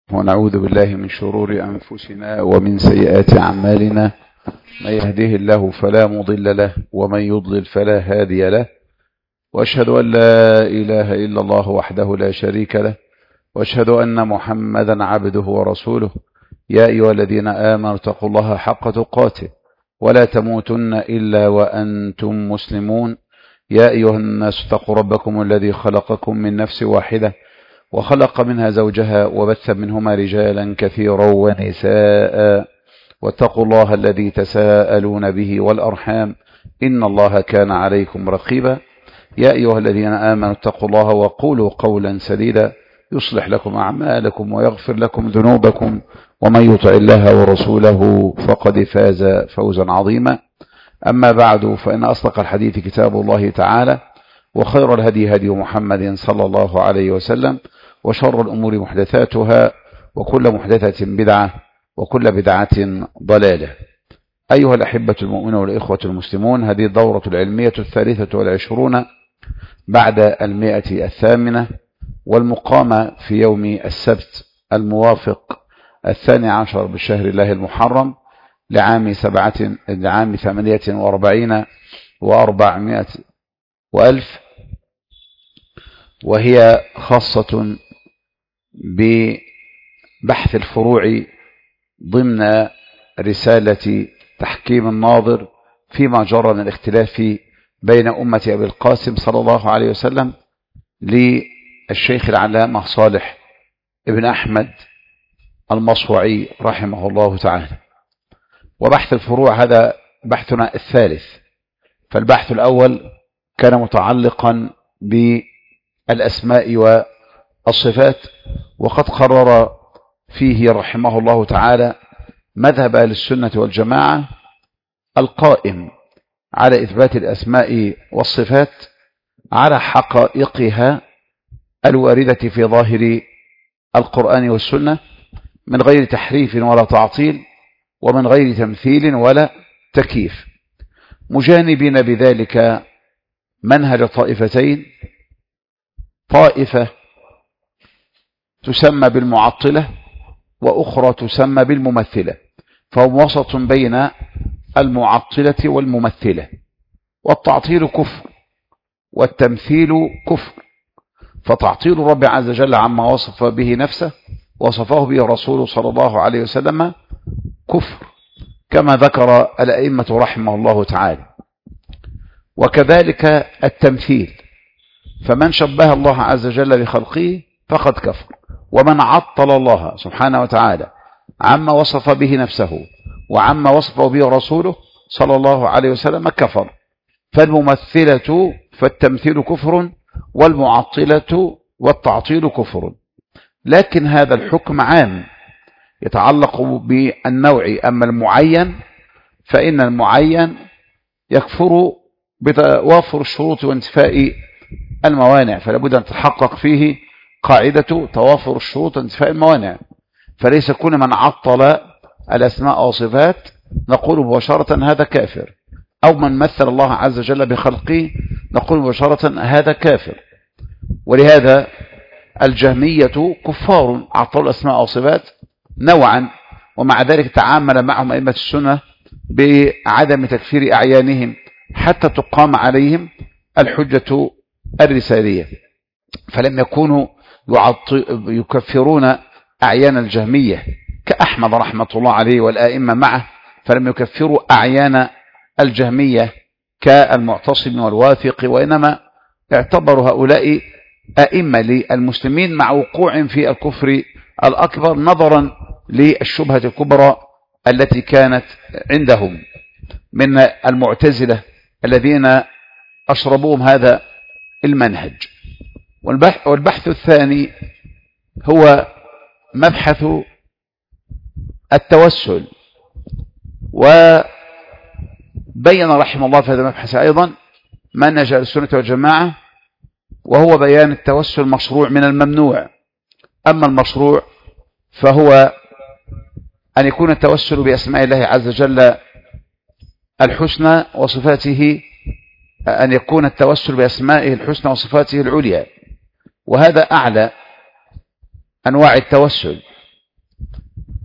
ونعوذ بالله من شرور أنفسنا ومن سيئات أعمالنا. من يهده الله فلا مضل له ومن يضلل فلا هادي له، وأشهد أن لا إله إلا الله وحده لا شريك له، وأشهد أن محمدا عبده ورسوله. يا أيها الذين آمنوا اتقوا الله حق تقاته ولا تموتن إلا وأنتم مسلمون. يا أيها الناس اتقوا ربكم الذي خلقكم من نفس واحدة وخلق منها زوجها وبث منهما رجالا كثيرا ونساء، واتقوا الله الذي تساءلون به والأرحام إن الله كان عليكم رقيبا. يا أيها الذين آمنوا اتقوا الله وقولوا قولا سديدا يصلح لكم أعمالكم ويغفر لكم ذنوبكم، ومن يطع الله ورسوله فقد فاز فوزا عظيما. أما بعد، فإن أصدق الحديث كتاب الله تعالى، وخير الهدي هدي محمد صلى الله عليه وسلم، وشر الأمور محدثاتها، وكل محدثة بدعة، وكل بدعة ضلالة. أيها الأحبة المؤمنون والإخوة المسلمون، هذه الدورة العلمية 23 بعد 108، والمقامة في يوم السبت الموافق 12 بشهر الله المحرم لعام 48 و400 وألف، وهي خاصة ببحث الفروع ضمن رسالة تحكيم الناظر فيما جرى من الاختلاف بين أمة أبي القاسم صلى الله عليه وسلم للشيخ العلامة صالح ابن أحمد المصوعي رحمه الله تعالى. وبحث الفروع هذا بحثنا الثالث. فالبحث الأول كان متعلقا بالأسماء والصفات، وقد قرر فيه رحمه الله تعالى مذهب أهل السنة والجماعة القائم على إثبات الأسماء والصفات على حقائقها الواردة في ظاهر القرآن والسنة، من غير تحريف ولا تعطيل، ومن غير تمثيل ولا تكييف، مجانبين بذلك منهج طائفتين: طائفة تسمى بالمعطلة، وأخرى تسمى بالممثلة، فهم وسط بين المعطلة والممثلة. والتعطيل كفر والتمثيل كفر، فتعطيل الرب عز وجل عما وصف به نفسه وصفه به رسوله صلى الله عليه وسلم كفر، كما ذكر الأئمة رحمه الله تعالى. وكذلك التمثيل، فمن شبه الله عز وجل بخلقه فقد كفر، ومن عطل الله سبحانه وتعالى عما وصف به نفسه وعما وصفه به رسوله صلى الله عليه وسلم كفر. فالتمثيل كفر، والمعطلة والتعطيل كفر. لكن هذا الحكم عام يتعلق بالنوع. أما المعين فإن المعين يكفر بتوافر الشروط وانتفاء الموانع، فلا بد أن تتحقق فيه قاعدة توافر الشروط وانتفاء الموانع. فليس كل من عطل الأسماء والصفات نقول مباشرة هذا كافر، أو من مثل الله عز وجل بخلقه نقول مباشرة هذا كافر. ولهذا الجهمية كفار عطلوا الأسماء والصفات نوعا، ومع ذلك تعامل معهم أئمة السنة بعدم تكفير أعيانهم حتى تقام عليهم الحجة الرسالية، فلم يكونوا يكفرون أعيان الجهمية كأحمد رحمة الله عليه والآئمة معه، فلم يكفروا أعيان الجهمية كالمعتصم والواثق، وإنما اعتبروا هؤلاء أئمة للمسلمين مع وقوع في الكفر الأكبر، نظرا للشبهة الكبرى التي كانت عندهم من المعتزلة الذين أشربوهم هذا المنهج. والبحث الثاني هو مبحث التوسل، وبين رحمه الله في هذا المبحث أيضا منهج السنة والجماعة، وهو بيان التوسل مشروع من الممنوع. أما المشروع فهو أن يكون التوسل بأسماء الله عز وجل الحسنى وصفاته، أن يكون التوسل بأسمائه الحسنى وصفاته العليا، وهذا أعلى أنواع التوسل،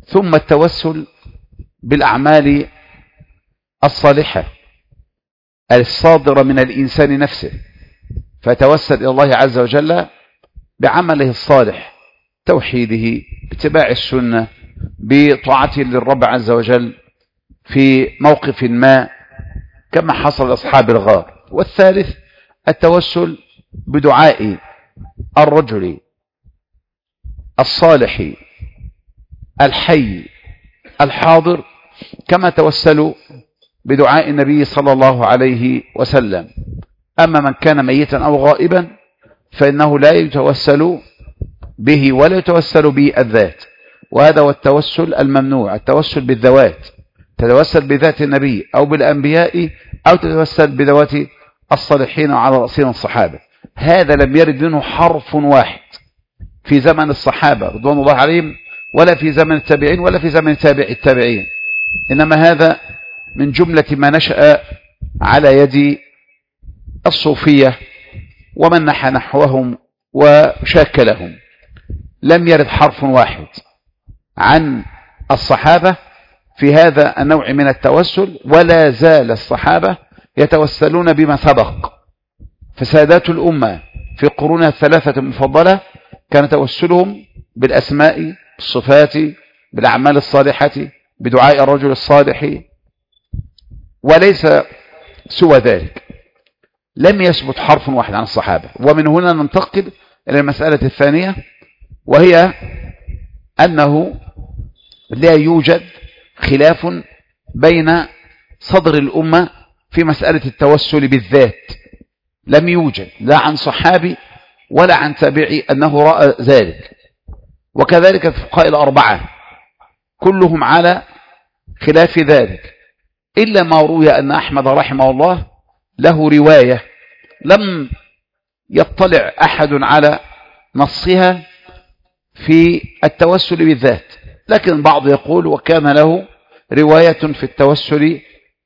ثم التوسل بالأعمال الصالحة الصادرة من الإنسان نفسه، فتوسل إلى الله عز وجل بعمله الصالح، توحيده، باتباع السنة، بطاعته للرب عز وجل في موقف ما كما حصل لأصحاب الغار. والثالث التوسل بدعاء الرجل الصالح الحي الحاضر، كما توسلوا بدعاء النبي صلى الله عليه وسلم. أما من كان ميتا أو غائبا فإنه لا يتوسل به ولا يتوسل به الذات، وهذا هو التوسل الممنوع، التوسل بالذوات، تتوسل بذات النبي أو بالأنبياء أو تتوسل بذوات الصالحين وعلى رأسهم الصحابة. هذا لم يرد منه حرف واحد في زمن الصحابة رضوان الله عليهم، ولا في زمن التابعين، ولا في زمن التابعين، إنما هذا من جملة ما نشأ على يد الصوفية ومن نحى نحوهم وشاكلهم. لم يرد حرف واحد عن الصحابة في هذا النوع من التوسل، ولا زال الصحابة يتوسلون بما سبق. فسادات الأمة في قرونها الثلاثة المفضلة كان توسلهم بالأسماء، بالصفات، بالأعمال الصالحة، بدعاء الرجل الصالح، وليس سوى ذلك. لم يثبت حرف واحد عن الصحابة. ومن هنا ننتقل إلى المسألة الثانية، وهي أنه لا يوجد خلاف بين صدر الأمة في مسألة التوسل بالذات، لم يوجد لا عن صحابي ولا عن تابعي أنه رأى ذلك. وكذلك الفقهاء الأربعة كلهم على خلاف ذلك، إلا ما روي أن أحمد رحمه الله له رواية لم يطلع أحد على نصها في التوسل بالذات، لكن بعض يقول وكان له رواية في التوسل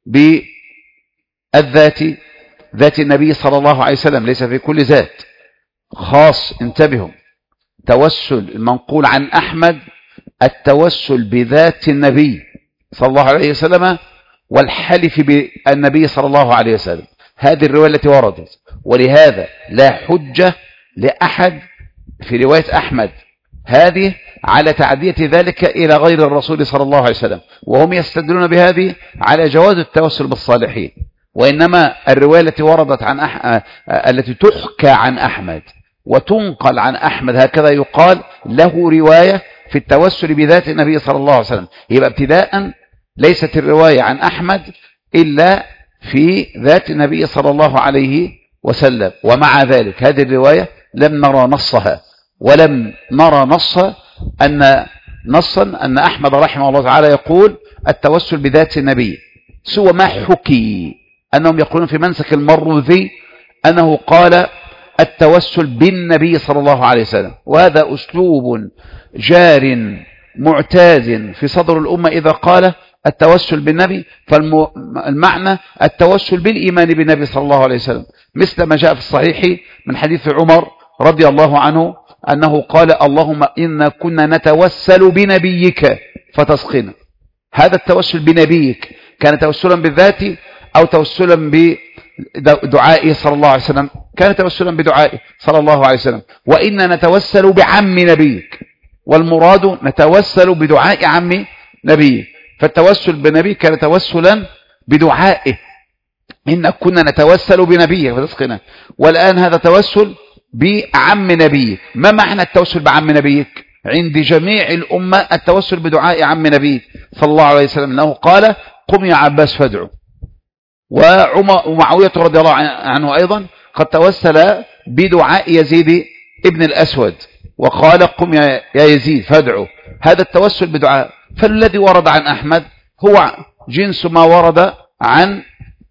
بالذات، ذات النبي صلى الله عليه وسلم، ليس في كل ذات، خاص. انتبهوا، توسل المنقول عن أحمد التوسل بذات النبي صلى الله عليه وسلم والحلف بالنبي صلى الله عليه وسلم، هذه الرواية التي وردت. ولهذا لا حجة لأحد في رواية أحمد هذه على تعدية ذلك إلى غير الرسول صلى الله عليه وسلم، وهم يستدلون بهذه على جواز التوسل بالصالحين. وإنما الرواية التي وردت عن التي تحكى عن أحمد وتنقل عن أحمد هكذا يقال له رواية في التوسل بذات النبي صلى الله عليه وسلم، يبقى ابتداء ليست الرواية عن أحمد إلا في ذات النبي صلى الله عليه وسلم. ومع ذلك هذه الرواية لم نرى نصها، ولم نرى نصا أن أحمد رحمه الله تعالى يقول التوسل بذات النبي، سوى ما حكي أنهم يقولون في منسك المروذي أنه قال التوسل بالنبي صلى الله عليه وسلم. وهذا أسلوب جار معتاد في صدر الأمة إذا قال التوسل بالنبي، فالمعنى التوسل بالإيمان بالنبي صلى الله عليه وسلم، مثل ما جاء في الصحيح من حديث عمر رضي الله عنه أنه قال اللهم إنا كنا نتوسل بنبيك فتسقنا. هذا التوسل بنبيك كان توسلا بالذات أو توسلا بدعائه صلى الله عليه وسلم؟ كان توسلا بدعائه صلى الله عليه وسلم. وإنا نتوسل بعم نبيك، والمراد نتوسل بدعاء عم نبيك. فالتوسل بنبي كان توسلا بدعائه، إن كنا نتوسل بنبيك فتسقنا. والآن هذا توسل بعم نبيك. ما معنى التوسل بعم نبيك؟ عند جميع الأمة التوسل بدعاء عم نبيك صلى الله عليه وسلم، أنه قال قم يا عباس فادعو. ومعاوية رضي الله عنه أيضا قد توسل بدعاء يزيد ابن الأسود وقال قم يا يزيد فادعو. هذا التوسل بدعاء. فالذي ورد عن أحمد هو جنس ما ورد عن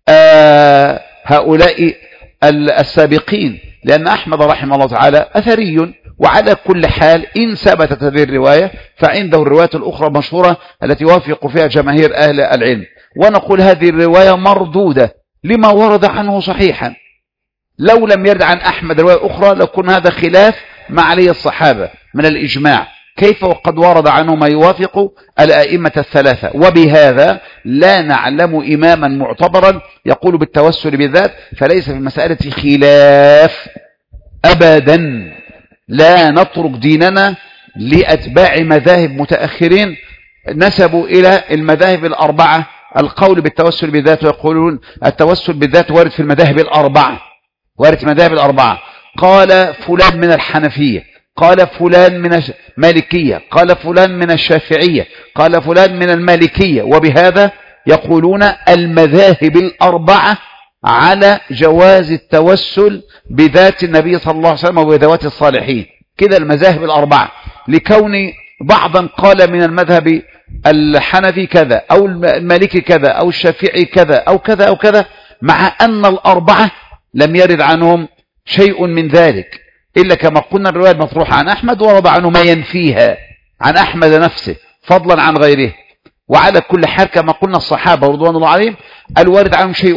هؤلاء السابقين، لأن أحمد رحمه الله تعالى أثري. وعلى كل حال إن ثبتت هذه الرواية فعنده الروايات الأخرى مشهورة التي يوافق فيها جماهير أهل العلم، ونقول هذه الرواية مردودة لما ورد عنه صحيحا. لو لم يرد عن أحمد رواية أخرى لكن هذا خلاف ما عليه الصحابة من الإجماع، كيف وقد ورد عنه ما يوافق الأئمة الثلاثة؟ وبهذا لا نعلم إماما معتبرا يقول بالتوسل بالذات، فليس في المسألة خلاف أبدا. لا نترك ديننا لأتباع مذاهب متأخرين نسبوا إلى المذاهب الأربعة القول بالتوسل بالذات، ويقولون التوسل بالذات وارد في المذاهب الأربعة، وارد في المذاهب الأربعة. قال فلان من الحنفية، قال فلان من المالكية، قال فلان من الشافعية، قال فلان من المالكية، وبهذا يقولون المذاهب الأربعة على جواز التوسل بذات النبي صلى الله عليه وسلم وبذوات الصالحين. كده المذاهب الأربعة، لكون بعضا قال من المذهب الحنفي كذا أو المالكي كذا أو الشافعي كذا أو كذا أو كذا، مع أن الأربعة لم يرد عنهم شيء من ذلك، إلا كما قلنا الرواية المطروحة عن أحمد ورد عنه ما ينفيها عن أحمد نفسه فضلا عن غيره. وعلى كل حال كما قلنا الصحابة رضوان الله عليهم الوارد عنهم شيء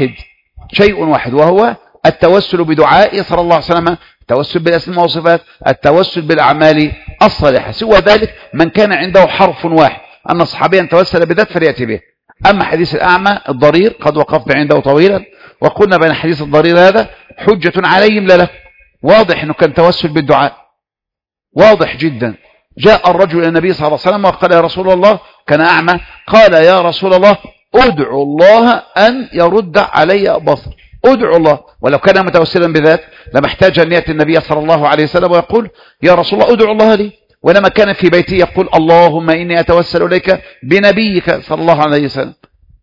واحد، وهو التوسل بدعاء صلى الله عليه وسلم، التوسل بالأسماء والصفات، التوسل بالأعمال الصالحة. سوى ذلك من كان عنده حرف واحد أن صحابيا توسل بذات فليأتي به. أما حديث الأعمى الضرير قد وقفت عنده طويلا، وقلنا بأن حديث الضرير هذا حجة عليهم لا له، واضح أنه كان توسل بالدعاء واضح جدا. جاء الرجل إلى النبي صلى الله عليه وسلم وقال يا رسول الله، كان أعمى، قال يا رسول الله ادعو الله أن يرد علي بصر، ادعو الله. ولو كان متوسلا بذات لما احتاج أن يأتي النبي صلى الله عليه وسلم ويقول يا رسول الله ادعو الله لي، ولما كان في بيته يقول اللهم إني أتوسل إليك بنبيك صلى الله عليه وسلم.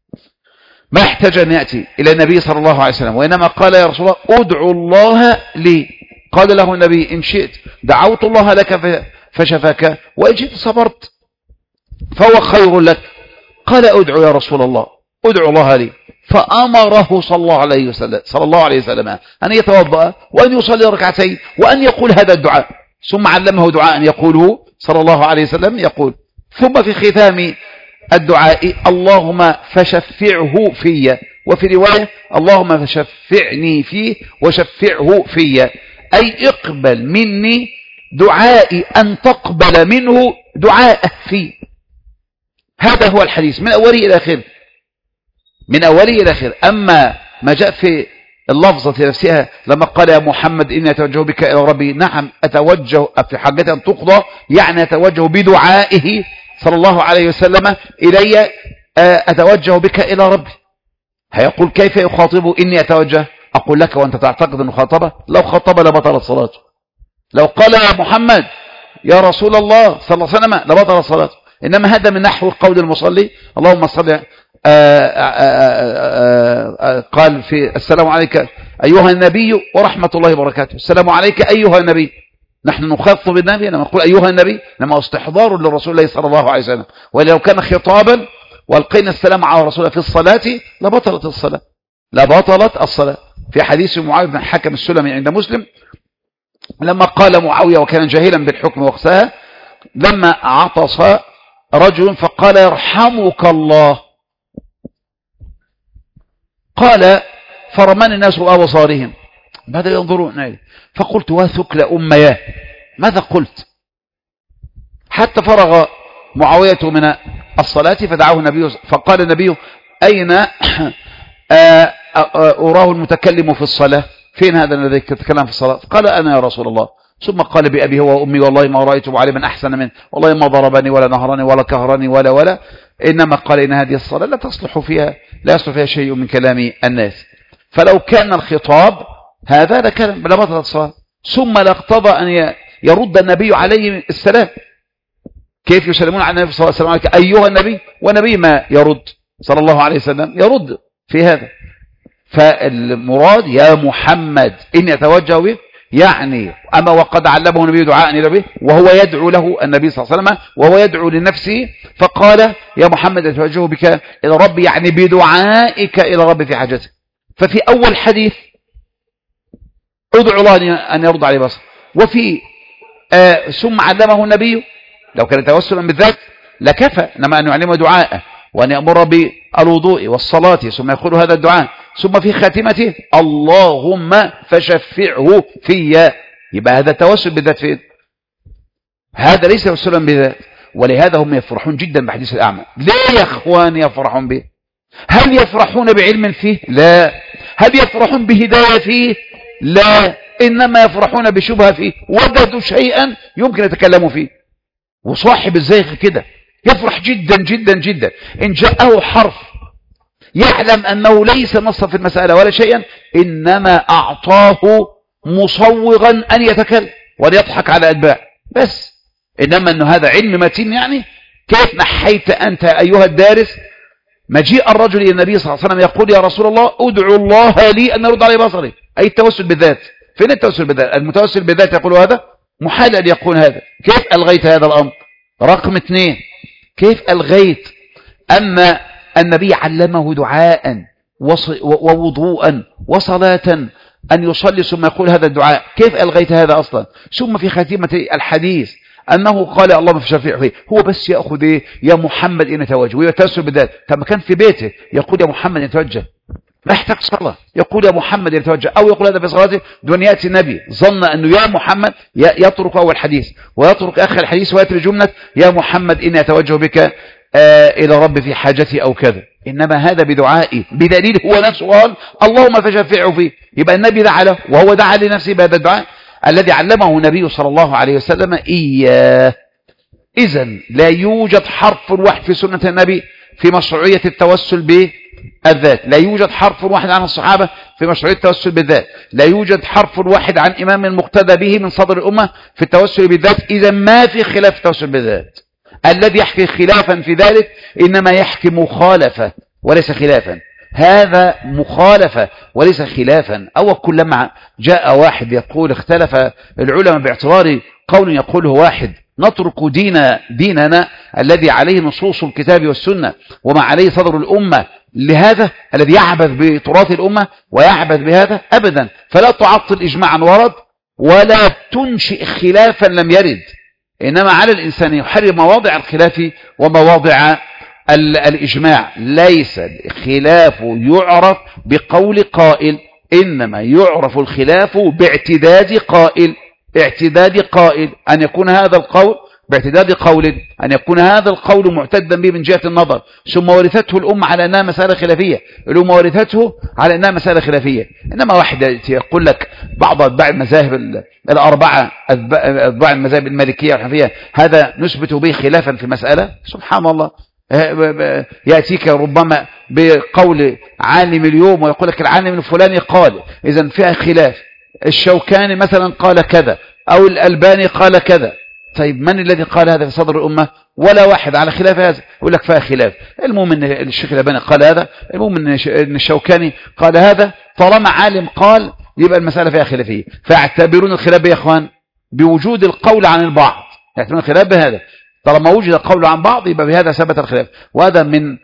ما احتاج أن يأتي إلى النبي صلى الله عليه وسلم، وإنما قال يا رسول الله ادعو الله لي. قال له النبي إن شئت دعوت الله لك فشفاك، وإن شئت صبرت فهو خير لك. قال ادعو يا رسول الله، ادعو الله لي. فأمره صلى الله عليه وسلم أن يتوضأ وأن يصلي ركعتين وأن يقول هذا الدعاء، ثم علمه دعاء يقوله صلى الله عليه وسلم، يقول ثم في ختام الدعاء اللهم فشفعه في، وفي رواية اللهم فشفعني فيه وشفعه في، أي اقبل مني دعائي أن تقبل منه دعاءه فيه. هذا هو الحديث من أوله إلى آخره، من أوله إلى آخره. أما ما جاء في اللفظة نفسها لما قال يا محمد إني أتوجه بك إلى ربي، نعم أتوجه في حاجة أن تقضى، يعني أتوجه بدعائه صلى الله عليه وسلم إلي، أتوجه بك إلى ربي. هيقول كيف يخاطبه إني أتوجه؟ أقول لك وأنت تعتقد أنه خاطبه؟ لو خاطب لبطلت صلاته. لو قال يا محمد يا رسول الله صلى الله عليه وسلم لبطلت صلاته. إنما هذا من نحو قول المصلي اللهم صل، قال في السلام عليك أيها النبي ورحمة الله وبركاته، السلام عليك أيها النبي. نحن نخاطب النبي لما نقول أيها النبي، لما استحضار للرسول الله صلى الله عليه وسلم. ولو كان خطابا والقينا السلام على رسول الله في الصلاة لبطلت الصلاة، لبطلت الصلاة. في حديث معاوية بن حكم السلمي عند مسلم لما قال معاوية وكان جاهلا بالحكم وقتها، لما عطس رجل فقال يرحمك الله، قال فرمان الناس أبصارهم بدأوا ينظرون إليه، فقلت وثكل أمياه، ماذا قلت؟ حتى فرغ معاوية من الصلاة فدعاه النبي، فقال النبي أين أراه المتكلم في الصلاة؟ فين هذا الذي يتكلم في الصلاة؟ قال أنا يا رسول الله. ثم قال بأبي هو وأمي والله ما رأيت معلما أحسن منه، والله ما ضربني ولا نهرني ولا كهرني ولا إنما قال إن هذه الصلاة لا يصلح فيها شيء من كلام الناس. فلو كان الخطاب هذا لكان لبطلت الصلاة. ثم لاقتضى أن يرد النبي عليه السلام. كيف يسلمون على النبي صلى الله عليه وسلم أيها النبي، ونبي ما يرد صلى الله عليه وسلم يرد في هذا. فالمراد يا محمد إني أتوجه به، يعني أما وقد علمه النبي دعاء إلى به، وهو يدعو له النبي صلى الله عليه وسلم وهو يدعو لنفسه، فقال يا محمد أتوجه بك إلى ربي، يعني بدعائك إلى ربي في حاجته. ففي أول حديث ادعو الله أن يرد عليه بصر، وفي ثم علمه النبي، لو كان توسلا بالذات لكفى، إنما أن يعلمه دعاءه وأن يأمر بالوضوء والصلاة ثم يقول هذا الدعاء، ثم في خاتمته اللهم فشفعه في، يبقى هذا توسل بالذات فين؟ هذا ليس توسلا بذات. ولهذا هم يفرحون جدا بحديث الأعمى. ليه يا أخوان يفرحون به؟ هل يفرحون بعلم فيه؟ لا. هل يفرحون بهداية فيه؟ لا. إنما يفرحون بشبهة فيه، وجدوا شيئا يمكن يتكلموا فيه. وصاحب الزيغ كده يفرح جدا جدا جدا إن جاءه حرف يعلم أنه ليس نصا في المسألة ولا شيئا، إنما أعطاه مصوغا أن يتكلم وليضحك على أتباع بس. إنما أنه هذا علم متين، يعني كيف نحيت أنت أيها الدارس مجيء الرجل إلى النبي صلى الله عليه وسلم يقول يا رسول الله ادعو الله لي أن يرد علي بصري، أي التوسل بالذات. فين التوسل بالذات؟ المتوسل بالذات يقول هذا محال أن يقول هذا. كيف ألغيت هذا الأمر؟ رقم 2، كيف ألغيت أما النبي علمه دعاء ووضوءا وصلاة أن يصلي ثم يقول هذا الدعاء؟ كيف ألغيت هذا أصلا؟ ثم في خاتمة الحديث أنه قال اللهم فشفيع فيه، هو بس يأخذ إيه؟ يا محمد إن توجه، ويتوسل بالذات. كما كان في بيته يقول يا محمد إن توجه، لا يحتاج صلاة، يقول يا محمد إن توجه، أو يقول هذا في صلاته دون يأتي النبي ظن أنه يا محمد يترك أول حديث ويترك آخر الحديث ويترك جملة يا محمد إن أتوجه بك إلى رب في حاجتي أو كذا. إنما هذا بدعائي، بدليل هو نفسه قال اللهم فشفعه فيه. يبقى النبي دعا له وهو دعا لنفسه بهذا الدعاء الذي علمه النبي صلى الله عليه وسلم إياه. إذن لا يوجد حرف واحد في سنة النبي في مشروعية التوسل بالذات، لا يوجد حرف واحد عن الصحابة في مشروعية التوسل بالذات، لا يوجد حرف واحد عن إمام المقتدى به من صدر الأمة في التوسل بالذات. إذا ما في خلاف التوسل بالذات. الذي يحكي خلافا في ذلك إنما يحكي مخالفة وليس خلافا. هذا مخالفة وليس خلافا. أو كلما جاء واحد يقول اختلف العلماء باعتبار قول يقوله واحد نترك ديننا الذي عليه نصوص الكتاب والسنة وما عليه صدر الأمة لهذا الذي يعبث بتراث الأمة ويعبث بهذا؟ أبدا. فلا تعطل إجماعا ورد ولا تنشئ خلافا لم يرد. إنما على الإنسان يحرر مواضع الخلاف ومواضع الإجماع. ليس الخلاف يعرف بقول قائل، إنما يعرف الخلاف باعتداد قائل. اعتداد قائل أن يكون هذا القول باعتداد قول، أن يكون هذا القول معتدا به من جهة النظر، ثم ورثته الأمة على أنها مسألة خلافية، الأمة ورثته على أنها مسألة خلافية. إنما واحد يقول لك بعض أتباع المذاهب الأربعة، أتباع المذاهب المالكية والحنفية، هذا نثبت به خلافا في مسألة. سبحان الله، يأتيك ربما بقول عالم اليوم ويقول لك العالم الفلاني قال، إذن فيها خلاف. الشوكاني مثلا قال كذا، أو الألباني قال كذا. طيب من الذي قال هذا في صدر الأمة؟ ولا واحد على خلاف هذا. يقول لك فيها خلاف. المهم ان الشيخ الألباني قال هذا، المهم ان الشوكاني قال هذا. طالما عالم قال يبقى المسألة فيها خلافية. فاعتبرون الخلاف يا اخوان بوجود القول عن البعض، يعتبرون الخلاف بهذا. طالما وجد القول عن بعض يبقى بهذا ثبت الخلاف. وهذا من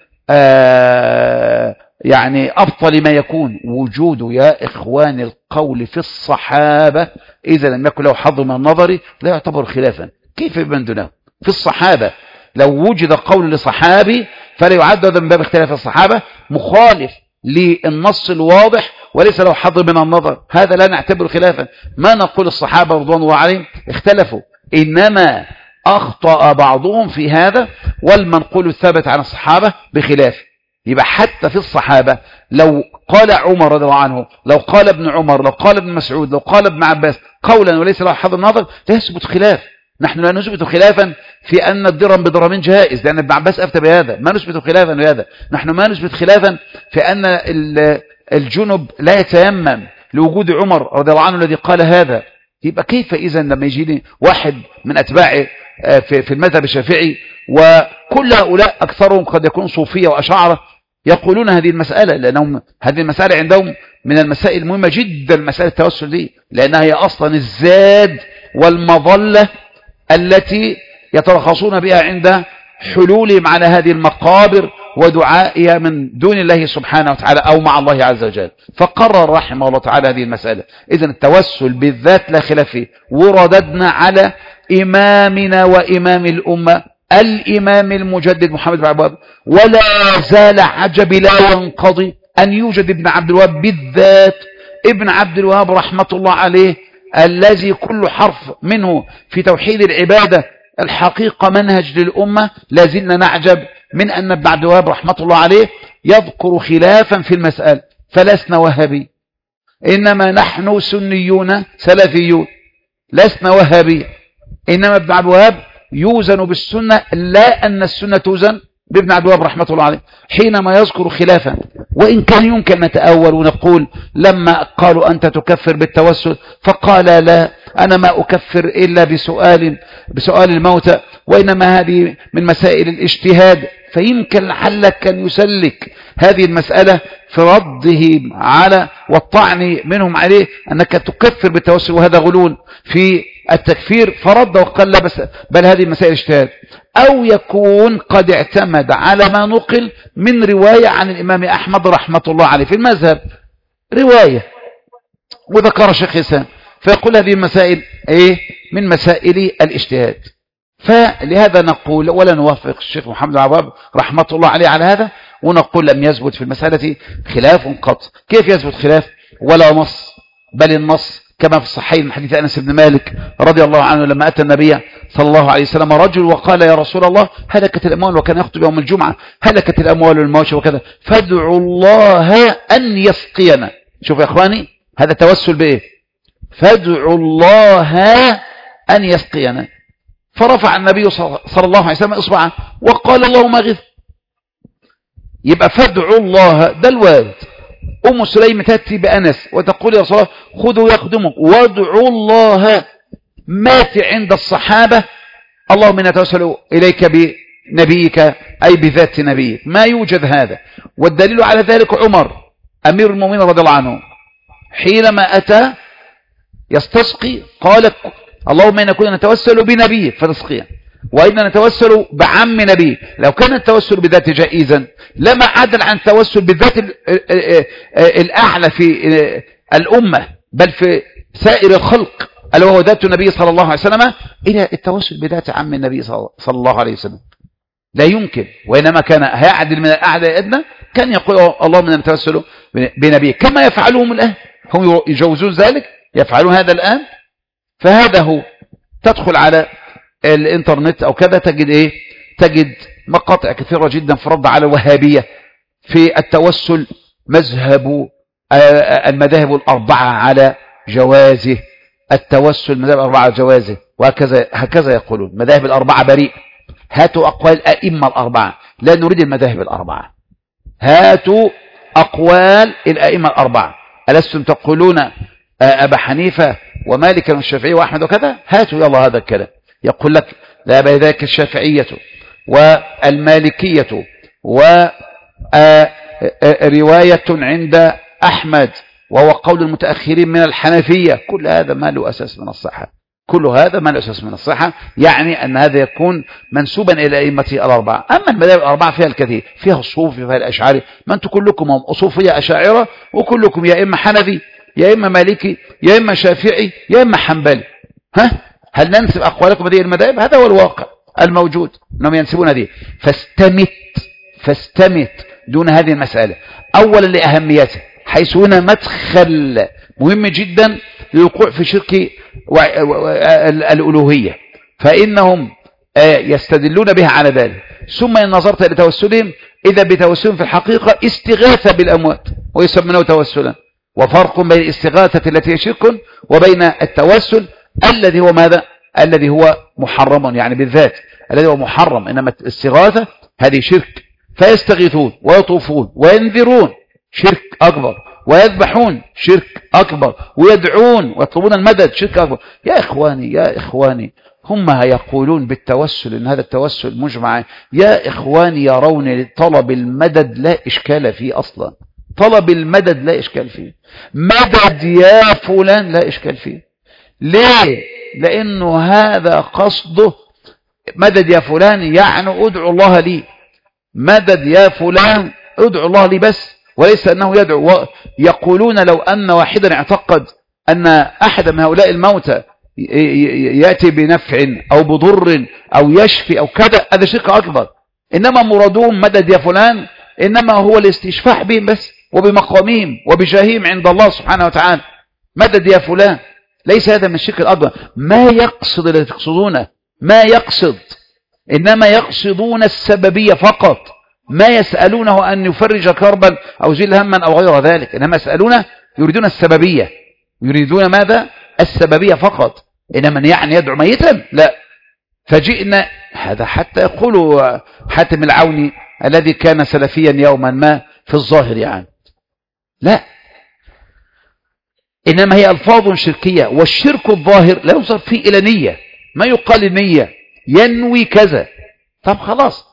يعني أبطل ما يكون وجود يا إخوان القول في الصحابة إذا لم يكن له حظ من النظر لا يعتبر خلافا. كيف يبان دونه في الصحابة؟ لو وجد قول لصحابي فلا يعد هذا من باب اختلاف الصحابة مخالف للنص الواضح وليس له حظ من النظر، هذا لا نعتبر خلافا. ما نقول الصحابة رضوان الله عليهم اختلفوا، إنما أخطأ بعضهم في هذا، والمنقول الثابت عن الصحابة بخلاف. يبقى حتى في الصحابة لو قال عمر رضي الله عنه، لو قال ابن عمر، لو قال ابن مسعود، لو قال ابن عباس قولا وليس له حظ النظر لا يثبت خلاف. نحن لا نثبت خلافا في أن الدرهم بدرهمين جائز لأن ابن عباس أفتى بهذا، ما نثبت خلافا بهذا. نحن ما نثبت خلافا في أن الجنب لا يتيمم لوجود عمر رضي الله عنه الذي قال هذا. يبقى كيف إذا لما يجيني واحد من أتباع في المذهب الشافعي وكل هؤلاء أكثرهم قد يكون صوفية وأشاعرة يقولون هذه المسألة، لأنهم هذه المسألة عندهم من المسائل المهمة جدا، مسألة التوسل دي، لأنها هي أصلا الزاد والمظلة التي يترخصون بها عند حلولهم على هذه المقابر ودعائها من دون الله سبحانه وتعالى أو مع الله عز وجل. فقرر رحمه الله تعالى هذه المسألة. إذن التوسل بالذات لا خلاف فيه. ورددنا على إمامنا وإمام الأمة الإمام المجدد محمد بن عبد الوهاب، ولا زال عجب لا ينقضي أن يوجد ابن عبد الوهاب بالذات، ابن عبد الوهاب رحمة الله عليه الذي كل حرف منه في توحيد العبادة الحقيقة منهج للأمة. لازلنا نعجب من أن ابن عبد الوهاب رحمة الله عليه يذكر خلافا في المسألة، فلسنا وهابي، إنما نحن سنيون سلفيون، لسنا وهابي. إنما ابن عبد الوهاب يوزن بالسنة، لا أن السنة توزن بابن عبد الوهاب رحمة الله عليه حينما يذكر خلافا. وإن كان يمكن نتأول ونقول لما قالوا أنت تكفر بالتوسل فقال لا، أنا ما أكفر إلا بسؤال الموتى، وإنما هذه من مسائل الاجتهاد، فيمكن لعلك كان يسلك هذه المسألة في رده على والطعن منهم عليه أنك تكفر بالتوسل وهذا غلول في التكفير، فرد وقال لا بل هذه مسائل اجتهاد. أو يكون قد اعتمد على ما نقل من رواية عن الإمام أحمد رحمة الله عليه في المذهب، رواية وذكر شيخ حسان، فيقول هذه المسائل من مسائل الاجتهاد. فلهذا نقول ولا نوافق الشيخ محمد عباب رحمة الله عليه على هذا، ونقول لم يثبت في المسألة خلاف قط. كيف يثبت خلاف ولا نص؟ بل النص كما في الصحيح من حديث أنس بن مالك رضي الله عنه لما أتى النبي صلى الله عليه وسلم رجل وقال يا رسول الله هلكت الأموال، وكان يخطب يوم الجمعة، هلكت الأموال والمواشي وكذا، فادعوا الله أن يسقينا. شوف يا أخواني هذا توسل بإيه؟ فادعوا الله أن يسقينا. فرفع النبي صلى الله عليه وسلم إصبعه وقال اللهم اغث. يبقى فادعوا الله ده الوارد. أم سليم تأتي بأنس وتقول يا رسول الله خذوا يخدمه وادعوا الله. ما في عند الصحابة اللهم إنا نتوسل إليك بنبيك أي بذات نبيك، ما يوجد هذا. والدليل على ذلك عمر أمير المؤمنين رضي الله عنه حينما أتى يستسقي قال اللهم إنا كنا نتوسل بنبيك فتسقيه، وإنا نتوسل بعم نبيك. لو كان التوسل بذات جائزا لما عدل عن التوسل بالذات الأعلى في الأمة بل في سائر الخلق ألا وهو ذات النبي صلى الله عليه وسلم إلى التوسل بذات عم النبي صلى الله عليه وسلم. لا يمكن، وإنما كان هيعدل من الأعلى الأدنى، كان يقول اللهم إنا نتوسل بنبيك كما يفعلهم الآن، هم يجوزون ذلك، يفعلون هذا الآن. فهذا هو. تدخل على الانترنت أو كذا تجد مقاطع كثيرة جدا في رد على الوهابية في التوسل، مذهب المذاهب الأربعة على جوازه، التوسل المذاهب الأربعة على جوازه، وهكذا يقولون المذاهب الأربعة بريء. هاتوا أقوال الأئمة الأربعة، لا نريد المذاهب الأربعة، هاتوا أقوال الأئمة الأربعة. ألستم تقولون أبا حنيفة ومالك والشافعي وأحمد وكذا؟ هاتوا يلا هذا الكلام. يقول لك لا بذاك الشافعية والمالكية ورواية عند أحمد وهو قول المتأخرين من الحنفية. كل هذا ما له أساس من الصحة، كل هذا ما له أساس من الصحة، يعني أن هذا يكون منسوبا إلى أئمة الأربعة. أما المذاهب الأربعة فيها الكثير، فيها الصوفي فيها الأشعري، ما أنتم كلكم هم صوفية أشاعرة، وكلكم يا إما حنفي يا إما مالكي يا إما شافعي يا إما حنبلي. هل ننسب أقوالكم هذه المذاهب؟ هذا هو الواقع الموجود أنهم ينسبون هذه. فاستمت دون هذه المسألة أولا لأهميتها، حيث هنا مدخل مهم جدا للوقوع في شرك الألوهية، فإنهم يستدلون بها على ذلك. ثم إن نظرت إلى توسلهم إذا بتوسلهم في الحقيقة استغاثة بالأموات ويسمونه توسلا، وفرق بين الاستغاثة التي هي شرك وبين التوسل الذي هو ماذا؟ الذي هو محرم، يعني بالذات الذي هو محرم. إنما الاستغاثة هذه شرك، فيستغيثون ويطوفون وينذرون شرك أكبر، ويذبحون شرك أكبر، ويدعون ويطلبون المدد شرك أكبر. يا إخواني هم يقولون بالتوسل إن هذا التوسل مجمع. يا إخواني يرون طلب المدد لا إشكال فيه أصلا، طلب المدد لا إشكال فيه، مدد يا فلان لا إشكال فيه. ليه؟ لأنه هذا قصده، مدد يا فلان يعني ادعو الله لي، مدد يا فلان ادعو الله لي بس، وليس أنه يدعو. يقولون لو أن واحدا اعتقد أن أحد من هؤلاء الموتى يأتي بنفع أو بضر أو يشفي أو كذا، هذا شرك أكبر. إنما مرادهم مدد يا فلان إنما هو الاستشفاع بهم بس، وبمقامهم وبجاههم عند الله سبحانه وتعالى. مدد يا فلان، ليس هذا من الشرك الأكبر. ما يقصد الذي تقصدونه ما يقصد، إنما يقصدون السببية فقط، ما يسألونه أن يفرج كربا أو زيل هما أو غير ذلك، إنما يسألونه يريدون السببية، يريدون ماذا؟ السببية فقط. إنما من يعني يدعو ميتا؟ لا. فجئنا هذا حتى يقول حاتم العوني الذي كان سلفيا يوما ما في الظاهر يعني، لا، إنما هي ألفاظ شركية، والشرك الظاهر لا يوصل فيه إلى نية، ما يقال نية ينوي كذا. طب خلاص.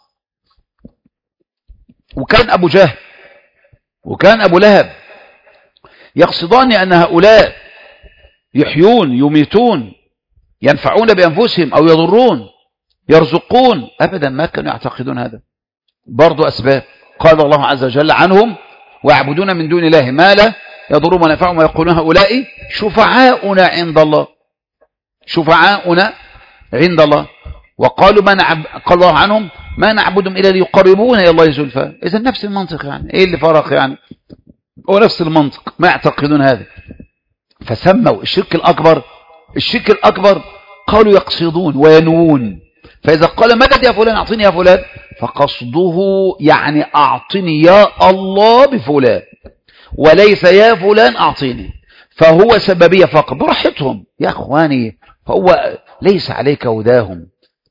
وكان أبو جهل وكان أبو لهب يقصدان أن هؤلاء يحيون يميتون، ينفعون بأنفسهم أو يضرون، يرزقون، أبدا ما كانوا يعتقدون هذا. برضو أسباب قال الله عز وجل عنهم: ويعبدون من دون الله ما لا يضرون ونفعهم ويقولون هؤلاء شفعاؤنا عند الله، شفعاؤنا عند الله. وقالوا قال الله عنهم: ما نعبدهم إلا ليقربونا إلى الله زلفى. إذا نفس المنطق، يعني إيه اللي فرق؟ يعني هو نفس المنطق، ما يعتقدون هذا. فسموا الشرك الأكبر قالوا يقصدون وينوون. فإذا قال مدد يا فلان أعطيني يا فلان، فقصده يعني أعطني يا الله بفلان، وليس يا فلان أعطيني. فهو سببية فقط، براحتهم يا أخواني، فهو ليس عليك هداهم،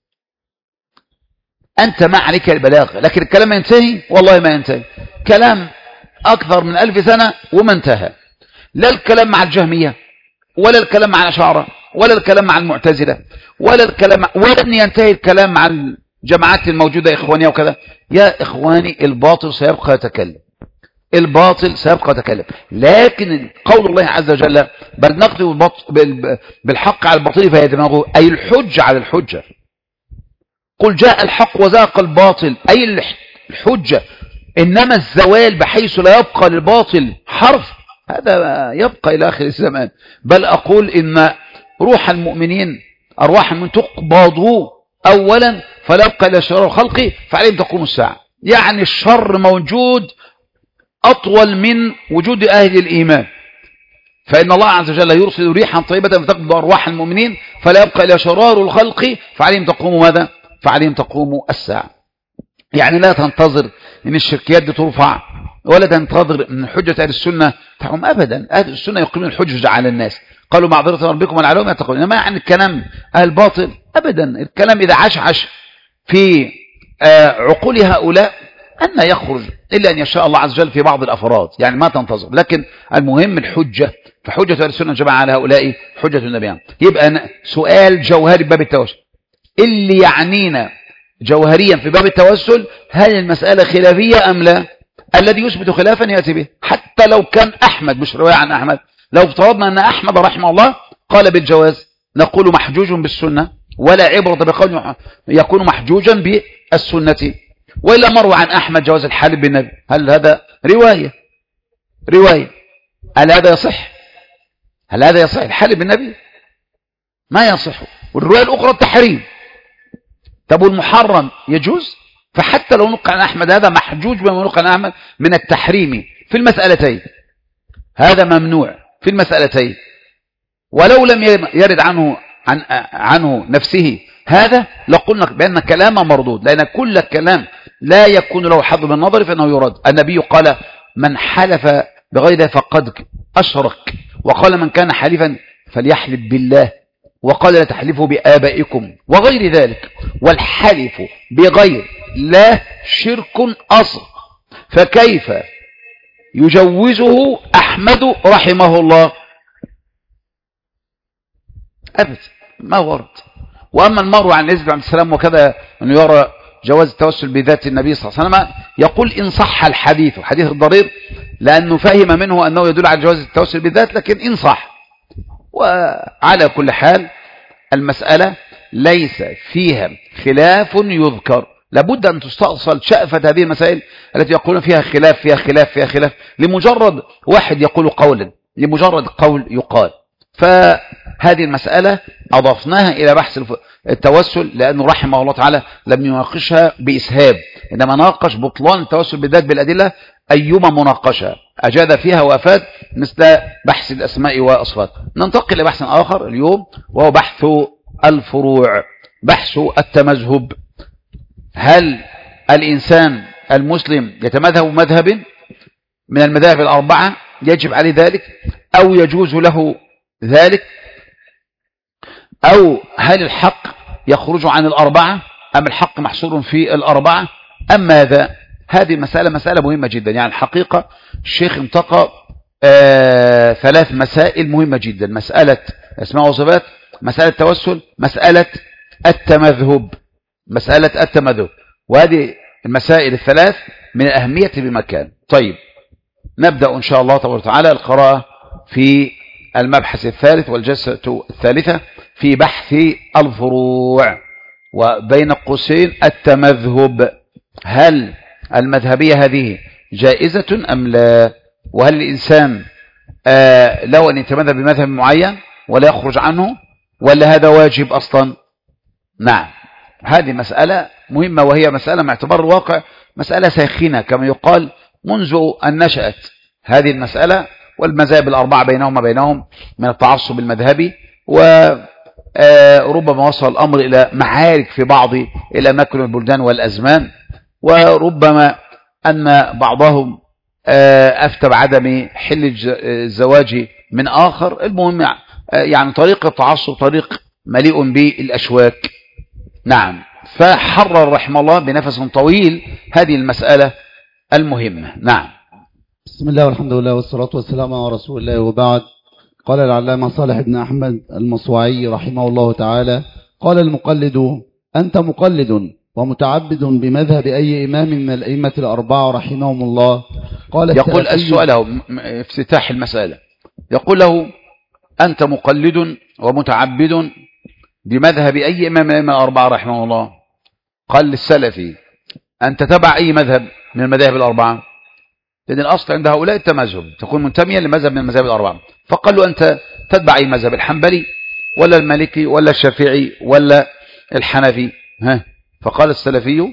أنت ما عليك البلاغ. لكن الكلام ينتهي؟ والله ما ينتهي. كلام أكثر من 1000 سنة وما انتهى. لا الكلام مع الجهمية، ولا الكلام مع الأشاعرة، ولا الكلام مع المعتزلة، ولا الكلام ولن ينتهي الكلام مع الجماعات الموجودة إخوانية وكذا. يا إخواني، الباطل سيبقى يتكلم، الباطل سيبقى يتكلم. لكن قول الله عز وجل: بل نقضي بالحق على الباطل فيدمغه، أي الحجة على الحجة. قل جاء الحق وزاق الباطل، أي الحجة. إنما الزوال بحيث لا يبقى للباطل حرف، هذا يبقى إلى آخر الزمان. بل أقول إن روح المؤمنين أرواح من تقبض أولا فلا يبقى إلى شرار الخلق فعليهم تقوم الساعة. يعني الشر موجود أطول من وجود أهل الإيمان، فإن الله عز وجل يرسل ريحا طيبة فتقبض أرواح المؤمنين فلا يبقى إلى شرار الخلق فعليهم تقوم ماذا؟ فعليهم تقوم الساعة. يعني لا تنتظر ان الشركيات دي ترفع، ولا تنتظر ان حجة اهل السنة تحكم ابدا. اهل السنة يقيمون الحجة على الناس، قالوا معذرة ربكم ولعلهم يتقون. انما يعني الكلام اهل الباطل ابدا، الكلام اذا عشعش في عقول هؤلاء ان يخرج الا ان يشاء الله عز وجل في بعض الافراد، يعني ما تنتظر. لكن المهم الحجة، فحجة اهل السنة جمع على هؤلاء حجة النبي. يبقى سؤال جوهري باب التوسل اللي يعنينا جوهريا في باب التوسل: هل المسألة خلافية أم لا؟ الذي يثبت خلافا يأتي به، حتى لو كان أحمد، مش رواية عن أحمد. لو افترضنا أن أحمد رحمه الله قال بالجواز، نقول محجوج بالسنة، ولا عبرة بقول يكون محجوجا بالسنة. وإلا مروى عن أحمد جواز الحالف بالنبي، هل هذا رواية؟ هل هذا يصح؟ الحالف بالنبي؟ ما يصح. والرواية الأخرى التحريم. طب والمحرم يجوز؟ فحتى لو نقل عن أحمد هذا محجوج بما نقل عن أحمد من التحريم في المسألتين، هذا ممنوع في المسألتين. ولو لم يرد عنه نفسه هذا لقلنا بأن كلامه مردود، لأن كل كلام لا يكون له حظ من النظر فإنه يرد. النبي قال: من حلف بغير فقد أشرك، وقال: من كان حليفا فليحلف بالله، وقال: لا تحلفوا بآبائكم وغير ذلك. والحلف بغير لا شرك أصغر، فكيف يجوزه أحمد رحمه الله؟ أبدا ما ورد. وأما المروي عن النبي عليه السلام وكذا أنه يرى جواز التوسل بذات النبي صلى الله عليه وسلم، يقول إن صح الحديث، حديث الضرير، لأنه فهم منه أنه يدل على جواز التوسل بالذات، لكن إن صح. وعلى كل حال المسألة ليس فيها خلاف يذكر، لابد أن تستأصل شأفة هذه المسائل التي يقولون فيها خلاف لمجرد واحد يقول قولا، لمجرد قول يقال. فهذه المسألة أضفناها إلى بحث التوسل، لأنه رحمه الله تعالى لم يناقشها بإسهاب، إنما ناقش بطلان التوسل بالذات بالأدلة أيما مناقشة أجاد فيها وأفاد، مثل بحث الأسماء والصفات. ننتقل إلى بحث آخر اليوم، وهو بحث الفروع. بحث التمذهب. هل الإنسان المسلم يتمذهب مذهب من المذاهب الأربعة يجب عليه ذلك أو يجوز له ذلك، أو هل الحق يخرج عن الأربعة أم الحق محصور في الأربعة أم ماذا؟ هذه مسألة مهمة جدا. يعني الحقيقة الشيخ انتقى ثلاث مسائل مهمة جدا: مسألة أسماء وصفات، مسألة التوسل، مسألة التمذهب. وهذه المسائل الثلاث من الأهمية بمكان. طيب، نبدأ إن شاء الله تبارك وتعالى القراءة في المبحث الثالث والجلسة الثالثة في بحث الفروع، وبين قوسين التمذهب. هل المذهبية هذه جائزة أم لا؟ وهل الإنسان لو أن يتمذهب بمذهب معين ولا يخرج عنه، ولا هذا واجب أصلا؟ نعم، هذه مسألة مهمة، وهي مسألة مع اعتبار الواقع مسألة ساخنة كما يقال منذ أن نشأت هذه المسألة، والمذاهب الأربعة بينهم من التعصب المذهبي، وربما وصل الأمر إلى معارك في بعض الأماكن والبلدان والأزمان، وربما أن بعضهم أفتى بعدم حل الزواج من آخر. المهم يعني طريق التعصب طريق مليء بالأشواك. نعم، فحرر رحمه الله بنفس طويل هذه المسألة المهمة. نعم. بسم الله والحمد لله والصلاة والسلام على رسول الله، وبعد. قال العلامة صالح بن أحمد المصوعي رحمه الله تعالى: قال المقلد: أنت مقلد ومتعبد بمذهب أي إمام من الأئمة الأربعة رحمهم الله. قال يقول السؤال له افتتاح المسألة، يقول له: أنت مقلد ومتعبد بمذهب أي إمام من الأئمة الأربعة رحمه الله. قال للسلفي: أنت تبع أي مذهب من المذاهب الأربعة؟ لأن الأصل عند هؤلاء التمذهب، تكون منتميا لمذهب من المذاهب الأربعة. فقال له: أنت تتبع أي مذهب، الحنبلي ولا المالكي ولا الشافعي ولا الحنفي؟ فقال السلفي: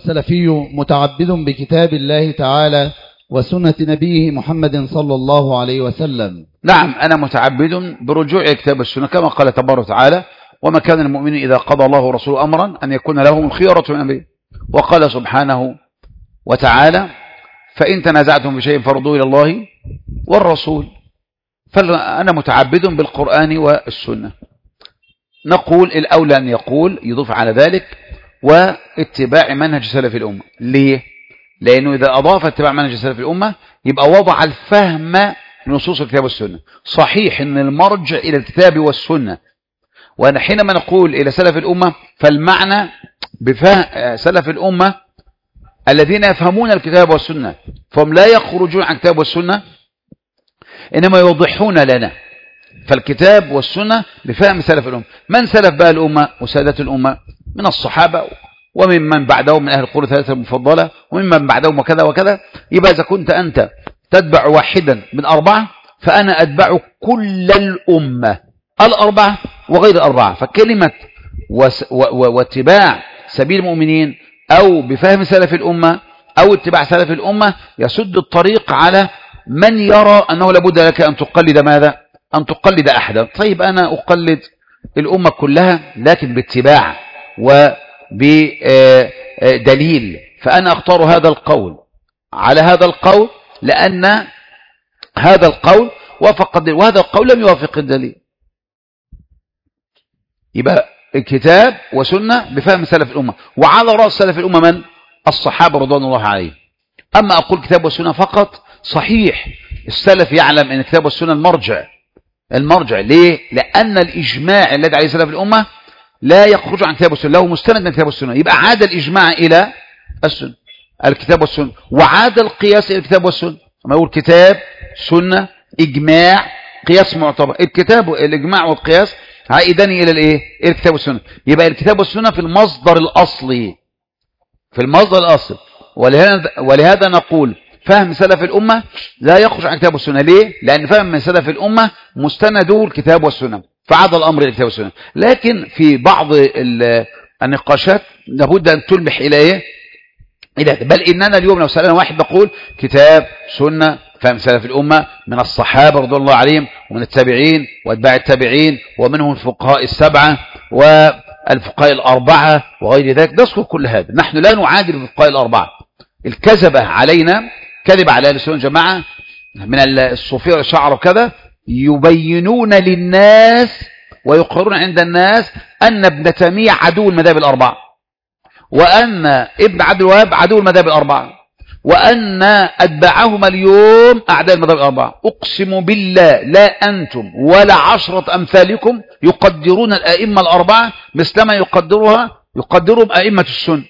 متعبد بكتاب الله تعالى وسنة نبيه محمد صلى الله عليه وسلم. نعم، أنا متعبد برجوع كتاب السنة كما قال تبارك وتعالى: وما كان المؤمن إذا قضى الله ورسوله أمرا أن يكون لهم الخيرة من أمره. وقال سبحانه وتعالى: فإن تنازعتم بشيء فردوه إلى الله والرسول. فأنا متعبد بالقرآن والسنة. نقول الأولى أن يقول يضيف على ذلك واتباع منهج سلف الأمة. ليه؟ لأنه إذا أضاف اتباع منهج سلف الأمة يبقى وضع الفهم لنصوص الكتاب والسنة. صحيح أن المرجع إلى الكتاب والسنة، وأنا حينما نقول إلى سلف الأمة فالمعنى بفهم سلف الأمة الذين يفهمون الكتاب والسنة، فهم لا يخرجون عن الكتاب والسنة، إنما يوضحون لنا. فالكتاب والسنة بفهم سلف الأمة. من سلف بقى الأمة وسادة الأمة؟ من الصحابة وممن بعدهم من أهل القرون الثلاثة المفضلة وممن بعدهم وكذا وكذا. يبقى إذا كنت أنت تتبع واحدا من أربعة فأنا أتبع كل الأمة الأربعة وغير الأربعة. فكلمة واتباع سبيل المؤمنين أو بفهم سلف الأمة أو اتباع سلف الأمة يسد الطريق على من يرى أنه لابد لك أن تقلد ماذا؟ أن تقلد أحدا. طيب، أنا أقلد الأمة كلها لكن باتباع وبدليل، فأنا أختار هذا القول على هذا القول لأن هذا القول وافق الدليل وهذا القول لم يوافق الدليل. يبقى الكتاب وسنة بفهم سلف الأمة، وعلى رأس سلف الأمة من؟ الصحابة رضوان الله عليهم. أما أقول كتاب والسنة فقط، صحيح السلف يعلم أن الكتاب والسنة المرجع. ليه؟ لأن الإجماع الذي عليه سلف الأمة لا يخرج عن كتاب والسنة، له مستند من كتاب والسنة. يبقى عاد الإجماع إلى السنة، الكتاب والسنة، وعاد القياس إلى الكتاب والسنة. لما يقول كتاب سنة إجماع قياس معتبر، الكتاب الإجماع والقياس عائداني إلى الإيه؟ إلى الكتاب والسنة. يبقى الكتاب والسنة في المصدر الأصلي، ولهذا نقول فهم سلف الأمة لا يخرج عن الكتاب والسنة. ليه؟ لأن فهم من سلف الأمة مستنده الكتاب والسنة، فعاد الأمر إلى الكتاب والسنة. لكن في بعض النقاشات لابد أن تلمح إلى إيه؟ بل إننا اليوم لو سألنا واحد نقول كتاب سنة فهم سلف الأمة من الصحابة رضي الله عليهم ومن التابعين واتباع التابعين ومنهم الفقهاء السبعة الفقهاء الأربعة وغير ذلك، نذكر كل هذا. نحن لا نعادل الفقهاء الأربعة. الكذبة علينا، كذب على أهل السنة والجماعة من الصوفية والشعر وكذا، يبينون للناس ويقررون عند الناس أن ابن تيمية عدو المذاهب الأربعة، وأن ابن عبد الوهاب عدو المذاهب الأربعة، وأن أتباعهما اليوم أعداء المذاهب الأربعة. أقسم بالله لا أنتم ولا 10 أمثالكم يقدرون الأئمة الأربعة مثلما يقدرهم أئمة السنة،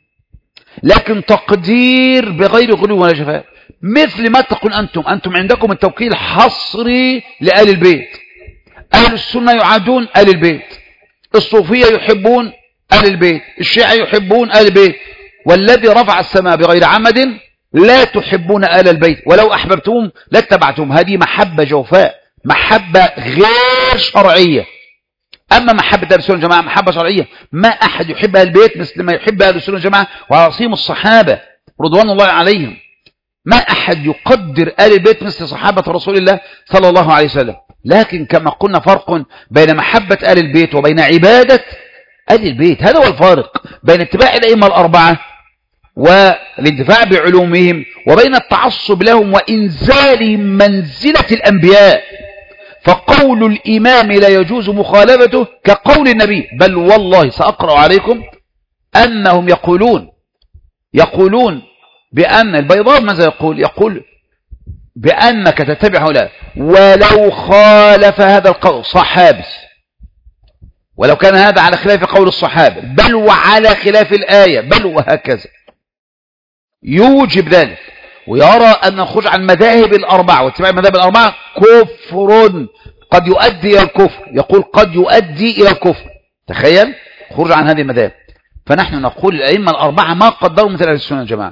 لكن تقدير بغير غلو ولا جفاء. مثل ما تقول أنتم عندكم التوكيل حصري لآل البيت. أهل السنة يعادون آل البيت، الصوفية يحبون آل البيت، الشيعة يحبون آل البيت، والذي رفع السماء بغير عمد لا تحبون آل البيت ولو أحببتم لاتبعتم. هذه محبة جوفاء، محبة غير شرعية. أما محبة أهل السنة والجماعة محبة شرعية. ما أحد يحب أهل البيت مثل ما يحب أهل السنة والجماعة وعصيم الصحابة رضوان الله عليهم. ما أحد يقدر آل البيت مثل صحابة رسول الله صلى الله عليه وسلم. لكن كما قلنا فرق بين محبة آل البيت وبين عبادة آل البيت. هذا هو الفارق بين اتباع الأئمة الأربعة والانتفاع بعلومهم وبين التعصب لهم وإنزال منزلة الأنبياء. فقول الإمام لا يجوز مخالفته كقول النبي. بل والله سأقرأ عليكم أنهم يقولون بأن البيضاء ماذا يقول بأنك تتبع هؤلاء ولو خالف هذا القول صحابي، ولو كان هذا على خلاف قول الصحابة، بل وعلى خلاف الآية، بل وهكذا. يوجب ذلك ويرى أن الخروج عن المذاهب الأربعة واتباع المذاهب الأربعة كفر قد يؤدي إلى الكفر. يقول قد يؤدي إلى الكفر. تخيل خروج عن هذه المذاهب. فنحن نقول الأئمة الأربعة ما قدروا مثل أهل السنة والجماعة.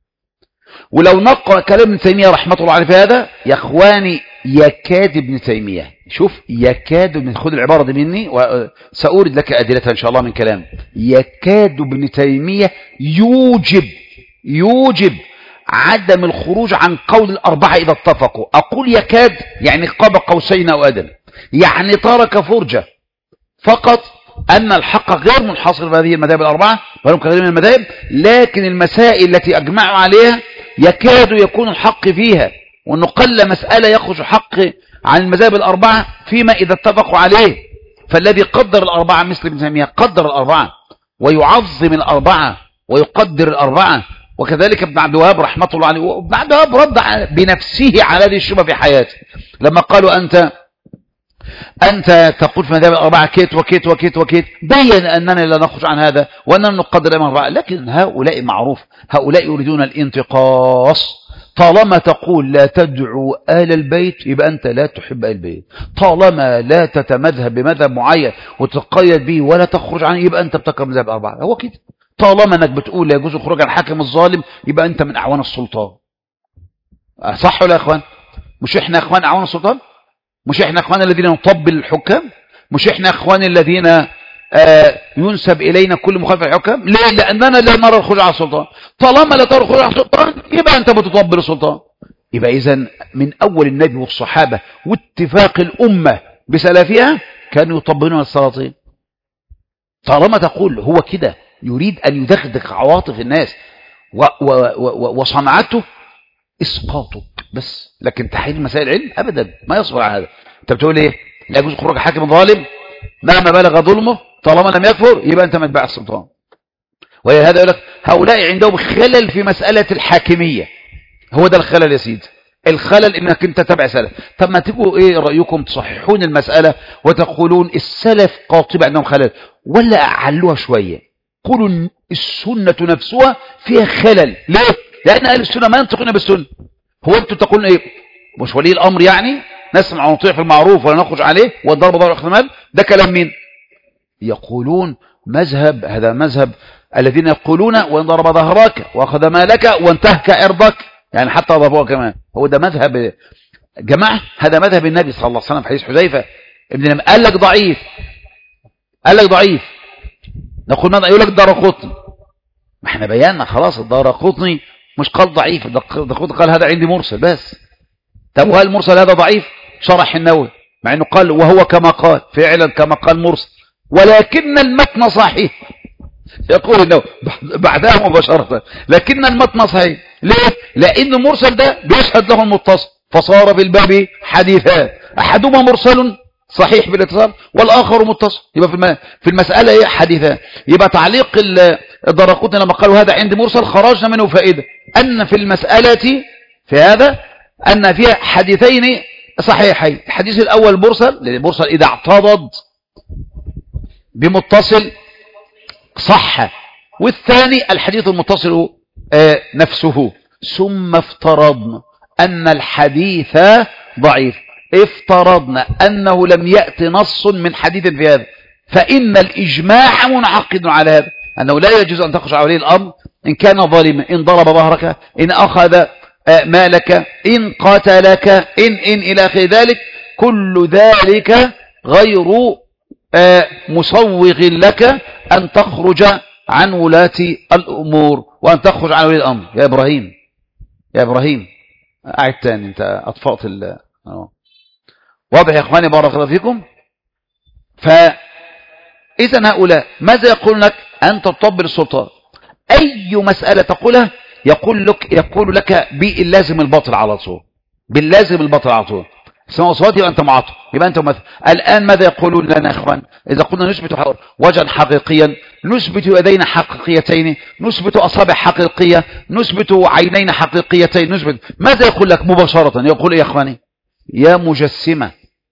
ولو نقرأ كلام ابن تيمية رحمة الله عليه في هذا يا إخواني، يكاد ابن تيمية، شوف يكاد، خذ العبارة دي مني وسأورد لك أدلتها إن شاء الله من كلام. يكاد ابن تيمية يوجب عدم الخروج عن قول الأربعة إذا اتفقوا. أقول يكاد يعني قاب قوسين أو أدنى، يعني ترك فرجة فقط أن الحق غير منحصر في هذه المذاهب الأربعة ولهم كغير من المذاهب، لكن المسائل التي أجمعوا عليها يكاد يكون الحق فيها، وأنه قل مسألة يخرج حق عن المذاهب الأربعة فيما إذا اتفقوا عليه. فالذي قدر الأربعة مثل ابن تيمية قدر الأربعة ويعظم الأربعة ويقدر الأربعة، وكذلك ابن عبد الوهاب رحمة الله عليه. وابن عبد الوهاب رد بنفسه على هذه الشبهة في حياته لما قالوا أنت تقول في مذاهب الأربعة كيت وكيت وكيت وكيت، بين أننا لا نخرج عن هذا وأننا نقدر الأئمة الأربعة. لكن هؤلاء معروف، هؤلاء يريدون الانتقاص. طالما تقول لا تدعو آل البيت يبقى أنت لا تحب آل البيت. طالما لا تتمذهب بمذهب معين وتقيد به ولا تخرج عنه يبقى أنت بتكره مذهب الأربعة. هو كده. طالما أنك بتقول لا يجوز الخروج عن الحاكم الظالم يبقى أنت من أعوان السلطان. صح ولا يا أخوان؟ مش إحنا أخوان أعوان السلطان؟ مش إحنا أخوان الذين نطبل الحكام؟ مش إحنا أخوان الذين ينسب إلينا كل مخالف الحكام؟ ليه؟ لأننا لا نرى الخروج على السلطان. طالما لا ترى الخروج على السلطان يبقى أنت بتطبل السلطان. يبقى إذن من أول النبي والصحابة واتفاق الأمة بسلفها كانوا يطبلون السلاطين. طالما تقول هو كده يريد أن يدغدغ عواطف الناس وصنعته إسقاطك بس، لكن تحليل مسائل العلم أبدا ما يصبر على هذا. أنت بتقول إيه؟ لا يجوز خروج حاكم ظالم مهما بلغ ظلمه طالما لم يكفر يبقى أنت متبع السلطان. وهذا يقول لك هؤلاء عندهم خلل في مسألة الحاكمية. هو ده الخلل يا سيدي، الخلل انك انت تبع سلف. طب ما تبقوا ايه رأيكم تصححون المسألة وتقولون السلف قاطبة عندهم خلل، ولا أعلوها شوية قولوا السنة نفسها فيها خلل. ليه؟ لأن أهل السنة ما ينطقون بالسنة. هو أنتم تقولون إيه؟ مش ولي الأمر يعني نسمع ونطيع في المعروف ولا نخرج عليه والضرب ضرب الاحتمال؟ ده كلام مين؟ يقولون مذهب، هذا مذهب الذين يقولون وإن ضرب ظهرك وأخذ مالك وانتهك عرضك، يعني حتى ضربوه كمان. هو ده مذهب جماعة، هذا مذهب النبي صلى الله عليه وسلم في حديث حذيفة ابن لم قال لك ضعيف، قال لك ضعيف، نقول ماذا؟ يقول لك الدارقطني. ما احنا بينا خلاص الدارقطني مش قال ضعيف، الدارقطني قال هذا عندي مرسل بس. طب وهل المرسل هذا ضعيف؟ شرح النووي مع انه قال وهو كما قال فعلا كما قال مرسل، ولكن المتن صحيح. يقول انه بعدها مباشرة لكن المتن صحيح. ليه؟ لان المرسل ده بيشهد له المتصل، فصار بالباب حديثان، احدهما مرسل صحيح بالاتصال والآخر متصل، يبقى في المسألة ايه؟ حديثان. يبقى تعليق الدرقطني لما قالوا هذا عندي مرسل خرجنا منه فائدة أن في المسألة في هذا أن فيها حديثين صحيحين. الحديث الأول مرسل، لأن المرسل إذا اعتضد بمتصل صح، والثاني الحديث المتصل نفسه. ثم افترضنا أن الحديث ضعيف، افترضنا أنه لم يأتي نص من حديث في هذا، فإن الإجماع منعقد على هذا أنه لا يجوز أن تخرج عليه الأمر إن كان ظالما، إن ضرب ظهرك، إن أخذ مالك، إن قتلك، إن إلى آخر ذلك. كل ذلك غير مسوغ لك أن تخرج عن ولاة الأمور وأن تخرج عن ولي الأمر. يا إبراهيم، يا إبراهيم قاعد تاني، أنت أطفأت واضح يا إخواني بارك الله فيكم. فإذا هؤلاء ماذا يقول لك؟ أنت تطبل السلطان، أي مسألة تقولها يقول لك باللازم الباطل على طول، باللازم الباطل على طول. سمع صوتي وأنت معطل، يبقى أنت مثل. الآن ماذا يقولون لنا يا إخوان؟ إذا قلنا نثبت وجها حقيقيا، نثبت يدين حقيقيتين، نثبت أصابع حقيقية، نثبت عينين حقيقيتين، نثبت، ماذا يقول لك مباشرة؟ يقول يا إخواني يا مجسمة،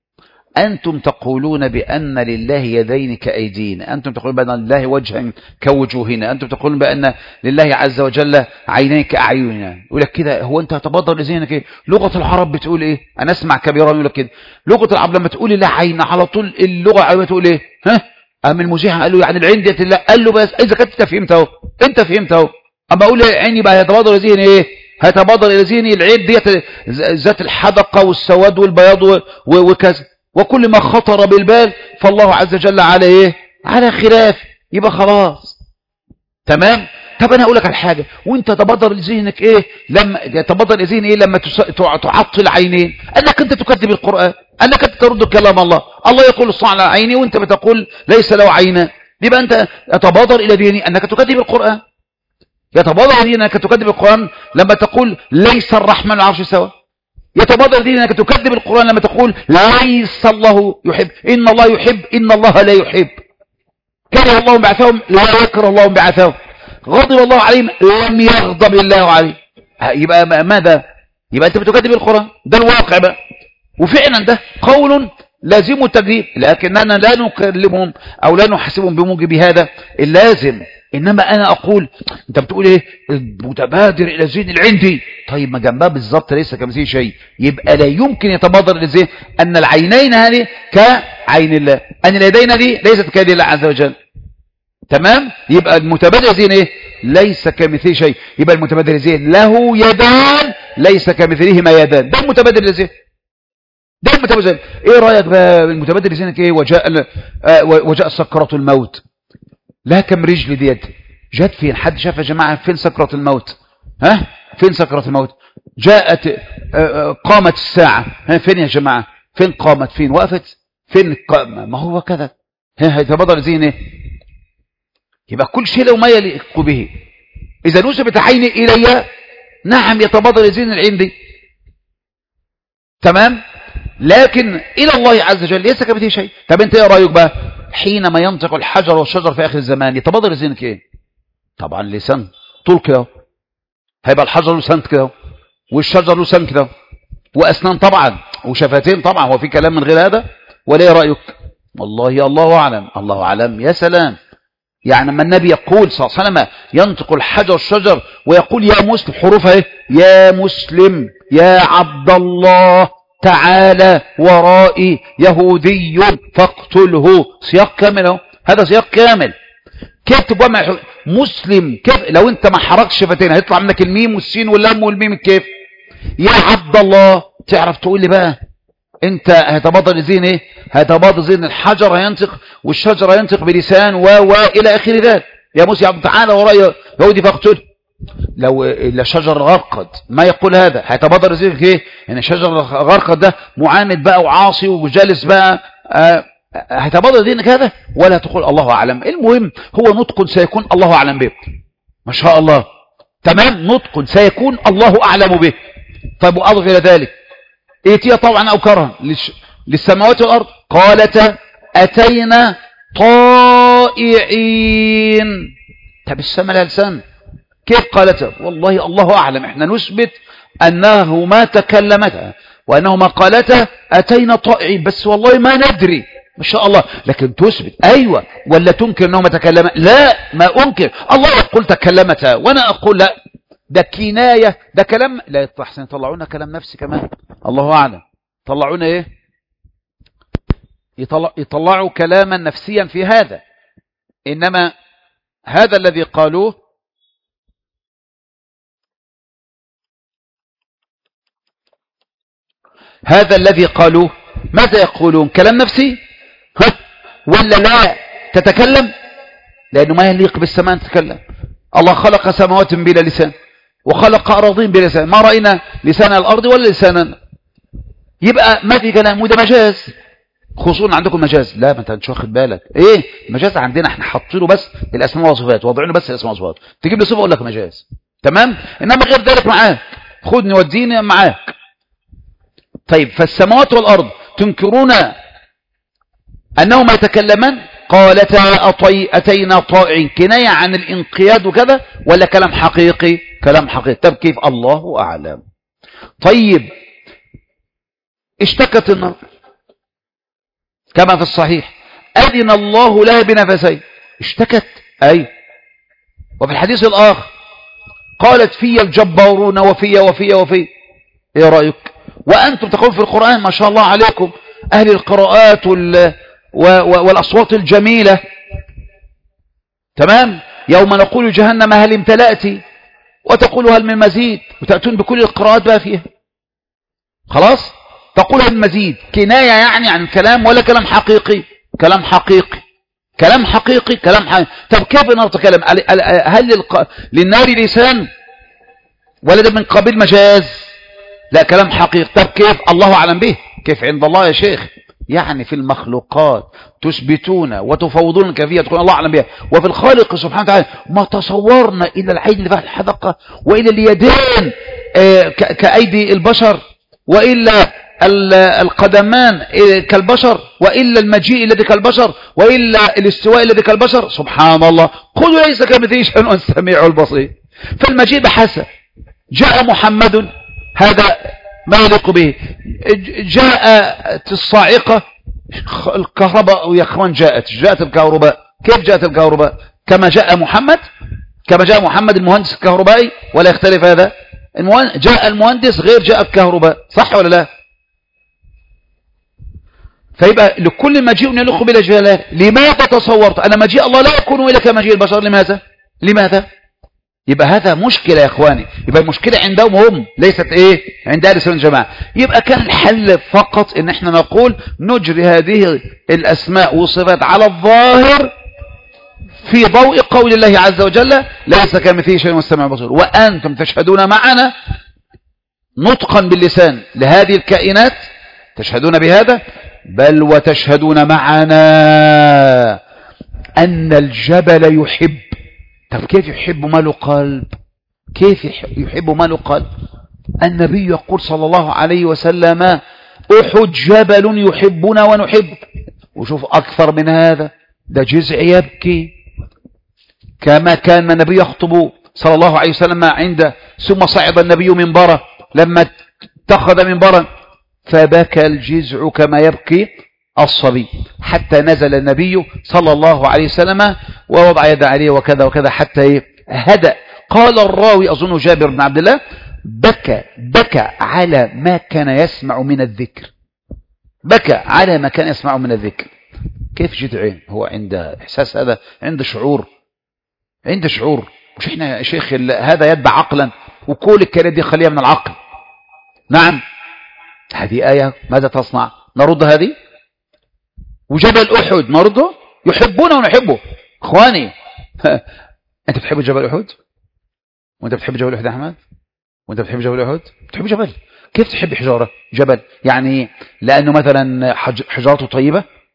أنتم تقولون بأن لله يدين كأيدينا، أنتم تقولون بأن لله وجها كوجوهنا، أنتم تقولون بأن لله عز وجل عينين كأعيننا. يقول لك كده، هو أنت هتبادر لذهنك إيه؟ لغة العرب بتقول إيه؟ أنا أسمع كبيرا يقول لك كده، لغة العرب لما تقول الله عين على طول اللغة العربية تقول إيه؟ أم المزيح قال له يعني العين ديت الله، قال له بس إذا كنت أنت فهمت أهو، أنت فهمت أهو. أما أقول عيني بقى هيتبادر لذهني إيه؟ هيتبادر إلى ذهني العين ديت ذات الحدقة والسواد والبياض وكذا، وكل ما خطر بالبال فالله عز وجل على ايه؟ على خلاف. يبقى خلاص تمام. طب انا اقول لك على حاجه، وانت تبادر لذهنك ايه لما يتبادر لذهني ايه لما تعطل عينين؟ انك انت تكذب القران، انك انت ترد كلام الله. الله يقول الصنع على عيني وانت بتقول ليس له عينان، يبقى انت يتبادر الى ذهني انك تكذب القران. يتبادر الى ذهني انك تكذب القران لما تقول ليس الرحمن العرش سوا. يتبادر الذين انك تكذب القرآن لما تقول ليس الله يحب، إن الله يحب، إن الله لا يحب. كره الله بعثهم لا يكره الله بعثهم، غضب الله عليهم لم يغضب الله عليه. يبقى ماذا؟ يبقى أنت بتكذب القرآن، ده الواقع بقى. وفعلا ده قول لازم التكذيب، لكننا لا نكلمهم أو لا نحاسبهم بموجب هذا اللازم. إنما أنا أقول أنت بتقول إيه؟ المتبادر إلى الذهن العندي، طيب ما جنبها بالظبط ليس كمثله شيء، يبقى لا يمكن يتبادر إلى الذهن أن العينين هذه كعين الله، أن اليدين دي ليست كيد الله عز وجل. تمام؟ يبقى المتبادر الذهن إيه؟ ليس كمثله شيء، يبقى المتبادر الذهن له يدان ليس كمثلهما يدان، ده المتبادر الذهن. ده المتبادر. إيه رأيك بقى المتبادر الذهن إيه؟ وجاء سكرات الموت، لها كم رجل ديت؟ جاءت فين؟ حد شاف يا جماعة فين سكرة الموت؟ فين سكرة الموت؟ جاءت قامت الساعة، فين يا جماعة؟ فين قامت؟ فين وقفت؟ فين ما هو كذا. هيتبادر ذهن ايه؟ يبقى كل شيء له ما يليق به. إذا نسبت عيني إلي نعم يتبادر ذهن عندي، تمام؟ لكن إلى الله عز وجل ليس كمثله شيء. طب أنت إيه رأيك بقى؟ حينما ينطق الحجر والشجر في آخر الزمان يتبادر لذهنك إيه؟ طبعا لسان طول كده، هيبقى الحجر له سن كده والشجر له سن كده وأسنان طبعا وشفتين طبعا. هو في كلام من غير هذا؟ ولا إيه رأيك؟ والله الله أعلم، الله أعلم. يا سلام، يعني لما النبي يقول صلى الله عليه وسلم ينطق الحجر والشجر ويقول يا مسلم، حروفها إيه؟ يا مسلم يا عبد الله تعالى ورائي يهودي فاقتله. سياق كامل، هذا سياق كامل. كيف تجمع مسلم؟ كيف لو انت ما حركتش شفتين هيطلع منك الميم والسين واللام والميم؟ كيف يا عبد الله؟ تعرف تقول لي بقى انت هيتبادر لذهن ايه؟ هيتبادر ذهن الحجر هينطق والشجر هينطق بلسان والى اخر ذلك. يا موسى عبد تعالى ورائي يهودي فاقتله. لو الشجر غرقد ما يقول هذا، هيتبادر ذهنك ايه؟ يعني الشجر غرقد ده معاند بقى وعاصي وجالس بقى هتبادر دينك هذا ولا تقول الله أعلم. المهم هو نطق سيكون الله أعلم به، ما شاء الله، تمام، نطق سيكون الله أعلم به. طيب وأضف إلى ذلك إيتيا طوعا أو كرها للسماوات والأرض قالتا أتينا طائعين. طب السماء لها لسان، كيف قالتا؟ والله الله أعلم، احنا نثبت أنه ما تكلمتها وأنه ما قالتها أتينا طائعين، بس والله ما ندري، ما شاء الله. لكن تثبت أيوة ولا تنكر أنه ما تكلم؟ لا، ما أنكر. الله يقول تكلمتها وأنا أقول لا، ده كناية، ده كلام. لا يتحسن يطلعونا كلام نفسي كمان، الله أعلم. طلعونا إيه؟ يطلعوا كلاما نفسيا في هذا. إنما هذا الذي قالوه ماذا يقولون؟ كلام نفسي ولا لا تتكلم؟ لأنه ما يليق بالسماء أن تتكلم. الله خلق سماوات بلا لسان وخلق أراضين بلا لسان، ما رأينا لسان الأرض ولا لسانا، يبقى ما في كلام. وده مجاز، خصوصا عندكم مجاز. لا، ما انت مش واخد بالك. ايه المجاز عندنا؟ احنا حاطينه بس الاسماء والصفات، واضعينه بس الاسماء والصفات. تجيب لي صفه اقول لك مجاز، تمام. انما غير ذلك معاك، خدني وديني معاك. طيب فالسماوات والارض تنكرون انهما يتكلمان؟ قالتا اتينا طائعين، كنايه عن الانقياد وكذا ولا كلام حقيقي؟ كلام حقيقي. طب كيف؟ الله اعلم. طيب اشتكت النار كما في الصحيح، أذن الله لها بنفسين، اشتكت أي. وفي الحديث الآخر قالت في الجبارون وفي. ايه رأيك؟ وأنتم تقولون في القرآن ما شاء الله عليكم أهل القراءات والأصوات الجميلة، تمام. يوم نقول جهنم هل امتلأت وتقول هل من مزيد، وتأتون بكل القراءات بقى فيها، خلاص تقول هل مزيد، كناية يعني عن كلام ولا كلام حقيقي؟ كلام حقيقي. طب كيف النار تكلم؟ هل للنار لسان ولا ده من قبيل مجاز؟ لا، كلام حقيقي. طب كيف؟ الله أعلم به. كيف عند الله يا شيخ؟ يعني في المخلوقات تثبتون وتفوضون الكيفية تقول الله أعلم بها، وفي الخالق سبحانه وتعالى ما تصورنا إلى العين اللي فيها الحدقة وإلى اليدين كأيدي البشر، وإلا القدمان كالبشر، وإلا المجيء الذي كالبشر، وإلا الاستواء الذي كالبشر. سبحان الله، قل ليس كمثله شيء السميع البصير. فالمجيء بحسب، جاء محمد هذا ما يليق به، جاءت الصاعقة، الكهرباء يا اخوان جاءت الكهرباء. كيف جاءت الكهرباء؟ كما جاء محمد المهندس الكهربائي، ولا يختلف هذا. جاء المهندس غير جاء الكهرباء، صح ولا لا؟ فيبقى لكل مجيء يليق بلا جلاله. لماذا تصورت أن مجيء الله لا يكون إلا كمجيء البشر؟ لماذا؟ يبقى هذا مشكلة يا إخواني. يبقى المشكلة عندهم هم، ليست عند أهل السنة والجماعة. يبقى كان الحل فقط إن احنا نقول نجري هذه الأسماء والصفات على الظاهر في ضوء قول الله عز وجل ليس كمثله شيء والسميع البصير. وأنتم تشهدون معنا نطقا باللسان لهذه الكائنات، تشهدون بهذا، بل وتشهدون معنا أن الجبل يحب. طب كيف يحب ما له قلب؟ كيف يحب ما له قلب؟ النبي يقول صلى الله عليه وسلم أحد جبل يحبنا ونحب. وشوف أكثر من هذا، ده جزع يبكي كما كان النبي يخطب صلى الله عليه وسلم ثم صعد النبي منبره، لما اتخذ منبرا فبكى الجزع كما يبكي الصبي، حتى نزل النبي صلى الله عليه وسلم ووضع يد عليه وكذا وكذا حتى هدأ. قال الراوي أظن جابر بن عبد الله بكى على ما كان يسمع من الذكر. بكى على ما كان يسمع من الذكر. كيف جدعين؟ هو عند إحساس هذا، عند شعور. مش احنا يا شيخ هذا يتبع عقلا، وكل الكلام دي خليها من العقل. نعم، هذه آية، ماذا تصنع؟ نرد هذه؟ وجبل أحد نرده؟ يحبونه ونحبه. اخواني انت بتحب جبل أحد؟ وانت بتحب جبل أحد يا أحمد؟ وانت بتحب جبل أحد؟ بتحب جبل؟ كيف تحب حجارة جبل؟ يعني لأنه مثلا حجارته طيبة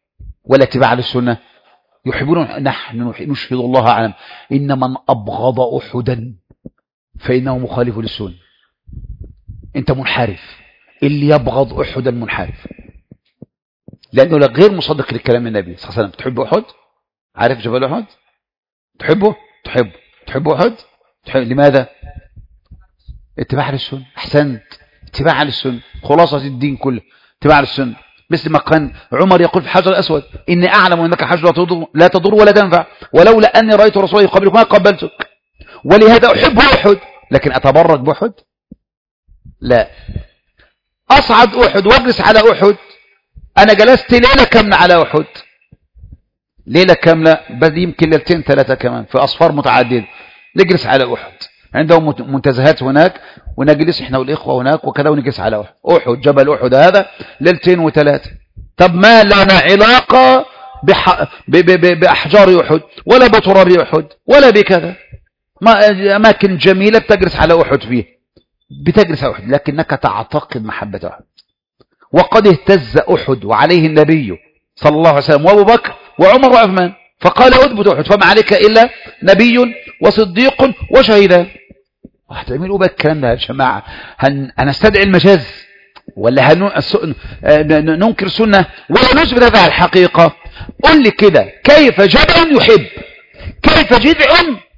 ولا اتباع للسنة؟ يحبون. نحن نشهد الله أعلم إن من أبغض أحدا فإنه مخالف للسنة. أنت منحرف. اللي يبغض أحدا منحرف، لأنه غير مصدق للكلام النبي صلى الله عليه وسلم. تحب أحد؟ عارف جبل أحد؟ تحبه؟ تحب أحد؟ لماذا؟ اتباع للسنة. أحسنت، اتباع للسنة. خلاصة الدين كله اتباع للسنة. مثل ما كان عمر يقول في الحجر الأسود: إني أعلم أنك حجر لا تضر ولا تنفع، ولولا أني رأيت رسول الله يقبلك ما قبلتك، ولهذا أحب أحد، لكن أتبرك بأحد؟ لا. أصعد أحد واجلس على أحد. أنا جلست ليلة كاملة على أحد، ليلة كاملة، بل يمكن ليلتين ثلاثة كمان في أصفار متعددة نجلس على أحد. عندهم منتزهات هناك ونجلس احنا والإخوة هناك وكذا ونجلس على أحد. جبل أحد هذا ليلتين وثلاثة. طب ما لنا علاقة بأحجار أحد ولا بتراب أحد ولا بكذا؟ ما أماكن جميلة بتجلس على أحد فيه، بتجلس على أحد، لكنك تعتقد محبة أحد. وقد اهتز أحد وعليه النبي صلى الله عليه وسلم وأبو بكر وعمر وعثمان، فقال: أثبت أحد فما عليك إلا نبي وصديق وشهيدان. هتعملوا بقى الكلام ده يا جماعة؟ هنستدعي المجاز ولا ننكر سنة ولا نثبت هذا الحقيقة؟ قل لي كده، كيف جدع يحب؟ كيف جدع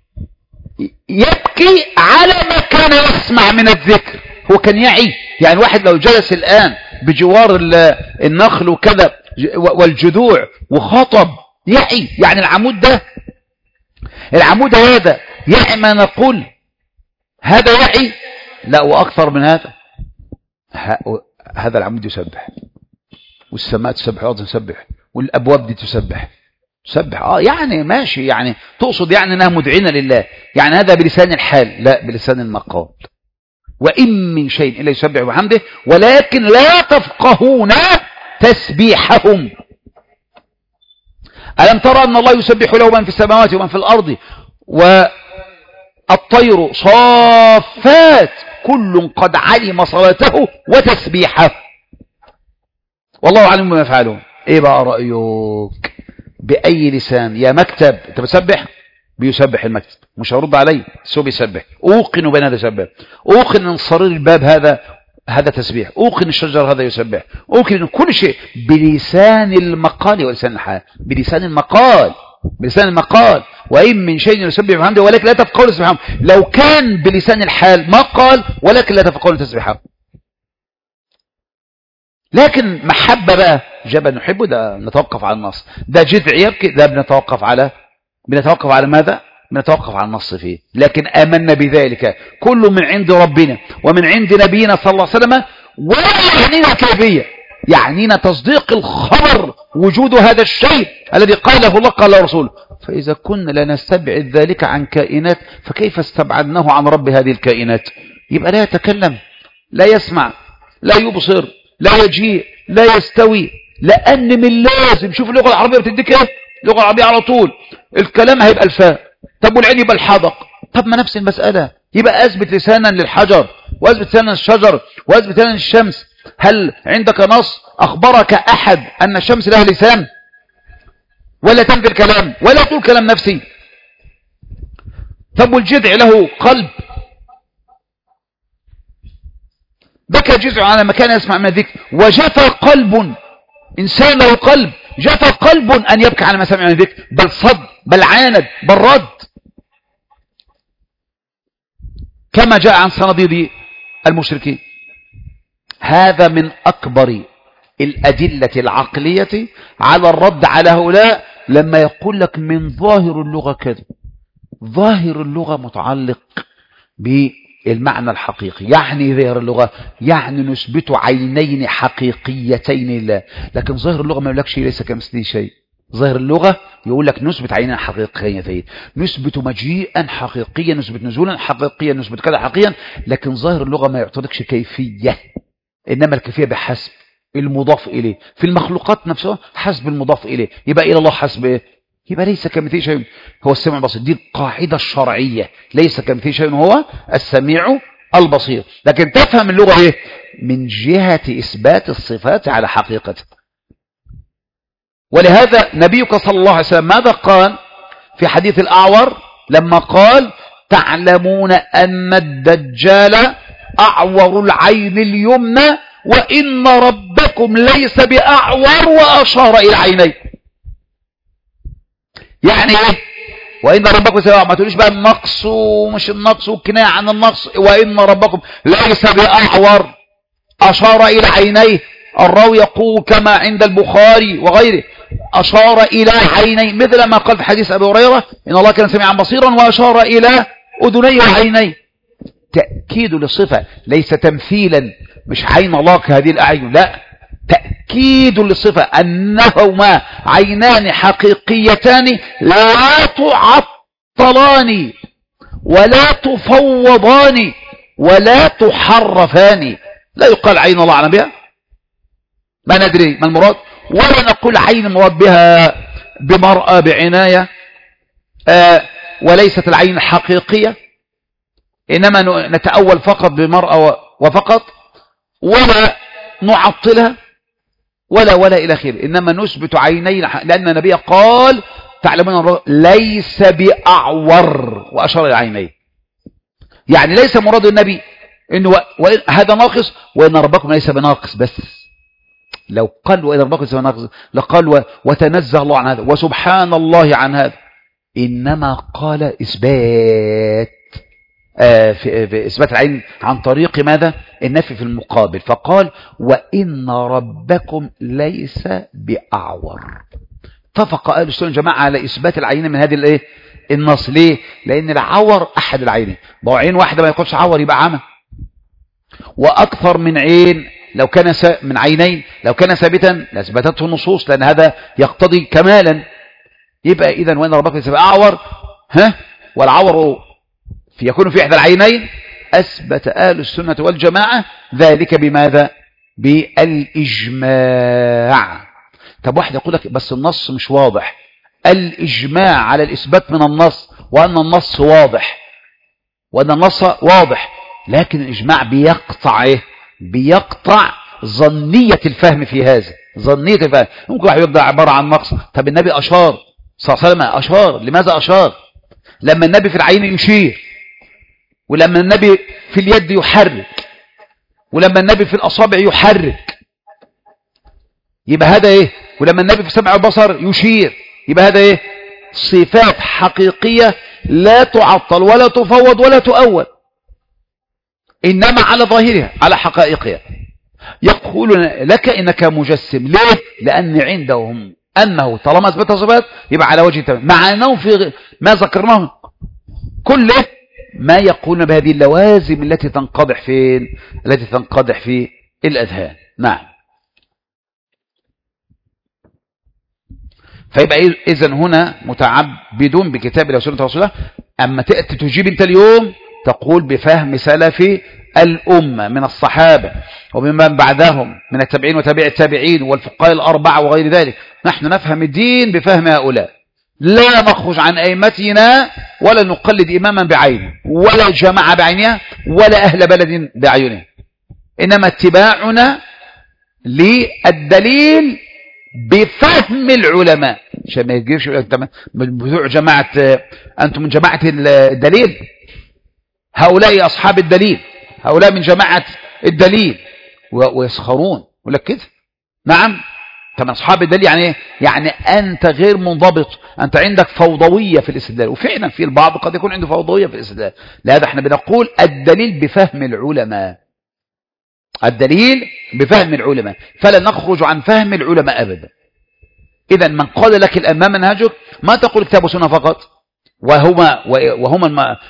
يبكي على ما كان يسمع من الذكر؟ هو كان يعي. يعني واحد لو جلس الآن بجوار النخل وكذا والجذوع وخطب يعي، يعني العمود هذا يعي ما نقول، هذا يعي؟ لا، وأكثر من هذا. هذا العمود يسبح، والسماء تسبح والأرض تسبح والأبواب دي تسبح. يعني ماشي، يعني تقصد يعني أنها مدعنة لله، يعني هذا بلسان الحال، لا بلسان المقال. وإن من شيء إلا يسبح بحمده ولكن لا تفقهون تسبيحهم. ألم ترى أن الله يسبح له من في السماوات ومن في الأرض والطير صافات كل قد علم صلاته وتسبيحه والله أعلم بما يفعلون. إيه بقى رأيك؟ بأي لسان يا مكتب أنت بتسبح؟ بيسبح المكتب، مش هرد عليه، سو بيسبح. أوقن بين هذا يسبح، أوقن أن صرير الباب هذا تسبيح، أوقن الشجر هذا يسبح، أوقن كل شيء بلسان المقال ولسان الحال. بلسان المقال. وإن من شيء يسبح بحمده ولكن لا تفقهون تسبيحهم. لو كان بلسان الحال ما قال ولكن لا تفقهون تسبيحهم. لكن محبة بقى جبل نحبه، ده نتوقف على النص. ده جذع يبكي، ده بنتوقف على ماذا؟ بنتوقف على النص فيه. لكن آمنا بذلك كل من عند ربنا ومن عند نبينا صلى الله عليه وسلم، ولا يعنينا كيفية، يعنينا تصديق الخبر، وجود هذا الشيء الذي قاله الله قال رسوله. فإذا كنا لا نستبعد ذلك عن كائنات، فكيف استبعدناه عن رب هذه الكائنات؟ يبقى لا يتكلم، لا يسمع، لا يبصر، لا يجيء، لا يستوي. لأن من لازم، شوف اللغة العربية بتديك ايه؟ اللغة العربية على طول الكلام هيبقى الفاء، طب والعين يبقى الحدق. طب ما نفس المسألة، يبقى أثبت لسانا للحجر وأثبت لسانا للشجر وأثبت لسانا للشمس. هل عندك نص أخبرك أحد أن الشمس لها لسان؟ ولا تنفي الكلام ولا تقول كلام نفسي؟ طب والجذع له قلب؟ بكى جذع على مكان يسمع من الذكر، وجفى قلب إنسان له قلب، جفى قلب أن يبكي على ما سمع من الذكر، بل صد، بل عاند، بل رد، كما جاء عن صناديد المشركين. هذا من أكبر الأدلة العقلية على الرد على هؤلاء، لما يقول لك من ظاهر اللغة كذا. ظاهر اللغة متعلق بالمعنى الحقيقي. يعني ظاهر اللغة يعني نثبت عينين حقيقيتين لله، لكن ظاهر اللغة ما يقولكش ليس كمثله شيء. ظاهر اللغة يقول لك نثبت عينين حقيقيتين، نثبت مجيئا حقيقيا، نثبت نزولا حقيقيا، نثبت كذا حقيقيا، لكن ظاهر اللغة ما يعطيكش كيفية، إنما الكيفية بحسب المضاف إليه. في المخلوقات نفسها حسب المضاف إليه، يبقى إلى الله حسب إيه؟ يبقى ليس كمثله شيء هو السميع البصير. دي القاعدة الشرعية، ليس كمثله شيء هو السميع البصير. لكن تفهم اللغة إيه؟ من جهة إثبات الصفات على حقيقتها. ولهذا نبيك صلى الله عليه وسلم ماذا قال في حديث الأعور لما قال تعلمون أن الدجال أعور العين اليمنى وإن ربكم ليس بأعور، وأشار إلى عينيه. يعني ايه وإن ربكم سواء؟ ما تقوليش بقى النقص ومش النقص والكناية عن النقص. وإن ربكم ليس بأعور، أشار إلى عينيه. الراوي يقول كما عند البخاري وغيره أشار إلى عينيه، مثل ما قال في حديث أبي هريرة إن الله كان سميعا بصيرا وأشار إلى أذنيه وعينيه. تأكيد للصفة ليس تمثيلا، مش عين الله كهذه الأعين، لا، تأكيد للصفة أنهما عينان حقيقيتان لا تعطلان ولا تفوضان ولا تحرفان. لا يقال عين الله أعلم بها، ما ندري ما المراد، ولا نقول عين المراد بها بمرأة بعناية، وليست العين الحقيقية، إنما نتأول فقط بمرأة وفقط، ولا نعطلها ولا إلى آخره، إنما نثبت عينين، لأن النبي قال تعلمون ليس بأعور وأشار إلى عينيه. يعني ليس مراد النبي إنه هذا ناقص وإن ربكم ليس بناقص بس. لو قال وإن ربكم ليس بناقص لقال وتنزه الله عن هذا وسبحان الله عن هذا، إنما قال إثبات في إثبات العين عن طريق ماذا؟ النفي في المقابل، فقال وإن ربكم ليس بأعور. اتفق أهل السنة والجماعة على إثبات العين من هذه النص. ليه؟ لأن العور أحد العينين، عين واحدة ما يقولش عور يبقى عمى، وأكثر من عين لو كان من عينين لو كان ثابتا لأثبتته النصوص، لأن هذا يقتضي كمالا. يبقى إذن وإن ربكم ليس بأعور، والعور يكون في إحدى العينين، أثبت أهل السنة والجماعة ذلك بماذا؟ بالإجماع. طب واحد يقول لك بس النص مش واضح. الإجماع على الإثبات من النص، وأن النص واضح لكن الإجماع بيقطع إيه؟ بيقطع ظنية الفهم في هذا. ظنية الفهم ممكن واحد يبدأ عبارة عن نقص. طب النبي أشار صلى الله عليه وسلم، أشار لماذا أشار؟ لما النبي في العين يشير، ولما النبي في اليد يحرك، ولما النبي في الأصابع يحرك، يبقى هذا إيه؟ ولما النبي في السمع والبصر يشير، يبقى هذا إيه؟ صفات حقيقية لا تعطل ولا تفوض ولا تؤول، إنما على ظاهرها على حقائقها. يقولون لك إنك مجسم. ليه؟ لأن عندهم أنه طالما أثبت صفات يبقى على وجه التمام، مع أنه في ما ذكرناه كله ما يقولون بهذه اللوازم التي تنقضح فين؟ التي تنقضح في الأذهان. نعم. فيبقى إذن هنا متعبدون بكتاب الله وسنة رسوله. أما تأتي تجيب أنت اليوم تقول بفهم سلف الأمة من الصحابة ومن بعدهم من التابعين وتابع التابعين والفقهاء الأربعة وغير ذلك. نحن نفهم الدين بفهم هؤلاء، لا نخرج عن أئمتنا ولا نقلد إماما بعينه ولا جماعة بعينها ولا أهل بلد بعينه، إنما اتباعنا للدليل بفهم العلماء. عشان ما يجيش بتوع جماعة أنتم من جماعة الدليل، هؤلاء أصحاب الدليل، هؤلاء من جماعة الدليل، ويسخرون يقول لك كده. نعم، طبعا أصحاب الدليل يعني ايه؟ يعني أنت غير منضبط، أنت عندك فوضوية في الاستدلال، وفعلا في البعض قد يكون عنده فوضوية في الاستدلال. لهذا احنا بنقول الدليل بفهم العلماء، الدليل بفهم العلماء، فلا نخرج عن فهم العلماء أبدا. إذا من قال لك الأمام منهجك ما تقول كتاب وسنة فقط، وهما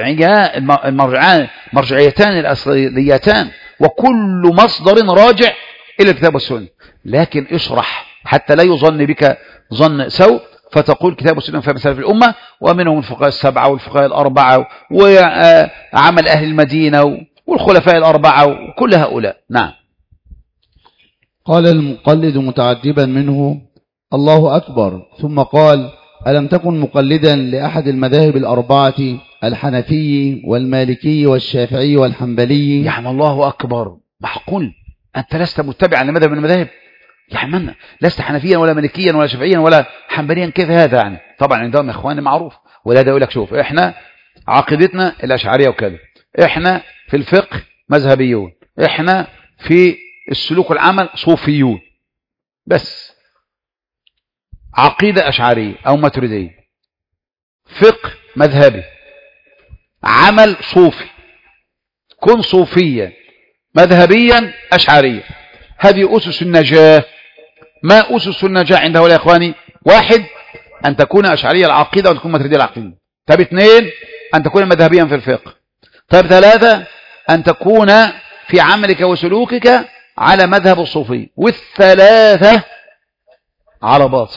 المرجعيتان الأصليتان، وكل مصدر راجع إلى الكتاب والسنة، لكن اشرح حتى لا يظن بك ظن سوء فتقول كتاب والسنة فهم سلف الأمة، ومنهم الفقهاء السبعة والفقهاء الأربعة وعمل أهل المدينة والخلفاء الأربعة وكل هؤلاء. نعم. قال المقلد متعجبا منه: الله أكبر. ثم قال: ألم تكن مقلدا لأحد المذاهب الأربعة، الحنفي والمالكي والشافعي والحنبلي؟ يعني الله أكبر، معقول أنت لست متبعا لمذهب من المذاهب؟ يا عمنا لست حنفيا ولا مالكيا ولا شافعيا ولا حنبليا، كيف هذا يعني؟ طبعا عندهم يا اخواني معروف، ولا ده يقول لك شوف احنا عقيدتنا الاشعريه وكذا، احنا في الفقه مذهبيون، احنا في السلوك والعمل صوفيون، بس عقيده اشعريه او ماتريديه، فقه مذهبي، عمل صوفي، كن صوفيا مذهبيا أشعريا. هذه أسس النجاة. ما أسس النجاة عند هؤلاء يا إخواني؟ واحد، أن تكون أشعرية العقيدة وتكون ماتريدية العقيدة. طيب اثنين، أن تكون مذهبيا في الفقه. طيب ثلاثة، أن تكون في عملك وسلوكك على مذهب الصوفي. والثلاثة على باطل.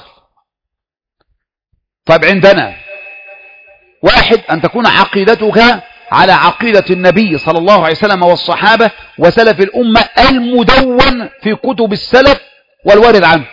طيب عندنا واحد، أن تكون عقيدتك على عقيدة النبي صلى الله عليه وسلم والصحابة وسلف الأمة المدون في كتب السلف والوارد عنه.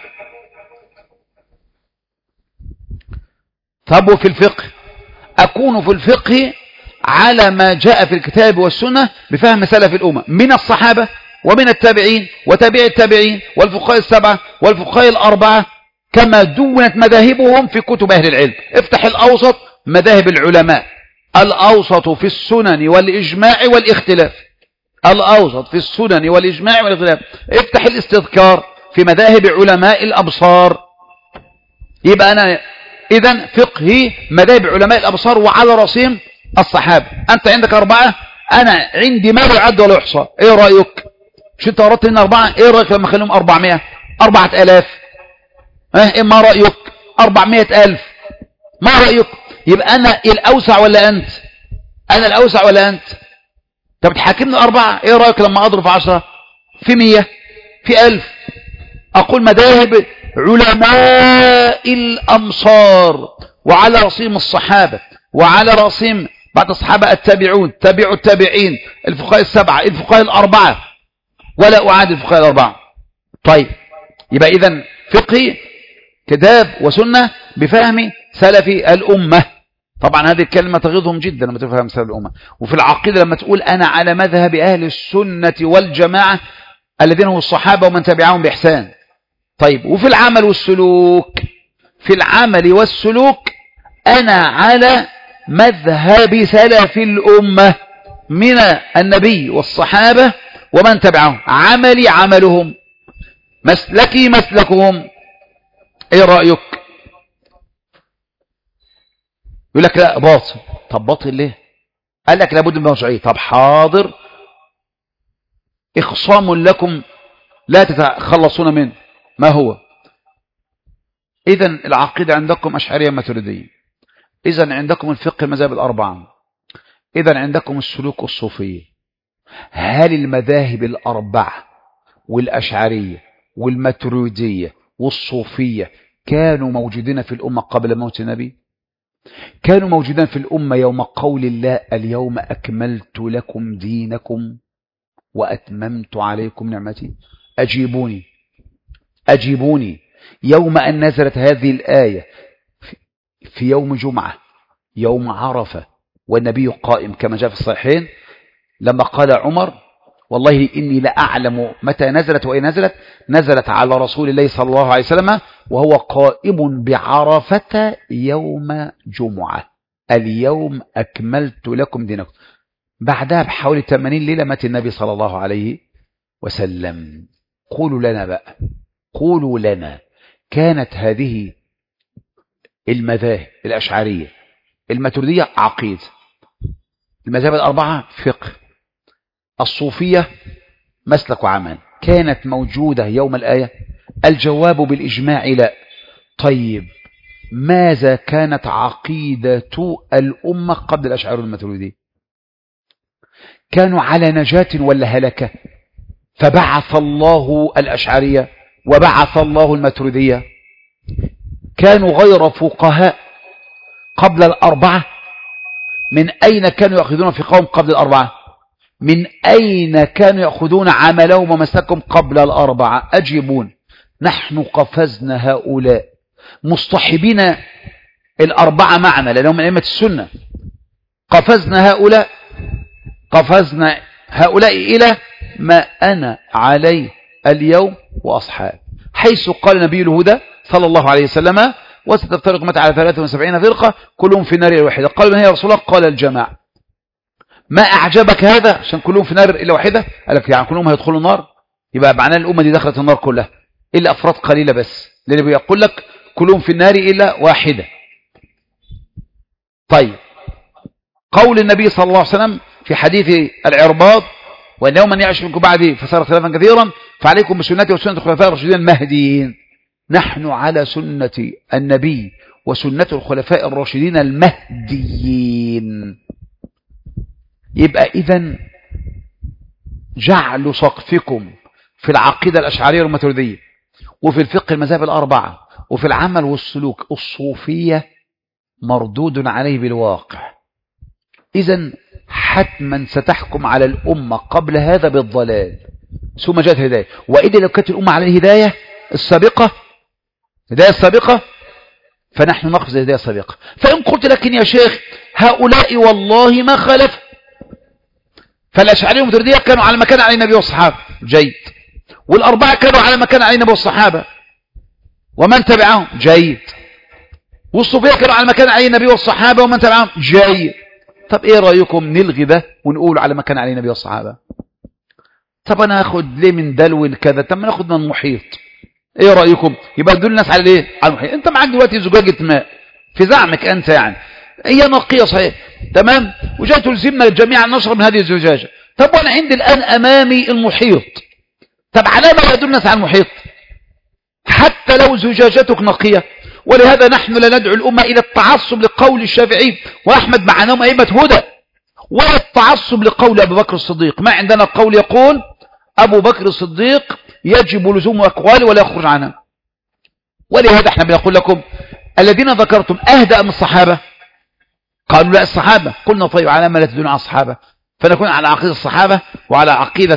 طب وفي الفقه، أكون في الفقه على ما جاء في الكتاب والسنة بفهم سلف الأمة من الصحابة ومن التابعين وتابع التابعين والفقهاء السبعة والفقهاء الأربعة كما دونت مذاهبهم في كتب أهل العلم. افتح الأوسط، مذاهب العلماء، الأوسط في السنن والإجماع والاختلاف، الأوسط في السنن والإجماع والاختلاف. افتح الاستذكار في مذاهب علماء الأبصار. يبقى أنا إذن فقهي مذاهب علماء الأبصار وعلى رأسهم الصحابة. أنت عندك أربعة، أنا عندي ما يعد ولا يحصى. إيه رأيك؟ مش أنت أردت إن أربعة؟ إيه رأيك لما أخليهم 400، 4000؟ إيه ما رأيك؟ 400,000؟ ما رأيك؟ يبقى أنا الأوسع ولا أنت؟ أنا الأوسع ولا أنت؟ طب تحاكمني 4، إيه رأيك لما أضرب 10 في 100 في 1000؟ أقول مذاهب علماء الأمصار وعلى رأسهم الصحابة وعلى رأسهم بعد الصحابة التابعون، تابعوا التابعين، الفقهاء السبعة، الفقهاء الأربعة، ولا أعاد الفقهاء الأربعة. طيب يبقى إذن فقهي كتاب وسنة بفهم سلف الأمة. طبعا هذه الكلمة تغيظهم جدا لما تفهم سلف الأمة. وفي العقيدة لما تقول أنا على مذهب أهل السنة والجماعة الذين هم الصحابة ومن تبعهم بإحسان. طيب وفي العمل والسلوك، في العمل والسلوك أنا على مذهب سلف الأمة من النبي والصحابة ومن تبعهم، عملي عملهم، مسلكي مسلكهم. ايه رأيك؟ يقول لك لا باطل. طب باطل ليه؟ قال لك لابد من مرجعية. طب حاضر، اخصام لكم لا تتخلصون منه. ما هو؟ إذن العقيدة عندكم أشعرية ماتريدية، إذن عندكم الفقه المذاهب الأربعة، إذن عندكم السلوك الصوفية. هل المذاهب الأربعة والأشعرية والماتريدية والصوفية كانوا موجودين في الأمة قبل موت النبي؟ كانوا موجودين في الأمة يوم قول الله اليوم أكملت لكم دينكم وأتممت عليكم نعمتي؟ أجيبوني أجيبوني. يوم أن نزلت هذه الآية في يوم جمعة يوم عرفة والنبي قائم كما جاء في الصحيحين، لما قال عمر والله إني لأعلم متى نزلت وإن نزلت، نزلت على رسول الله صلى الله عليه وسلم وهو قائم بعرفة يوم جمعة اليوم أكملت لكم دينكم. بعدها بحوالي 80 ليلة مات النبي صلى الله عليه وسلم. قولوا لنا بقى، قولوا لنا، كانت هذه المذاهب الأشعرية الماتريدية عقيدة، المذاهب الأربعة فقه، الصوفية مسلك وعمل، كانت موجودة يوم الآية؟ الجواب بالإجماع لا. طيب ماذا كانت عقيدة الأمة قبل الأشعار الماتريدية؟ كانوا على نجاة ولا هلكة؟ فبعث الله الأشعرية وبعث الله الماتريدية. كانوا غير فقهاء قبل الأربعة. من أين كانوا يأخذون فقههم قبل الأربعة؟ من أين كانوا يأخذون عملهم ومسلكهم قبل الأربعة؟ أجيبون. نحن قفزنا هؤلاء مصطحبين الأربعة معنا لأنهم من أئمة السنة. قفزنا هؤلاء إلى ما أنا عليه اليوم وأصحابي. حيث قال نبي الهدى صلى الله عليه وسلم وستفترق متى على 73 فرقة كلهم في نار واحدة. قالوا ما هي رسول الله؟ قال الجماعة. ما أعجبك هذا عشان كلهم في نار إلا واحدة؟ قال لك يعني كلهم هيدخلوا النار، يبقى معناه الأمة دي دخلت النار كلها إلا أفراد قليلة بس، لأنه بيقول لك كلهم في النار إلا واحدة. طيب قول النبي صلى الله عليه وسلم في حديث العرباض وأنه من يعش منكم بعدي فصار اختلافا كثيرا فعليكم بسنتي وسنة الخلفاء الراشدين المهديين. نحن على سنة النبي وسنة الخلفاء الراشدين المهديين. يبقى إذن جعل سقفكم في العقيدة الأشعرية والماتريدية وفي الفقه المذاهب الأربعة وفي العمل والسلوك الصوفية مردود عليه بالواقع. إذن حتما ستحكم على الأمة قبل هذا بالضلال ثم جاءت الهداية. وإذا لو كانت الأمة على الهداية السابقة فنحن نقفز الهداية السابقة. فإن قلت لكن يا شيخ هؤلاء والله ما خالف، فالأشعرية والماتريدية كانوا على مكان عليه النبي والصحابة، جيد، والأربعة كانوا على مكان عليه النبي والصحابة ومن تبعهم، جيد، والصوفية كانوا على مكان عليه النبي والصحابة ومن تبعهم، جيد. طب ايه رأيكم نلغي ده ونقول على مكان عليه النبي والصحابة؟ طب انا اخد ليه من دلو كذا؟ طب ما ناخد من المحيط. ايه رأيكم؟ يبقى دول الناس على ايه؟ على المحيط. انت معاك دلوقتي زجاجة ماء في زعمك انت، يعني هي نقية صحيح تمام، وجاء تلزمنا الجميع ان نشرب من هذه الزجاجة. طب وانا عندي الان امامي المحيط، طب على ما يدل الناس على المحيط حتى لو زجاجتك نقية. ولهذا نحن لا ندعو الأمة إلى التعصب لقول الشافعي وأحمد مع أنهم أئمة هدى، ولا التعصب لقول أبو بكر الصديق. ما عندنا قول يقول أبو بكر الصديق يجب لزوم أقواله ولا يخرج عنها. ولهذا احنا بنقول لكم الذين ذكرتم أهدأ من الصحابة؟ قالوا لا الصحابة. قلنا طيب على ما لا تدون على الصحابة؟ فنكون على عقيدة الصحابة وعلى عقيدة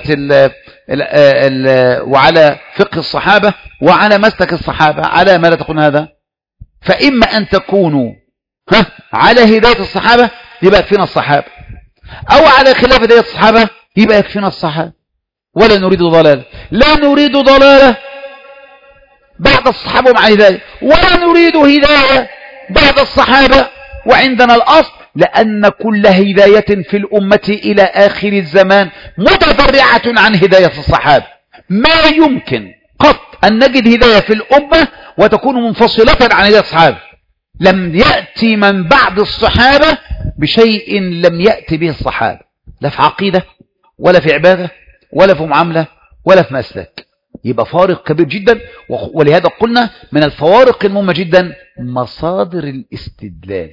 وعلى فقه الصحابة وعلى مسلك الصحابة. على ما لا تكون هذا؟ فإما أن تكونوا على هداية الصحابة يبقى يكفينا الصحابة، أو على خلاف هداية الصحابة يبقى يكفينا الصحابة. ولا نريد ضلالة، لا نريد ضلالة بعد الصحابة مع هداية، ولا نريد هداية بعد الصحابة وعندنا الأصل، لأن كل هداية في الأمة إلى آخر الزمان متفرعة عن هداية الصحابة. ما يمكن قط أن نجد هداية في الأمة وتكون منفصلة عن هداية الصحابة. لم يأتي من بعد الصحابة بشيء لم يأتي به الصحابة، لا في عقيدة ولا في عبادة ولا في معاملة ولا في مسلك. يبقى فارق كبير جدا. ولهذا قلنا من الفوارق المهمة جدا مصادر الاستدلال.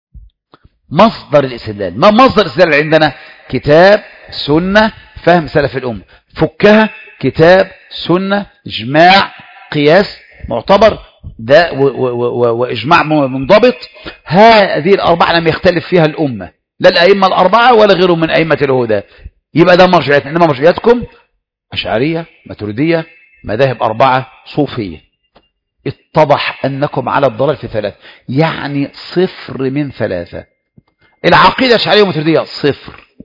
مصدر الاستدلال، ما مصدر الاستدلال عندنا؟ كتاب سنة فهم سلف الأمة، فكها كتاب سنة إجماع قياس معتبر ده وإجماع منضبط. هذه الأربعة لم يختلف فيها الأمة، لا الأئمة الأربعة ولا غيرهم من أئمة الهدى. يبقى ده مرجعيات. إنما مرجعياتكم أشعرية ماتريدية مذاهب أربعة صوفية. اتضح أنكم على الضلال في ثلاثة، يعني 0 من 3. العقيدة أشعرية وماتريدية 0،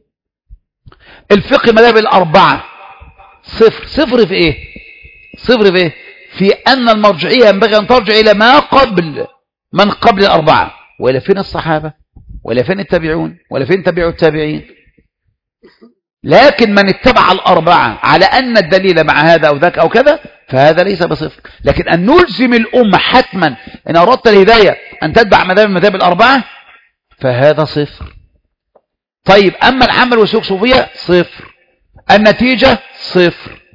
الفقه مذاهب الأربعة 0. 0 في إيه؟ 0 في إيه؟ في أن المرجعية ينبغي أن ترجع إلى ما قبل من قبل الأربعة. ولا فين الصحابة ولا فين التابعون ولا فين تبعوا التابعين. لكن من اتبع الأربعة على أن الدليل مع هذا أو ذاك أو كذا فهذا ليس بصفر. لكن أن نلزم الأمة حتما إن أردت الهداية أن تتبع مذاهب الأربعة فهذا 0. طيب أما العمل والسلوك صوفية 0، النتيجة 0.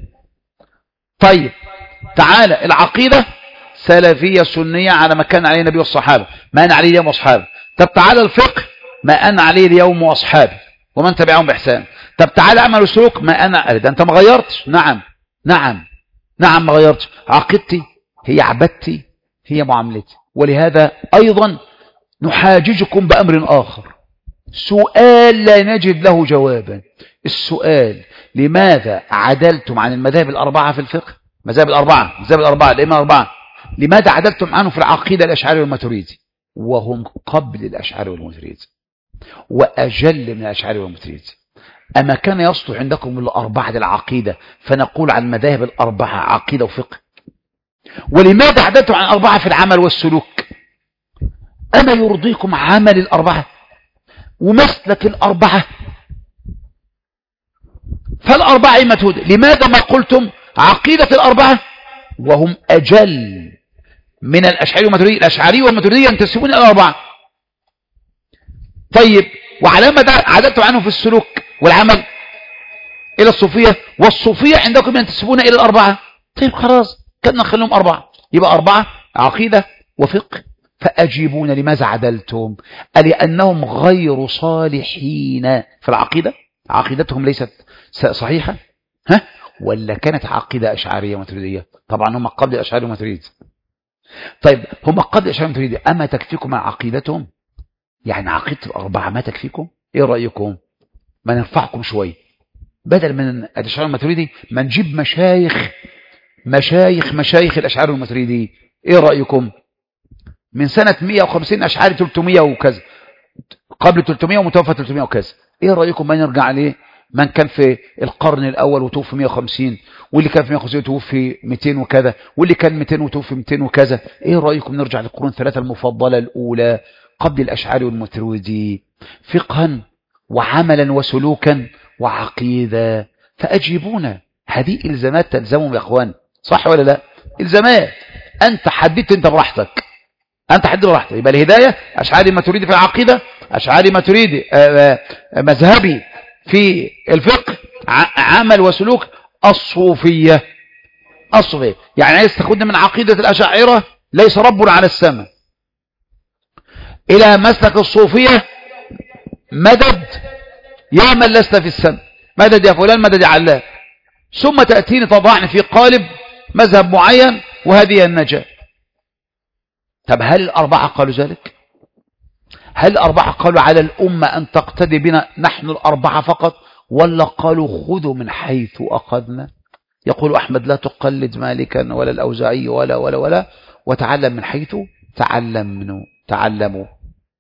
طيب تعالى العقيدة سلفية سنية على ما كان عليه النبي والصحابة، ما أنا عليه اليوم وأصحابه. طب تعالى الفقه ما أنا عليه اليوم وأصحابي ومن تبعهم بإحسان. طب تعالى عمل وسلوك ما أنا ده أنت ما غيرتش. نعم ما غيرتش. عقيدتي هي عبادتي هي معاملتي. ولهذا أيضا نحاججكم بأمر آخر، سؤال لا نجد له جوابا. السؤال لماذا عدلتم عن المذاهب الأربعة في الفقه؟ مذاهب الأربعة الأئمة الأربعة، لماذا عدلتم عنه في العقيدة الأشعري والماتريدي وهم قبل الأشعري والماتريدي وأجل من الأشعري والماتريدي؟ أما كان يصلح عندكم الأربعة العقيدة فنقول عن المذاهب الأربعة عقيدة وفقه؟ ولماذا عددت عن 4 في العمل والسلوك؟ أما يرضيكم عمل الأربعة ومسلك الأربعة؟ فالأربعة متهودة. لماذا ما قلتم عقيدة الأربعة وهم أجل من الأشعري والماتريدي؟ الأشعري والماتريدي ينتسبون إلى الأربعة. طيب وعلامة عددت عنه في السلوك والعمل إلى الصوفية، والصوفية عندكم ينتسبون إلى الأربعة. طيب خلاص كنا نخليهم 4، يبقى 4 عقيدة وفقه. فأجيبون لماذا عدلتم؟ لأنهم غير صالحين في العقيدة، عقيدتهم ليست صحيحة. ولا كانت عقيدة أشعرية ماتريدية؟ طبعا هم قبل الأشعري وماتريدي. طيب هم قبل الأشعري وماتريدي، أما تكفيكم عن عقيدتهم؟ يعني عقيدة الأربعة ما تكفيكم؟ إيه رأيكم؟ ما نرفعكم شوية، بدل من الأشعري والماتريدي ما نجيب مشايخ الأشعري والماتريدي. إيه رأيكم؟ من سنة 150 أشعري 300 وكذا، قبل 300 ومتوفى 300 وكذا. إيه رأيكم ما نرجع عليه؟ من كان في القرن الأول وتوفي 150، واللي كان في 150 وتوفي 200 وكذا، واللي كان 200 وتوفي 200 وكذا. إيه رأيكم نرجع للقرون الثلاثة المفضلة الأولى قبل الأشعري والماتريدي، فقها وعملا وسلوكا وعقيدة؟ فأجيبونا. هذه إلزامات تلزمهم يا أخوان، صح ولا لا؟ إلزامات. أنت حددت أنت براحتك، أنت حدد براحتك. يبقى الهداية أشعري ماتريدي في العقيدة، أشعري ماتريدي مذهبي في الفقه، عمل وسلوك الصوفية. يعني عايز تاخدنا من عقيدة الأشاعرة ليس ربنا على السماء إلى مسلك الصوفية، مدد يا من لست في السماء، مدد يا فلان، مدد يا علان، ثم تأتيني تضعني في قالب مذهب معين وهذه النجاة. طب هل الأربعة قالوا ذلك؟ هل الأربعة قالوا على الأمة أن تقتدي بنا نحن الأربعة فقط، ولا قالوا خذوا من حيث أخذنا؟ يقول أحمد لا تقلد مالكا ولا الأوزاعي ولا وتعلم من حيث تعلموا.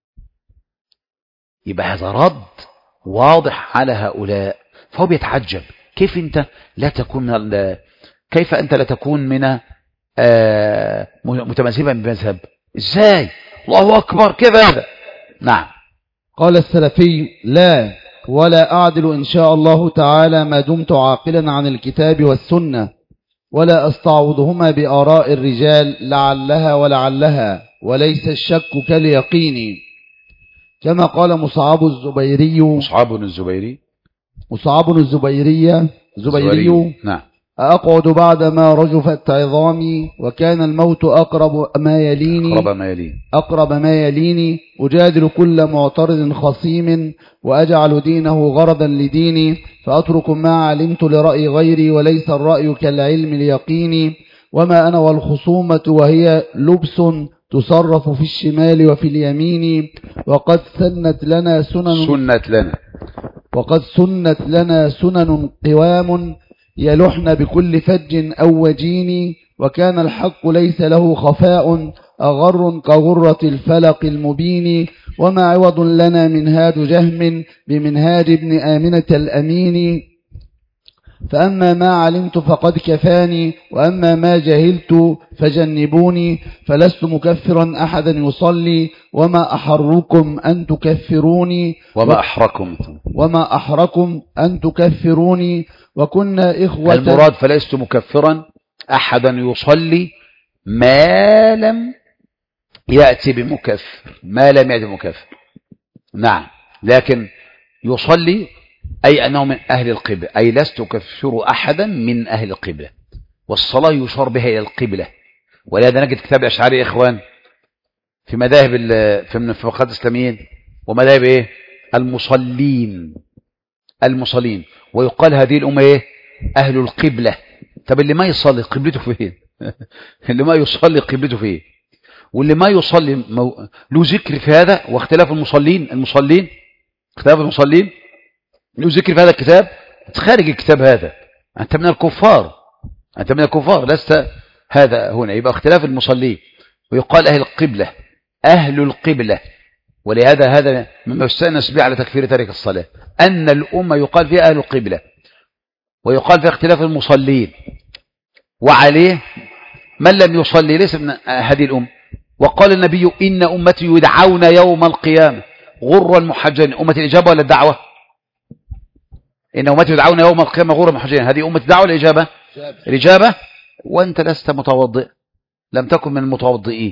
يبقى هذا رد واضح على هؤلاء. فهو بيتعجب كيف أنت لا تكون من متمسكا بمذهب؟ ازاي؟ الله أكبر، كيف هذا؟ نعم. قال السلفي: لا، ولا أعدل إن شاء الله تعالى ما دمت عاقلا عن الكتاب والسنة، ولا أستعوضهما بآراء الرجال لعلها ولعلها، وليس الشك كاليقين. كما قال مصعب الزبيري نعم: أقعد بعد ما رجفت عظامي، وكان الموت أقرب ما يليني أجادل كل معترض خصيم، وأجعل دينه غرضا لديني، فأترك ما علمت لرأي غيري، وليس الرأي كالعلم اليقيني. وما أنا والخصومة وهي لبس تصرف في الشمال وفي اليمين، وقد سنت لنا سنن قوام، يلحن بكل فج أو وجين. وكان الحق ليس له خفاء، أغر كغرة الفلق المبين. وما عوض لنا منهاج جهم بمنهاج ابن آمنة الأمين. فأما ما علمت فقد كفاني، وأما ما جهلت فجنبوني. فلست مكفرا أحدا يصلي، وما أحركم أن تكفروني. وما أحركم أن تكفروني. وكنا إخوة. المراد فلست مكفرا أحدا يصلي ما لم يأتي بمكفر، نعم، لكن يصلي أي أنه من أهل القبلة، أي لست أكفر أحدا من أهل القبلة، والصلاة يشار بها إلى القبلة. ولهذا نجد كتاب الأشعري إخوان في مذاهب في المفقهات الإسلاميين ومذاهب إيه؟ المصلين، ويقال هذه الأمة إيه؟ أهل القبلة. طب اللي ما يصلي قبلته فين؟ اللي ما يصلي قبلته فين؟ واللي ما يصلي له ذكر في هذا، واختلاف المصلين اختلاف المصلين له ذكر في هذا الكتاب. خارج الكتاب هذا أنت من الكفار، لست هذا هنا. يبقى اختلاف المصلين، ويقال أهل القبلة. ولهذا هذا مما يستأنس به على تكفير تارك الصلاة، أن الأمة يقال فيها أهل القبلة، ويقال فيها اختلاف المصلين، وعليه من لم يصلي ليس من هذه الأمة. وقال النبي إن أمتي يدعون يوم القيامة غرا محجلين. أمة الإجابة ولا الدعوة؟ إن أمتي يدعون يوم القيامة غرا محجلين، هذه أمة الدعوة الإجابة؟ الإجابة. وأنت لست متوضئ، لم تكن من المتوضئين.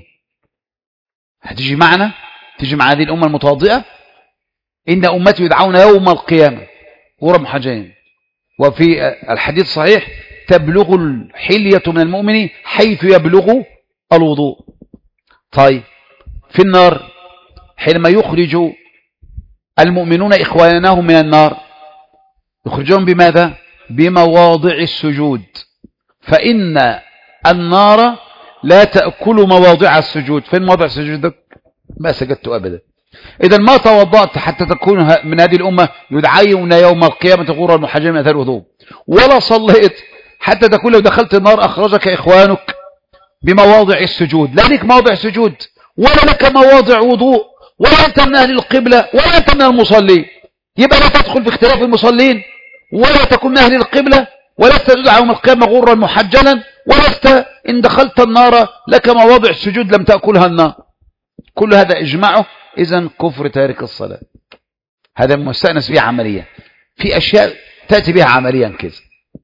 هتيجي معنا، تيجي مع هذه الأمة المتوضئة. إن أمتي يدعون يوم القيامة غرا محجلين. وفي الحديث الصحيح تبلغ الحلية من المؤمن حيث يبلغ الوضوء. طيب في النار حينما يخرج المؤمنون إخوانهم من النار يخرجون بماذا؟ بمواضع السجود، فإن النار لا تأكل مواضع السجود. فين مواضع السجود؟ ما سجدت أبدا. إذا ما توضأت حتى تكون من هذه الأمة يدعون يوم القيامة غرا محجلين من أثر الوضوء، ولا صليت حتى تكون لو دخلت النار أخرجك إخوانك بمواضع السجود. لا لك مواضع سجود ولا لك مواضع وضوء ولا أنت من أهل القبلة ولا أنت من المصلين، يبقى لا تدخل في اختلاف المصلين ولا تكون من أهل القبلة ولست تدعى يوم القيامة غرا محجلا، ولست إن دخلت النار لك مواضع السجود لم تأكلها النار. كل هذا إجماعه إذن كفر تارك الصلاة. هذا مستأنس به عمليا، في أشياء تأتي بها عمليا كذا.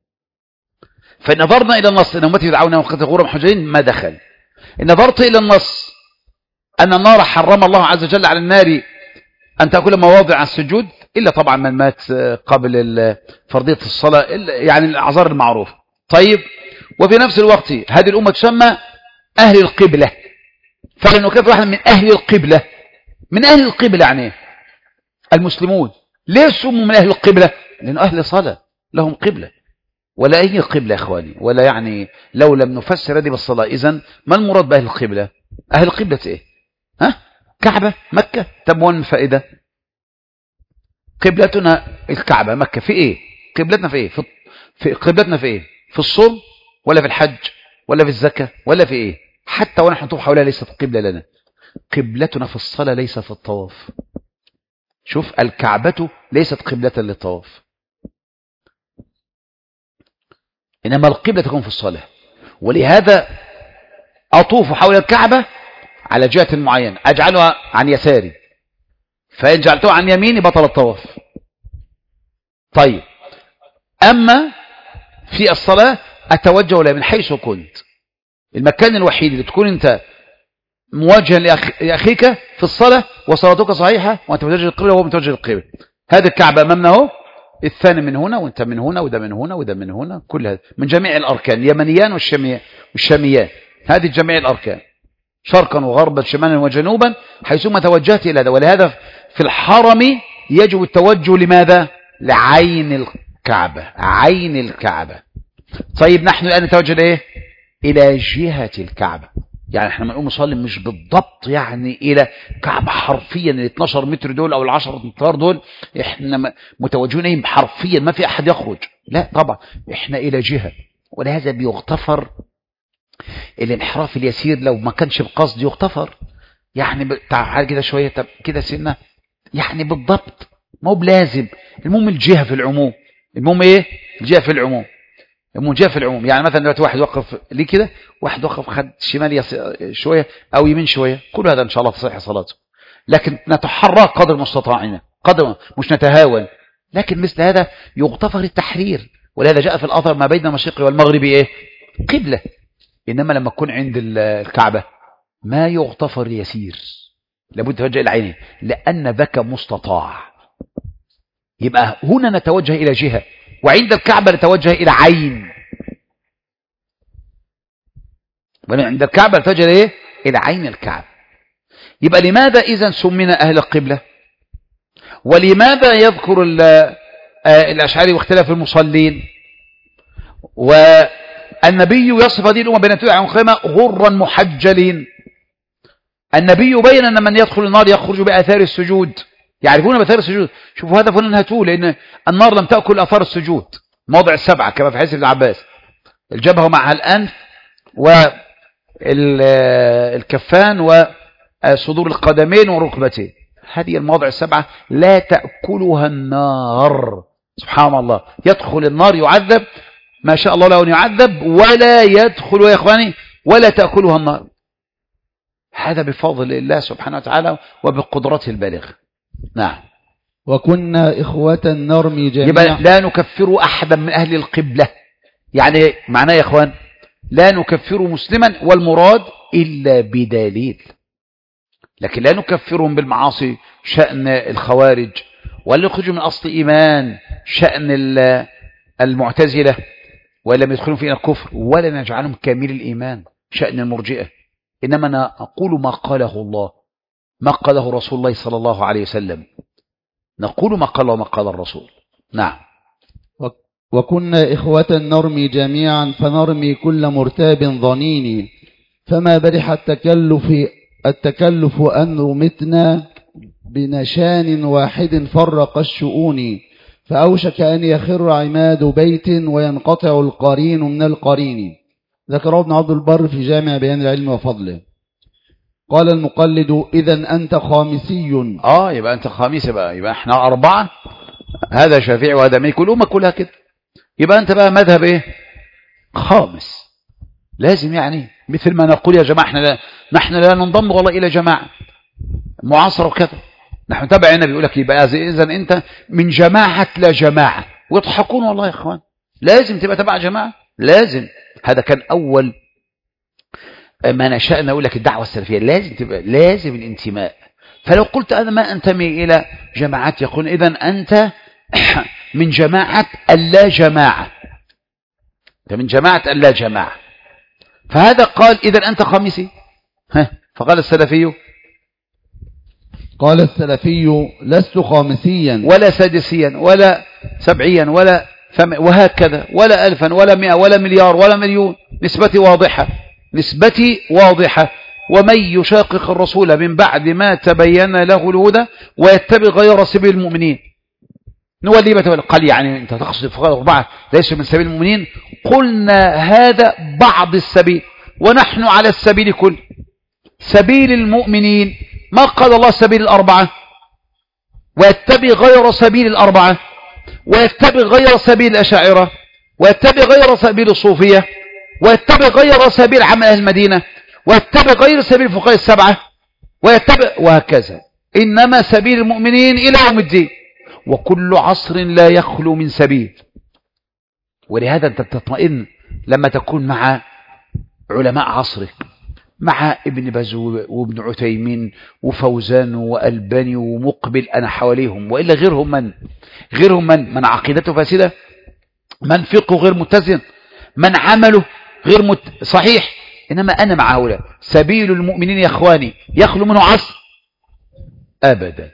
فإن نظرنا إلى النص إن أمتي يدعون يوم القيامة غرا محجلين ما دخل. إن نظرت إلى النص أن النار حرم الله عز وجل على النار أن تأكل مواضع السجود إلا طبعا من مات قبل فرضية الصلاة، يعني الأعذار المعروفة. طيب وفي نفس الوقت هذه الأمة تسمى أهل القبلة، فلن نكفر واحد من أهل القبلة. من أهل القبلة يعني المسلمون. ليه سموا من أهل القبلة؟ لأنه أهل صلاة لهم قبلة. ولا أي قبلة يا إخواني، ولا يعني لو لم نفسر هذه بالصلاة إذن ما المراد بأهل القبلة؟ أهل القبلة إيه؟ ها؟ كعبة مكة. طب وين الفائدة؟ قبلتنا الكعبة مكة. في إيه؟ قبلتنا في إيه؟ في قبلتنا في إيه؟ في الصوم ولا في الحج ولا في الزكاة ولا في إيه؟ حتى ونحن نطوف حولها ليست قبلة لنا. قبلتنا في الصلاة ليس في الطواف. شوف الكعبة ليست قبلة للطواف، إنما القبلة تكون في الصلاة. ولهذا أطوف حول الكعبة على جهة معينة، أجعلها عن يساري، فإن جعلتها عن يميني بطل الطواف. طيب أما في الصلاة أتوجه إلى من حيث كنت. المكان الوحيد اللي تكون أنت مواجها لأخيك في الصلاة وصلاتك صحيحة وأنت متوجه القبلة وهو متوجه القبلة. هذه الكعبة أمامنا اهو، الثاني من هنا وأنت من هنا وده من هنا وده من هنا، كل هذا من جميع الأركان، اليمنيان والشاميان، هذه جميع الأركان شرقا وغربا شمالا وجنوبا حيثما توجهت إلى هذا. ولهذا في الحرم يجب التوجه لماذا؟ لعين الكعبة، عين الكعبة. طيب نحن الآن نتوجه لإيه؟ إلى جهة الكعبة. يعني احنا بنقوم نصلي مش بالضبط يعني إلى كعبة حرفيا ال 12 متر دول أو ال 10 أمتار دول احنا متوجهين حرفيا، ما في أحد يخرج، لا طبعا احنا إلى جهة. ولهذا بيغتفر الانحراف اليسير لو ما كانش بقصد، يغتفر. يعني تعال كده شوية، طب كده سنة، يعني بالضبط ما هو بلازم. المهم الجهة في العموم. المهم ايه؟ الجهة في العموم. المهم الجهة في العموم. يعني مثلا دلوقتي واحد وقف ليه كده، واحد وقف خد شمال شوية او يمين شوية، كل هذا ان شاء الله تصحيح صلاته. لكن نتحرك قدر مستطاعنا، قدر مش نتهاون. لكن مثل هذا يغتفر التحرير. ولهذا جاء في الأثر ما بين المشرق والمغرب ايه؟ قبلة. إنما لما تكون عند الكعبة ما يغتفر يسير، لابد توجه إلى عينه لأن ذاك مستطاع. يبقى هنا نتوجه إلى جهة، وعند الكعبة نتوجه إلى عين. وعند الكعبة نتوجه إلى إلى عين الكعبة. يبقى لماذا إذن سمينا أهل القبلة؟ ولماذا يذكر الأشعري واختلاف المصلين؟ والنبي يصف هذه الأمة بين تدعى وقيمة غرا محجلين. النبي بين أن من يدخل النار يخرج بآثار السجود، يعرفون بآثار السجود. شوفوا هذا فلان هاتوه، لأن النار لم تأكل آثار السجود، موضع السبعة كما في حديث ابن عباس، الجبهة مع الأنف والكفان وصدور القدمين والركبتين، هذه المواضع السبعة لا تأكلها النار. سبحان الله، يدخل النار يعذب ما شاء الله له أن يعذب ولا يدخل يا إخواني ولا تأكلها النار. هذا بفضل الله سبحانه وتعالى وبقدرته البالغة. نعم. وكنا إخوة نرمي جميعا. يبقى لا نكفر أحدا من أهل القبلة، يعني معناه يا إخوان لا نكفر مسلما والمراد إلا بدليل، لكن لا نكفرهم بالمعاصي شأن الخوارج، ولا يخرجوا من أصل إيمان شأن المعتزلة ولم يدخلوا فينا الكفر، ولا نجعلهم كامل الإيمان شأن المرجئة. إنما نقول ما قاله الله، ما قاله رسول الله صلى الله عليه وسلم، نقول ما قال وما قال الرسول. نعم. وكنا إخوة نرمي جميعا فنرمي كل مرتاب ظنين، فما برح التكلف أن رمتنا بنشان واحد فرق الشؤون، فأوشك أن يخر عماد بيت وينقطع القرين من القرين. ذكر ابن عبد البر في جامع بيان العلم وفضله. قال المقلد إذن أنت خامسي. يبقى أنت خامس بقى، يبقى احنا 4، هذا شافعي وهذا مالكي، الأمة كلها كده، يبقى أنت بقى مذهب إيه؟ خامس. لازم يعني مثل ما نقول يا جماعة نحن لا ننضم والله إلى جماعة معاصرة وكذا، نحن تبع النبي. يقول لك يبقى إذن أنت من جماعة لا جماعة، ويضحكون والله يا إخوان. لازم تبقى تبع جماعة، لازم. هذا كان أول ما نشأنا نقول لك الدعوة السلفية لازم تبقى، لازم الانتماء. فلو قلت أنا ما أنتمي إلى جماعات يقول إذن أنت من جماعة اللا جماعة، أنت من جماعة اللا جماعة. فهذا قال إذن أنت خامسي. فقال السلفي، قال السلفي لست خامسيا ولا سادسيا ولا سبعيا ولا وهكذا، ولا 1000 ولا 100 ولا مليار ولا مليون. نسبتي واضحة، نسبتي واضحة. ومن يشاقق الرسول من بعد ما تبين له الهدى ويتبع غير سبيل المؤمنين نولي ما تولى. قال يعني أنت تقصد فقال 4 ليس من سبيل المؤمنين؟ قلنا هذا بعض السبيل، ونحن على السبيل كل سبيل المؤمنين. ما قال الله سبيل 4 ويتبع غير سبيل 4 ويتبع غير سبيل الأشاعرة ويتبع غير سبيل الصوفية ويتبع غير سبيل عام أهل المدينة ويتبع غير سبيل الفقهاء 7 ويتبع وهكذا. إنما سبيل المؤمنين إلى يوم الدين، وكل عصر لا يخلو من سبيل. ولهذا أنت تطمئن لما تكون مع علماء عصرك، مع ابن باز وابن عثيمين وفوزان وألباني ومقبل، أنا حواليهم. وإلا غيرهم من عقيدته فاسدة، من فقه غير متزن، من عمله غير صحيح. إنما أنا مع هؤلاء. سبيل المؤمنين يا أخواني يخلو منه عصر؟ أبدا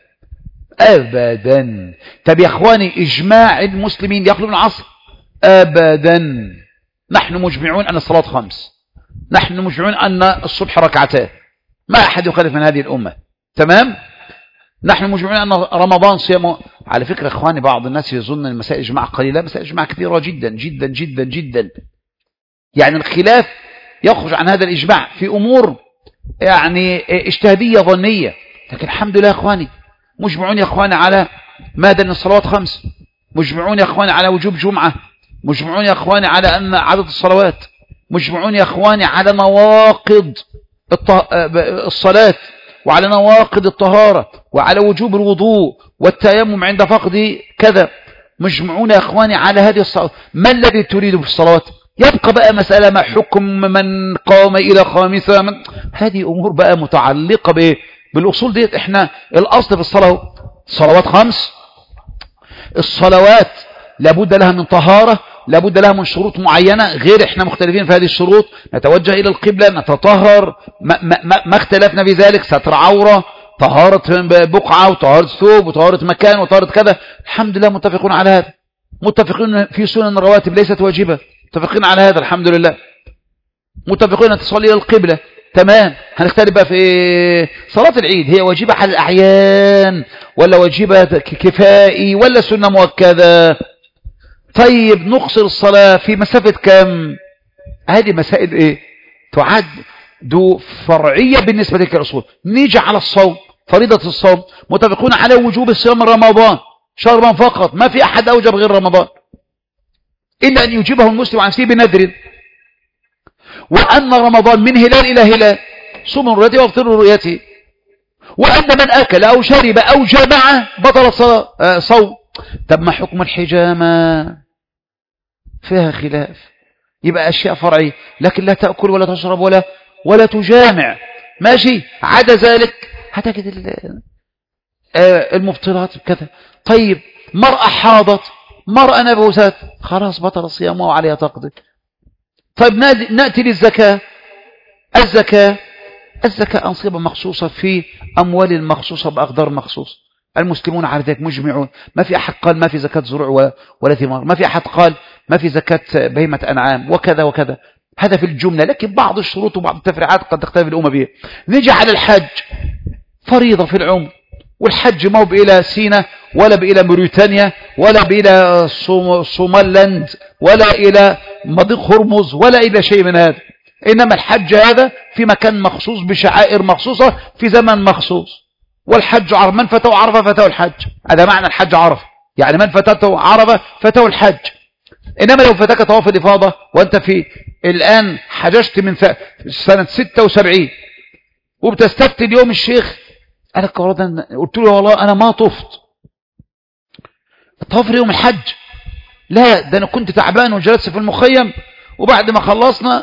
أبدا. طب يا أخواني إجماع المسلمين يخلو منه عصر؟ أبدا. نحن مجمعون أن الصلاة 5، نحن مجمعون أن الصبح 2، ما أحد يخالف من هذه الأمة. تمام. نحن مجمعون أن رمضان صيام. على فكرة أخواني بعض الناس يظن المسائل إجماع قليلة، مسائل إجماع كثيرة جدا جدا جدا جدا. يعني الخلاف يخرج عن هذا الإجماع في أمور يعني اجتهادية ظنية، لكن الحمد لله يا أخواني مجمعون يا أخواني على ماذا؟ أن الصلوات 5، مجمعون يا أخواني على وجوب جمعة، مجمعون يا أخواني على أن عدد الصلوات، مجمعون يا أخواني على نواقض الصلاة وعلى نواقض الطهارة وعلى وجوب الوضوء والتيمم عند فقد كذا. مجمعون يا أخواني على هذه الصلاة. ما الذي تريد في الصلوات؟ يبقى بقى مسألة ما حكم من قام إلى 5 هذه أمور بقى متعلقة بالأصول ديت. احنا الأصل في الصلاة صلوات 5. الصلوات لابد لها من طهارة، لابد لها من شروط معينة، غير احنا مختلفين في هذه الشروط. نتوجه إلى القبلة، نتطهر، ما اختلفنا في ذلك. ستر عورة، طهارة بقعة وطهارة ثوب وطهارة مكان وطهارة كذا. الحمد لله متفقون على هذا. متفقين في سنن الرواتب ليست واجبة، متفقين على هذا الحمد لله. متفقين أن تصلي إلى القبلة. تمام. هنختلف بقى في صلاة العيد، هي واجبة على الأعيان ولا واجبة كفائي ولا سنة مؤكدة؟ طيب نقصر الصلاة في مسافة كم؟ هذه مسائل ايه تعد فرعية بالنسبة لك الأصول. نيجي على الصوم، فريضة الصوم متفقون على وجوب الصيام من رمضان، شهر رمضان فقط، ما في أحد أوجب غير رمضان إلا أن يجيبه المسلم عن نفسه بنذر. وأن رمضان من هلال إلى هلال، صوم رؤيته وافطروا رؤيته، وأن من أكل أو شرب أو جمع بطل صوم. طب ما حكم الحجامة؟ فيها خلاف، يبقى أشياء فرعية، لكن لا تأكل ولا تشرب ولا تجامع، ماشي. عدا ذلك هتجد المبطلات كذا. طيب مرأة حاضت، مرأة نبوست، خلاص بطل الصيام وعليها تقضي. طيب نأتي للزكاة. الزكاة أنصبة مخصوصة في أموال مخصوصة بأقدار مخصوص. المسلمون على ذلك مجمعون، ما في أحد قال ما في زكاة زروع ولا ثمار، ما في أحد قال ما في زكاة بهيمة أنعام وكذا وكذا. هذا في الجملة، لكن بعض الشروط وبعض التفريعات قد تختلف الأمة بها. نجي على الحج، فريضة في العمر، والحج ما هو بإلى سينا ولا بإلى موريتانيا ولا بإلى صومالند ولا إلى مضيق هرمز ولا إلى شيء من هذا، إنما الحج هذا في مكان مخصوص بشعائر مخصوصة في زمن مخصوص. والحج عرفة، من فتاه عرفة فتاه الحج، هذا معنى الحج عرفة، يعني من فتاه عرفة فتاه الحج. إنما لو فتاك طواف الإفاضة وأنت في الآن حججت من سنة 76 وبتستفتي اليوم الشيخ، أنا قلت له والله أنا ما طفت طاف يوم الحج، لا ده أنا كنت تعبان وجلست في المخيم، وبعد ما خلصنا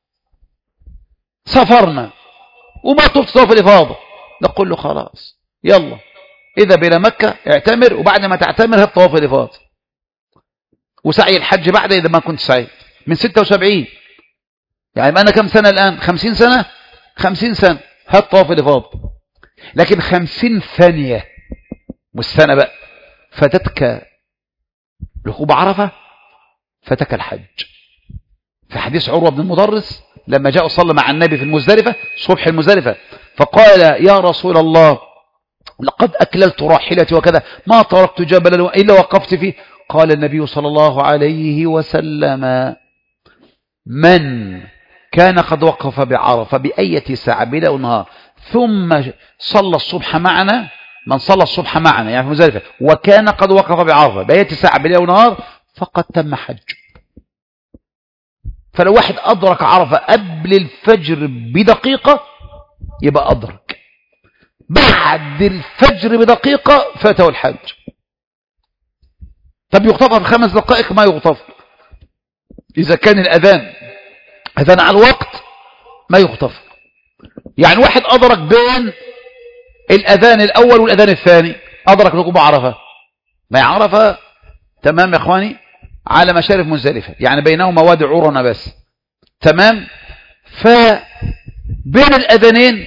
سافرنا وما طفت طواف الإفاضة. نقول له خلاص يلا اذهب إلى مكة اعتمر، وبعد ما تعتمر هات طواف الإفاضة وسعي الحج بعد إذا ما كنت سعيد. من 76 يعني أنا كم سنة الآن؟ 50 سنة 50 سنة هات طواف الإفاضة. لكن 50 ثانية مش سنة بقى، فاتتك ركوب عرفة، فاتك الحج. في حديث عروة بن المدرس لما جاء صلى مع النبي في المزدلفة صبح المزدلفة، فقال يا رسول الله لقد أكللت راحلتي وكذا، ما تركت جبلا إلا وقفت فيه. قال النبي صلى الله عليه وسلم من كان قد وقف بعرفة بأية ساعة بلا ونهار ثم صلى الصبح معنا، من صلى الصبح معنا يعني في مزدلفة وكان قد وقف بعرفة بأية ساعة بلا ونهار فقد تم حج. فلو واحد أدرك عرفة قبل الفجر بدقيقة يبقى أدرك، بعد الفجر بدقيقة فاته الحج. طب يغتفر في 5 دقائق؟ ما يغتفر. إذا كان الأذان أذان على الوقت ما يغتفر. يعني واحد أدرك بين الأذان الأول والأذان الثاني، أدرك ركوب عرفة، ما هي عرفة تمام يا إخواني على مشارف مزدلفة، يعني بينهما وادي عرنة بس، تمام. فبين الأذانين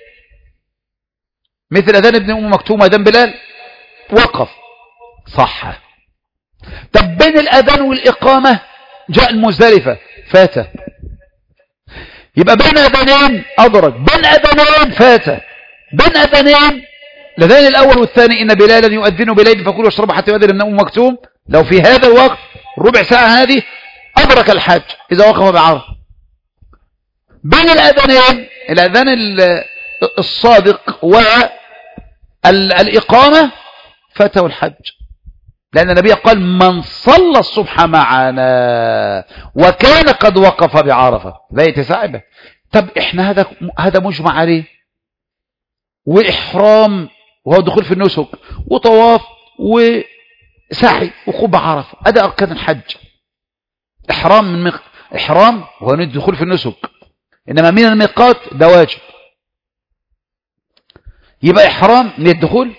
مثل أذان ابن أم مكتوم وأذان بلال وقف صح. طب بين الأذان والإقامة جاء المزدلفة فاته. يبقى بين أذانين أدرك، بين أذانين فاته، بين أذانين الأذان الأول والثاني إن بلالا يؤذن بليل فكلوا واشربوا حتى يؤذن ابن أم مكتوم، لو في هذا الوقت ربع ساعة هذه أدرك الحج إذا وقف بعرفة. بين الأذانين الأذان الصادق والإقامة فاته الحج، لأن النبي قال من صلى الصبح معنا وكان قد وقف بعرفة بيت ساعبة. طب احنا هذا مجمع عليه، وإحرام وهو دخول في النسك وطواف وسعي وخوض عرفة، هذا أركان الحج. إحرام وهو الدخول في النسك، إنما من الميقات ده واجب. يبقى إحرام من الدخول،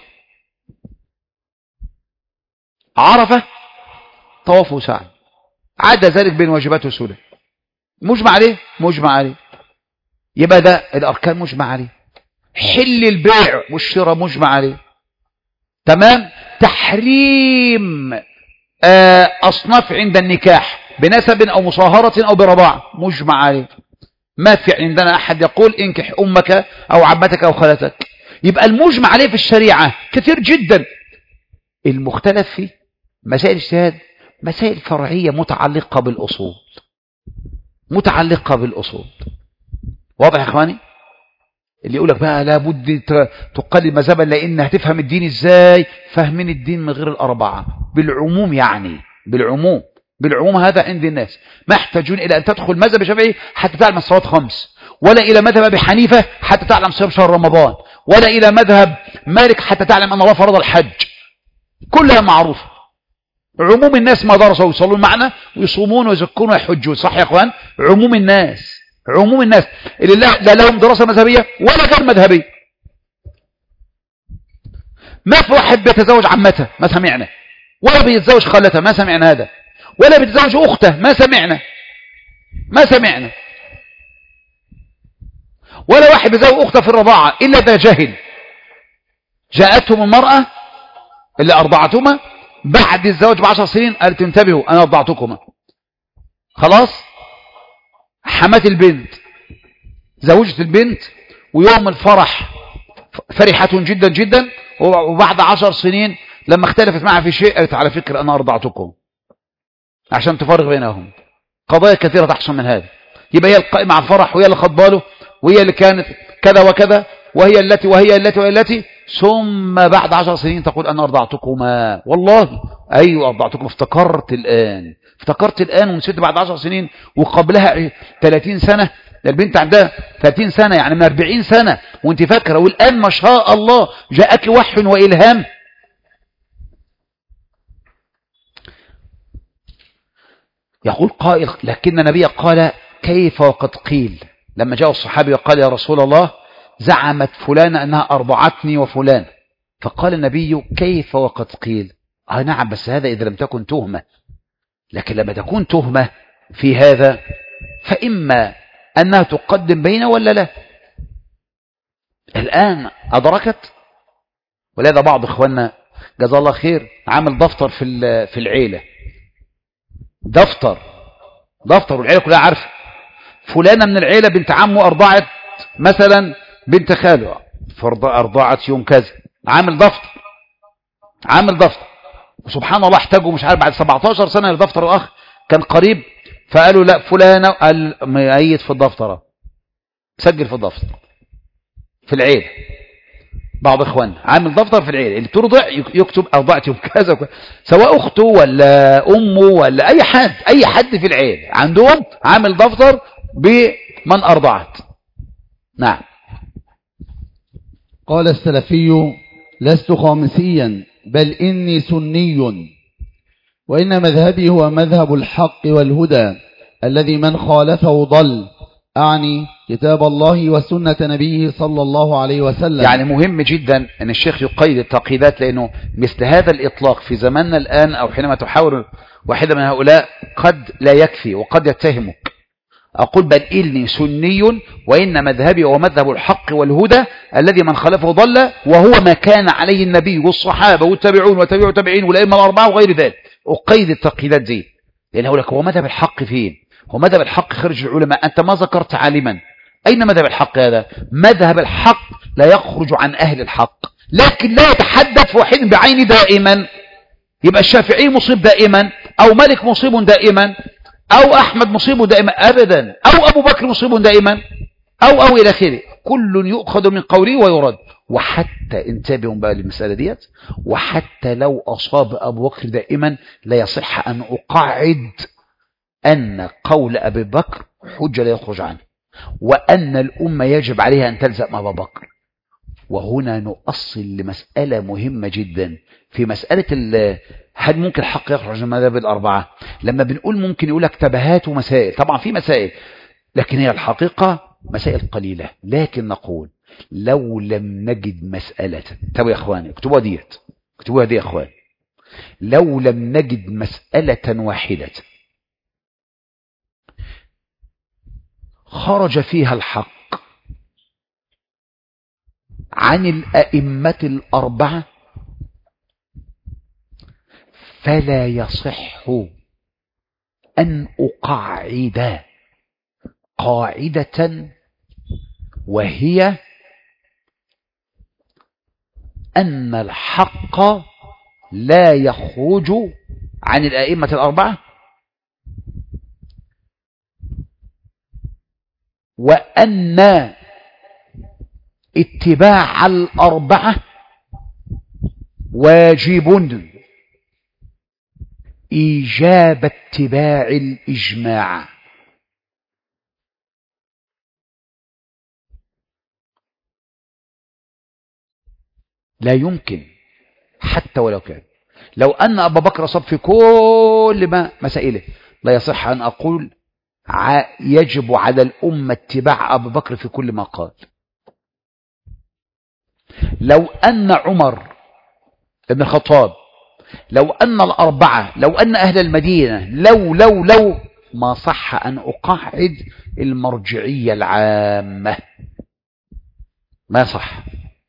عرفة، طواف وسعي، عدا ذلك بين واجبات وسنن مجمع عليه، مجمع عليه. يبقى ده الأركان مجمع عليه. حل البيع والشراء مجمع عليه، تمام. تحريم أصناف عند النكاح بنسب أو مصاهرة أو برضاعة مجمع عليه. ما في عندنا أحد يقول انكح أمك أو عمتك أو خالتك. يبقى المجمع عليه في الشريعة كثير جدا. المختلف فيه مسائل اجتهاد، مسائل فرعية متعلقة بالأصول، متعلقة بالأصول. واضح يا إخواني؟ اللي يقولك بقى لابد تقلد مذهبا لأن هتفهم الدين إزاي؟ فاهمين الدين من غير الأربعة بالعموم، يعني بالعموم بالعموم هذا عند الناس، ما يحتاجون إلى أن تدخل مذهب الشافعي حتى تعلم الصلوات 5، ولا إلى مذهب أبي حنيفة حتى تعلم صيام شهر رمضان، ولا إلى مذهب مالك حتى تعلم أن الله فرض الحج. كلها معروفة. عموم الناس ما درسوا يصلون معنا ويصومون ويزكون ويحجون، صح يا أخوان؟ عموم الناس، عموم الناس اللي لا لهم دراسة مذهبية ولا غير مذهبية. ما في واحد بيتزوج عمته، ما سمعنا، ولا بيتزوج خالته، ما سمعنا هذا، ولا بيتزوج أخته، ما سمعنا، ما سمعنا، ولا واحد بيتزوج أخته في الرضاعة إلا ده جهل. جاءتهم المرأة اللي أرضعتهما بعد الزواج ب10 سنين، قالت انتبهوا أنا أرضعتكما، خلاص. حمات البنت، زوجت البنت، ويوم الفرح فرحة جدا جدا، وبعد 10 سنين لما اختلفت معها في شيء قالت على فكرة أنا أرضعتكم، عشان تفرق بينهم. قضايا كثيرة تحصل من هذا. يبقى هي القائمة على الفرح، وهي اللي خطباله، وهي اللي كانت كذا وكذا، وهي التي ثم بعد 10 سنين تقول أنا أرضعتكما. والله أيوة أرضعتكم، افتكرت الآن ونسيت بعد 10 سنين، وقبلها 30 سنة. البنت عندها 30 سنة، يعني من 40 سنة وانت فاكرة، والآن ما شاء الله جاءك وحي وإلهام. يقول قائل لكن النبي قال كيف وقد قيل، لما جاء الصحابي وقال يا رسول الله زعمت فلانة أنها أرضعتني وفلان، فقال النبي كيف وقد قيل. نعم، بس هذا إذا لم تكن تهمة، لكن لما تكون تهمة في هذا فإما أنها تقدم بين ولا لا. الآن أدركت، ولهذا بعض إخواننا جزا الله خير عامل دفتر في العيلة، دفتر والعيلة كلها عارفة فلانة من العيلة بنت عمه أرضعت مثلا بنت خاله، أرضعت يوم كذا، عامل دفتر. وسبحان الله احتاجوا مش عارف بعد 17 سنة لدفتر الأخ كان قريب، فقالوا لا فلانة، قال ميت في الدفتر، سجل في الدفتر في العيلة. بعض إخواننا عامل دفتر في العيلة، اللي ترضع يكتب أرضعت يوم كذا وكذا، سواء أخته ولا أمه ولا أي حد في العيلة عندهم عامل دفتر بمن أرضعت. نعم. قال السلفي لست خامسيا بل إني سني، وإن مذهبي هو مذهب الحق والهدى الذي من خالفه ضل، أعني كتاب الله وسنة نبيه صلى الله عليه وسلم. يعني مهم جدا أن الشيخ يقيد التقييدات، لأنه مثل هذا الإطلاق في زماننا الآن أو حينما تحاول واحدة من هؤلاء قد لا يكفي وقد يتهمك. أقول بل إني سني وإن مذهبي هو مذهب الحق والهدى الذي من خالفه ضل، وهو ما كان عليه النبي والصحابة والتابعون وتابعوا التابعين والأئمة الأربعة وغير ذلك. أقيد التقييدات دي، لأن أقول لك هو مذهب الحق فين؟ هو مذهب الحق خرج العلماء، أنت ما ذكرت عالما. أين مذهب الحق هذا؟ مذهب الحق لا يخرج عن أهل الحق، لكن لا يتحدث واحد بعين دائما. يبقى الشافعي مصيب دائما، أو مالك مصيب دائما، أو أحمد مصيب دائما، أبدا، أو أبو بكر مصيب دائما، أو إلى آخره. كل يؤخذ من قوله ويرد. وحتى انتبهوا بقى للمسألة ديت، وحتى لو أصاب أبو بكر دائما لا يصح أن أقعد أن قول أبي بكر حجة لا يخرج عنه، وأن الأمة يجب عليها أن تلزم أبا بكر. وهنا نؤصل لمسألة مهمة جدا في مسألة هل ممكن الحق يخرج من المذاهب الأربعة؟ لما بنقول ممكن يقول لك تبهات ومسائل، طبعا في مسائل، لكن هي الحقيقة مسائل قليلة. لكن نقول لو لم نجد مسألة، طب يا أخواني اكتبوها دي يا أخوان، لو لم نجد مسألة واحدة خرج فيها الحق عن الأئمة الأربعة فلا يصح أن أقعد قاعدة، وهي أن الحق لا يخرج عن الأئمة الأربعة، وأن اتباع الأربعة واجب. إيجاب اتباع الإجماع. لا يمكن حتى ولو كان، لو أن أبا بكر صب في كل ما مسائله، لا يصح أن أقول يجب على الأمة اتباع أبا بكر في كل ما قال. لو أن عمر بن الخطاب، لو أن الأربعة، لو أن أهل المدينة، لو ما صح أن أقعد المرجعية العامة، ما صح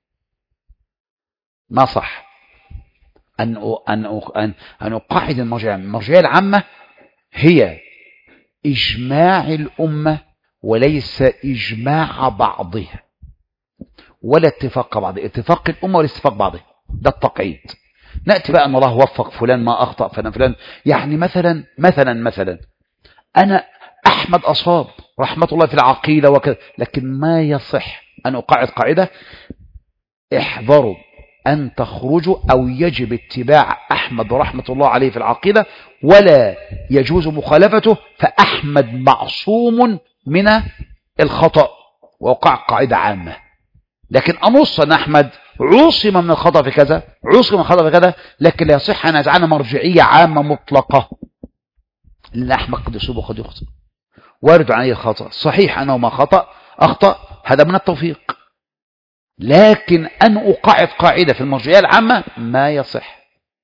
أن أقعد المرجعية العامة. هي إجماع الأمة وليس إجماع بعضها ولا اتفاق بعضها، اتفاق الأمة ولا اتفاق بعضها، ده التقعيد. نأتي بقى أن الله وفق فلان ما أخطأ فلان، يعني مثلا أنا أحمد أصاب رحمة الله في العقيدة وكذا، لكن ما يصح أن أقعد قاعدة احذروا أن تخرجوا، أو يجب اتباع أحمد رحمة الله عليه في العقيدة ولا يجوز مخالفته، فأحمد معصوم من الخطأ، ووقع قاعدة عامة. لكن أنص أن أحمد عصم من الخطأ في كذا، عصم من الخطأ في كذا، لكن لا يصح أن يجعلنا مرجعية عامة مطلقة، لأن أحمد قد يصيب وقد يخطئ، وارد عليه الخطأ، صحيح أنه ما أخطأ، هذا من التوفيق. لكن أن أقاعد قاعدة في المرجعية العامة ما يصح.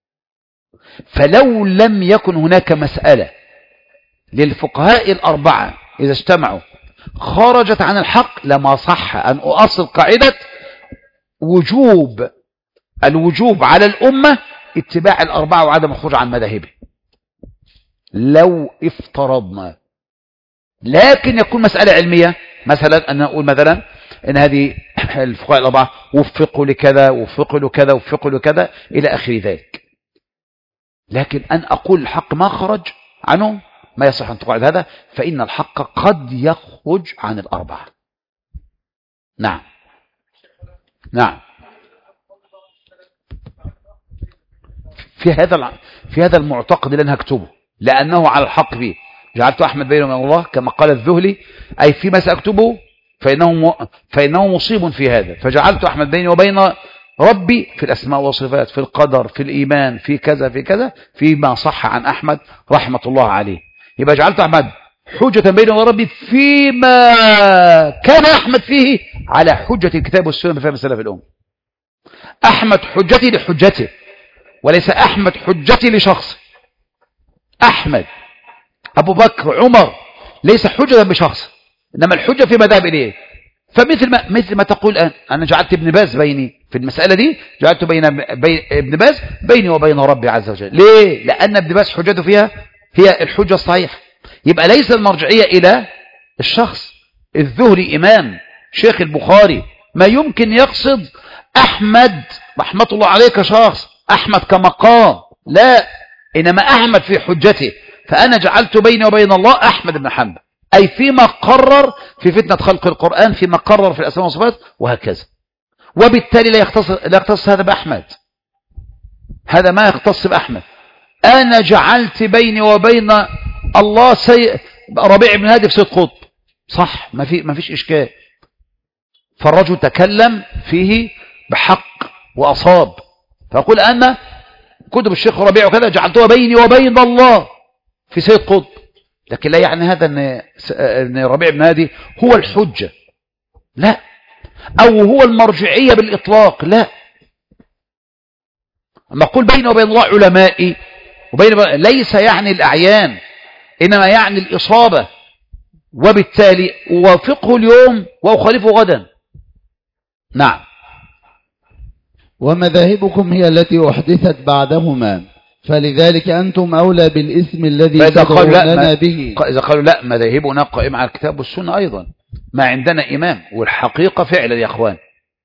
فلو لم يكن هناك مسألة للفقهاء الأربعة إذا اجتمعوا خرجت عن الحق، لما صح أن أؤصل قاعدة الوجوب على الأمة اتباع الأربعة وعدم الخروج عن مذاهبه، لو افترضنا. لكن يكون مسألة علمية، مثلا أن نقول مثلا إن هذه الفقهاء الأربعة وفقوا لكذا وفقوا لكذا وفقوا لكذا إلى آخر ذلك، لكن أن أقول الحق ما خرج عنه ما يصح أن تقعد هذا، فإن الحق قد يخرج عن الأربعة. نعم في هذا المعتقد اللي أنا هكتبه، لأنه على الحق فيه، جعلت أحمد بينه وبين الله كما قال الذهلي، أي فيما سأكتبه فإنه مصيب في هذا، فجعلت أحمد بيني وبين ربي في الأسماء والصفات، في القدر، في الإيمان، في كذا فيما صح عن أحمد رحمة الله عليه. يبقى جعلت أحمد حجة بيني وبين ربي فيما كان أحمد فيه على حجة الكتاب والسنة بفهم السلف الأمة. أحمد حجتي لحجته، وليس أحمد حجتي لشخص. أحمد، أبو بكر، عمر ليس حجة بشخص، إنما الحجة في مذهب إليه. فمثل ما تقول الآن أنا جعلت ابن باز بيني في المسألة دي، جعلت ابن باز بيني وبين ربي عز وجل. ليه؟ لأن ابن باز حجته فيها هي الحجة الصحيحة. يبقى ليس المرجعية إلى الشخص. الذهلي إمام شيخ البخاري ما يمكن يقصد أحمد رحمة الله عليه كشخص، أحمد كمقام، لا، إنما أحمد في حجته. فأنا جعلت بيني وبين الله أحمد بن حنبل، أي فيما قرر في فتنة خلق القرآن، فيما قرر في الأسماء والصفات وهكذا. وبالتالي لا يختص هذا بأحمد، هذا ما يختص بأحمد. أنا جعلت بيني وبين الله ربيع بن هادي في سيد قطب، صح، ما فيش إشكال. فالرجل تكلم فيه بحق وأصاب، فأقول أنا كتب الشيخ ربيع وكذا جعلتها بيني وبين الله في سيد قطب، لكن لا يعني هذا أن ربيع بن هادي هو الحجة، لا، أو هو المرجعية بالإطلاق، لا. أما أقول بيني وبين الله علمائي ليس يعني الأعيان، إنما يعني الإصابة، وبالتالي أوافقه اليوم وأخالفه غدا. نعم. ومذاهبكم هي التي أحدثت بعدهما، فلذلك أنتم أولى بالاسم الذي تدعوننا به. إذا قالوا لا مذاهبنا قائمة على الكتاب والسنة أيضا، ما عندنا إمام. والحقيقة فعلا يا أخوان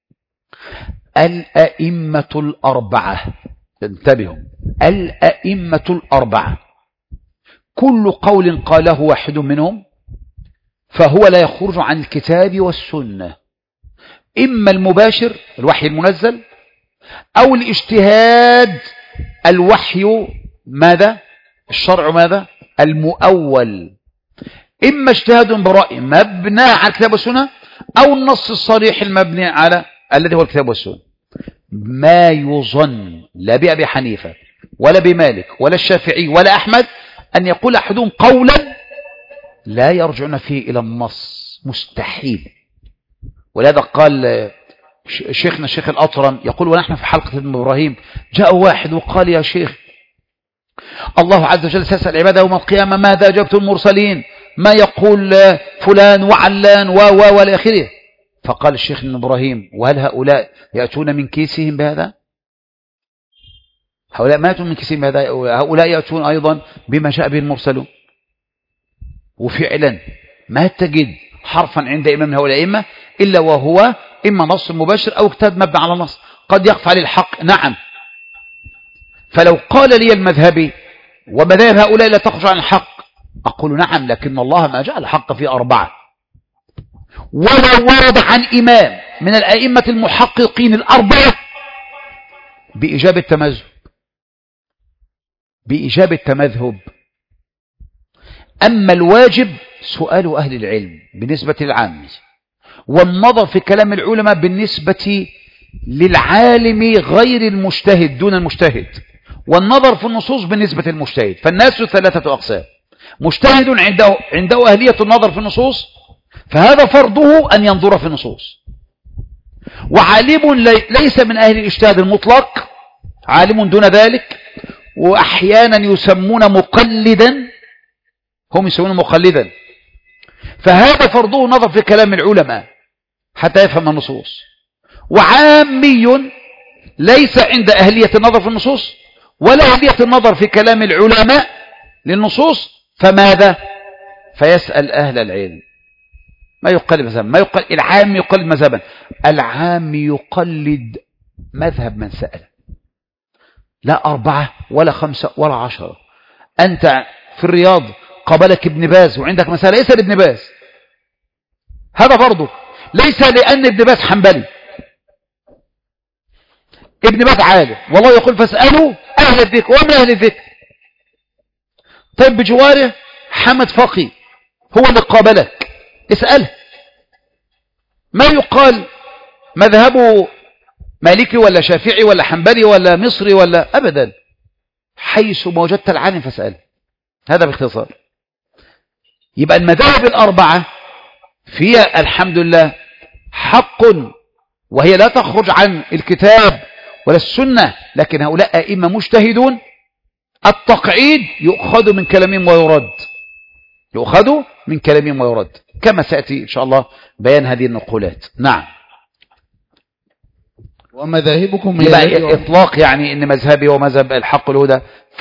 الأئمة الأربعة، انتبهوا، الأئمة الأربعة كل قول قاله واحد منهم فهو لا يخرج عن الكتاب والسنة، إما المباشر الوحي المنزل، أو الاجتهاد الوحي ماذا الشرع ماذا؟ المؤول، إما اجتهاد برأي مبنى على الكتاب والسنة أو النص الصريح المبني على الذي هو الكتاب والسنة. ما يظن لا بأبي حنيفة ولا بمالك ولا الشافعي ولا أحمد أن يقول أحدهم قولا لا يرجعون فيه إلى النص، مستحيل. ولهذا قال شيخنا الشيخ الأطرم يقول ونحن في حلقة ابن إبراهيم جاء واحد وقال يا شيخ الله عز وجل سيسأل عباده يوم القيامة ماذا أجبتم المرسلين، ما يقول فلان وعلان والى آخره. فقال الشيخ ابن إبراهيم وهل هؤلاء يأتون من كيسهم بهذا؟ هؤلاء ما يأتون من كيسهم بهذا، هؤلاء يأتون أيضا بما جاء به المرسلون. وفعلا ما تجد حرفا عند إمام من هؤلاء الأئمة إلا وهو إما نص مباشر أو كتاب مبني على نص، قد يقف عليه الحق نعم. فلو قال لي المذهبي ومذاهب هؤلاء لا تخرج عن الحق، أقول نعم، لكن الله ما جعل الحق في أربعة. ولو ورد عن إمام من الأئمة المحققين الأربعة بإجابة تمذهب. أما الواجب سؤال أهل العلم بالنسبة للعام، والنظر في كلام العلماء بالنسبة للعالم غير المجتهد دون المجتهد، والنظر في النصوص بالنسبة للمجتهد. فالناس ثلاثة أقسام: مجتهد عنده أهلية النظر في النصوص فهذا فرضه أن ينظر في النصوص، وعالم ليس من أهل الاجتهاد المطلق، عالم دون ذلك، وأحيانا يسمون مقلدا، هم يسمون مقلدا، فهذا فرضه نظر في كلام العلماء حتى يفهم النصوص. وعامي ليس عند أهلية النظر في النصوص ولا أهلية النظر في كلام العلماء للنصوص، فماذا؟ فيسأل أهل العلم. ما يقلد مذهبا، ما يقلد العام يقلد مذهبا، العام يقلد مذهب من سأل، لا 4 ولا 5 ولا 10. أنت في الرياض قابلك ابن باز وعندك مسألة، اسأل ابن باز، هذا برضه ليس لأن ابن باز حنبلي، ابن باز عالم والله يقول فاسألوا أهل الذكر ومن أهل الذكر. طيب بجواره حمد فقي هو اللي قابلك، اسأله. ما يقال مذهبه مالكي ولا شافعي ولا حنبلي ولا مصري ولا أبدا، حيث ما وجدت العالم فاسأله. هذا باختصار. يبقى المذاهب الأربعة فيها الحمد لله حق، وهي لا تخرج عن الكتاب ولا السنة، لكن هؤلاء أئمة مجتهدون. التقعيد يؤخذ من كلامهم ويرد، يؤخذ من كلامهم ويرد، كما سيأتي إن شاء الله بيان هذه النقولات. نعم. ومذاهبكم يبقى إطلاق يعني إن مذهبي ومذهب الحق الهدى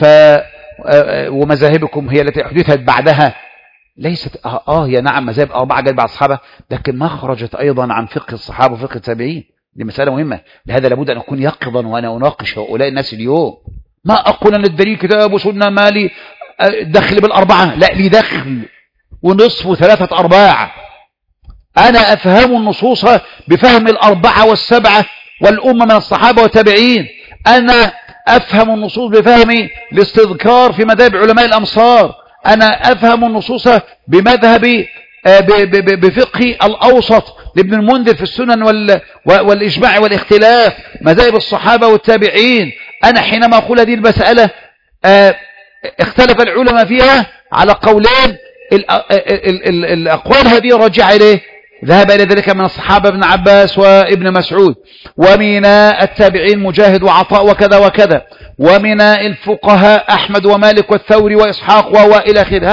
ومذاهبكم هي التي حدثت بعدها، ليست هي نعم مذاهب 4 جت بعد الصحابة، لكن ما خرجت أيضا عن فقه الصحابة وفقه التابعين. دي مسألة مهمة، لهذا لابد أن أكون يقظا وأنا أناقش هؤلاء الناس اليوم. ما أقول أن الدليل كتاب وسنة مالي دخل بالأربعة، لا، لي دخل ونصف وثلاثة أرباع. أنا أفهم النصوص بفهم 4 و7 والأمة من الصحابة والتابعين. أنا أفهم النصوص بفهم الاستذكار في مذاهب علماء الأمصار. أنا أفهم النصوص بمذهب بفقه الأوسط لابن المنذر في السنن والإجماع والاختلاف، مذاهب الصحابة والتابعين. أنا حينما أقول هذه المسألة اختلف العلماء فيها على قولين، الأقوال هذه راجعة إليه، ذهب إلى ذلك من الصحابة ابن عباس وابن مسعود، ومن التابعين مجاهد وعطاء وكذا وكذا، ومن الفقهاء أحمد ومالك والثوري وإسحاق وإلى آخره.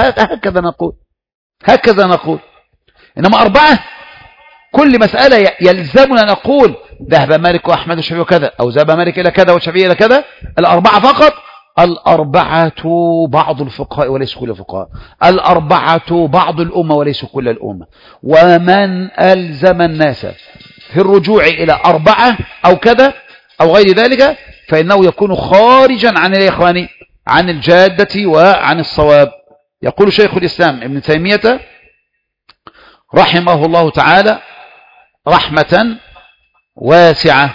هكذا نقول. إنما 4 كل مسألة يلزمنا نقول ذهب مالك وأحمد والشافعي وكذا، أو ذهب مالك إلى كذا والشافعي إلى كذا. 4 فقط. 4 بعض الفقهاء وليس كل الفقهاء، 4 بعض الأمة وليس كل الأمة. ومن ألزم الناس في الرجوع إلى 4 أو كذا أو غير ذلك فإنه يكون خارجا عن الإخوان عن الجادة وعن الصواب. يقول شيخ الإسلام ابن تيمية رحمه الله تعالى رحمة واسعة،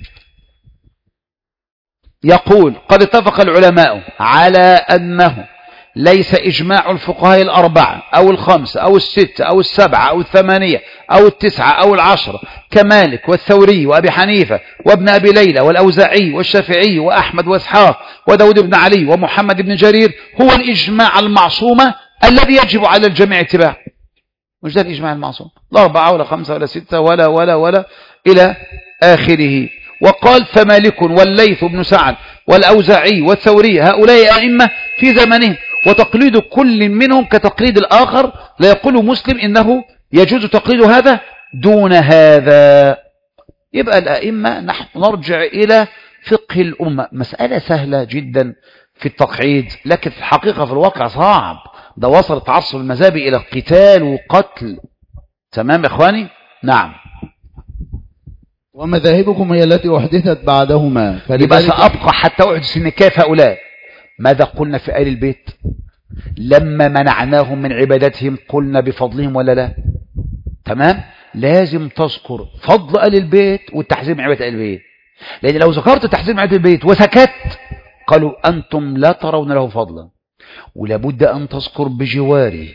يقول: قد اتفق العلماء على أنه ليس إجماع الفقهاء الأربعة أو الخمسة أو الستة أو السبعة أو الثمانية أو التسعة أو العشرة كمالك والثوري وأبي حنيفة وابن أبي ليلى والأوزاعي والشافعي وأحمد وإسحاق وداود بن علي ومحمد بن جرير هو الإجماع المعصومة الذي يجب على الجميع اتباعه. مش ده الإجماع المعصوم، لا أربعة ولا خمسة ولا ستة ولا إلى آخره. وقال فمالك والليث بن سعد والأوزاعي والثوري هؤلاء أئمة في زمنهم، وتقليد كل منهم كتقليد الآخر. لا يقول مسلم إنه يجوز تقليد هذا دون هذا. يبقى الأئمة نحن نرجع إلى فقه الأمة. مسألة سهلة جدا في التقعيد، لكن في الحقيقة في الواقع صعب. ده وصل تعصب المذاهبي إلى القتال وقتل. تمام يا إخواني؟ نعم. ومذاهبكم هي التي أحدثت بعدهما، يبقى سأبقى حتى أحدث النكاف هؤلاء. ماذا قلنا في آل البيت لما منعناهم من عبادتهم؟ قلنا بفضلهم ولا لا؟ تمام. لازم تذكر فضل آل البيت والتحذير من عبادة آل البيت، لأن لو ذكرت تحذير من عبادة البيت وسكت قالوا أنتم لا ترون له فضلا. ولابد أن تذكر بجواره.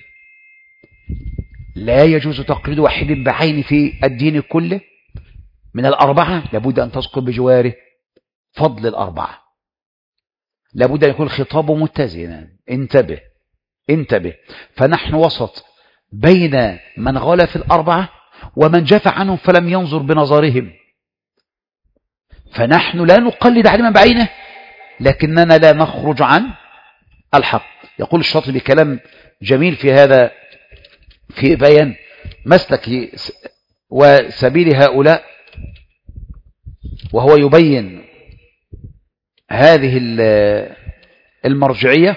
لا يجوز تقليد واحد بعين في الدين كله من الأربعة، لابد أن تذكر بجواره فضل الأربعة. لابد أن يكون الخطاب متزنا. انتبه. فنحن وسط بين من غلا في الأربعة ومن جفى عنهم فلم ينظر بنظرهم. فنحن لا نقلد علما بعينه، لكننا لا نخرج عن الحق. يقول الشاطبي كلام جميل في هذا، في بيان مسلك وسبيل هؤلاء، وهو يبين هذه المرجعية.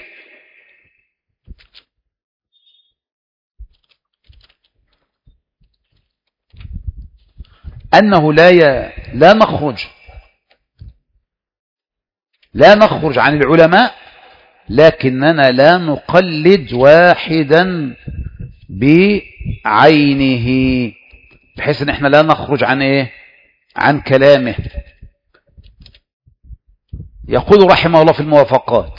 أنه لا نخرج عن العلماء، لكننا لا نقلد واحدا بعينه، بحيث ان احنا لا نخرج عن كلامه. يقول رحمه الله في الموافقات: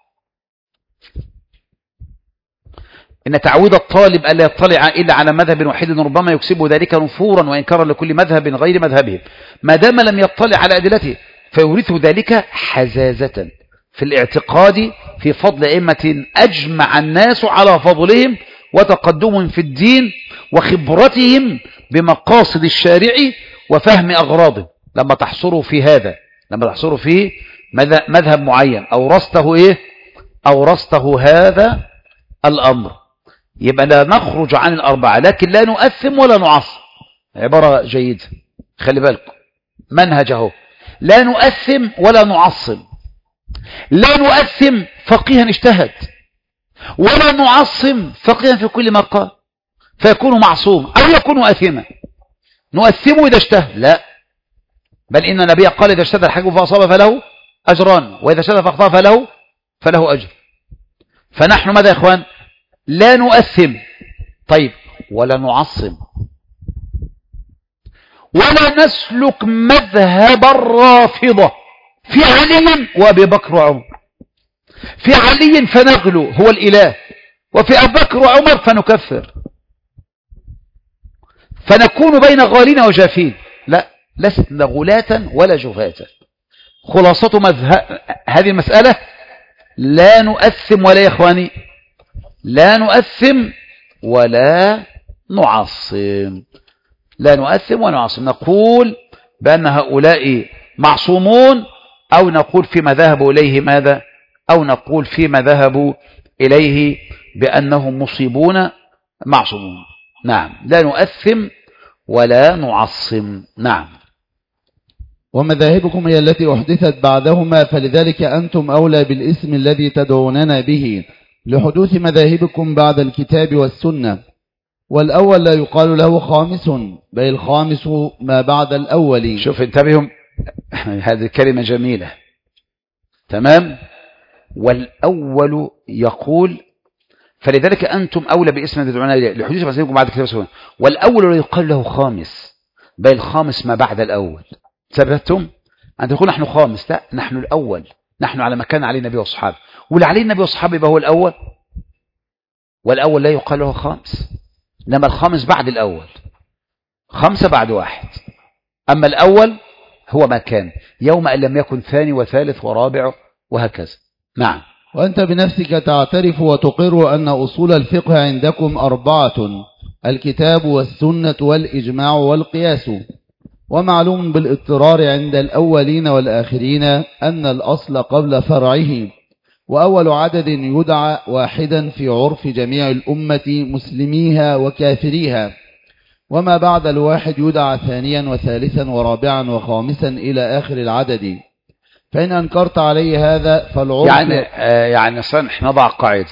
إن تعويد الطالب ألا يطلع إلا على مذهب واحد ربما يكسبه ذلك نفورا وإنكارا لكل مذهب غير مذهبه، ما دام لم يطلع على أدلته، فيورثه ذلك حزازة في الاعتقاد في فضل أئمة أجمع الناس على فضلهم وتقدمهم في الدين وخبرتهم بمقاصد الشارع وفهم أغراضه. لما تحصره في هذا، لما تحصره في مذهب معين أورثته هذا الأمر، يبقى لا نخرج عن الأربعة، لكن لا نؤثم ولا نعصم. عبارة جيدة، خلي بالكم منهجه: لا نؤثم ولا نعصم. لا نؤثم فقيها اجتهد، ولا نعصم فقيها في كل ما قال، فيكون معصوم أو يكون أثما. نؤثمه إذا اجتهد؟ لا، بل إن النبي قال: إذا اجتهد الحاكم فأصاب فله أجران، وإذا اجتهد فأخطأ فله أجر. فنحن ماذا يا إخوان؟ لا نؤثم، طيب، ولا نعصم، ولا نسلك مذهب الرافضة في علي وأبي بكر وعمر. في علي فنغلو هو الإله، وفي أبي بكر وعمر فنكفر، فنكون بين غالين وجافين. لا، لسنا غلاة ولا جفاة. خلاصة هذه المسألة: لا نؤثم ولا يا إخواني، لا نؤثم ولا نعصم. لا نؤثم ولا نعصم. نقول بأن هؤلاء معصومون، أو نقول فيما ذهبوا إليه ماذا؟ أو نقول فيما ذهبوا إليه بأنهم مصيبون معصومون. نعم، لا نؤثم ولا نعصم. نعم. ومذاهبكم هي التي أحدثت بعدهما، فلذلك أنتم أولى بالاسم الذي تدعوننا به لحدوث مذاهبكم بعد الكتاب والسنة. والأول لا يقال له خامس، بل الخامس ما بعد الأول. شوف انتبهوا، هذه كلمة جميلة. تمام. والأول يقول فلذلك أنتم أولى باسم الذي تدعوننا به لحدوث مذاهبكم بعد الكتاب والسنة. والأول لا يقال له خامس، بل الخامس ما بعد الأول. ثبتتم؟ أن تقول نحن خامس، لا، نحن الأول، نحن على ما كان عليه النبي والصحابة، واللي عليه النبي والصحابة يبقى هو الأول والأول لا يقال له خامس، إنما الخامس بعد الأول، 5 بعد 1. أما الأول هو ما كان يوم أن لم يكن ثاني وثالث ورابع وهكذا. نعم. وأنت بنفسك تعترف وتقر أن أصول الفقه عندكم 4: الكتاب والسنة والإجماع والقياس. ومعلوم بالاضطرار عند الأولين والآخرين أن الأصل قبل فرعه، وأول عدد يدعى واحدا في عرف جميع الأمة مسلميها وكافريها، وما بعد الواحد يدعى ثانيا وثالثا ورابعا وخامسا إلى آخر العدد. فإن أنكرت علي هذا فالعرف يعني صنح نضع قاعدة: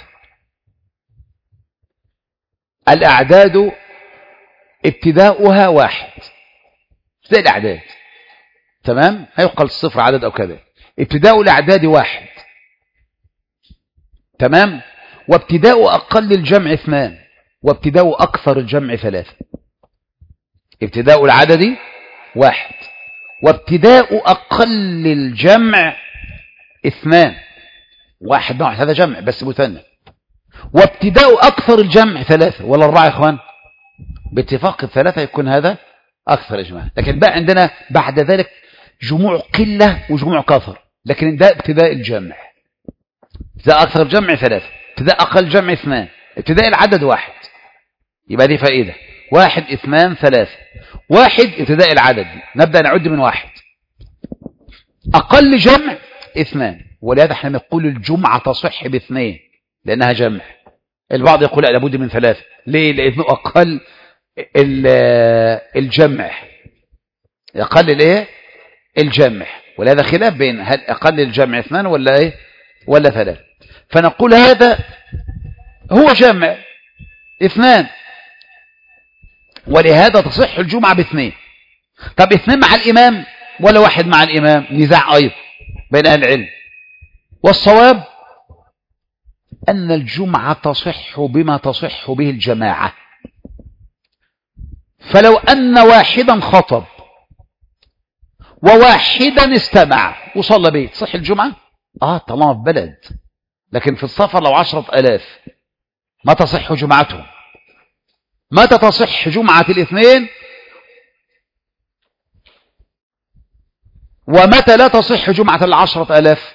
الأعداد ابتداؤها 1، زي الأعداد، تمام؟ هيقل الصفر عدد أو كذا. ابتداء الأعداد 1، تمام؟ وابتداء أقل الجمع 2، وابتداء أكثر الجمع 3. ابتداء العدد 1، وابتداء أقل الجمع 2. 1 نوع هذا جمع بس مثنى. وابتداء أكثر الجمع 3 ولا 4 يا إخوان؟ باتفاق ال3 يكون هذا أكثر إجماع. لكن بقى عندنا بعد ذلك جموع قلة وجموع كثر، لكن ده ابتداء الجمع. ابتداء أكثر الجمع 3، ابتداء أقل الجمع 2، ابتداء العدد 1. يبقى دي فائدة: 1 2 3. 1 ابتداء العدد، نبدأ نعد من 1. أقل جمع 2، ولهذا احنا نقول الجمعة تصح ب2 لأنها جمع. البعض يقول لا لابد من 3. ليه؟ لأنه أقل الجمع، أقل الايه؟ الجمع. ولهذا خلاف بين هل أقل الجمع 2 ولا ايه ولا 3. فنقول هذا هو جمع 2، ولهذا تصح الجمعة ب2. طب 2 مع الإمام ولا 1 مع الإمام؟ نزاع أيضا بين أهل العلم، والصواب أن الجمعة تصح بما تصح به الجماعة. فلو أن واحدا خطب وواحدا استمع وصلى به تصح الجمعة؟ طالما في بلد. لكن في السفر لو 10,000 ما تصح جمعتهم. متى تصح جمعة الاثنين ومتى لا تصح جمعة 10,000؟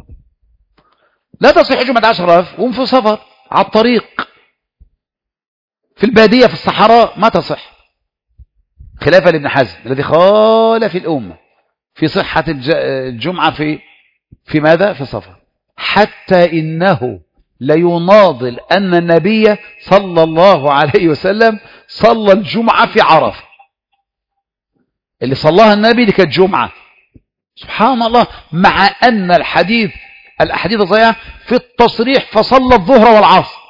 لا تصح جمعة 10,000 وهم في سفر على الطريق في البادية في الصحراء ما تصح، خلافا لابن حزم الذي خالف الأمة في صحة الجمعة في ماذا؟ في سفر. حتى إنه ليناضل أن النبي صلى الله عليه وسلم صلى الجمعة في عرفة، اللي صلاها النبي دي كانت جمعة. سبحان الله، مع أن الأحاديث ضيعة في التصريح فصلى الظهر والعصر.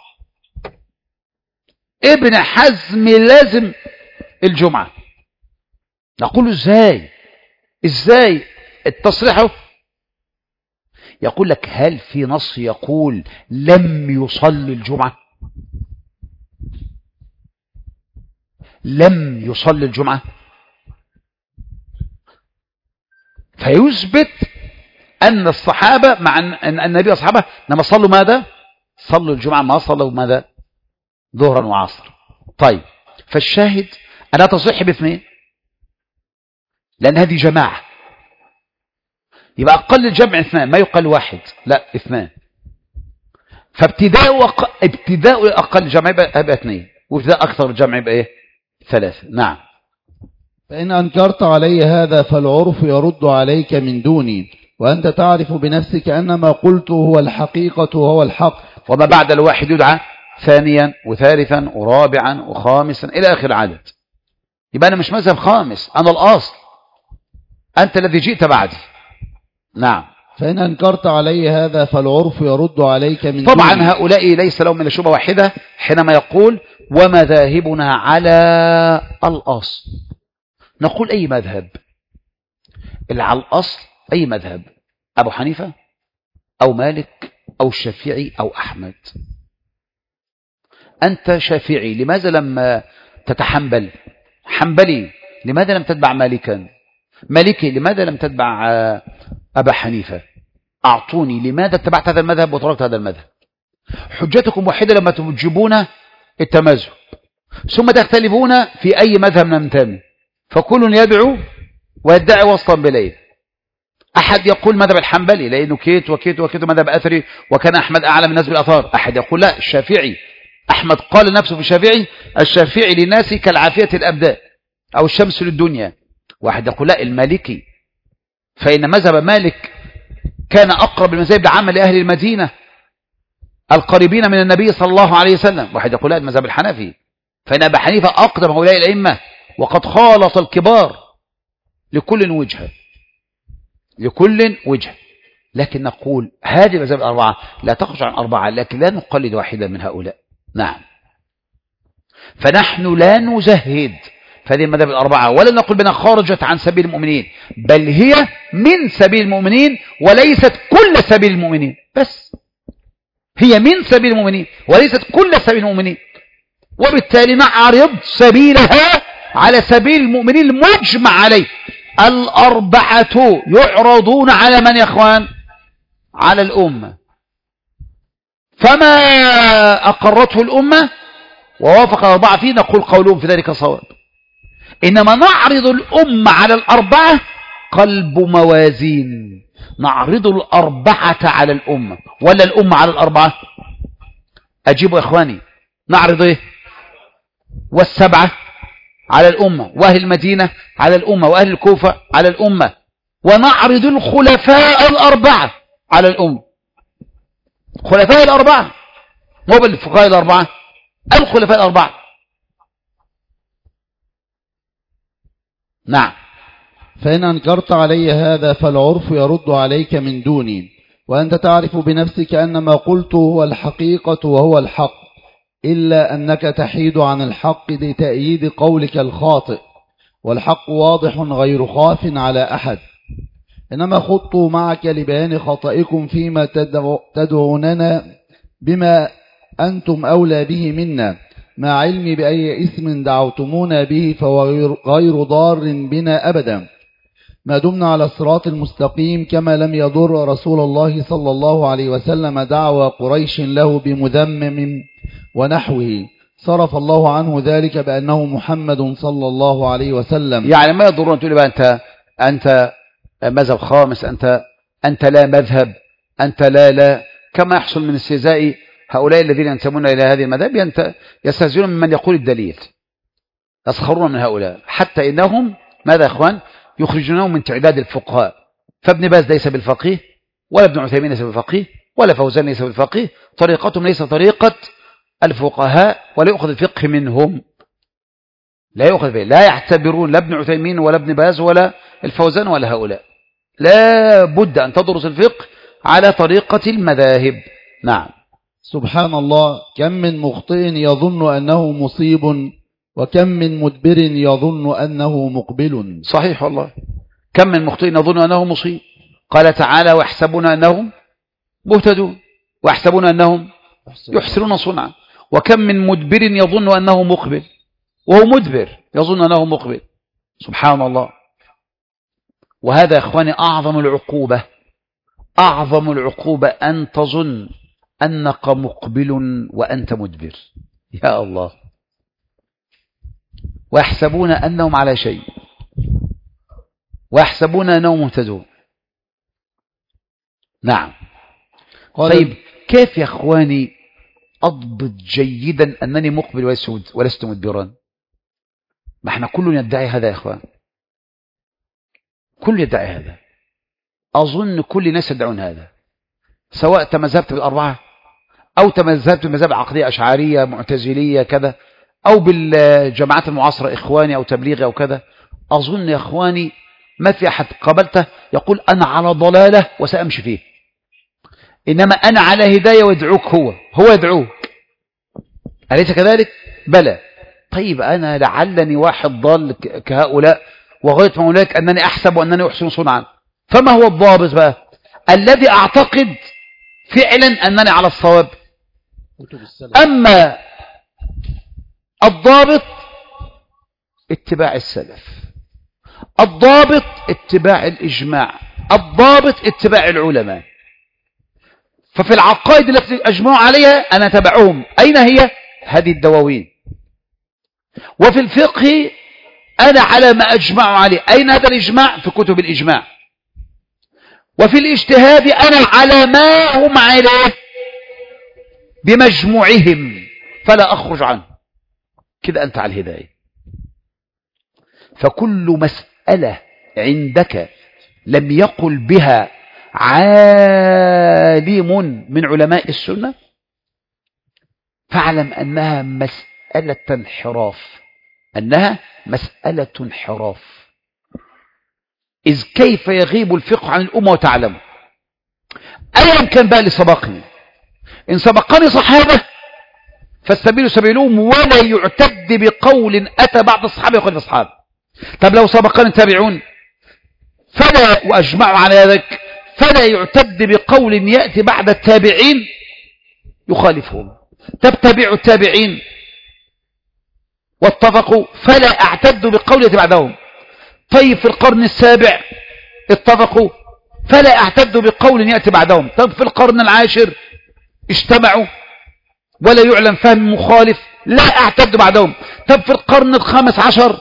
ابن حزم لازم الجمعة. نقول ازاي التصريح؟ يقول لك هل في نص يقول لم يصلي الجمعة؟ لم يصلي الجمعة، فيثبت أن الصحابة مع أن النبي والصحابة لما صلوا ماذا؟ صلوا الجمعة، ما صلوا ماذا؟ ظهرا وعصر. طيب، فالشاهد ألا تصح ب2 لأن هذه جماعة. يبقى أقل الجمع 2، ما يقال 1، لا 2. فابتداء أقل الجمع يبقى 2، وابتداء أكثر الجمع يبقى إيه؟ 3. نعم. فإن أنكرت علي هذا فالعرف يرد عليك من دوني، وأنت تعرف بنفسك أن ما قلت هو الحقيقة وهو الحق. وما بعد الواحد يدعى ثانيا وثالثا ورابعا وخامسا إلى آخر عدد. يبقى أنا مش مذهب خامس، أنا الأصل، أنت الذي جئت بعدي. نعم. فإن أنكرت علي هذا فالعرف يرد عليك من طبعا دوني. هؤلاء ليس لهم إلا شبهة واحدة حينما يقول ومذاهبنا على الأصل. نقول أي مذهب؟ اللي على الأصل أي مذهب؟ أبو حنيفة أو مالك أو الشافعي أو أحمد. أنت شافعي لماذا لم تتحنبل؟ حنبلي لماذا لم تتبع مالكا؟ مالكي لماذا لم تتبع أبا حنيفة؟ أعطوني لماذا اتبعت هذا المذهب وتركت هذا المذهب؟ حجتكم واحدة لما تجيبون التمذهب، ثم تختلفون في أي مذهب ننتمي، فكل يدعو ويدعي وسطا بليل. أحد يقول مذهب الحنبلي لأنه كيت وكيت وكيت مذهب أثري، وكان أحمد أعلم الناس بالأثار. أحد يقول لا الشافعي، أحمد قال نفسه في الشافعي الشافعي للناس كالعافية الأبدان أو الشمس للدنيا. واحد يقول لا المالكي، فإن مذهب مالك كان أقرب المذاهب العامة لأهل المدينة القريبين من النبي صلى الله عليه وسلم. واحد يقول لا المذهب الحنفي، فإن أبا حنيفة أقدم هؤلاء الأئمة وقد خالط الكبار. لكل وجهة، لكل وجهة. لكن نقول هذه المذاهب الأربعة لا تخرج عن أربعة، لكن لا نقلد واحدا من هؤلاء. نعم، فنحن لا نزهد فهذه المذاهب الأربعة، ولا نقول بأنها خارجت عن سبيل المؤمنين، بل هي من سبيل المؤمنين وليست كل سبيل المؤمنين. بس هي من سبيل المؤمنين وليست كل سبيل المؤمنين، وبالتالي نعرض سبيلها على سبيل المؤمنين المجمع عليه. الأربعة يعرضون على من يا إخوان؟ على الأمة، فما أقرته الأمة ووافق الأربعة فيه نقول قولهم في ذلك صواب. إنما نعرض الأمة على الأربعة قلب موازين، نعرض الأربعة على الأمة ولا الأمة على الأربعة؟ أجيبوا يا إخواني، نعرض إيه؟ والسبعة على الأمة، وأهل المدينة على الأمة، وأهل الكوفة على الأمة، ونعرض الخلفاء الأربعة على الأمة. خلفاء الأربعة، مو بالفقهاء الأربعة، الخلفاء الأربعة. نعم. فإن أنكرت علي هذا فالعرف يرد عليك من دوني، وأنت تعرف بنفسك أن ما قلته هو الحقيقة وهو الحق، إلا أنك تحيد عن الحق لتأييد قولك الخاطئ، والحق واضح غير خاف على أحد. إنما خضت معك لبيان خطئكم فيما تدعوننا بما أنتم أولى به منا، مع علمي بأي اسم دعوتمونا به فهو غير ضار بنا أبدا، ما دمنا على الصراط المستقيم، كما لم يضر رسول الله صلى الله عليه وسلم دعوى قريش له بمذمم ونحوه، صرف الله عنه ذلك بأنه محمد صلى الله عليه وسلم. يعني ما يضرون تقول بقى أنت مذهب خامس، أنت لا مذهب، أنت لا كما يحصل من استهزاء هؤلاء الذين ينتمون إلى هذه المذاهب، يستهزئون ممن يقول الدليل، يسخرون من هؤلاء، حتى إنهم ماذا يا إخوان؟ يخرجونهم من تعداد الفقهاء. فابن باز ليس بالفقيه، ولا ابن عثيمين ليس بالفقيه، ولا فوزان ليس بالفقيه، طريقتهم ليس طريقة الفقهاء، ولا يؤخذ الفقه منهم، لا يؤخذ به، لا يعتبرون لا ابن عثيمين ولا ابن باز ولا الفوزان ولا هؤلاء. لا بد أن تدرس الفقه على طريقة المذاهب. نعم. سبحان الله، كم من مخطئ يظن أنه مصيب، وكم من مدبر يظن أنه مقبل. صحيح والله، كم من مخطئ يظن أنه مصيب. قال تعالى ويحسبون أنهم مهتدون ويحسبون أنهم يحسنون صنعا، وكم من مدبر يظن أنه مقبل وهو مدبر يظن أنه مقبل. سبحان الله. وهذا يا إخواني أعظم العقوبة، أعظم العقوبة أن تظن أنك مقبل وأنت مدبر. يا الله. ويحسبون أنهم على شيء، ويحسبون أنهم مهتدون. نعم. طيب كيف يا إخواني أضبط جيدا أنني مقبل ولست مدبرا؟ ما احنا كل يدعي هذا يا إخوان، كل يدعي هذا. أظن كل الناس يدعون هذا، سواء تمذهبت بالأربعة أو تمذهبت بالمذاهب العقدية أشعرية معتزلية كذا، أو بالجماعات المعاصرة إخواني أو تبليغي أو كذا. أظن يا إخواني ما في أحد قابلته يقول أنا على ضلالة وسأمشي فيه، إنما أنا على هداية ويدعوك، هو يدعوك، أليس كذلك؟ بلى. طيب أنا لعلني واحد ضال كهؤلاء، وغاية ما هناك أنني أحسب وأنني أحسن صنعا، فما هو الضابط بقى الذي أعتقد فعلا أنني على الصواب؟ أما الضابط اتباع السلف، الضابط اتباع الإجماع، الضابط اتباع العلماء. ففي العقائد التي أجمعوا عليها أنا تبعهم. أين هي؟ هذه الدواوين. وفي الفقه أنا على ما أجمعوا عليه. أين هذا الإجماع؟ في كتب الإجماع. وفي الاجتهاد أنا على ما هم عليه بمجموعهم فلا أخرج عنه. كده أنت على الهداية. فكل مسألة عندك لم يقل بها عالم من علماء السنة فاعلم أنها مسألة انحراف. أنها مسألة انحراف. إذ كيف يغيب الفقه عن الأمة وتعلم؟ أيا كان بقى لسبقني. إن سبقني صحابة فالسبيل سبيلهم ولا يعتد بقول أتى بعد الصحابة يخالف الصحابة. طب لو سبقني التابعون فلا وأجمعوا على ذلك فلا يعتد بقول يأتي بعد التابعين يخالفهم. تتبعوا التابعين واتفقوا فلا اعتد بقول يأتي بعدهم. طيب في القرن السابع اتفقوا فلا اعتد بقول يأتي بعدهم. طب في القرن العاشر اجتمعوا ولا يعلم فهم مخالف لا اعتد بعدهم. طب في القرن الخامس عشر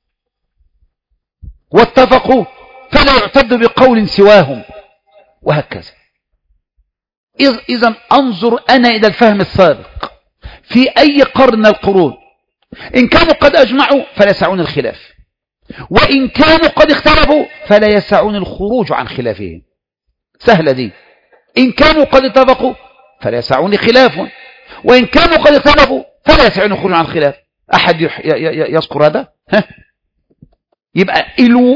واتفقوا فلا يعتد بقول سواهم، وهكذا. إذن أنظر أنا إلى الفهم السابق في أي قرن من القرون. إن كانوا قد أجمعوا فلا يسعون الخلاف، وإن كانوا قد اختلفوا فلا يسعون الخروج عن خلافهم. سهلة دي. إن كانوا قد اتفقوا فلا يسعون خلاف، وإن كانوا قد اختلفوا فلا يسعون الخروج عن خلاف. أحد يذكر هذا؟ يبقى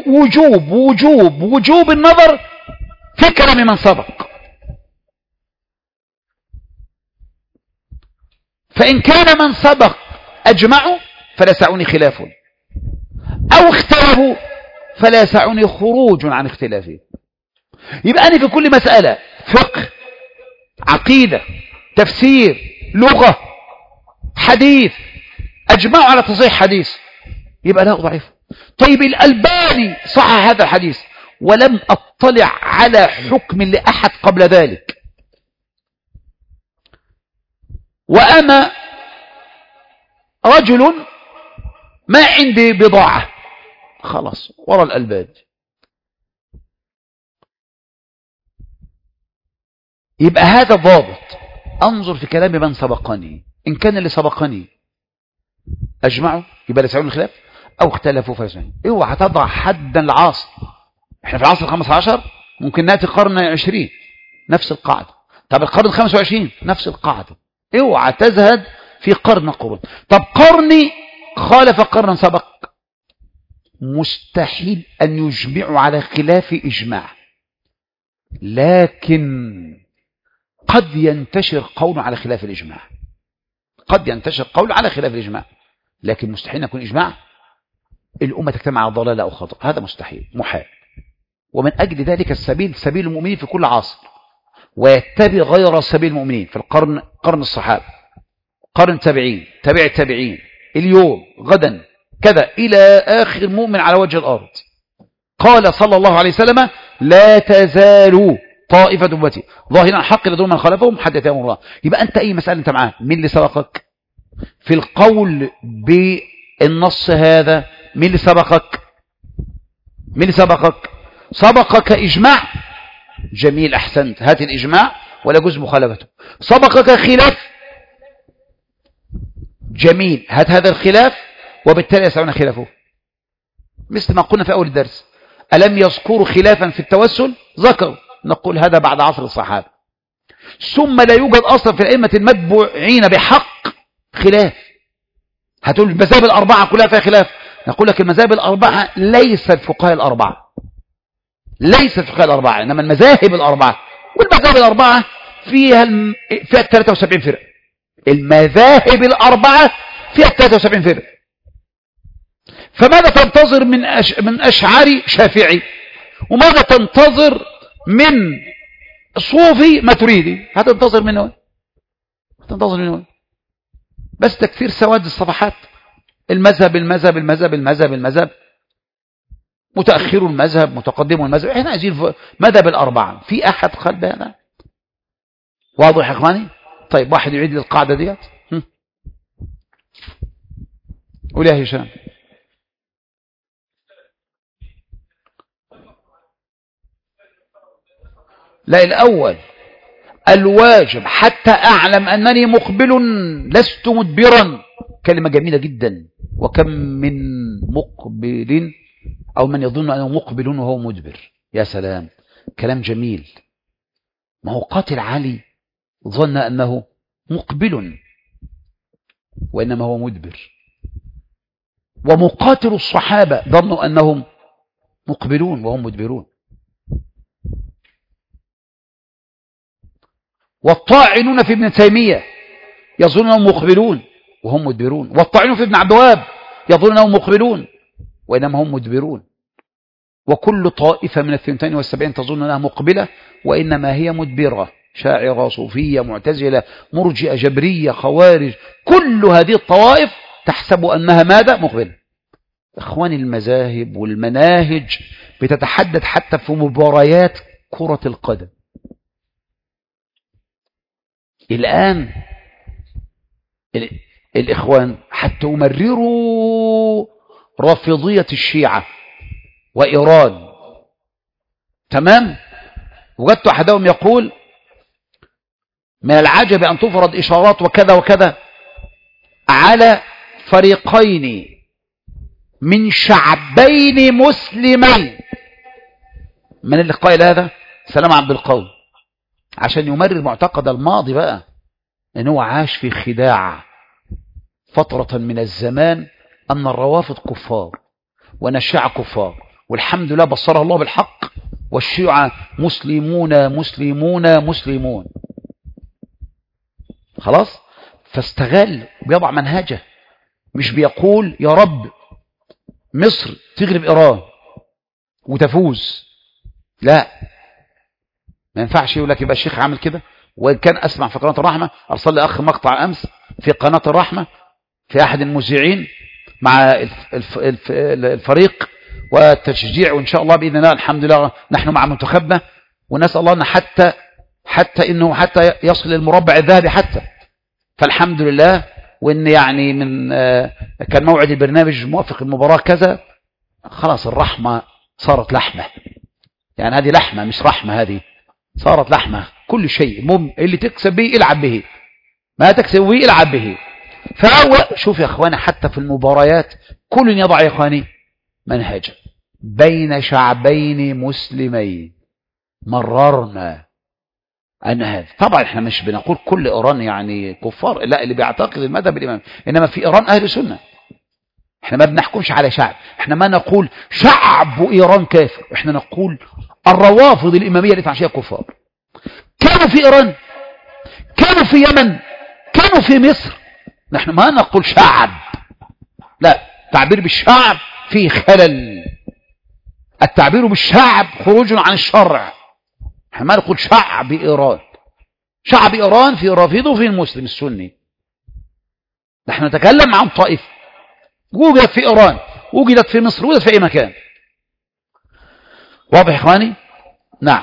وجوب النظر في كلام من سبق. فإن كان من سبق أجمعوا فلا يسعني خلاف، أو اختلفوا فلا يسعني خروج عن اختلافه. يبقى أنا في كل مسألة فقه، عقيدة، تفسير، لغة، حديث أجمعوا على تصحيح حديث يبقى لا ضعيف. طيب الألباني صحح هذا الحديث ولم أطلع على حكم لأحد قبل ذلك، وأنا رجل ما عندي بضاعة خلاص ورا الألباني. يبقى هذا ضابط. أنظر في كلام من سبقني. إن كان اللي سبقني أجمعوا يبقى لا يسعون الخلاف، أو اختلفوا فيسعون. اوعى تضع حدا العصر. احنا في العصر 15 ممكن نأتي قرن 20 نفس القاعدة. طب القرن 25 نفس القاعدة. اوعى تزهد في قرن قرون. طب قرني خالف قرن سبق، مستحيل أن يجمعوا على خلاف إجماع، لكن قد ينتشر قول على خلاف الإجماع. قد ينتشر قول على خلاف الإجماع، لكن مستحيل يكون إجماع الأمة تجتمع على ضلالة أو خطأ. هذا مستحيل، محال. ومن أجل ذلك السبيل سبيل المؤمنين في كل عصر، ويتبع غير سبيل المؤمنين في قرن الصحابة، قرن التابعين، تابع التابعين، اليوم، غدا، كذا إلى آخر مؤمن على وجه الأرض. قال صلى الله عليه وسلم: لا تزال طائفة أمتي ظاهرين على الحق لدون من خالفهم حتى يأتيهم الله. يبقى أنت أي مسألة أنت معاه، مين اللي سبقك في القول بالنص هذا؟ مين اللي سبقك؟ مين اللي سبقك؟ سبقك إجماع، جميل، أحسنت، هات الإجماع ولا جزء مخالفته. سبقك خلاف، جميل، هات هذا الخلاف وبالتالي يسعون خلافه. مثل ما قلنا في أول الدرس، ألم يذكروا خلافا في التوسل؟ ذكروا. نقول هذا بعد عصر الصحابة. ثم لا يوجد أصلا في الأئمة المتبوعين بحق خلاف. هتقول المذاهب الأربعة كلها فيها خلاف. نقول لك المذاهب الأربعة ليس الفقهاء الأربعة، ليس الفقهاء الأربعة، إنما المذاهب الأربعة. والمذاهب الأربعة فيها 73 فرق. المذاهب الأربعة فيها 73 فرق. فماذا تنتظر من أشعري شافعي؟ وماذا تنتظر من صوفي ماتريدي؟ هتنتظر منه؟ هتنتظر منه بس تكثير سواد الصفحات. المذهب المذهب المذهب المذهب المذهب، متأخر المذهب، متقدم المذهب. احنا عايزين مذهب الأربعة. في أحد قال بهذا؟ واضح يا اخواني؟ طيب واحد يعيد لي القاعدة ديت. قول يا هشام. لا، الأول الواجب حتى أعلم أنني مقبل لست مدبرا. كلمة جميلة جدا. وكم من مقبل أو من يظن أنه مقبل وهو مدبر. يا سلام، كلام جميل. ما هو قاتل علي ظن أنه مقبل وإنما هو مدبر، ومقاتل الصحابة ظنوا أنهم مقبلون وهم مدبرون، والطاعنون في ابن تيمية يظنون أنهم مقبلون وهم مدبرون، والطاعنون في ابن عبد الوهاب يظنون أنهم مقبلون وإنما هم مدبرون، وكل طائفة من 72 تظن أنها مقبلة وإنما هي مدبرة. شاعرة، صوفية، معتزلة، مرجئة، جبرية، خوارج، كل هذه الطوائف تحسب أنها ماذا؟ مقبلة. إخواني، المذاهب والمناهج بتتحدث حتى في مباريات كرة القدم. الآن الإخوان حتى يمرروا رافضية الشيعة وإيران، تمام؟ وجدت أحدهم يقول من العجب أن تفرض إشارات وكذا وكذا على فريقين من شعبين مسلمين. من اللي قائل هذا؟ سلام عبد القوي، عشان يمرر معتقد الماضي بقى، ان هو عاش في خداع فترة من الزمان أن الروافض كفار وأن الشيعة كفار، والحمد لله بصره الله بالحق، والشيعة مسلمون مسلمون مسلمون. خلاص، فاستغل بيضع منهجه، مش بيقول يا رب مصر تغلب إيران وتفوز، لا، ما ينفعش يقول لك يبقى الشيخ عامل كده. وإن كان أسمع في قناة الرحمة، أرسل لي أخ مقطع أمس في قناة الرحمة في أحد المذيعين مع الفريق والتشجيع، وإن شاء الله بإذن الله الحمد لله نحن مع منتخبنا، ونسأل الله أن حتى إنه حتى يصل للمربع الذهبي حتى، فالحمد لله. وإن يعني من كان موعد البرنامج موافق المباراة كذا، خلاص الرحمة صارت لحمة، يعني هذه لحمة مش رحمة، هذه صارت لحمة. كل شيء اللي تكسب به العب به، ما تكسب به العب به. فهو شوف يا اخواني، حتى في المباريات كل يضع يا اخواني منهجا بين شعبين مسلمين. مررنا ان هذا طبعا احنا مش بنقول كل ايران يعني كفار، لا، اللي بيعتقد المذهب الامامي، انما في ايران اهل سنه. احنا ما بنحكمش على شعب، احنا ما نقول شعب ايران كافر، احنا نقول الروافض الاماميه اللي فيها كفار. كانوا في ايران، كانوا في يمن، كانوا في مصر. نحن ما نقول شعب، لا، تعبير بالشعب فيه خلل. التعبير بالشعب خروج عن الشرع. نحن ما نقول شعب إيران. شعب إيران في رافضه في المسلم السني. نحن نتكلم عن طائفة وجدت في إيران، وجدت في مصر، وجدت في أي مكان. واضح يا إخواني؟ نعم،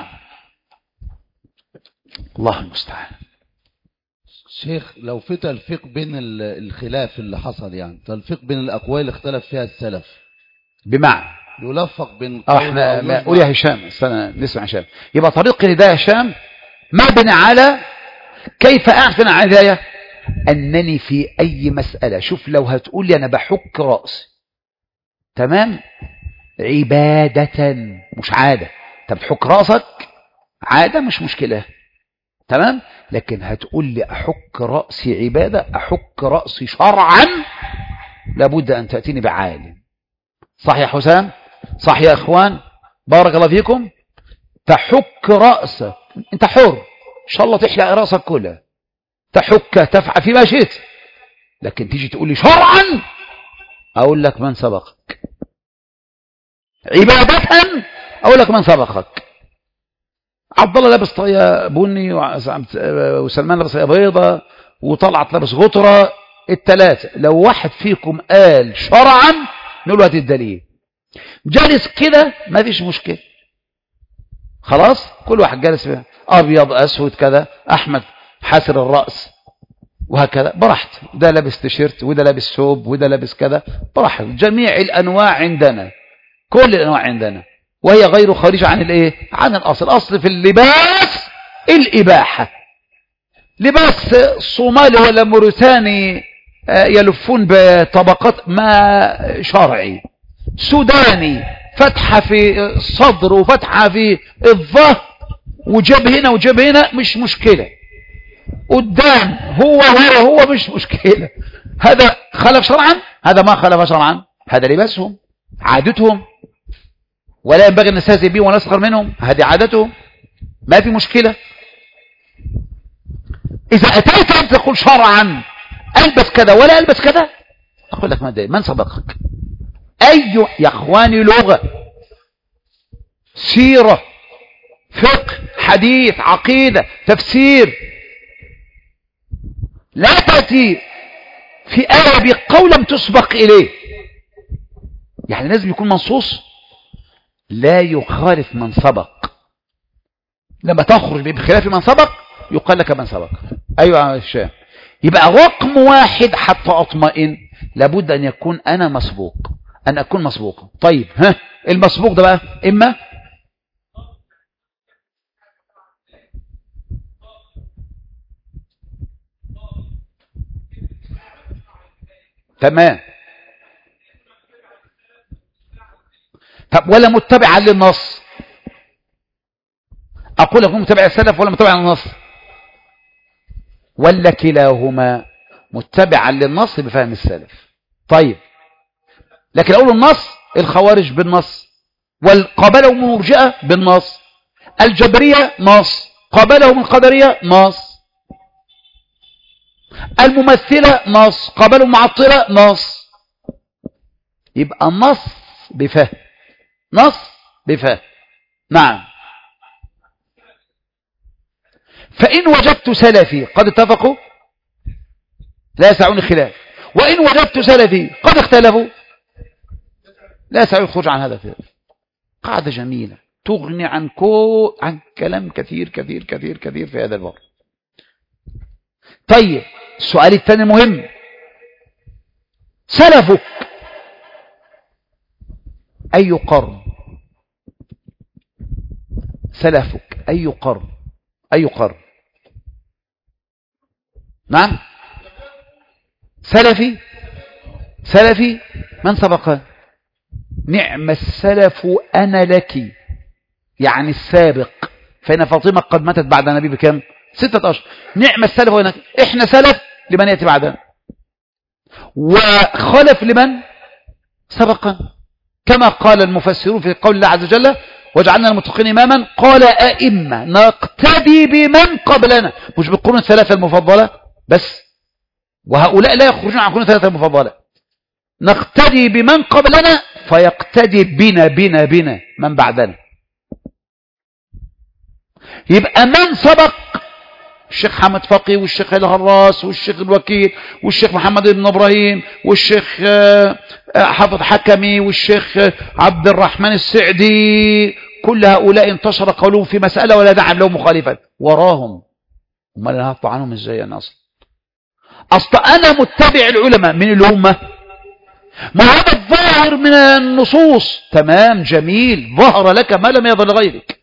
الله المستعان. شيخ، لو في تلفيق بين الخلاف اللي حصل، يعني تلفيق بين الأقوال اللي اختلف فيها السلف، بمعنى يلفق بين احنا قول يا هشام، استنى نسمع هشام. يبقى طريق الهداية هشام مبني على كيف اعرف عن الهداية؟ انني في اي مسألة، شوف لو هتقول لي انا بحك رأسي، تمام، عبادة مش عادة، طب حك رأسك عادة مش مشكلة، تمام، لكن هتقول لي احك رأسي عبادة، احك رأسي شرعا، لابد ان تأتيني بعالم. صح يا حسام؟ صح يا اخوان؟ بارك الله فيكم. تحك رأسك، انت حر ان شاء الله تحلق رأسك كلها، تحك تفعل فيما شئت، لكن تيجي تقول لي شرعا، اقول لك من سبقك. عبادة اقول لك من سبقك. عبد الله لابس طاقية بني، وسلمان لابس طاقية بيضة، وطلعت لابس غطرة، الثلاثة لو واحد فيكم قال شرعا نقول له هات الدليل. جالس كده ما فيش مشكلة، خلاص، كل واحد جالس ابيض اسود كذا، احمد حاسر الرأس وهكذا براحته، ده لابس تيشيرت وده لابس ثوب وده لابس كذا براحته. جميع الأنواع عندنا، كل الأنواع عندنا، وهي غير خارجة عن الايه؟ عن الأصل في اللباس الإباحة. لباس صومالي ولا موريتاني يلفون بطبقات ما شرعي، سوداني فتحة في الصدر وفتحة في الظهر وجب هنا وجب هنا مش مشكلة، قدام هو مش مشكلة. هذا خلف شرعا؟ هذا ما خلف شرعا، هذا لباسهم عادتهم، ولا ينبغي أن نستهزئ بهم ونسخر منهم، هذه عادتهم، ما في مشكلة. إذا أتيت أن تقول شرعا ألبس كذا ولا ألبس كذا، أقول لك من سبقك؟ يا أخواني لغة، سيرة، فقه، حديث، عقيدة، تفسير. لا تأتي في آية بقول لم تسبق إليه، يعني لازم يكون منصوص لا يخالف من سبق. لما تخرج بخلاف من سبق يقال لك من سبق. أيوة يا الشيخ، يبقى رقم واحد حتى أطمئن لابد أن يكون أنا مسبوق، أن أكون مسبوقا. طيب المسبوق ده بقى إما تمام، طب ولا متبعا للنص؟ أقول لكم متبع السلف ولا متبعا للنص؟ ولا كلاهما؟ متبعا للنص بفهم السلف. طيب لكن أقول النص، الخوارج بالنص، والقابلهم المرجئة بالنص، الجبرية نص، قابلهم القدرية نص، الممثلة نص، قابلهم معطلة نص. يبقى النص بفهم، نص بفهم. نعم. فإن وجدت سلفي قد اتفقوا لا يسعني خلاف، وإن وجدت سلفي قد اختلفوا لا يسعني الخروج عن هذا الخلاف. قاعدة جميلة تغني عن كلام كثير كثير كثير كثير في هذا الباب. طيب السؤال الثاني مهم، سلفك أي قرن؟ سلفك أي قرن؟ أي قرن؟ نعم سلفي من سبق؟ نعم السلف أنا لك، يعني السابق، فإن فاطمة قد ماتت بعد النبي بكم؟ 6 أشهر. نعم السلف هنا، إحنا سلف لمن يأتي بعدنا، وخلف لمن سبق، كما قال المفسرون في قول الله عز وجل وجعلنا المتقين إماما، قال أئمة نقتدي بمن قبلنا، مش بالقرون الثلاثة المفضلة بس، وهؤلاء لا يخرجون عن القرون الثلاثة المفضلة، نقتدي بمن قبلنا فيقتدي بنا من بعدنا. يبقى من سبق الشيخ حمد فقي والشيخ الهراس والشيخ الوكيل والشيخ محمد بن إبراهيم والشيخ حافظ حكمي والشيخ عبد الرحمن السعدي، كل هؤلاء انتشر قولهم في مسألة ولا دعم لهم مخالفا وراهم. امال انا هقطع عنهم ازاي؟ انا اصلا انا متبع العلماء من الامه، ما هذا الظاهر من النصوص تمام جميل، ظهر لك ما لم يظهر لغيرك.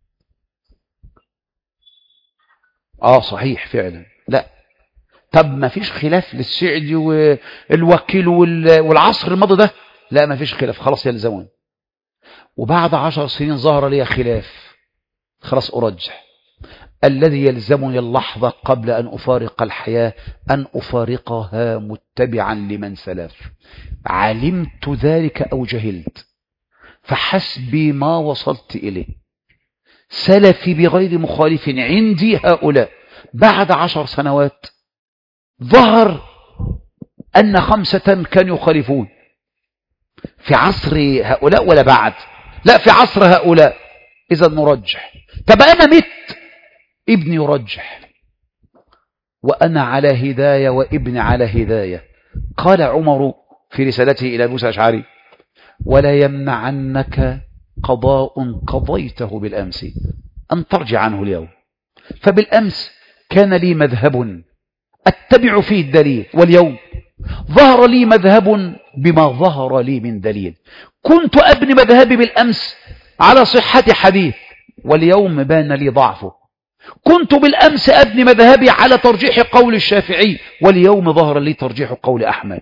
صحيح فعلا، لا طب ما فيش خلاف للسعدي والوكيل والعصر الماضي ده؟ لا ما فيش خلاف، خلاص يلزمون. وبعد 10 سنين ظهر لي خلاف، خلاص أرجح الذي يلزمني اللحظة قبل أن أفارق الحياة أن أفارقها متبعا لمن سلف، علمت ذلك أو جهلت، فحسبي ما وصلت إليه. سلفي بغير مخالف عندي هؤلاء. بعد 10 سنوات ظهر أن 5 كانوا يخالفون في عصر هؤلاء ولا بعد؟ لا في عصر هؤلاء. إذا نرجح. طب أنا مت ابني يرجح وأنا على هداية وابني على هداية. قال عمر في رسالته إلى موسى الأشعري ولا يمنعنك قضاء قضيته بالأمس أن ترجع عنه اليوم. فبالأمس كان لي مذهب أتبع فيه الدليل، واليوم ظهر لي مذهب بما ظهر لي من دليل. كنت أبني مذهبي بالأمس على صحة حديث، واليوم بان لي ضعفه. كنت بالأمس أبني مذهبي على ترجيح قول الشافعي، واليوم ظهر لي ترجيح قول أحمد.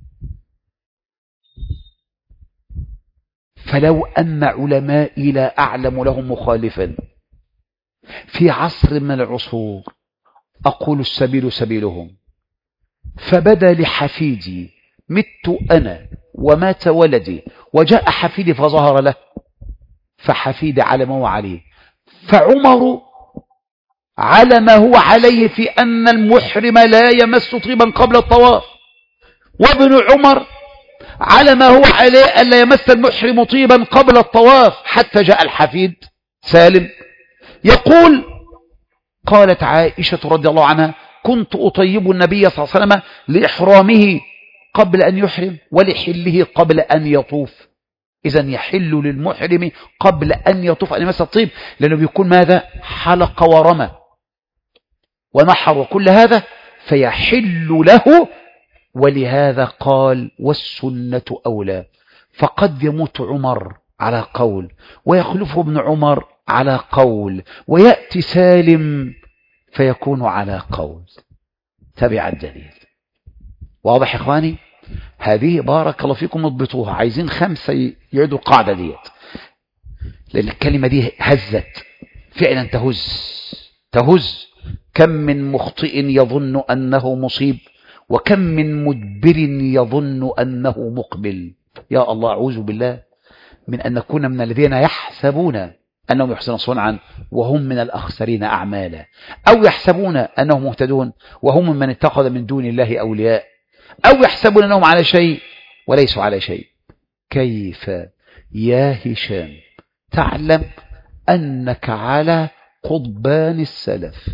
فلو أن علمائي لا أعلم لهم مخالفا في عصر من العصور أقول السبيل سبيلهم. فبدا لحفيدي، مت أنا ومات ولدي، وجاء حفيدي فظهر له، فحفيدي على ما هو عليه، فعمر على ما هو عليه في أن المحرم لا يمس طيبا قبل الطواف، وابن عمر على ما هو عليه أن لا يمس المحرم طيبا قبل الطواف، حتى جاء الحفيد سالم يقول: قالت عائشة رضي الله عنها: كنت أطيب النبي صلى الله عليه وسلم لإحرامه قبل أن يحرم ولحله قبل أن يطوف. إذن يحل للمحرم قبل أن يطوف أن يمس الطيب، لأنه بيكون ماذا؟ حلق ورمى ونحر وكل هذا، فيحل له. ولهذا قال: والسنة أولى. فقد يموت عمر على قول، ويخلفه ابن عمر على قول، ويأتي سالم فيكون على قول. تبع الدليل. واضح يا إخواني؟ هذه بارك الله فيكم اضبطوها. عايزين 5 يعيدوا القاعدة ديت، لأن الكلمة دي هزت فعلا، تهز. كم من مخطئ يظن أنه مصيب، وكم من مدبر يظن أنه مقبل. يا الله، أعوذ بالله من أن نكون من الذين يحسبون أنهم يحسنون صنعا وهم من الأخسرين أعمالا، أو يحسبون أنهم مهتدون وهم من اتخذ من دون الله أولياء، أو يحسبون أنهم على شيء وليسوا على شيء. كيف يا هشام تعلم أنك على قضبان السلف؟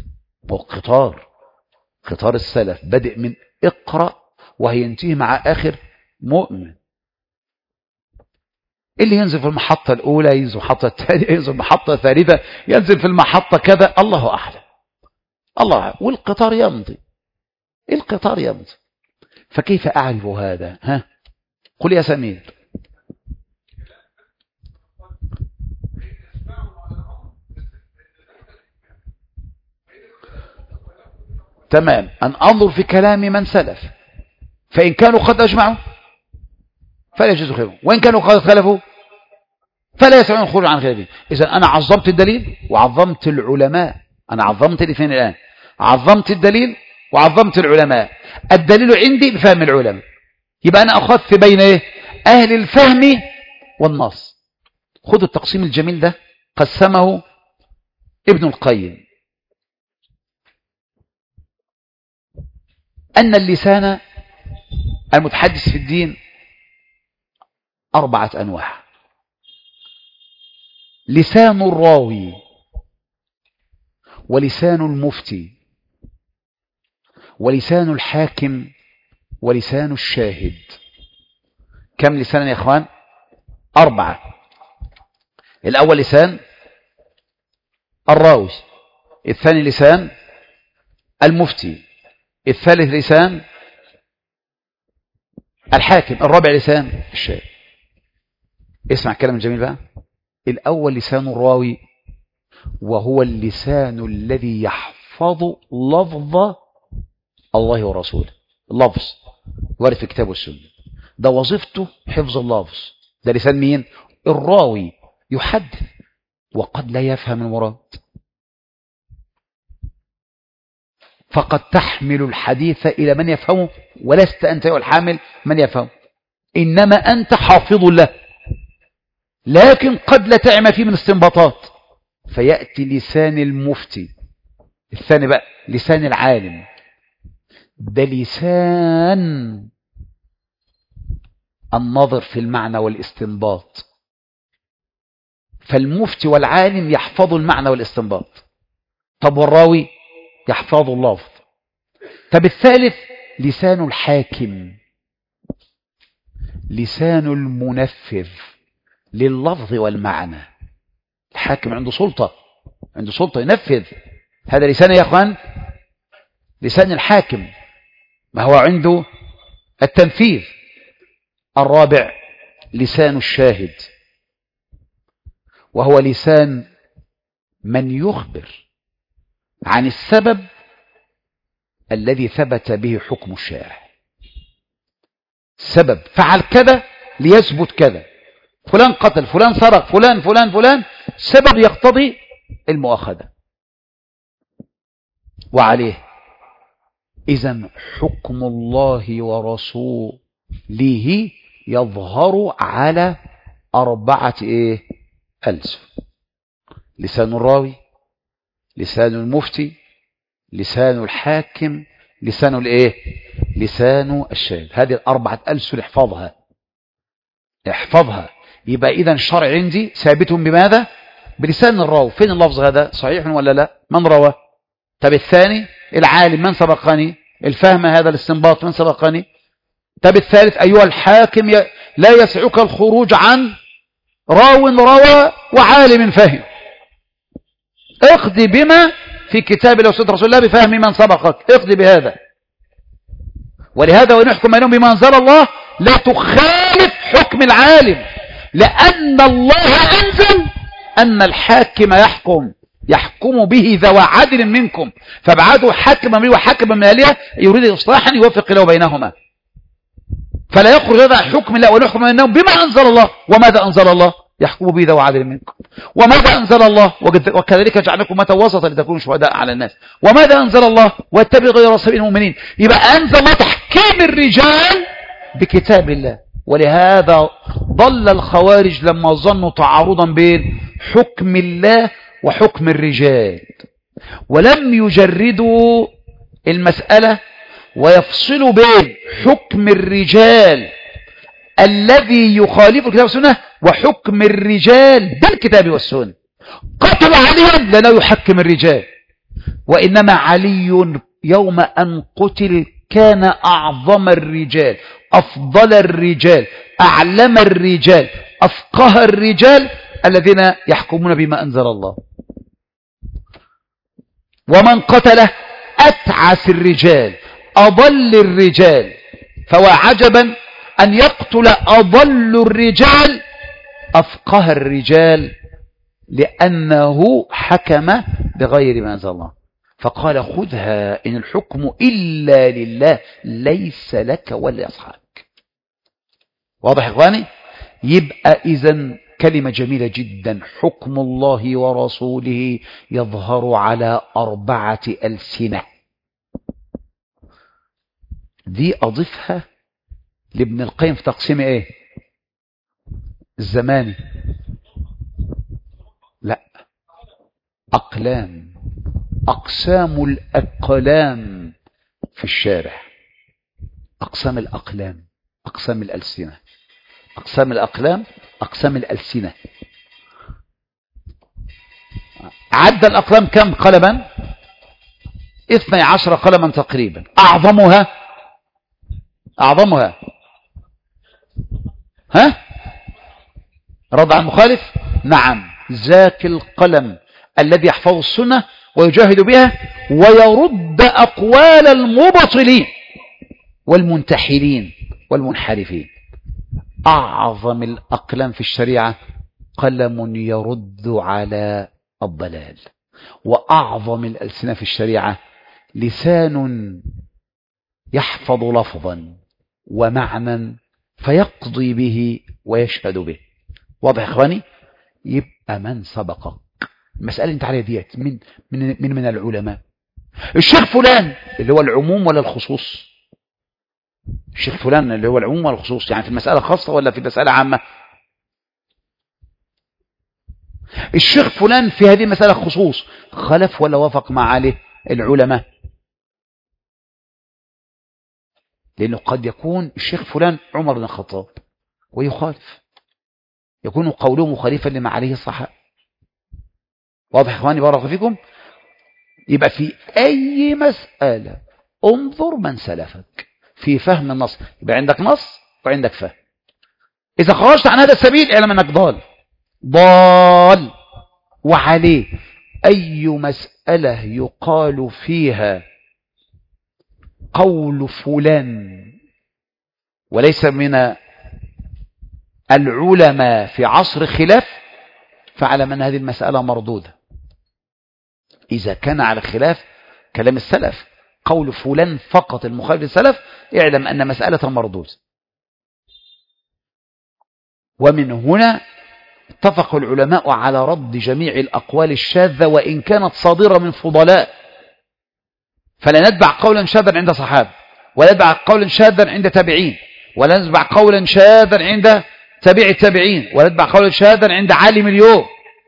قطار السلف بدأ من اقرأ وهينتهي مع آخر مؤمن. اللي ينزل في المحطة الأولى ينزل في المحطة الثانية، ينزل في المحطة الثالثة، ينزل في المحطة كذا، الله أعلم. والقطار يمضي، القطار يمضي. فكيف أعرف هذا؟ قل يا سمير. تمام، أن أنظر في كلام من سلف، فإن كانوا قد أجمعوا فلا يجوز خلافه، وإن كانوا قد خلفوا فلا يسعون الخروج عن خلافه. إذن أنا عظمت الدليل وعظمت العلماء. أنا عظمت الاثنين الآن، عظمت الدليل وعظمت العلماء. الدليل عندي بفهم العلماء، يبقى أنا أخذت بين أهل الفهم والنص. خذوا التقسيم الجميل ده، قسمه ابن القيم: أن اللسان المتحدث في الدين 4 أنواع: لسان الراوي، ولسان المفتي، ولسان الحاكم، ولسان الشاهد. كم لسان يا إخوان؟ 4. الأول لسان الراوي، الثاني لسان المفتي، الثالث لسان الحاكم، الرابع لسان الشاهد. اسمع الكلام الجميل بقى. الأول لسان الراوي، وهو اللسان الذي يحفظ لفظ الله ورسوله. اللفظ وارد في الكتاب والسنة، ده وظيفته حفظ اللفظ. ده لسان مين؟ الراوي. يحدث وقد لا يفهم المراد، فقد تحمل الحديث إلى من يفهمه، ولست أنت الحامل من يفهم، إنما أنت حافظ له، لكن قد لا تعمى فيه من استنباطات. فيأتي لسان المفتي. الثاني بقى لسان العالم، ده لسان النظر في المعنى والاستنباط. فالمفتي والعالم يحفظ المعنى والاستنباط. طب والراوي يحفظ اللفظ. طب الثالث لسان الحاكم، لسان المنفذ لللفظ والمعنى. الحاكم عنده سلطة ينفذ. هذا لسان يا أخوان لسان الحاكم، ما هو عنده التنفيذ. الرابع لسان الشاهد، وهو لسان من يخبر عن السبب الذي ثبت به حكم الشارع. سبب فعل كذا ليثبت كذا، فلان قتل، فلان سرق، فلان فلان فلان، سبب يقتضي المؤاخذة وعليه. إذن حكم الله ورسوله يظهر على 4 ألسن: لسان الراوي، لسان المفتي، لسان الحاكم، لسان لسان الشاهد. هذه 4 ألسن احفظها. يبقى إذن الشرع عندي ثابت بماذا؟ بلسان الراوي. فين اللفظ هذا؟ صحيح ولا لا؟ من روى؟ طب الثاني العالم، من سبقني؟ الفهم هذا الاستنباط، من سبقني؟ طب الثالث أيها الحاكم لا يسعك الخروج عن راو روى وعالم فهم، اقضي بما في كتاب الله وسنة رسول الله بفهم من سبقك، اقضي بهذا. ولهذا ونحكم بينهم بما أنزل الله لا تخالف حكم العالم، لأن الله أنزل أن الحاكم يحكم به ذو عدل منكم فابعدوا حكما منه وحكما من أهلها يريد إصلاحا يوفق له بينهما. فلا يخرج هذا حكم الله ونحكم بينهم بما أنزل الله. وماذا أنزل الله؟ يحكم به ذو عدل منكم. وماذا أنزل الله؟ وكذلك جعلكم أمة وسطا لتكونوا شهداء على الناس. وماذا أنزل الله؟ واتبعوا غير سبيل المؤمنين. يبقى أنزل الله تحكيم الرجال بكتاب الله. ولهذا ضل الخوارج لما ظنوا تعارضا بين حكم الله وحكم الرجال، ولم يجردوا المسألة ويفصلوا بين حكم الرجال الذي يخالف الكتاب والسنة وحكم الرجال بالكتاب والسنة. قتل عليهم لا يحكم الرجال، وإنما علي يوم أن قتل كان أعظم الرجال، أفضل الرجال، أعلم الرجال، أفقه الرجال الذين يحكمون بما أنزل الله. ومن قتله أتعس الرجال، أضل الرجال. فهو عجبا أن يقتل أضل الرجال أفقه الرجال، لأنه حكم بغير ما أنزل الله. فقال خذها إن الحكم إلا لله ليس لك ولا يصحك. واضح يا إخواني؟ يبقى إذن كلمة جميلة جدا: حكم الله ورسوله يظهر على 4 ألسنة. دي أضيفها لابن القيم في تقسيم الزماني، لا، أقلام، أقسام الأقلام في الشارع، أقسام الأقلام، أقسام الألسنة، أقسام الأقلام، أقسام الألسنة. عد الأقلام كم قلما؟ 12 قلما تقريبا. أعظمها رد عن المخالف. نعم، ذاك القلم الذي يحفظ السنة ويجاهد بها ويرد أقوال المبطلين والمنتحلين والمنحرفين. أعظم الأقلام في الشريعة قلم يرد على الضلال، وأعظم الألسنة في الشريعة لسان يحفظ لفظا ومعنى فيقضي به ويشهد به. واضح يا إخواني؟ يبقى من سبقك، المسألة انت عليها ديت من العلماء. الشيخ فلان اللي هو العموم ولا الخصوص؟ الشيخ فلان اللي هو العموم ولا الخصوص؟ يعني في المسألة خاصة ولا في المسألة عامة؟ الشيخ فلان في هذه المسألة خصوص، خلف ولا وافق مع عليه العلماء؟ لأنه قد يكون الشيخ فلان عمر بن الخطاب ويخالف، يكون قوله مخالفا لما عليه الصحابة. واضح يا إخواني؟ بارك فيكم. يبقى في أي مسألة انظر من سلفك في فهم النص. يبقى عندك نص وعندك فهم. إذا خرجت عن هذا السبيل اعلم أنك ضال. وعليه أي مسألة يقال فيها قول فلان وليس من العلماء في عصر خلاف، فاعلم أن هذه المسألة مردودة. إذا كان على خلاف كلام السلف، قول فلان فقط المخالف للسلف، اعلم أن مسألة مردودة. ومن هنا اتفق العلماء على رد جميع الأقوال الشاذة وإن كانت صادرة من فضلاء، فلا نتبع قولا شاذا عند صحابة، ولا نتبع قولا شاذا عند تابعين، ولا نتبع قولا شاذا عند تابع التابعين، ولا نتبع قولا شاذا عند عالم اليوم.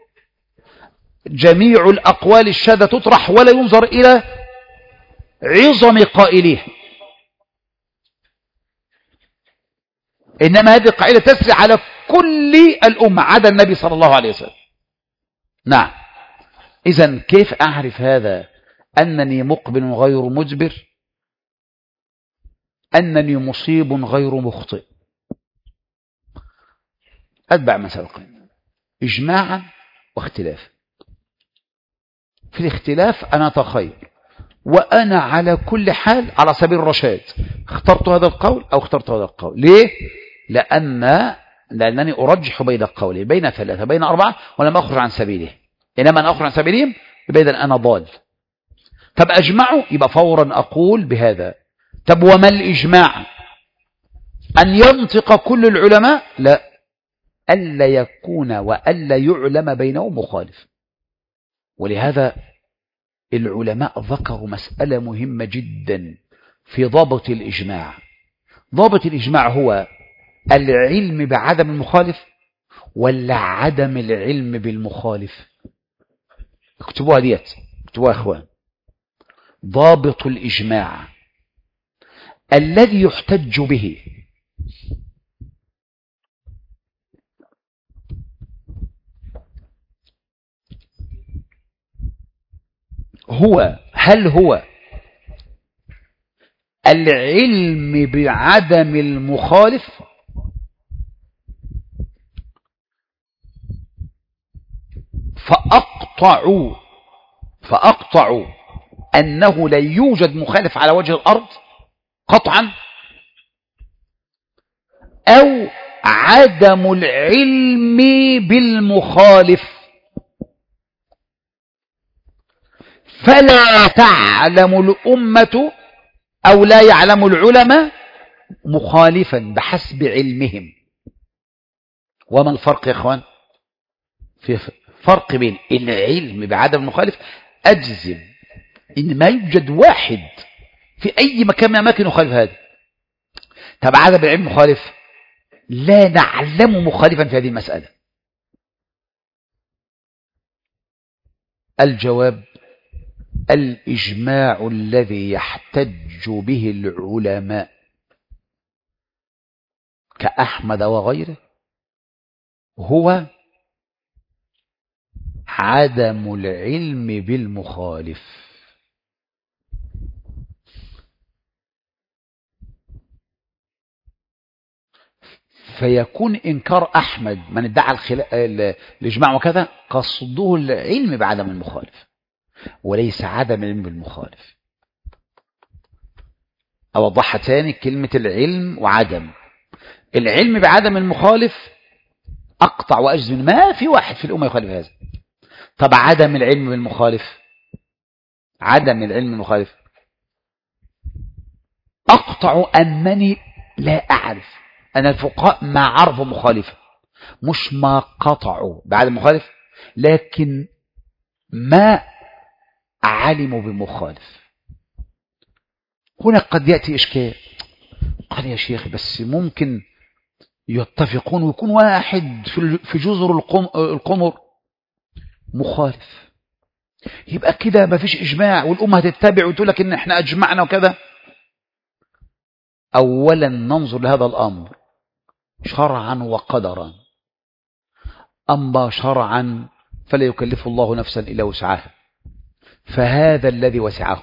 جميع الأقوال الشاذة تطرح ولا ينظر إلى عظم قائليه، إنما هذه القاعدة تسري على كل الأمة عدا النبي صلى الله عليه وسلم. نعم. إذن كيف أعرف هذا؟ أنني مقبل غير مدبر، أنني مصيب غير مخطئ. أتبع مسألتين: إجماعا واختلاف. في الاختلاف أنا أتخير، وأنا على كل حال على سبيل الرشاد، اخترت هذا القول أو اخترت هذا القول. ليه؟ لأنني أرجح بين القولين، بين ثلاثة، بين أربعة، ولم أخرج عن سبيله. إنما أنا أخرج عن سبيلهم يبقى أنا ضال. طب أجمعوا، يبقى فورا أقول بهذا. طب وما الإجماع؟ أن ينطق كل العلماء؟ لا، ألا يكون وألا يعلم بينهم مخالف. ولهذا العلماء ذكروا مسألة مهمة جدا في ضابط الإجماع. ضابط الإجماع هو العلم بعدم المخالف ولا عدم العلم بالمخالف؟ اكتبوها ديت، اكتبوها يا اخوان. ضابط الإجماع الذي يحتج به هل هو العلم بعدم المخالف فأقطعوا أنه لا يوجد مخالف على وجه الأرض قطعا، أو عدم العلم بالمخالف فلا تعلم الأمة أو لا يعلم العلماء مخالفا بحسب علمهم. وما الفرق يا اخوان؟ في فرق بين العلم بعدم المخالف، أجزم إن ما يوجد واحد في أي مكان من أماكن يخالف هذا. طب عدم العلم مخالف، لا نعلم مخالفا في هذه المسألة. الجواب: الإجماع الذي يحتج به العلماء كأحمد وغيره هو عدم العلم بالمخالف. فيكون إنكار أحمد من ادعى الإجماع وكذا قصده العلم بعدم المخالف وليس عدم العلم بالمخالف. أوضحها تاني، كلمة العلم وعدم. العلم بعدم المخالف أقطع وأجزم ما في واحد في الأمة يخالف هذا. طب عدم العلم بالمخالف، عدم العلم بالمخالف أقطع أنني لا أعرف، أن الفقهاء ما عرفوا مخالفة، مش ما قطعوا بعدم المخالف، لكن ما علموا بمخالف. هنا قد يأتي إشكال، قال يا شيخ بس ممكن يتفقون ويكون واحد في جزر القمر مخالف، يبقى كده ما فيش إجماع والأمة هتتبع وتقول لك إن إحنا أجمعنا وكذا. أولا ننظر لهذا الأمر شرعا وقدرا. أما شرعا فلا يكلف الله نفسا إلا وسعها، فهذا الذي وسعه،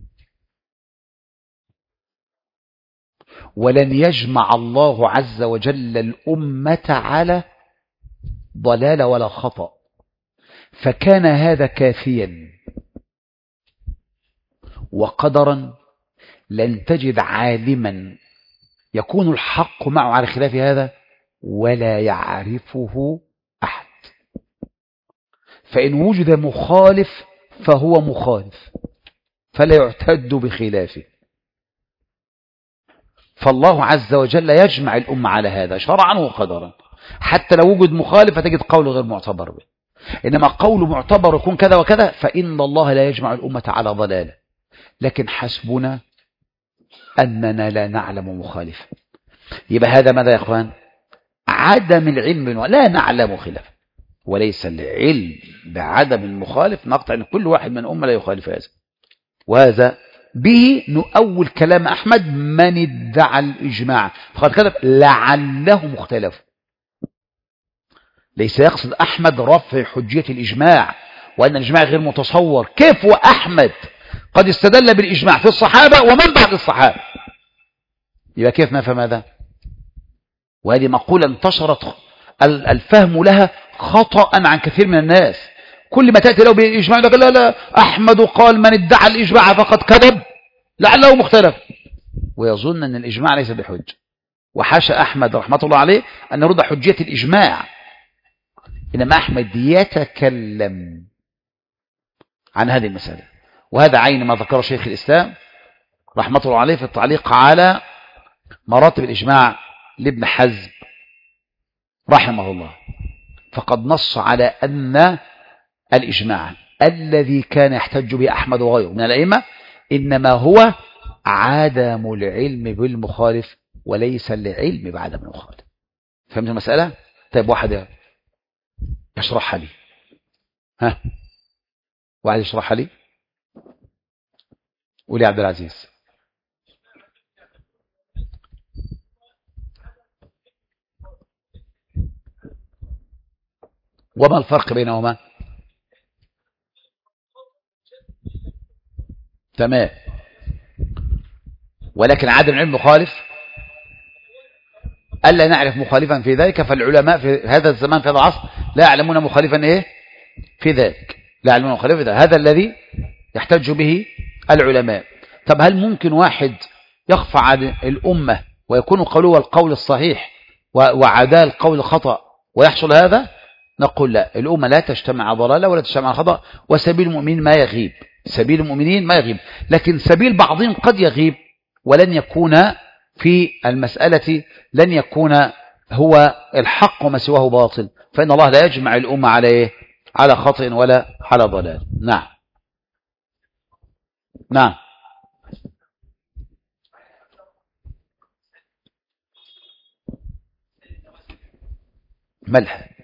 ولن يجمع الله عز وجل الأمة على ضلال ولا خطأ، فكان هذا كافيا. وقدرا لن تجد عالما يكون الحق معه على خلاف هذا ولا يعرفه أحد. فإن وجد مخالف فهو مخالف فلا يعتد بخلافه. فالله عز وجل يجمع الأمة على هذا شرعا وقدرا، حتى لو وجد مخالف فتجد قول غير معتبر به. إنما قول معتبر يكون كذا وكذا فإن الله لا يجمع الأمة على ضلالة. لكن حسبنا أننا لا نعلم مخالفا. يبقى هذا ماذا يا أخوان؟ عدم العلم، لا نعلم خلافا، وليس العلم بعدم المخالف نقطع أن كل واحد من الأمة لا يخالف هذا. وهذا به نؤول كلام أحمد من ادعى الإجماع فقد كذب لعله مختلف. ليس يقصد أحمد رفع حجية الإجماع وأن الإجماع غير متصور. كيف وأحمد قد استدل بالإجماع في الصحابة ومن بعد الصحابة؟ يبقى كيف نفهم هذا؟ وهذه مقولة انتشرت الفهم لها خطأ عن كثير من الناس. كل ما تأتي له بالإجماع يقول لا لا أحمد قال من ادعى الإجماع فقد كذب لعله مختلف، ويظن أن الإجماع ليس بحج. وحاشا أحمد رحمة الله عليه أن يرد حجية الإجماع، إنما أحمد يتكلم عن هذه المسألة. وهذا عين ما ذكر شيخ الإسلام رحمة الله عليه في التعليق على مراتب الإجماع لابن حزم رحمه الله. فقد نص على أن الإجماع الذي كان يحتج به أحمد وغيره من الأئمة إنما هو عدم العلم بالمخالف وليس العلم بعدم المخالف. فهمت المسألة؟ طيب واحد يشرحها لي. ها واحد يشرحها لي. قولي عبد العزيز. وما الفرق بينهما؟ تمام. ولكن عدم العلم مخالف ألا نعرف مخالفا في ذلك، فالعلماء في هذا الزمان في هذا العصر لا يعلمون مخالفا إيه في ذلك، لا يعلمون مخالفا في ذلك. هذا الذي يحتج به العلماء. طب هل ممكن واحد يخفى عن الأمة ويكون قوله القول الصحيح وعداء القول الخطأ ويحصل هذا؟ نقول لا، الأمة لا تجتمع على ضلالة ولا تجتمع على خطأ، وسبيل المؤمنين ما يغيب، سبيل المؤمنين ما يغيب، لكن سبيل بعضهم قد يغيب ولن يكون في المسألة لن يكون هو الحق وما سواه باطل، فإن الله لا يجمع الأمة على إيه؟ على خطأ ولا على ضلال. نعم نعم. ملح.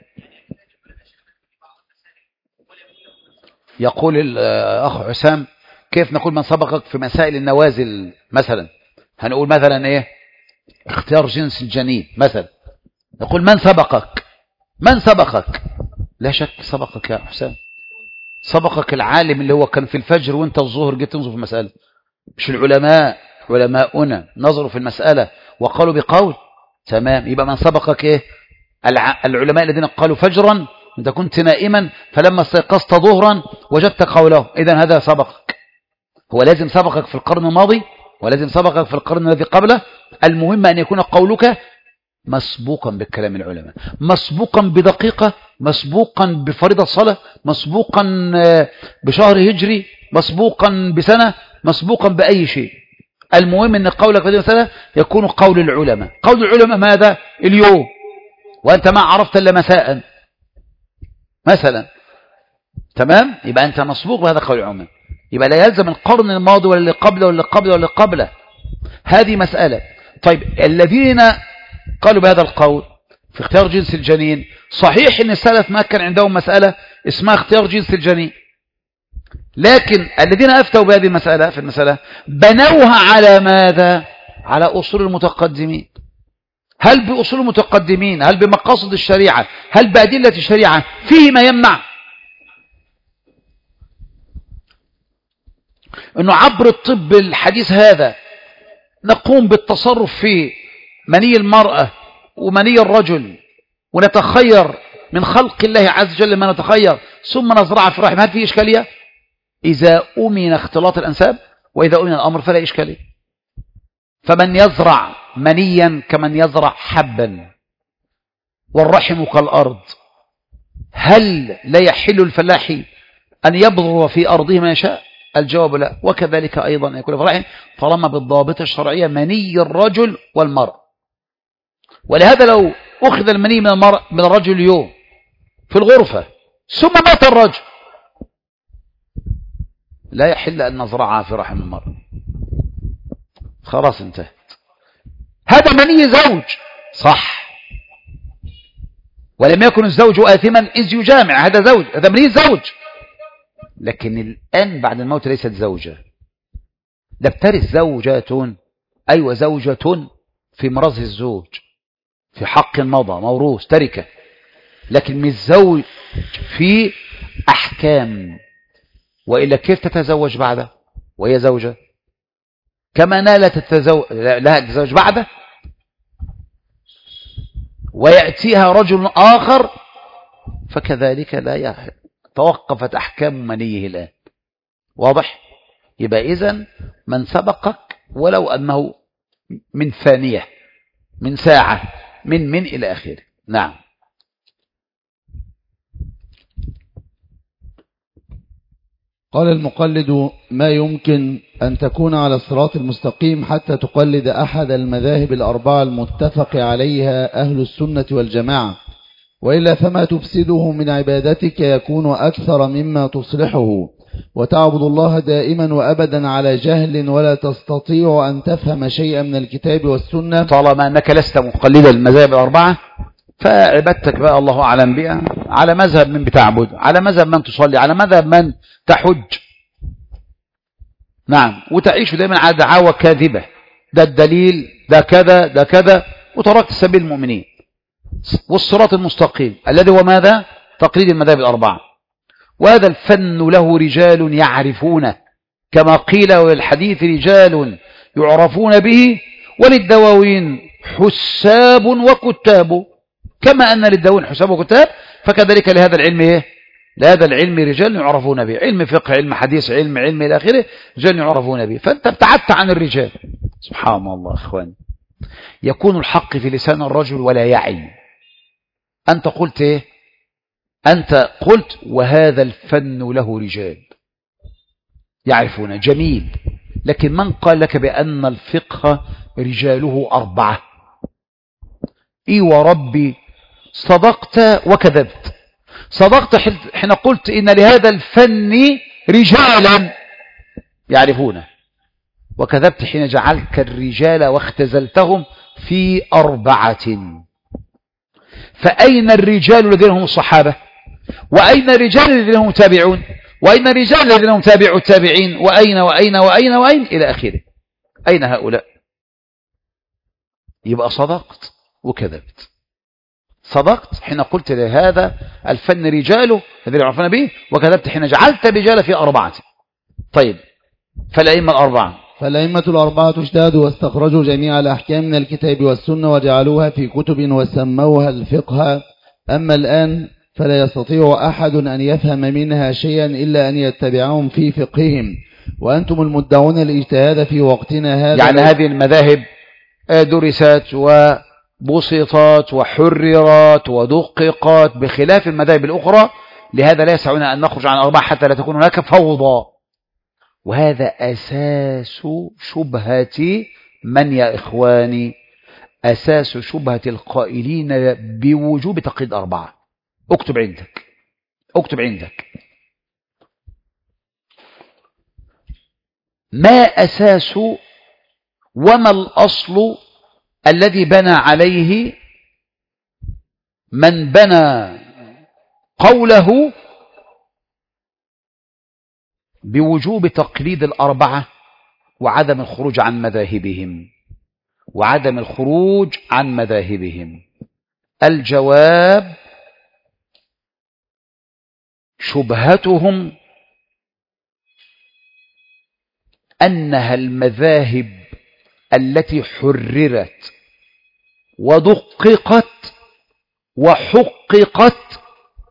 يقول الأخ حسام كيف نقول من سبقك في مسائل النوازل مثلا؟ هنقول مثلا إيه؟ اختيار جنس الجنين مثلا، نقول من سبقك؟ من سبقك؟ لا شك سبقك يا حسام، سبقك العالم اللي هو كان في الفجر وانت الظهر جيت تنظر في المسألة، مش العلماء. علماؤنا نظروا في المسألة وقالوا بقول تمام. يبقى من سبقك ايه؟ العلماء الذين قالوا فجرا انت كنت نائما فلما استيقظت ظهرا وجدت قوله، اذا هذا سبقك. هو لازم سبقك في القرن الماضي ولازم سبقك في القرن الذي قبله. المهم أن يكون قولك مسبوقا بالكلام العلماء، مسبوقا بدقيقة، مسبوقا بفريضة الصلاة، مسبوقا بشهر هجري، مسبوقا بسنة، مسبوقا بأي شيء. المهم أن قولك في هذه المسألة يكون قول العلماء. قول العلماء ماذا؟ اليوم وأنت ما عرفت إلا مساء مثلا، تمام؟ يبقى أنت مسبوق بهذا قول العلماء، يبقى لا يلزم القرن الماضي ولا اللي قبله ولا اللي قبله ولا اللي قبله. هذه مسألة. طيب الذين قالوا بهذا القول في اختيار جنس الجنين، صحيح ان السلف ما كان عندهم مسألة اسمها اختيار جنس الجنين، لكن الذين افتوا بهذه المسألة في المسألة بنوها على ماذا؟ على أصول المتقدمين. هل بأصول المتقدمين؟ هل بمقاصد الشريعة؟ هل بأدلة الشريعة فيه ما يمنع انه عبر الطب الحديث هذا نقوم بالتصرف في مني المرأة ومني الرجل ونتخير من خلق الله عز وجل ما نتخير ثم نزرع في الرحم؟ هل فيه إشكالية؟ إذا أمن اختلاط الأنساب وإذا أمن الأمر فلا إشكالية. فمن يزرع منيا كمن يزرع حبا، والرحم كالأرض، هل لا يحل الفلاح أن يبذر في أرضه ما يشاء؟ الجواب لا. وكذلك أيضا يكون في الرحم طالما بالضابط الشرعية مني الرجل والمرأة. ولهذا لو أخذ المني من الرجل اليوم في الغرفة ثم مات الرجل، لا يحل أن نزرعها في رحم المرأة، خلاص انتهت. هذا مني زوج صح، ولم يكن الزوج آثما إذ يجامع، هذا زوج، هذا مني زوج، لكن الآن بعد الموت ليست زوجة. ده بترث زوجات، أيوة زوجة في مرض الزوج في حق مضى موروث تركة، لكن مش زوج في أحكام. وإلا كيف تتزوج بعده وهي زوجة؟ كما لا تتزوج بعده ويأتيها رجل آخر، فكذلك لا يحل. توقفت أحكام منيه الآن. واضح؟ يبقى إذن من سبقك ولو أنه من ثانية، من ساعة، من إلى آخره. نعم. قال المقلد: ما يمكن أن تكون على الصراط المستقيم حتى تقلد أحد المذاهب الأربعة المتفق عليها أهل السنة والجماعة، وإلا فما تفسده من عبادتك يكون أكثر مما تصلحه، وتعبد الله دائما وأبدا على جهل ولا تستطيع أن تفهم شيئا من الكتاب والسنة. طالما أنك لست مقلدا المذاهب الأربعة فعبادتك بقى الله أعلم بها على مذهب من بتعبد، على مذهب من تصلي، على مذهب من تحج. نعم. وتعيش دائما على دعاوى كاذبة، ده الدليل، ده كذا، ده كذا، وتركت سبيل المؤمنين والصراط المستقيم الذي هو ماذا؟ تقليد المذاهب الأربعة. وهذا الفن له رجال يعرفونه، كما قيل: والحديث رجال يعرفون به، وللدواوين حساب وكتاب. كما أن للدواوين حساب وكتاب، فكذلك لهذا العلم إيه؟ لهذا العلم رجال يعرفون به، علم فقه، علم حديث، علم إلى آخره، رجال يعرفون به. فأنت ابتعدت عن الرجال. سبحان الله أخوان، يكون الحق في لسان الرجل ولا يعي. أنت قلت إيه؟ أنت قلت: وهذا الفن له رجال يعرفون. جميل. لكن من قال لك بأن الفقه رجاله أربعة؟ إي وربي صدقت وكذبت. صدقت حين قلت إن لهذا الفن رجالا يعرفونه، وكذبت حين جعلت الرجال واختزلتهم في أربعة. فأين الرجال الذين هم الصحابة؟ وأين الرجال الذين هم تابعون؟ وأين الرجال الذين هم تابعوا التابعين؟ وأين إلى آخره؟ أين هؤلاء؟ يبقى صدقت وكذبت. صدقت حين قلت لهذا الفن رجاله الذين يعرفون به، وكذبت حين جعلت الرجال في أربعة. طيب، فالأئمة الأربعة اجتهدوا واستخرجوا جميع الأحكام من الكتاب والسنة وجعلوها في كتب وسموها الفقه. أما الآن فلا يستطيع أحد أن يفهم منها شيئا إلا أن يتبعهم في فقههم، وأنتم المدعون الاجتهاد في وقتنا هذا. يعني هذه المذاهب درست وبسطت وحررت ودققت بخلاف المذاهب الأخرى، لهذا لا يسعنا أن نخرج عن أربعة حتى لا تكون هناك فوضى. وهذا أساس شبهة من يا إخواني؟ أساس شبهة القائلين بوجوب تقليد أربعة. اكتب عندك ما أساس وما الأصل الذي بنى عليه من بنى قوله بوجوب تقليد الأربعة وعدم الخروج عن مذاهبهم. الجواب: شبهتهم أنها المذاهب التي حررت ودققت وحققت،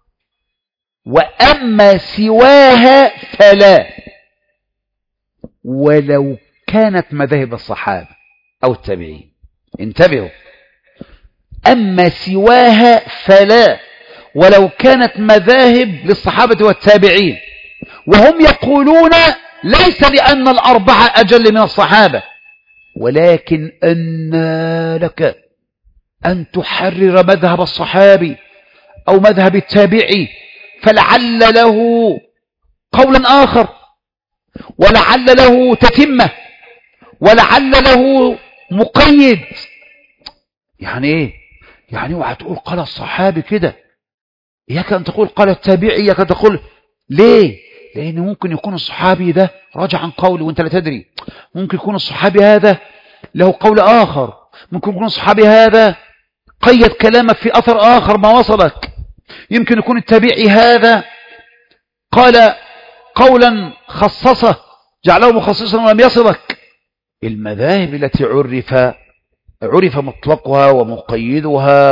وأما سواها فلا، ولو كانت مذاهب الصحابة أو التابعين. انتبهوا، أما سواها فلا، ولو كانت مذاهب للصحابة والتابعين، وهم يقولون ليس لأن الأربعة أجل من الصحابة، ولكن أن لك أن تحرر مذهب الصحابي أو مذهب التابعي، فلعل له قولا آخر، ولعل له تتمة، ولعل له مقيد. يعني إيه؟ يعني اوعى تقول قال الصحابي كده، إياك أن تقول قال التابعي، إياك أن تقول. ليه؟ لأن ممكن يكون الصحابي ده راجع عن قول وانت لا تدري، ممكن يكون الصحابي هذا له قول آخر، ممكن يكون الصحابي هذا قيد كلامك في أثر آخر ما وصلك، يمكن يكون التابعي هذا قال قولا خصصه جعله مخصصا ولم يصلك. المذاهب التي عرف مطلقها ومقيدها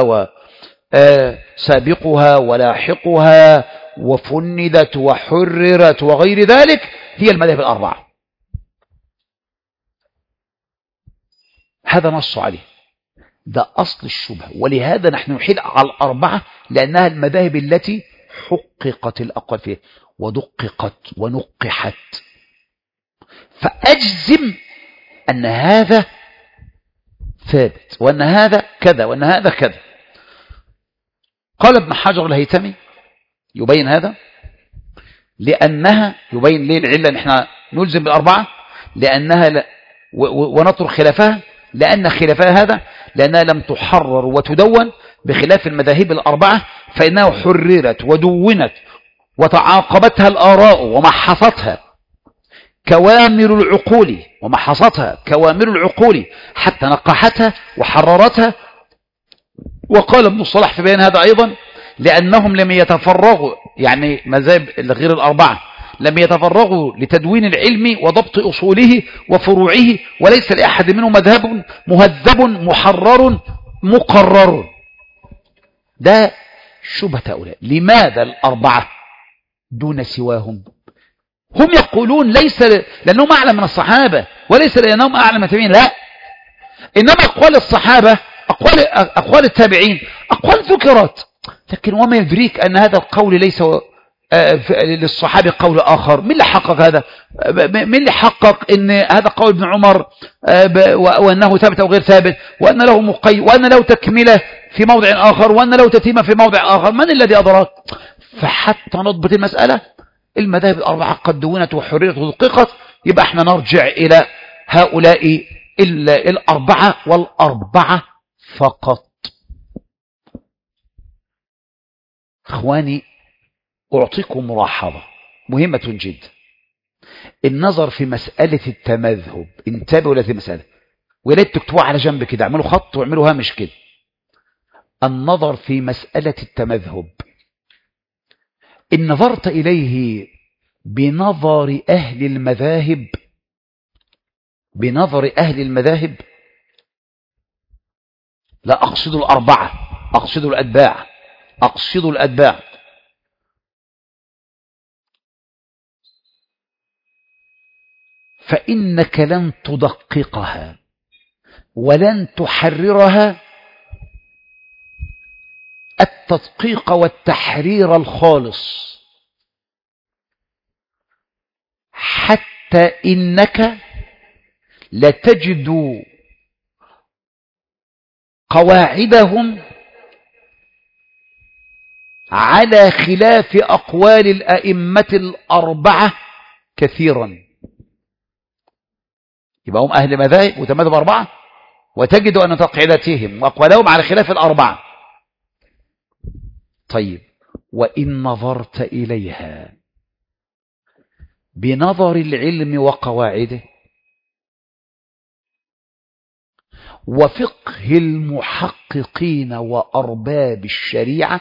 وسابقها ولاحقها وفندت وحررت وغير ذلك هي المذاهب الأربعة. هذا نص عليه، ده أصل الشبهة، ولهذا نحن نحيل على الأربعة لأنها المذاهب التي حققت الأقوال فيها ودققت ونقحت، فأجزم أن هذا ثابت وأن هذا كذا وأن هذا كذا. قال ابن حجر الهيثمي يبين هذا، لأنها يبين ليه العلة ان احنا نلزم بالأربعة، لأنها ونترك خلافها، لأن خلافها هذا لأنها لم تحرر وتدون بخلاف المذاهب الأربعة، فإنها حررت ودونت وتعاقبتها الآراء ومحصتها كوامر العقول، ومحصتها كوامر العقول حتى نقحتها وحررتها. وقال ابن الصلاح في بيان هذا أيضا، لأنهم لم يتفرغوا، يعني مذاهب غير الأربعة لم يتفرغوا لتدوين العلم وضبط أصوله وفروعه، وليس لأحد منهم مذهب مهذب محرر مقرر. ده شبهة هؤلاء. لماذا الأربعة دون سواهم؟ هم يقولون ليس لأنهم أعلى من الصحابة، وليس لأنهم أعلى من التابعين، لا، إنما أقوال الصحابة أقوال التابعين أقوال ذكرت، لكن وما يدريك أن هذا القول ليس للصحابي قول آخر. من اللي حقق هذا؟ من اللي حقق أن هذا قول ابن عمر وأنه ثابت أو غير ثابت، وأن له مقيد، وأن له تكملة في موضع آخر، وأن له تتمة في موضع آخر؟ من الذي أدراك؟ فحتى نضبط المسألة، المذاهب الأربعة قد دونت وحررت ودققت، يبقى احنا نرجع إلى هؤلاء الأربعة والأربعة فقط. اخواني، أعطيكم ملاحظة مهمة جدا، النظر في مسألة التمذهب. انتبهوا لهذه المسألة، ولا تكتبوها على جنب كده، اعملوا خط واعملوا هامش كده. النظر في مسألة التمذهب إن نظرت إليه بنظر أهل المذاهب، بنظر أهل المذاهب، لا أقصد الأربعة، أقصد الأتباع، أقصد الأتباع، فإنك لن تدققها ولن تحررها التدقيق والتحرير الخالص، حتى إنك لتجد قواعدهم على خلاف أقوال الأئمة الأربعة كثيرا. يبقى هم أهل مذاهب وتمذهب أربعة، وتجد أن تقعيداتهم وأقوالهم على خلاف الأربعة. طيب، وإن نظرت إليها بنظر العلم وقواعده وفقه المحققين وأرباب الشريعة،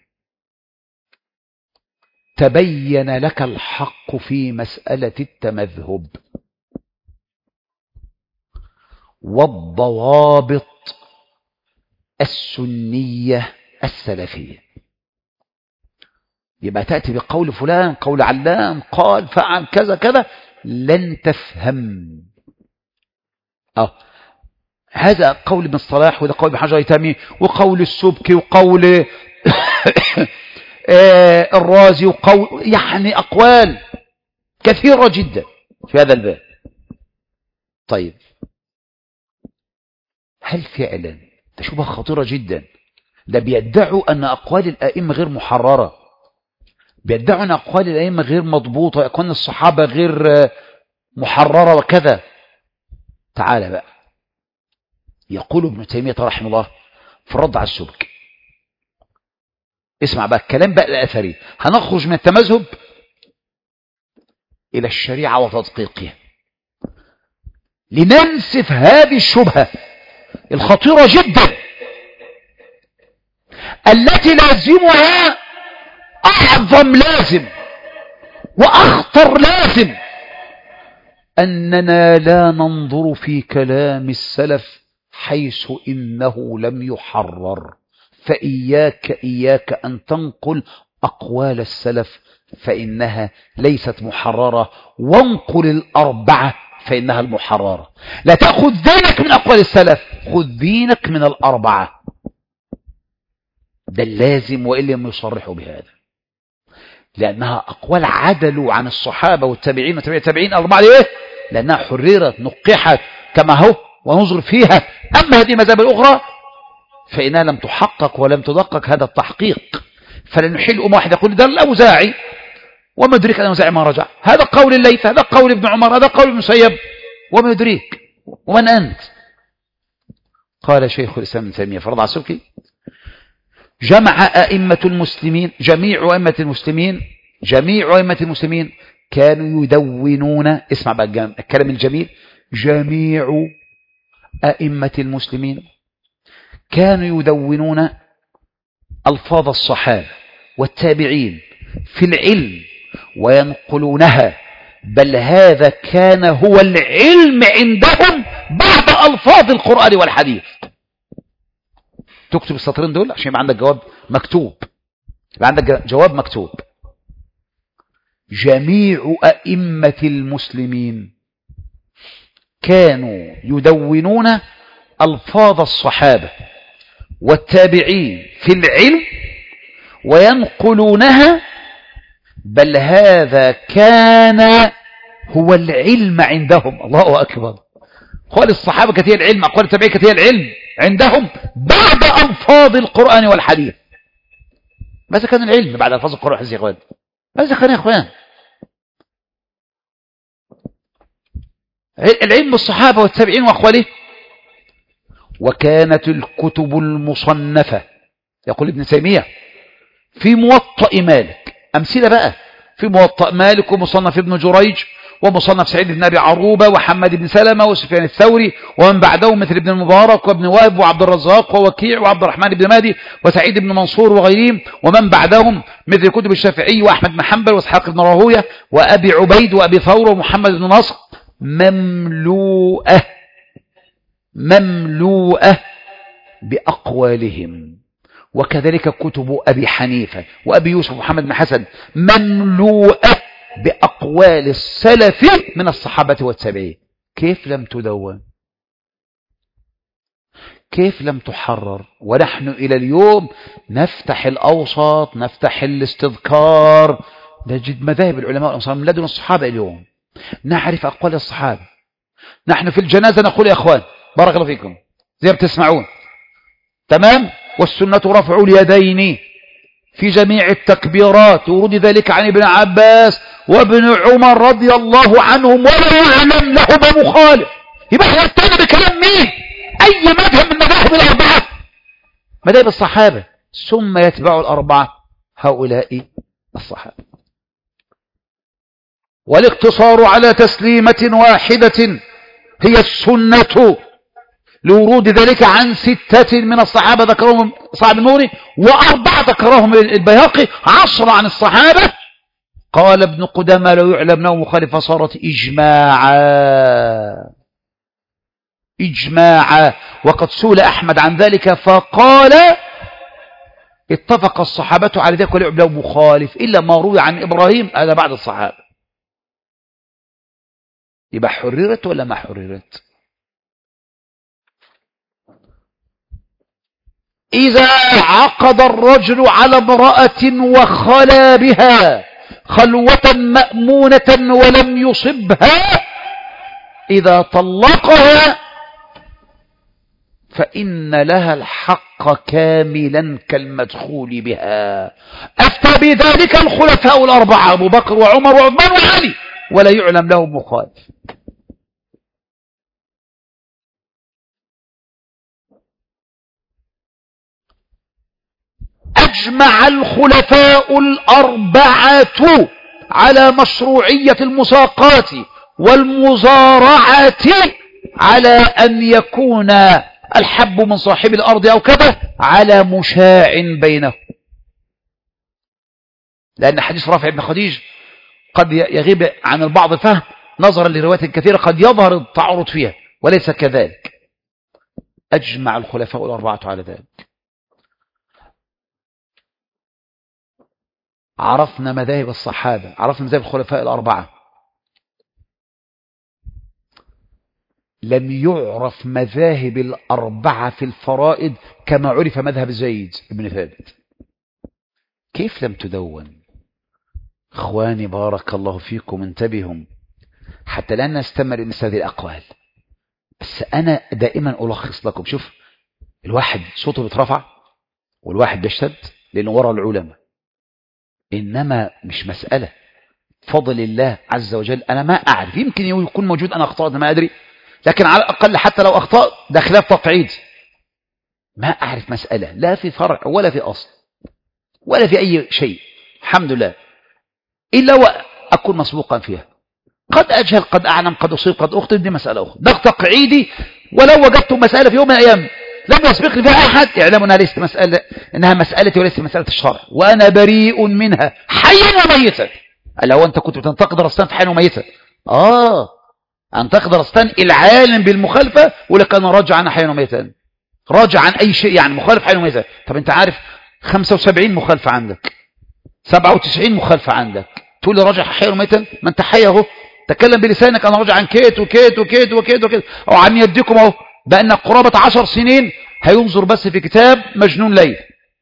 تبين لك الحق في مسألة التمذهب والضوابط السنية السلفية. يبقى تأتي بقول فلان، قول علان، قال فعل كذا كذا، لن تفهم. هذا قول ابن الصلاح، وده قول ابن حجر الهيثمي، وقول السبكي، وقول الرازي، وقول يعني أقوال كثيرة جدا في هذا الباب. طيب هل فعلا ده شبهة خطيرة جدا؟ ده بيدعوا أن أقوال الآئمة غير محررة، بيدعوا أن أقوال الآئمة غير مضبوطة، أقوال الصحابة غير محررة وكذا. تعال بقى، يقول ابن تيمية رحمه الله في الرد على السبكي، اسمع بقى الكلام بقى الأثري، هنخرج من التمذهب إلى الشريعة وتدقيقها لننسف هذه الشبهة الخطيرة جدا التي لازمها أعظم لازم وأخطر لازم، أننا لا ننظر في كلام السلف حيث إنه لم يحرر، فإياك أن تنقل أقوال السلف فإنها ليست محررة، وانقل الأربعة فإنها المحررة. لا تأخذ دينك من أقوال السلف، خذ دينك من الأربعة. ده اللازم، وإن لم يصرحوا بهذا، لأنها أقوال عدلوا عن الصحابة والتابعين وتابعين التابعين الأربعة. ليه؟ لأنها حررت نقحت كما هو ونظر فيها. أما هذه المذاهب الأخرى فإنها لم تحقق ولم تدقق هذا التحقيق، فلنحل أمة واحدة يقول ده الأوزاعي وما يدريك أن الأوزاعي ما رجع، هذا قول الليث، هذا قول ابن عمر، هذا قول ابن مسيب، وما يدريك ومن أنت؟ قال شيخ الإسلام ابن تيمية فرض على السبكي: جمع أئمة المسلمين، جميع أئمة المسلمين كانوا يدونون، اسمع بقى الكلام الجميل، جميع أئمة المسلمين كانوا يدونون ألفاظ الصحابة والتابعين في العلم وينقلونها، بل هذا كان هو العلم عندهم بعد ألفاظ القرآن والحديث. تكتب السطرين دول عشان يبقى عندك جواب مكتوب، يبقى عندك جواب مكتوب. جميع أئمة المسلمين كانوا يدونون ألفاظ الصحابة والتابعين في العلم وينقلونها، بل هذا كان هو العلم عندهم. الله أكبر. قال الصحابة كانت هي العلم، أقوال التابعين كانت هي العلم عندهم بعد ألفاظ القرآن والحديث. ماذا كان العلم بعد ألفاظ القرآن والحديث يا إخوان؟ ماذا كان يا إخوان؟ العلم بالصحابة والتابعين وأقواله. وكانت الكتب المصنفة، يقول ابن تيمية، في موطأ مالك، أمثلة بقى، في موطأ مالك ومصنف ابن جريج ومصنف سعيد بن أبي عروبة وحماد بن سلمة وسفيان الثوري ومن بعدهم مثل ابن المبارك وابن وهب وعبد الرزاق ووكيع وعبد الرحمن بن مهدي وسعيد بن منصور وغيرهم، ومن بعدهم مثل كتب الشافعي وأحمد بن حنبل واسحاق بن راهويه وأبي عبيد وأبي ثور ومحمد بن نصر، مملوءة بأقوالهم. وكذلك كتب أبي حنيفة وأبي يوسف ومحمد بن حسن مملوءة بأقوال السلف من الصحابة والتابعين. كيف لم تدون؟ كيف لم تحرر؟ ونحن إلى اليوم نفتح الأوسط، نفتح الاستذكار، نجد مذاهب العلماء من لدن الصحابة اليوم، نعرف أقوال الصحابة. نحن في الجنازة نقول يا أخوان بارك الله فيكم زي ما بتسمعون، تمام، والسنة رفع اليدين في جميع التكبيرات، ورد ذلك عن ابن عباس وابن عمر رضي الله عنهم ولا يعلم لهما مخالف. يبقى احنا نتبع بكلام مين؟ أي مذهب من مذاهب الأربعة، مذاهب الصحابة، ثم يتبع الأربعة هؤلاء الصحابة. والاقتصار على تسليمة واحدة هي السنة، لورود ذلك عن 6 من الصحابة ذكرهم صاحب النوري، و4 ذكرهم البيهقي، 10 عن الصحابة. قال ابن قدامة لو يعلم له مخالفة صارت إجماعا. وقد سئل أحمد عن ذلك فقال اتفق الصحابة على ذلك ولا يعلم له مخالف إلا ما روي عن إبراهيم، هذا بعد الصحابة. يبقى حررت ولا ما حررت؟ إذا عقد الرجل على امرأة وخلى بها خلوة مأمونة ولم يصبها، إذا طلقها فإن لها الحق كاملا كالمدخول بها. أفتى بذلك الخلفاء الأربعة أبو بكر وعمر وعثمان وعلي، ولا يعلم لهم مخالف. أجمع الخلفاء الأربعة على مشروعية المساقات والمزارعة، على أن يكون الحب من صاحب الأرض أو كذا على مشاع بينه، لأن حديث رافع بن خديج قد يغيب عن البعض فهم نظرا لروايات كثيرة قد يظهر التعارض فيها، وليس كذلك. أجمع الخلفاء الأربعة على ذلك. عرفنا مذاهب الصحابة، عرفنا مذاهب الخلفاء الأربعة. لم يعرف مذاهب الأربعة في الفرائض كما عرف مذهب زيد بن ثابت. كيف لم تدون؟ اخواني بارك الله فيكم انتبهوا حتى لا نستمر مثل هذه الأقوال. بس أنا دائما ألخص لكم. شوف، الواحد صوته بيترفع والواحد بيشتد لأنه وراء العلماء، إنما مش مسألة فضل الله عز وجل. أنا ما أعرف، يمكن يكون موجود أنا أخطأت ما أدري، لكن على الأقل حتى لو أخطأت ده خلاف تقعيد. ما أعرف مسألة لا في فرع ولا في أصل ولا في أي شيء الحمد لله، إلا وأكون مسبوقا فيها. قد أجهل قد أعلم قد أصيب قد أخطئ، دي مسألة أخرى، ده تقعيدي. ولو وجدت مسألة في يوم من الأيام لم يسبقني فيها أحد، اعلموا أنها ليست مسألة، إنها مسألتي وليست مسألة الشرع، وأنا بريء منها حيا وميتا. لو أنت كنت بتنتقد رستان في حيا وميتا، أنتقد رستان العالم بالمخالفة ولك أنا راجع عن حيا وميتا، راجع عن أي شيء يعني مخالف حيا وميتا. طب أنت عارف 75 مخالفة عندك، 97 مخالفة عندك، تقول لي راجع حيا وميتا؟ ما أنت حي أهو، تكلم بلسانك أنا راجع عن كيت وكيت وكيت وكيت وكيت، أو عن يدكم أهو، بأن قرابة 10 سنين هينظر بس في كتاب مجنون ليل،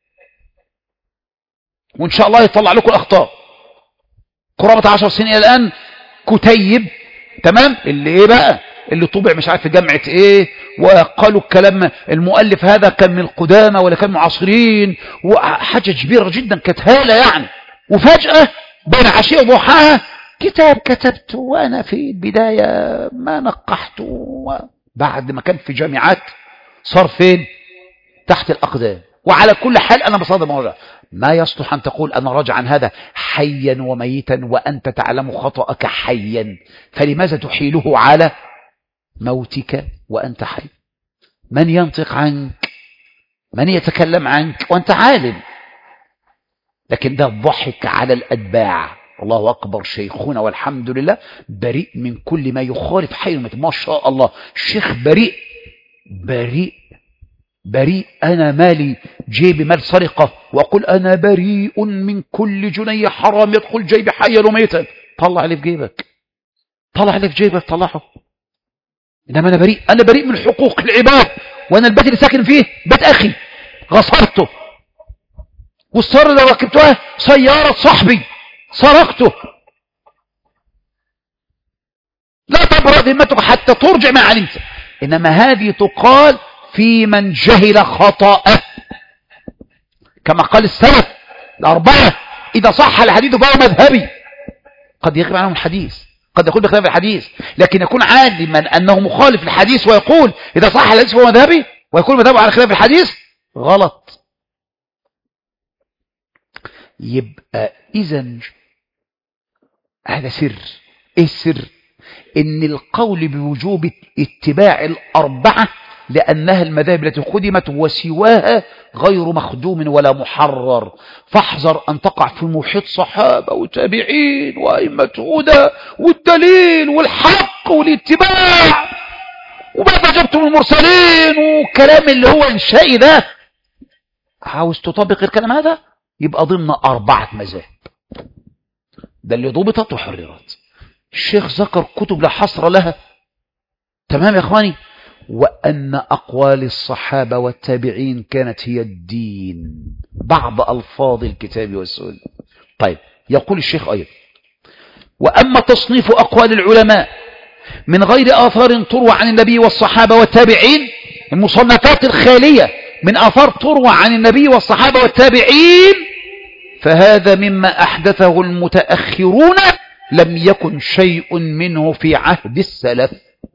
وإن شاء الله يطلع لكم الأخطاء. قرابة 10 سنين إلى الآن كتيب، تمام، اللي إيه بقى، اللي طبع مش عارف في جامعة إيه، وقالوا الكلام المؤلف هذا كان من القدامى ولا كان معاصرين، وحاجة كبيرة جدا كانت هالة يعني. وفجأة بين عشية وضحاها كتاب كتبته وأنا في البداية ما نقحته، بعد ما كان في جامعات صار فين؟ تحت الأقدام. وعلى كل حال أنا بصادم موضوع ما يصلح أن تقول أنا راجع عن هذا حيا وميتا وأنت تعلم خطأك حيا، فلماذا تحيله على موتك وأنت حي؟ من ينطق عنك؟ من يتكلم عنك وأنت عالم؟ لكن ده ضحك على الأتباع. الله أكبر، شيخنا والحمد لله بريء من كل ما يخالف حي وميت، ما شاء الله. الشيخ بريء بريء بريء. أنا مالي جيبي مال سرقة وأقول أنا بريء من كل جنيه حرام يدخل جيبي حيا وميتا. طلع اللي في جيبك، طلع اللي في جيبك، طلعه. إنما أنا بريء من حقوق العباد، وأنا البيت اللي ساكن فيه بيت أخي غصبته، والسيارة اللي ركبتها سيارة صاحبي سرقته. لا تبرأ ذمتك حتى ترجع ما علمت. إنما هذه تقال في من جهل خطأ، كما قال السلف الأربعة إذا صح الحديث فهو مذهبي. قد يغيب عنهم الحديث، قد يقول بخلاف الحديث، لكن يكون عالما أنه مخالف الحديث ويقول إذا صح الحديث فهو مذهبي، ويكون مذهبه على خلاف الحديث، غلط. يبقى إذن هذا سر. إيه السر؟ إن القول بوجوب اتباع الأربعة لأنها المذاهب التي خدمت، وسواها غير مخدوم ولا محرر. فاحذر أن تقع في محيط صحابة وتابعين وأئمة هدى والدليل والحق والاتباع وما أجبتم المرسلين وكلام اللي هو إنشائي ده. عاوز تطبق الكلام هذا يبقى ضمن 4 مذاهب، ده اللي ضبطت وحررت. الشيخ ذكر كتب لا حصر لها، تمام يا اخواني، وأن أقوال الصحابة والتابعين كانت هي الدين، بعض ألفاظ الكتاب والسنة. طيب، يقول الشيخ أيضا: وأما تصنيف أقوال العلماء من غير آثار تروى عن النبي والصحابة والتابعين، المصنفات الخالية من آثار تروى عن النبي والصحابة والتابعين، فهذا مما أحدثه المتأخرون، لم يكن شيء منه في عهد السلف.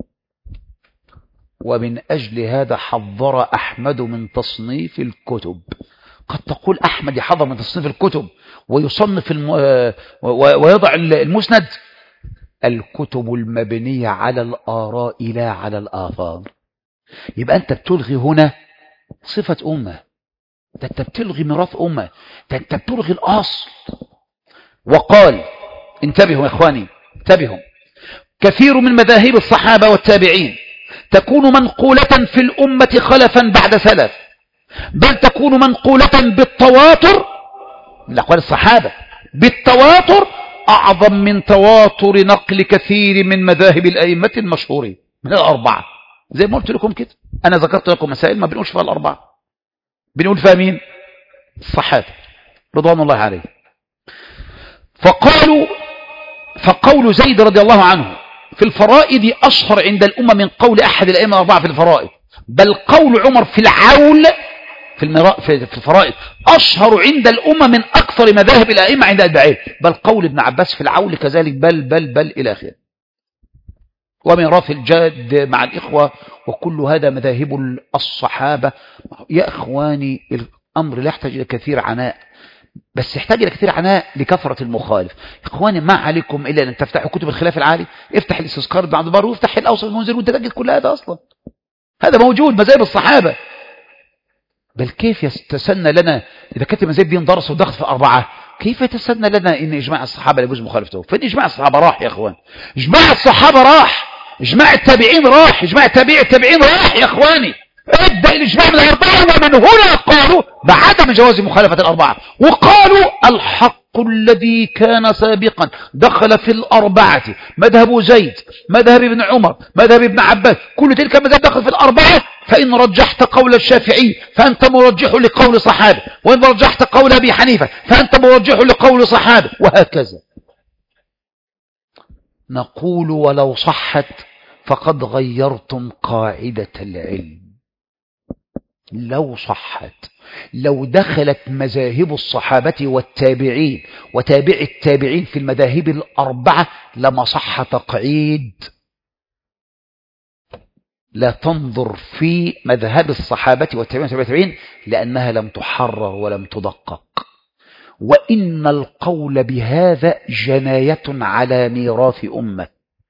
ومن أجل هذا حذر أحمد من تصنيف الكتب. قد تقول أحمد يحذر من تصنيف الكتب ويصنف ويضع المسند. الكتب المبنية على الآراء لا على الآثار. يبقى أنت بتلغي هنا صفة أمة، أنت بتلغي ميراث أمة، أنت بتلغي الأصل. وقال: انتبهوا يا إخواني، انتبهوا، كثير من مذاهب الصحابة والتابعين تكون منقولة في الأمة خلفا بعد سلف، بل تكون منقولة بالتواتر من أقوال الصحابة، بالتواتر أعظم من تواتر نقل كثير من مذاهب الأئمة المشهورين من الأربعة. زي ما قلت لكم كده، أنا ذكرت لكم مسائل ما بنقولش فيها الأربعة، بنقول فيها مين؟ الصحابة رضوان الله عليه. فقول زيد رضي الله عنه في الفرائض أشهر عند الأمة من قول أحد الأئمة الأربعة في الفرائض، بل قول عمر في العول في الفرائض أشهر عند الأمة من أكثر مذاهب الأئمة عند البعيد، بل قول ابن عباس في العول كذلك، بل إلى آخره. وميراث الجاد مع الإخوة، وكل هذا مذاهب الصحابة. يا إخواني، الأمر لا يحتاج إلى كثير عناء، بس يحتاج إلى كثير عناء لكثرة المخالف. إخواني، ما عليكم إلا أن تفتحوا كتب الخلاف العالي، افتح الاستذكار ابن عبد البر، وافتح الأوسط المنذر، وانت تجد كل هذا أصلا، هذا موجود مذاهب الصحابة. بل كيف يتسنى لنا إذا كانت مذاهب دي اندرس ودخل في أربعة، كيف يتسنى لنا إن إجماع الصحابة لا يجوز مخالفته؟ فين إجماع الصحابة؟ راح يا إخوان، إجماع الصحابة راح، إجماع التابعين راح، إجماع التابعين راح يا إخواني. ابدأ الإجماع من الأربعة، ومن هنا قالوا بعدم جواز مخالفة الأربعة، وقالوا الحق الذي كان سابقا دخل في الأربعة مذهب زيد، مذهب ابن عمر، مذهب ابن عباس، كل تلك المذاهب دخل في الأربعة. فإن رجحت قول الشافعي فأنت مرجح لقول صحابه، وإن رجحت قول أبي حنيفة فأنت مرجح لقول صحابه، وهكذا. نقول ولو صحت فقد غيرتم قاعدة العلم. لو صحت، لو دخلت مذاهب الصحابة والتابعين وتابع التابعين في المذاهب الأربعة لما صح تقعيد. لا تنظر في مذهب الصحابة والتابعين لأنها لم تحرر ولم تدقق، وإن القول بهذا جناية على ميراث أمة.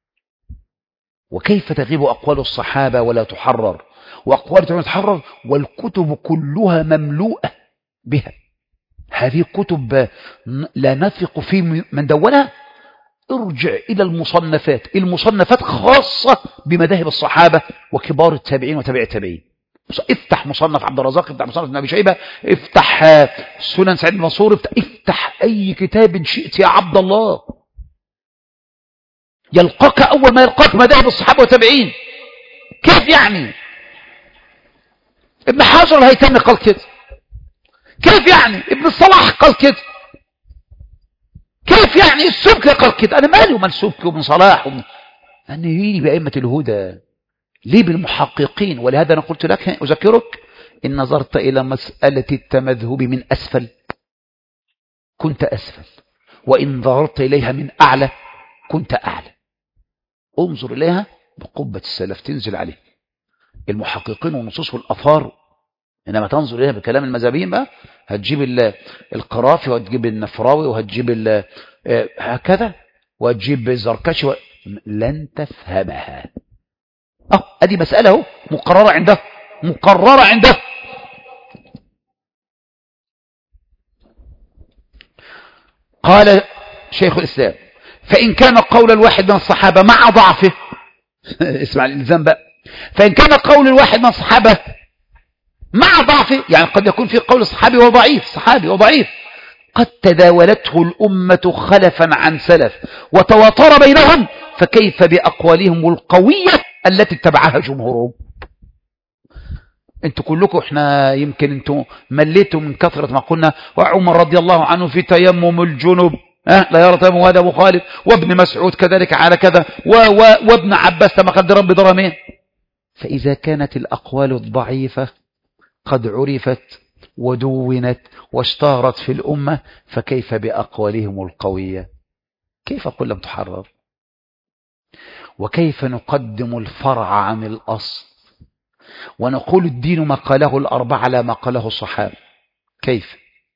وكيف تغيب أقوال الصحابة ولا تحرر، وأقوال التابعين تحرر، والكتب كلها مملوءة بها؟ هذه كتب لا نثق في من دونها. ارجع إلى المصنفات خاصة بمذاهب الصحابة وكبار التابعين وتابع التابعين. افتح مصنف عبد الرزاق، افتح مصنف ابن أبي شيبة، افتح سنن سعيد بن منصور، افتح أي كتاب شئت يا عبد الله، يلقاك أول ما يلقاك مذاهب الصحابة والتابعين. كيف يعني؟ ابن حجر الهيثمي قال كده، كيف يعني؟ ابن الصلاح قال كده، كيف يعني؟ السبكي قال كده. أنا مالي ومال السبكي وابن صلاح أنا هيني بأئمة الهدى، ليه بالمحققين؟ ولهذا أنا قلت لك أذكرك، إن نظرت إلى مسألة التمذهب من أسفل كنت أسفل، وإن نظرت إليها من أعلى كنت أعلى. انظر إليها بقبة السلف تنزل عليه المحققين والنصوص والأثار، إنما تنظر إليها بكلام المذهبيين بقى هتجيب القرافي وهتجيب النفراوي وهتجيب هكذا وهتجيب الزركشي لن تفهمها. أدي مسألة اهو مقررة عنده. قال شيخ الإسلام: فإن كان قول الواحد من الصحابة مع ضعفه اسمع الإلزام بقى، فإن كان قول الواحد من الصحابة مع ضعفه، يعني قد يكون في قول الصحابي وضعيف، قد تداولته الأمة خلفا عن سلف وتواتر بينهم، فكيف بأقوالهم القوية التي اتبعها جمهورهم؟ انتوا كلكم احنا يمكن انتوا مليتوا من كثرة ما قلنا وعمر رضي الله عنه في تيمم الجنوب لا يرى تيمم هذا أبو خالد، وابن مسعود كذلك على كذا، وابن عباس لما قال درهم بدرهمين. فإذا كانت الأقوال الضعيفة قد عرفت ودونت واشتهرت في الأمة، فكيف بأقوالهم القوية؟ كيف قل لم تحرر؟ وكيف نقدم الفرع عن الأصل ونقول الدين ما قاله الأربعة على ما قاله الصحابة؟ كيف؟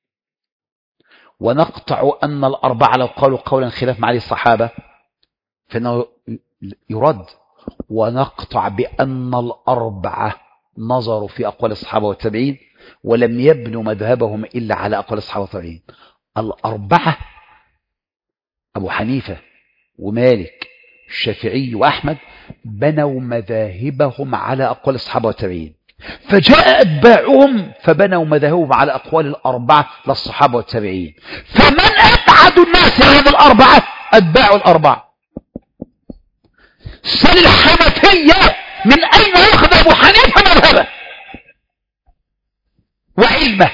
ونقطع أن الأربعة لو قالوا قولا خلاف معالي الصحابة فإنه يرد، ونقطع بأن الأربعة نظروا في أقوال الصحابة والتابعين ولم يبنوا مذهبهم إلا على أقوال الصحابة والتابعين. الأربعة أبو حنيفة ومالك الشافعي وأحمد بنوا مذاهبهم على أقوال الصحابة والتابعين، فجاء أتباعهم فبنوا مذاهبهم على أقوال الأربعة للصحابة والتابعين. فمن أبعد الناس عن الأربعة؟ أتباع الأربعة. سل الحنفية من أين يأخذ أبو حنيفة مذهبه وعلمه؟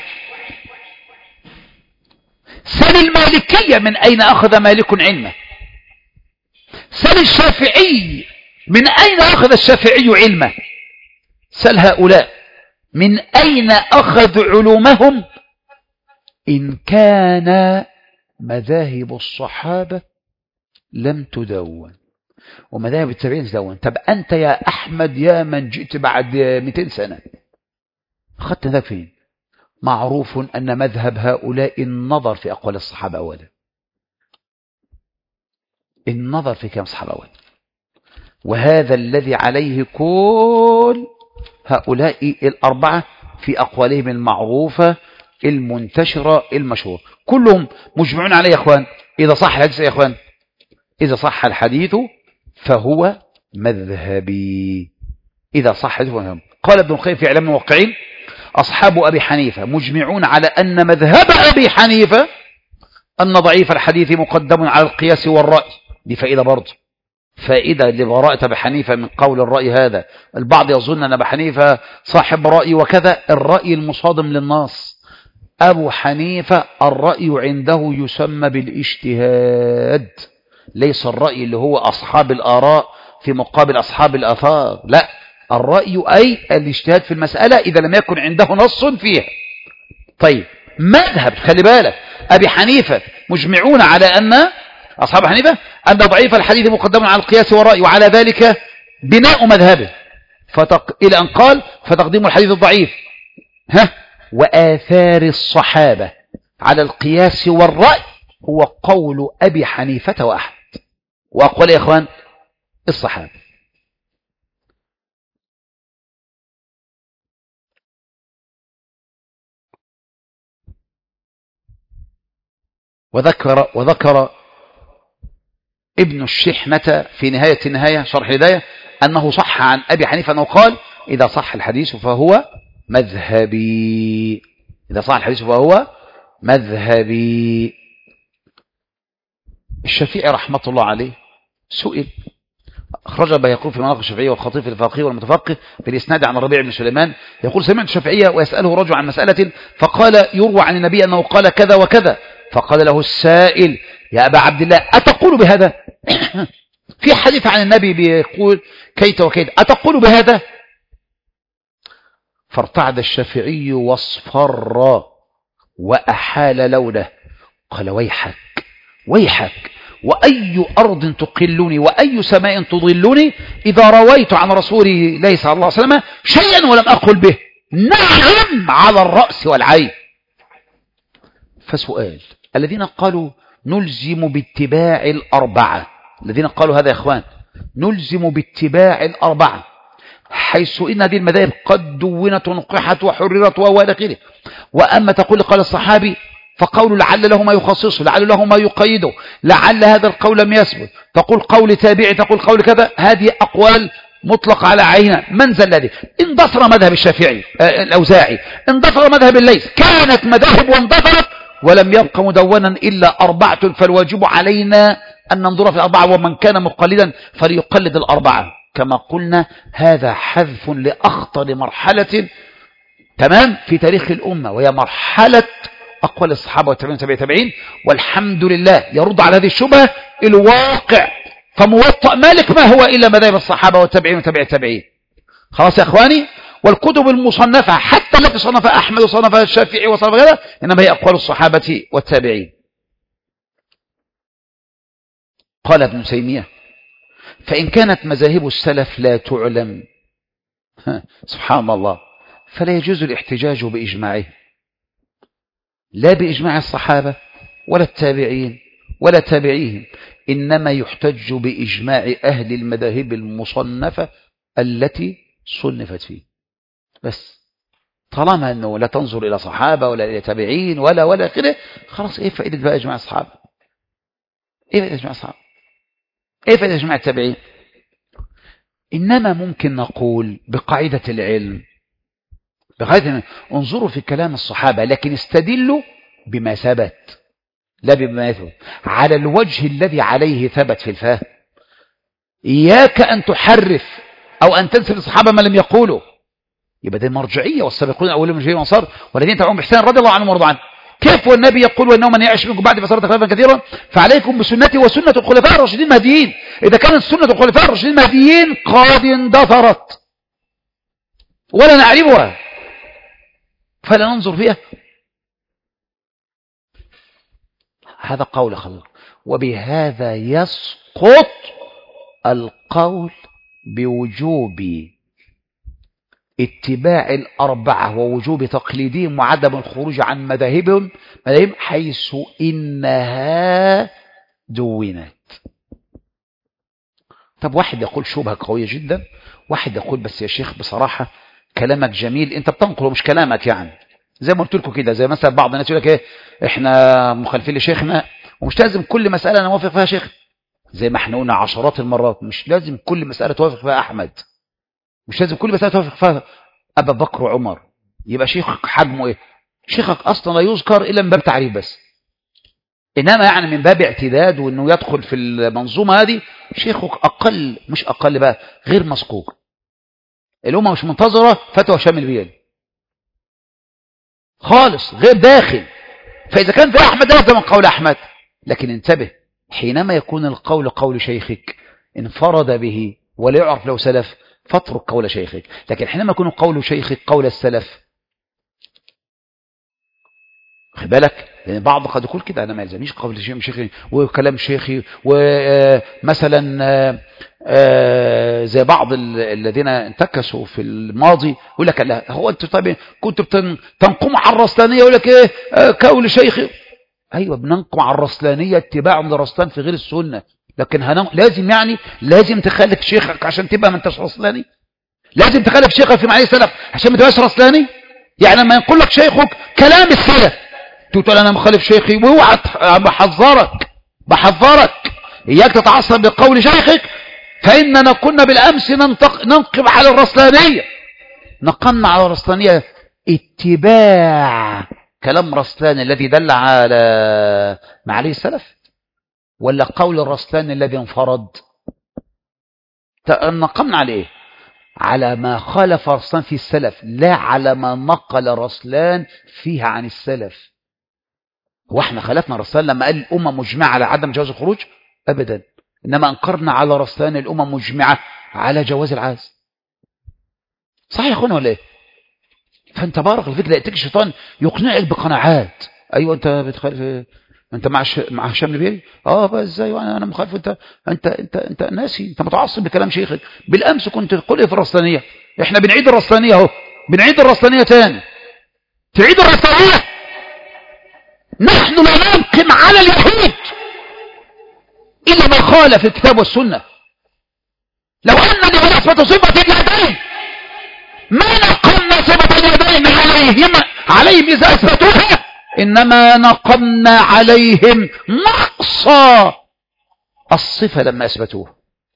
سل المالكية من أين أخذ مالك علمه؟ سل الشافعي من أين أخذ الشافعي علمه؟ سل هؤلاء من أين أخذ علومهم؟ إن كان مذاهب الصحابة لم تدون ومذاهب التابعين تدون. طب أنت يا أحمد يا من جئت بعد 200 سنة أخذت ذلك فين؟ معروف أن مذهب هؤلاء النظر في أقوال الصحابة أولا، النظر في كلام الصحابة أولا، وهذا الذي عليه كل هؤلاء الأربعة في أقوالهم المعروفة المنتشرة المشهورة، كلهم مجمعون عليه يا أخوان. إذا صح الحديث يا أخوان، إذا صح الحديث فهو مذهبي، إذا صح الحديث فهو مذهبي. قال ابن القيم في إعلام الموقعين: أصحاب أبي حنيفة مجمعون على أن مذهب أبي حنيفة أن ضعيف الحديث مقدم على القياس والرأي. دي فائدة برضه، فائدة لبراءة أبي حنيفة من قول الرأي هذا. البعض يظن أن أبي حنيفة صاحب رأي وكذا، الرأي المصادم للنص. أبو حنيفة الرأي عنده يسمى بالاجتهاد، ليس الرأي اللي هو أصحاب الآراء في مقابل أصحاب الآثار، لا، الرأي أي الاجتهاد في المسألة إذا لم يكن عنده نص فيها. طيب مذهب، خلي بالك، أبي حنيفة مجمعون على أن أصحاب حنيفة أن ضعيف الحديث مقدم على القياس والرأي، وعلى ذلك بناء مذهبه إلى أن قال فتقديم الحديث الضعيف وآثار الصحابة على القياس والرأي هو قول أبي حنيفة وأحمد وأقوال يا إخوان الصحابة. وذكر ابن الشحنة في نهاية النهاية شرح الهداية أنه صح عن أبي حنيفة أنه قال: إذا صح الحديث فهو مذهبي، إذا صح الحديث فهو مذهبي. الشافعي رحمة الله عليه سئل، أخرج البيهقي في مناقب الشافعية والخطيب في الفقيه والمتفقه في الإسناد عن الربيع بن سليمان يقول: سمعت الشافعية ويسأله رجل عن مسألة فقال: يروى عن النبي أنه قال كذا وكذا. فقال له السائل: يا أبا عبد الله أتقول بهذا؟ في حديث عن النبي بيقول كيت وكيت، أتقول بهذا؟ فارتعد الشافعي واصفر وأحال لونه، قال: ويحك ويحك، وأي أرض تقلني وأي سماء تضلني إذا رويت عن رسول الله صلى الله عليه وسلم شيئا ولم أقل به. نعم على الرأس والعين. فسؤال: الذين قالوا نلزم باتباع الأربعة، الذين قالوا هذا يا إخوان نلزم باتباع الأربعة، حيث إن هذه المذاهب قد دونت ونقحت وحررت وإلى آخره. وأما تقول قال الصحابي فقول لعل له ما يخصصه، لعل له ما يقيده، لعل هذا القول لم يثبت، تقول قول تابعي، تقول قول كذا، هذه أقوال مطلق على عينها. من ذا الذي اندثر مذهب الشافعي الأوزاعي، اندثر مذهب الليث، كانت مذاهب واندثرت ولم يبق مدونا إلا أربعة، فالواجب علينا أن ننظر في الأربعة، ومن كان مقلدا فليقلد الأربعة. كما قلنا هذا حذف لأخطر مرحلة تمام في تاريخ الأمة، وهي مرحلة أقوال الصحابة والتابعين وتابعي التابعين. والحمد لله يرد على هذه الشبهة الواقع، فموطأ مالك ما هو إلا مذاهب الصحابة والتابعين وتابعي التابعين. خلاص يا إخواني. والكتب المصنفة حتى التي صنفها أحمد وصنفها الشافعي وصنفها غيره إنما هي أقوال الصحابة والتابعين. قال ابن تيمية: فإن كانت مذاهب السلف لا تعلم سبحان الله فلا يجوز الاحتجاج بإجماعه، لا بإجماع الصحابة ولا التابعين ولا تابعيهم، إنما يحتج بإجماع أهل المذاهب المصنفة التي صنفت فيه. بس طالما أنه لا تنظر إلى صحابة ولا إلى تابعين ولا كده، خلاص إيه فائدة بقى إجماع الصحابة؟ إيه فائدة إجماع الصحابة؟ إيه فائدة إجماع التابعين؟ إنما ممكن نقول بقاعدة العلم، انظروا في كلام الصحابة لكن استدلوا بما ثبت لا بما يثبت على الوجه الذي عليه ثبت في الفهم. إياك أن تحرف أو أن تنسب الصحابة ما لم يقولوا، يبقى ده مرجعية. والسابقون الأولون من الجيل والأنصار والذين تبعهم بإحسان رضي الله عنهم ورضوا عنه. كيف والنبي يقول: وإنه من يعش منكم بعد فسيرى اختلافا كثيرا فعليكم بسنتي وسنة الخلفاء الراشدين المهديين. إذا كانت سنة الخلفاء الراشدين المهديين قد اندثرت ولا نعرفها فلا ننظر فيها. هذا قول خلق. وبهذا يسقط القول بوجوب اتباع الأربعة ووجوب تقليدهم وعدم الخروج عن مذاهبهم حيث إنها دونت. طب واحد يقول شبهة قوية جدا، واحد يقول بس يا شيخ بصراحة كلامك جميل، انت بتنقله مش كلامك، يعني زي ما قلت لكم كده، زي مثلا بعض الناس يقول لك ايه احنا مخالفين لشيخنا، ومش لازم كل مسألة نوافق فيها شيخ، زي ما احنا قلنا عشرات المرات مش لازم كل مسألة توافق فيها أحمد، مش لازم كل مسألة توافق فيها أبا بكر وعمر. يبقى شيخك حجمه ايه؟ شيخك أصلا لا يذكر إلا من باب تعريف بس، إنما يعني من باب اعتداد وإنه يدخل في المنظومة هذه شيخك أقل، مش أقل بقى، غير مذكور. الأمة مش منتظرة فتوى شامل بيان خالص، غير داخل. فإذا كان في أحمد هذا من قول أحمد، لكن انتبه، حينما يكون القول قول شيخك انفرد به ولا يعرف له سلف فاترك قول شيخك، لكن حينما يكون قول شيخك قول السلف، خد بالك، يعني بعض قد يقول كده انا ما يلزمنيش قول شيخي وكلام شيخي، ومثلا زي بعض الذين انتكسوا في الماضي يقول لك لا هو انت طيب كنت تنقم على الرسلانيه، يقول لك ايه قول شيخي. ايوه بننقم على الرسلانيه اتباع من الرسلان في غير السنه، لكن لازم يعني لازم تخالف شيخك عشان تبقى ما انتش رسلاني، لازم تخالف شيخك في معاني السلف عشان ما تبقاش رسلاني. يعني لما يقول لك شيخك كلام السلف تقول انا مخالف شيخي، واوعى، بحذرك اياك تتعصب بقول شيخك، فاننا كنا بالامس ننقم على الرسلانيه، نقمنا على الرسلانيه اتباع كلام رسلان الذي دل على معالي السلف، ولا قول الرسلان الذي انفرد. نقمنا عليه على ما خالف رسلان في السلف، لا على ما نقل رسلان فيها عن السلف. واحنا خالفنا رسلان لما قال الأمة مجمعة على عدم جواز الخروج؟ أبدا، إنما أنكرنا على رسلان الأمة مجمعة على جواز العزل. صحيح يا أخوانا ولا إيه؟ فأنت بارك الفكرة يأتيك الشيطان يقنعك بقناعات. أيوة أنت بتخالف، أنت مع هشام البيري؟ بس إزاي أنا مخالف؟ أنت ناسي، أنت متعصب بكلام شيخك. بالأمس كنت تقول إيه في الرسلانية؟ إحنا بنعيد الرسلانية أهو، بنعيد الرسلانية تاني. تعيد الرسلانية؟ نحن لا ننقم على اليهود إلا ما خالف الكتاب والسنة. لو أن اليهود أثبتوا صفة اليدين ما نقمنا صفة اليدين عليهم إذا أثبتوها، إنما نقمنا عليهم نقص الصفة لما أثبتوها.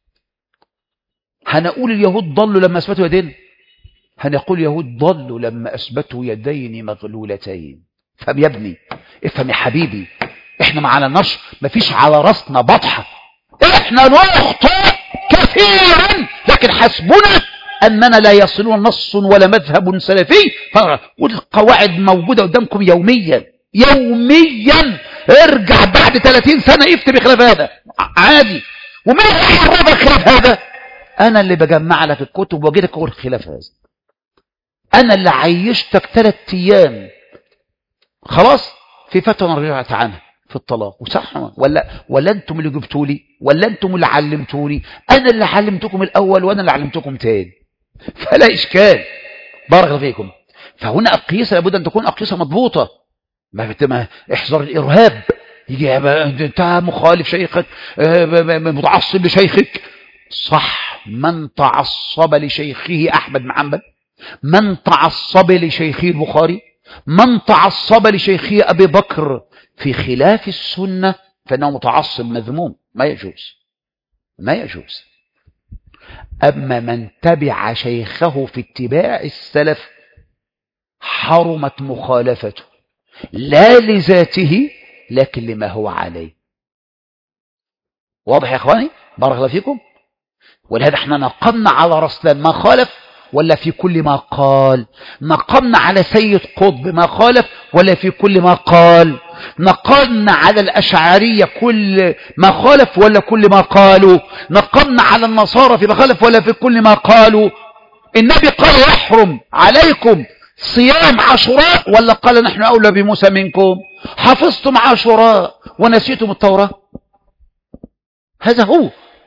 هنقول اليهود ضلوا لما أثبتوا يدين؟ هنقول اليهود ضلوا لما أثبتوا يدين مغلولتين. افهم يا ابني، افهم يا حبيبي، احنا معنا النشر، مفيش على راسنا بطحة، احنا نخطئ كثيرا، لكن حسبنا أننا لا يصلون نص ولا مذهب سلفي، والقواعد موجودة قدامكم يوميا يوميا. ارجع بعد 30 سنة يفتي بخلاف هذا عادي. ومين يعرفك خلاف هذا؟ أنا اللي بجمع لك الكتب وأجيلك أقول خلاف هذا. أنا اللي عيشتك 3 أيام خلاص في فتوى رجعت عنها في الطلاق، وصح ولا أنتم اللي جبتوا لي ولا أنتم اللي علمتوني؟ أنا اللي علمتكم الأول وأنا اللي علمتكم تاني، فلا إشكال. بارك الله فيكم. فهنا أقيسة لابد أن تكون أقيسة مضبوطة. ما احذر الإرهاب، يجي أنت مخالف شيخك متعصب لشيخك. صح، من تعصب لشيخه أحمد محمد، من تعصب لشيخه البخاري، من تعصب لشيخه أبي بكر في خلاف السنة فإنه متعصب مذموم، ما يجوز ما يجوز. أما من تبع شيخه في اتباع السلف حرمت مخالفته، لا لذاته لكن لما هو عليه. واضح يا إخواني؟ بارك الله فيكم. ولهذا احنا نقمنا على رسلان ما خالف ولا في كل ما قال؟ نقمنا على سيد قطب ما خالف ولا في كل ما قال؟ نقمنا على الأشعرية كل ما خالف ولا كل ما قالوا؟ نقمنا على النصارى في ما خالف ولا في كل ما قالوا؟ النبي قال يحرم عليكم صيام عاشوراء ولا قال نحن أولى بموسى منكم؟ حفظتم عاشوراء ونسيتم التوراة؟ هذا هو.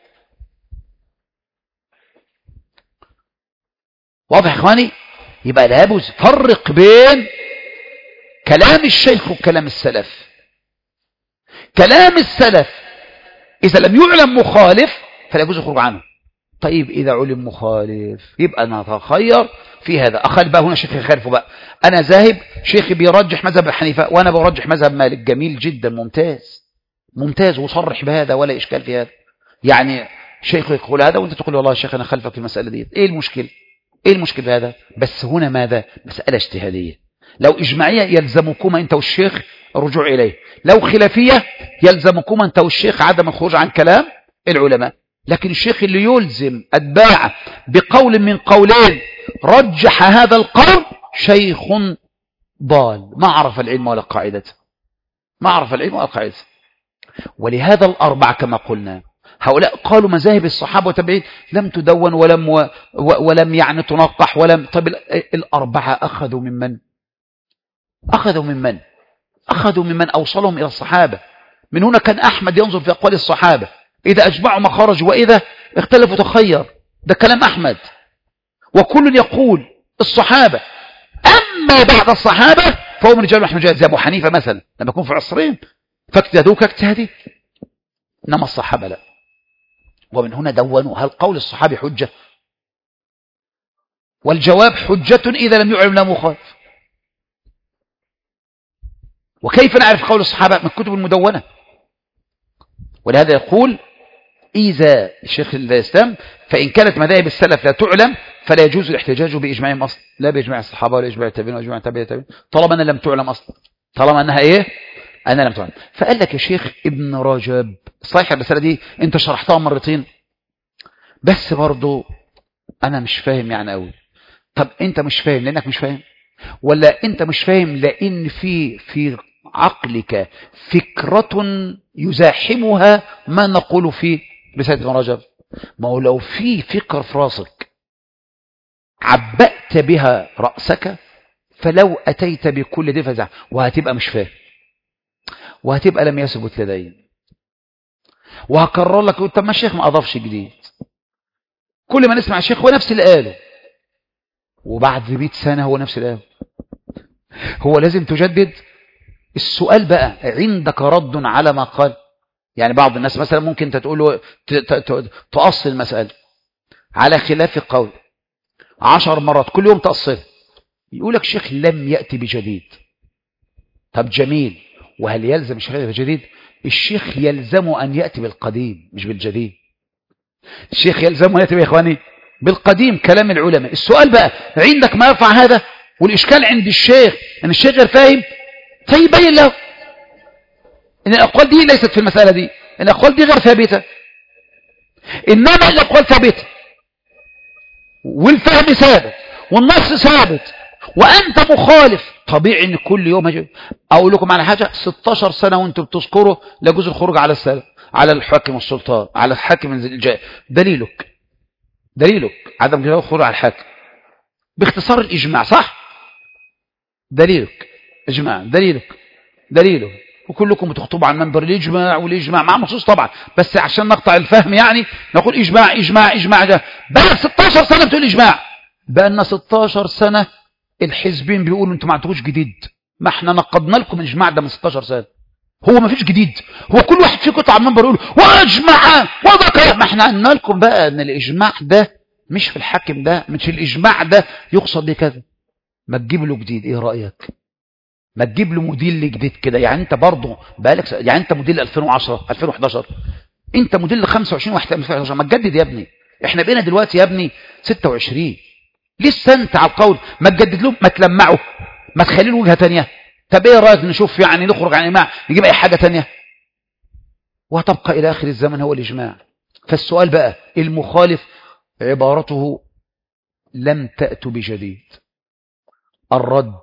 واضح يا إخواني؟ يبقى لابد فرق بين كلام الشيخ وكلام السلف. كلام السلف إذا لم يعلم مخالف فلا يجوز الخروج عنه. طيب إذا علم مخالف يبقى نتخير في هذا. أخذ بقى هنا شيخ يخالفه بقى. أنا ذاهب شيخي بيرجح مذهب حنيفة وأنا برجح مذهب مالك. جميل جدا، ممتاز ممتاز، وصرح بهذا ولا إشكال في هذا. يعني شيخ يقول هذا وأنت تقول والله يا شيخ أنا خلفك في المسألة دي، إيه المشكلة؟ إيه المشكلة في هذا؟ بس هنا ماذا؟ مسألة اجتهادية. لو إجماعية يلزمكما أنت والشيخ الرجوع إليه، لو خلافية يلزمكما أنت والشيخ عدم الخروج عن كلام العلماء. لكن الشيخ اللي يلزم أتباعه بقول من قولين رجح هذا القول شيخ ضال، ما عرف العلم ولا قاعدته، ما عرف العلم ولا قاعدته. ولهذا الأربعة كما قلنا هؤلاء قالوا مذاهب الصحابة والتابعين لم تدون ولم يعني تنقح ولم. طب الأربعة أخذوا ممن؟ أخذوا ممن؟ أخذوا ممن أوصلهم إلى الصحابة. من هنا كان أحمد ينظر في أقوال الصحابة، إذا أجمعوا ما خرجوا وإذا اختلفوا تخير. ده كلام أحمد. وكل يقول الصحابة. أما بعد الصحابة فهم رجال محمد زي أبو حنيفة مثلا لما يكون في عصرين فاجتهدوك اجتهدي، إنما الصحابة لا. ومن هنا دونوا هل قول الصحابي حجة؟ والجواب حجة إذا لم يعلم لا مخالف. وكيف نعرف قول الصحابة؟ من الكتب المدونة. ولهذا يقول إذا الشيخ الإسلام فإن كانت مذاهب السلف لا تعلم فلا يجوز الاحتجاج بإجماعهم أصلا، لا بإجماع الصحابة ولا إجماع التابعين ولا إجماع التابعين، طالما أنها لم تعلم أصلا، طالما أنها إيه؟ أنا لم تعلم. فقال لك يا شيخ ابن رجب صحيح الرسالة دي أنت شرحتها مرتين بس برضو أنا مش فاهم يعني قوي. طب أنت مش فاهم لأنك مش فاهم، ولا أنت مش فاهم لأن في عقلك فكرة يزاحمها ما نقول في رسالة ابن رجب؟ ما هو لو في فكر في راسك عبأت بها رأسك فلو أتيت بكل دي فزع وهتبقى مش فاهم وهتبقى لم يثبت لدي. وهكرر لك طب ما الشيخ ما أضافش جديد، كل ما نسمع الشيخ هو نفس اللي قاله وبعد 100 سنة هو نفس اللي قاله. هو لازم تجدد. السؤال بقى عندك رد على ما قال؟ يعني بعض الناس مثلا ممكن تقول له تأصل المسألة على خلاف القول 10 مرات كل يوم تأصل، يقول لك شيخ لم يأتي بجديد. طب جميل، وهل يلزم الشيخ يأتي بجديد؟ الشيخ يلزم أن يأتي بالقديم مش بالجديد. الشيخ يلزم أن يأتي يا إخواني بالقديم كلام العلماء. السؤال بقى عندك ما يرفع هذا؟ والإشكال عند الشيخ أن الشيخ غير فاهم فيبين له إن الأقوال دي ليست في المسألة دي، إن الأقوال دي غير ثابتة، إنما الأقوال ثابتة والفهم ثابت والنص ثابت وأنت مخالف، طبيعي ان كل يوم هجي. أقول لكم على حاجة، 16 سنة وانتم بتذكروا لجوز الخروج على السلام، على الحاكم والسلطان، على الحاكم الجاي. دليلك عدم جواز الخروج على الحاكم باختصار الإجماع، صح؟ دليلك إجماع، دليله وكلكم بتخطبوا عن منبر الإجماع، والإجماع مع مخصوص طبعا، بس عشان نقطع الفهم يعني نقول إجماع ده بقى 16 سنة بتقول إجماع. بقى لنا 16 سنة الحزبين بيقولوا انتوا ما عندكوش جديد، ما احنا نقضنا لكم الإجماع ده من 16 سنة. هو ما فيش جديد، هو كل واحد فيكم يطلع على المنبر يقول واجمع وذكر. ما احنا قلنا لكم بقى ان الإجماع ده مش في الحاكم ده، مش الإجماع ده يقصد بكذا. ما تجيب له جديد، ايه رأيك؟ ما تجيب له موديل جديد كده. يعني انت برضه بقالك، يعني انت موديل 2010 2011، انت موديل 25 2011، ما تجدد يا ابني. احنا بقينا دلوقتي يا ابني 26، لسه انت على القول. ما تجدد له، ما تلمعه، ما تخلي له وجهه ثانيه. طب ايه رايك نشوف يعني نخرج عن الاجماع نجيب اي حاجه ثانيه، وهتبقى الى اخر الزمن هو الاجماع. فالسؤال بقى، المخالف عبارته لم تأت بجديد. الرد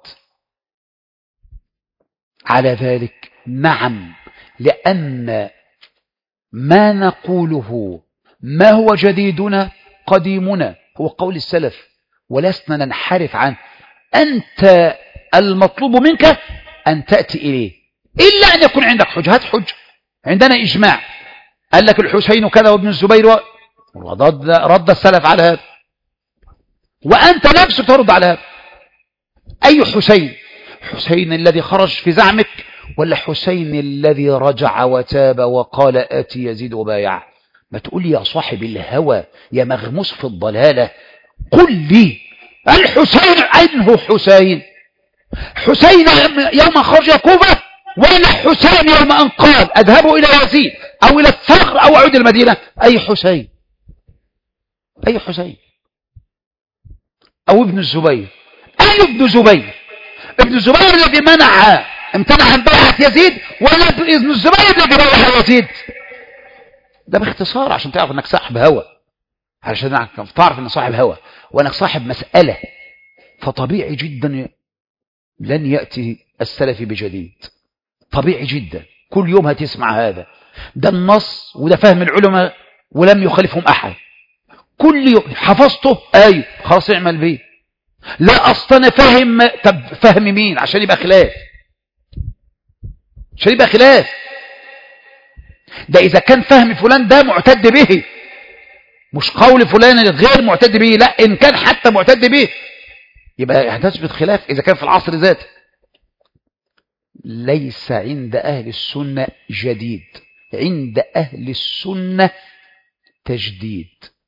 على ذلك نعم، لأن ما نقوله ما هو جديدنا قديمنا، هو قول السلف ولسنا ننحرف عنه. أنت المطلوب منك أن تأتي إليه، إلا أن يكون عندك حجة. هات حجة. عندنا إجماع، قال لك الحسين كذا وابن الزبير رد السلف على هذا، وأنت نفسك ترد على هذا. أي حسين؟ حسين الذي خرج في زعمك، ولا حسين الذي رجع وتاب وقال آتي يزيد وبايع؟ ما تقول يا صاحب الهوى يا مغموس في الضلالة، قل لي الحسين أنه حسين؟ حسين يوم خرج كوفة، ولا حسين يوم أن قال أذهبوا إلى يزيد أو إلى الثغر أو أعود المدينة؟ أي حسين؟ أي حسين؟ أو ابن الزبير؟ أي ابن زبير؟ ابن الزبير الذي امتنع عن بيعة يزيد، ولا ابن الزبير الذي بايع يزيد؟ ده باختصار عشان تعرف انك صاحب هوى، عشان تعرف انك صاحب هوى وانك صاحب مسألة. فطبيعي جدا لن يأتي السلف بجديد، طبيعي جدا. كل يوم هتسمع هذا، ده النص وده فهم العلماء ولم يخالفهم أحد. كل يوم حفظته أيوه خلاص اعمل بيه. لا أصلا أنا فاهم. طب فهم مين عشان يبقى خلاف؟ عشان يبقى خلاف. ده إذا كان فهم فلان ده معتد به، مش قول فلان غير معتد به، لا إن كان حتى معتد به يبقى هتثبت خلاف إذا كان في العصر ذاته. ليس عند أهل السنة جديد، عند أهل السنة تجديد.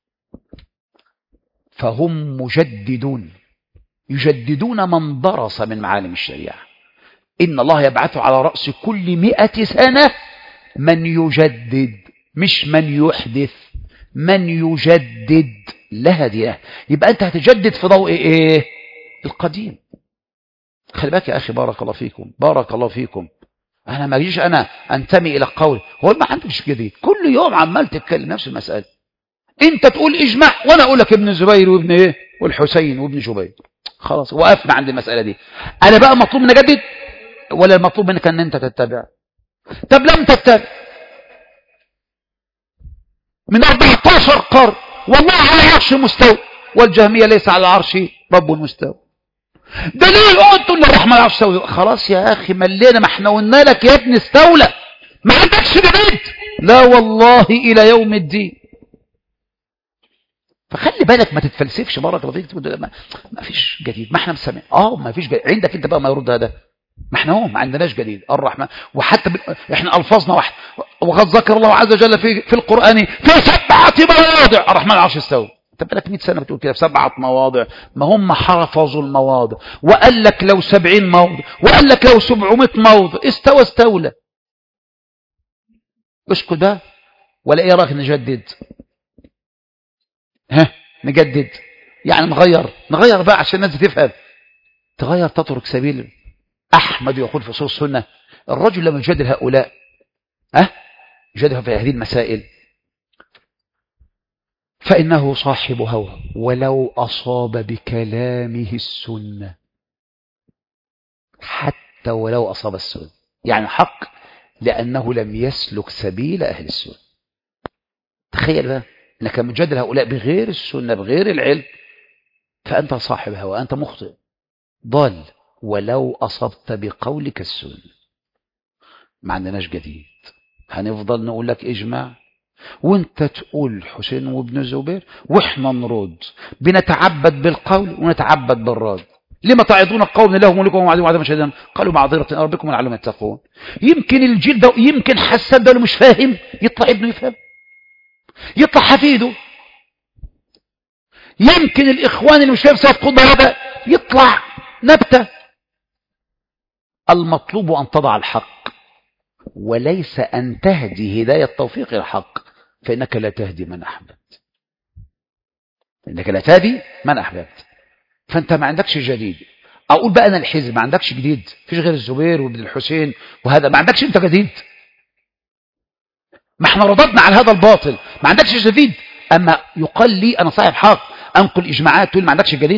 فهم مجددون، يجددون من درس من معالم الشريعة. إن الله يبعث على رأس كل 100 سنة من يجدد، مش من يحدث، من يجدد لها دينه. يبقى أنت هتجدد في ضوء إيه؟ القديم. خلي بالك يا أخي، بارك الله فيكم، بارك الله فيكم. أنا ما أجيش أنا أنتمي إلى قول هو ما عندكش جديد، كل يوم عمال تتكلم نفس المسألة. أنت تقول إجماع وأنا أقول لك ابن الزبير وابن إيه والحسين وابن جبير، خلاص وقفنا عند المسألة دي. أنا بقى مطلوب مني أجدد ولا المطلوب منك أن أنت تتبع؟ طب لم تتبع من 14 قرن والله على عرش مستوى، والجهمية ليس على العرش رب المستوى. دليل قلت ان الرحمن على العرش استولى. خلاص يا اخي ملينا، ما احنا قلنا لك يا ابني استولى، ما عندكش جديد. لا والله الى يوم الدين. فخلي بالك ما تتفلسفش، بارك الله فيك. ما فيش جديد، ما احنا مسامعين. ما فيش جديد عندك انت بقى، ما يرد هذا. ما احنا ما عندناش جديد. الرحمن، وحتى احنا الفاظنا واحد. وقد ذكر الله عز وجل في القرآن في 7 مواضع الرحمن على العرش استوى. انت بقالك 100 سنة بتقول كده في 7 مواضع. ما هم حفظوا المواضع، وقال لك لو 70 موضع، وقال لك لو 700 موضع استولى. اسكت ده ولا ايه رايك نجدد؟ نجدد يعني نغير بقى عشان الناس تفهم. تغير تترك سبيل. احمد يقول في اصول السنه الرجل لما يجادل هؤلاء يجادل في هذه المسائل فإنه صاحب هوى ولو أصاب بكلامه السنة، حتى ولو أصاب السنة، يعني حق لأنه لم يسلك سبيل أهل السنة. تخيل بقى أنك مجادل هؤلاء بغير السنة بغير العلم، فأنت صاحب هوى، أنت مخطئ ضال ولو أصبت بقولك السنة. ما عندناش جديد، هنفضل نقول لك إجماع وانت تقول حسين وابن الزبير واحنا نرد، بنتعبد بالقول ونتعبد بالرد. لما تعظون قوم له ملكهم وعدم شهدان قالوا معذرة ربكم لعلهم يتقون. يمكن الجيل ده، يمكن حسان ده اللي مش فاهم يطلع ابنه يفهم، يطلع حفيده، يمكن الإخوان اللي مش فاهم سيد قطب هذا يطلع نبتة. المطلوب أن تضع الحق وليس أن تهدي هداية التوفيق إلى الحق، فإنك لا تهدي من أحببت، إنك لا تهدي من أحببت. فأنت ما عندكش جديد. أقول بقى أنا الحزب ما عندكش جديد، فيش غير الزبير وابن الحسين وهذا، ما عندكش أنت جديد. ما احنا رددنا على هذا الباطل، ما عندكش جديد. أما يقال لي أنا صاحب حق أنقل إجماعات تقول ما عندكش جديد.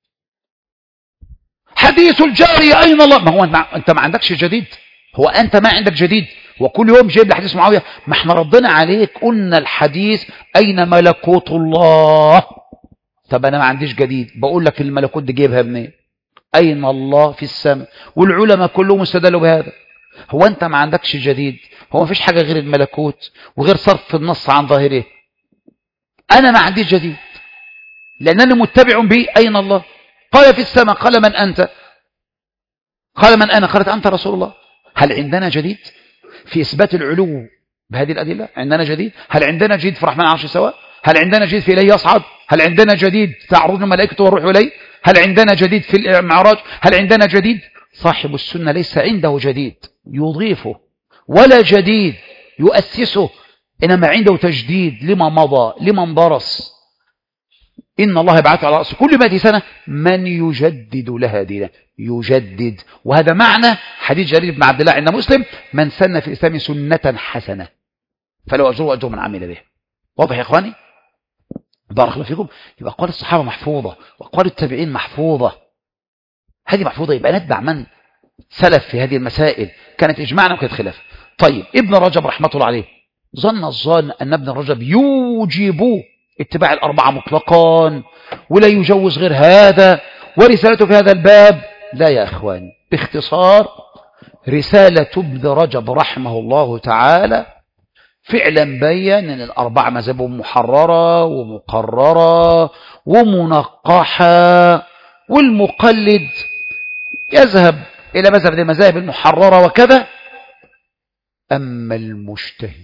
حديث الجارية أين الله؟ ما هو أنت ما عندكش جديد، هو أنت ما عندك جديد، وكل يوم جايب لي حديث معاوية. ما احنا ردنا عليك قلنا الحديث أين ملكوت الله. طب أنا ما عنديش جديد، بقول لك الملكوت دي جايبها منين؟ أين الله في السماء، والعلماء كلهم استدلوا بهذا. هو أنت ما عندكش جديد، هو ما فيش حاجة غير الملكوت وغير صرف النص عن ظاهره. أنا ما عنديش جديد لأنني متبع به. أين الله؟ قال في السماء. قال من أنت؟ قال من أنا؟ قالت أنت رسول الله. هل عندنا جديد في إثبات العلو بهذه الأدلة؟ عندنا جديد؟ هل عندنا جديد في الرحمن العرش سواء؟ هل عندنا جديد في إليه يصعد؟ هل عندنا جديد تعرض الملائكة والروح إليه؟ هل عندنا جديد في المعراج؟ هل عندنا جديد؟ صاحب السنة ليس عنده جديد يضيفه ولا جديد يؤسسه، إنما عنده تجديد لما مضى لمن برص. إن الله يبعث على رأس كل 100 سنة من يجدد لها دينه، يجدد. وهذا معنى حديث جرير بن عبد الله عند مسلم: من سن في الإسلام سنة حسنة فلو أجره أجر من عمل به. واضح يا إخواني؟ بارك الله فيكم. يبقى أقوال الصحابة محفوظة وأقوال التابعين محفوظة، هذه محفوظة. يبقى نتبع من سلف في هذه المسائل، كانت إجماعنا وكانت خلاف. طيب ابن رجب رحمة الله عليه ظن الظان أن ابن رجب يوجب اتباع الأربعة مطلقا ولا يجوز غير هذا، ورسالته في هذا الباب لا يا أخواني. باختصار رسالة ابن رجب رحمه الله تعالى فعلا بين أن الأربعة مذاهبهم محررة ومقررة ومنقحة، والمقلد يذهب إلى مذهب المذاهب المحررة وكذا. أما المجتهد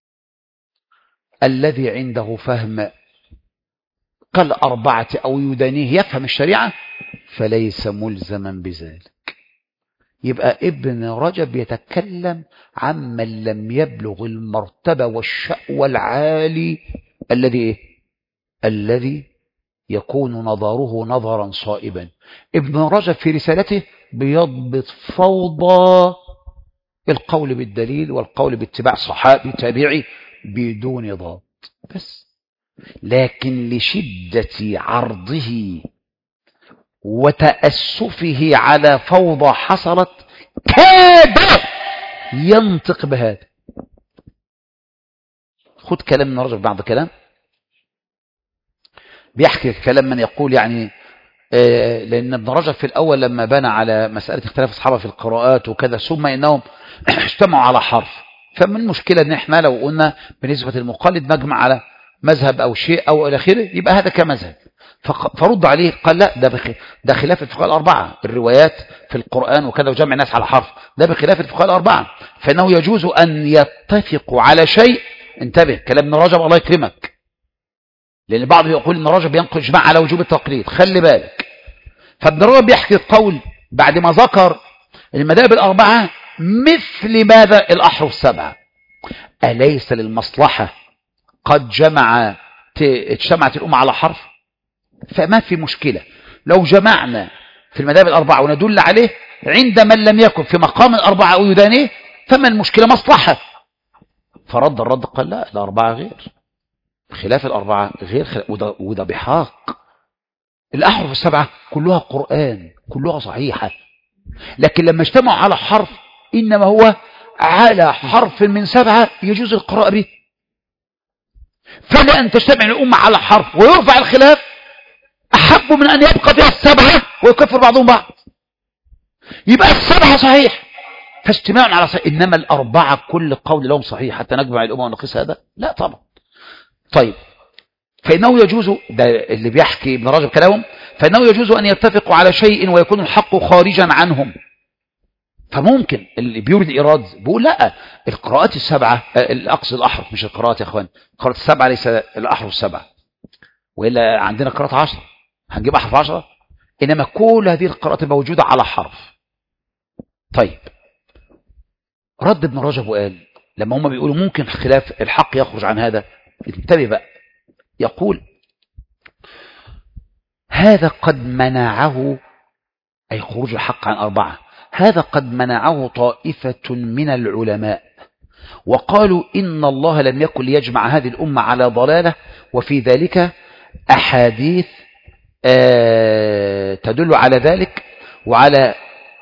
الذي عنده فهم كالأربعة أو يدانيه يفهم الشريعة فليس ملزما بذلك. يبقى ابن رجب يتكلم عمن لم يبلغ المرتبة والشأوى العالي الذي يكون نظره نظرا صائبا. ابن رجب في رسالته بيضبط فوضى القول بالدليل والقول باتباع صحابي تابعي بدون ضابط بس، لكن لشدة عرضه وتأسفه على فوضى حصلت كاد ينطق بهذا. خد كلام ابن رجب بعض كلام بيحكي كلام من يقول يعني لأن ابن رجب في الأول لما بنى على مسألة اختلاف الصحابة في القراءات وكذا ثم إنهم اجتمعوا على حرف، فمن المشكلة ان احنا لو قلنا بنسبة المقلد نجمع على مذهب او شيء او الى اخره يبقى هذا كمذهب. فرد عليه قال لا، ده خلاف الفقهاء الأربعة، الروايات في القرآن وكذا وجمع الناس على حرف ده بخلاف الفقهاء الأربعة، فإنه يجوز أن يتفقوا على شيء. انتبه كلام ابن رجب الله يكرمك، لأن البعض يقول ابن رجب ينقل إجماع على وجوب التقليد، خلي بالك. فابن رجب يحكي القول بعد ما ذكر المذاهب الأربعة مثل ماذا؟ الأحرف السبعة. أليس للمصلحة قد اجتمعت الأمة على حرف؟ فما في مشكلة لو جمعنا في المذاهب الأربعة وندل عليه عند من لم يكن في مقام الأربعة أو يدانيه، فما المشكلة؟ مصلحة. فرد الرد قال لا، الأربعة غير، خلاف الأربعة غير خلاف، وده بحق. الأحرف السبعة كلها قرآن، كلها صحيحة، لكن لما اجتمعوا على حرف إنما هو على حرف من 7 يجوز القراءة به. فلأن تجتمع الأمة على حرف ويرفع الخلاف أحب من أن يبقى فيها 7 ويكفر بعضهم بعض. يبقى 7 صحيح فاجتماع على صحيح، إنما الأربعة كل قول لهم صحيح حتى نجمع الأمة ونقيس هذا؟ لا طبعا. طيب، فإنه يجوز، ده اللي بيحكي ابن رجب كلامهم، فإنه يجوز أن يتفقوا على شيء ويكون الحق خارجا عنهم. فممكن اللي بيورد إيراد بيقول لا، القراءات السبعة، الأقصد الأحرف مش القراءات يا أخوان، القراءات السبعة ليس الأحرف السبعة، وإلا عندنا قراءات 10 هنجيب أحرف 10، إنما كل هذه القراءات موجودة على حرف. طيب، رد ابن رجب وقال لما هم بيقولوا ممكن خلاف الحق يخرج عن هذا، انتبه بقى، يقول هذا قد منعه، أي خروج الحق عن 4، هذا قد منعه طائفة من العلماء وقالوا إن الله لم يكن ليجمع هذه الأمة على ضلالة، وفي ذلك أحاديث تدل على ذلك وعلى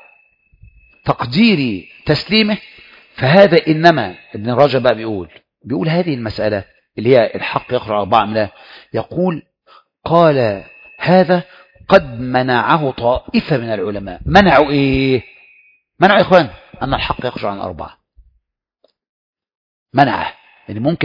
تقدير تسليمه. فهذا إنما ابن رجب بقى بيقول هذه المسألة اللي هي الحق يخرج على 4 أم لا، يقول قال هذا قد منعه طائفة من العلماء. منعوا إيه؟ منعوا يا إخوان أن الحق يخرج عن 4، منعه يعني ممكن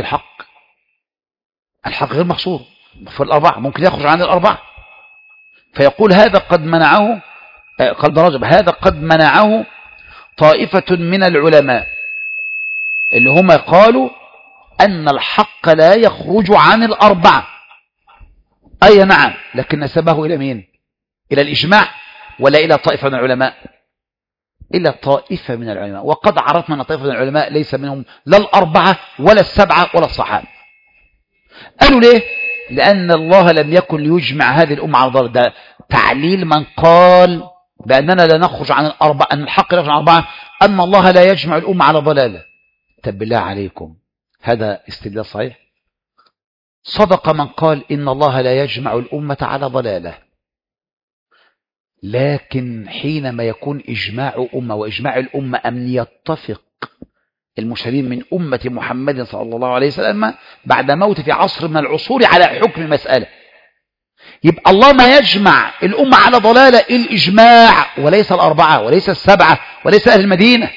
الحق غير محصور في 4، ممكن يخرج عن 4. فيقول هذا قد منعه، قال ابن رجب هذا قد منعه طائفة من العلماء اللي هم قالوا أن الحق لا يخرج عن 4. أي نعم، لكن نسبه إلى مين؟ إلى الإجماع ولا إلى طائفة من العلماء؟ إلى طائفة من العلماء. وقد عرفنا أن طائفة من العلماء ليس منهم لا 4 ولا 7 ولا الصحابة. قالوا ليه؟ لأن الله لم يكن ليجمع هذه الأمة على ضلال. ده تعليل من قال بأننا لا نخرج عن 4، أن الحق لا يخرج عن 4، أن الله لا يجمع الأمة على ضلالة. طب بالله عليكم، هذا استدلال صحيح؟ صدق من قال إن الله لا يجمع الأمة على ضلالة، لكن حينما يكون إجماع أمة وإجماع الأمة أن يتفق المسلمين من أمة محمد صلى الله عليه وسلم بعد موت في عصر من العصور على حكم مسألة، يبقى الله ما يجمع الأمة على ضلالة الإجماع، وليس 4 وليس 7 وليس أهل المدينة.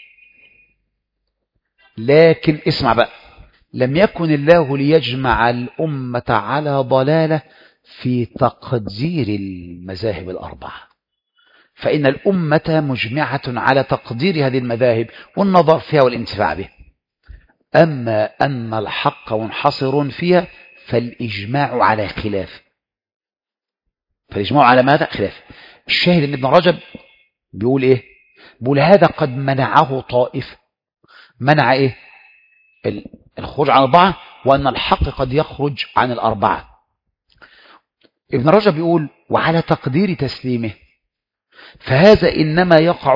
لكن اسمع بقى، لم يكن الله ليجمع الأمة على ضلالة في تقدير المذاهب 4، فإن الأمة مجمعة على تقدير هذه المذاهب والنظر فيها والانتفاع بها. أما أن الحق منحصر فيها فالإجماع على خلاف. فالإجماع على ماذا؟ خلاف. الشاهد أن ابن رجب بيقول إيه؟ بيقول هذا قد منعه طائفة. منع إيه؟ الخروج عن 4، وأن الحق قد يخرج عن 4. ابن رجب يقول وعلى تقدير تسليمه، فهذا إنما يقع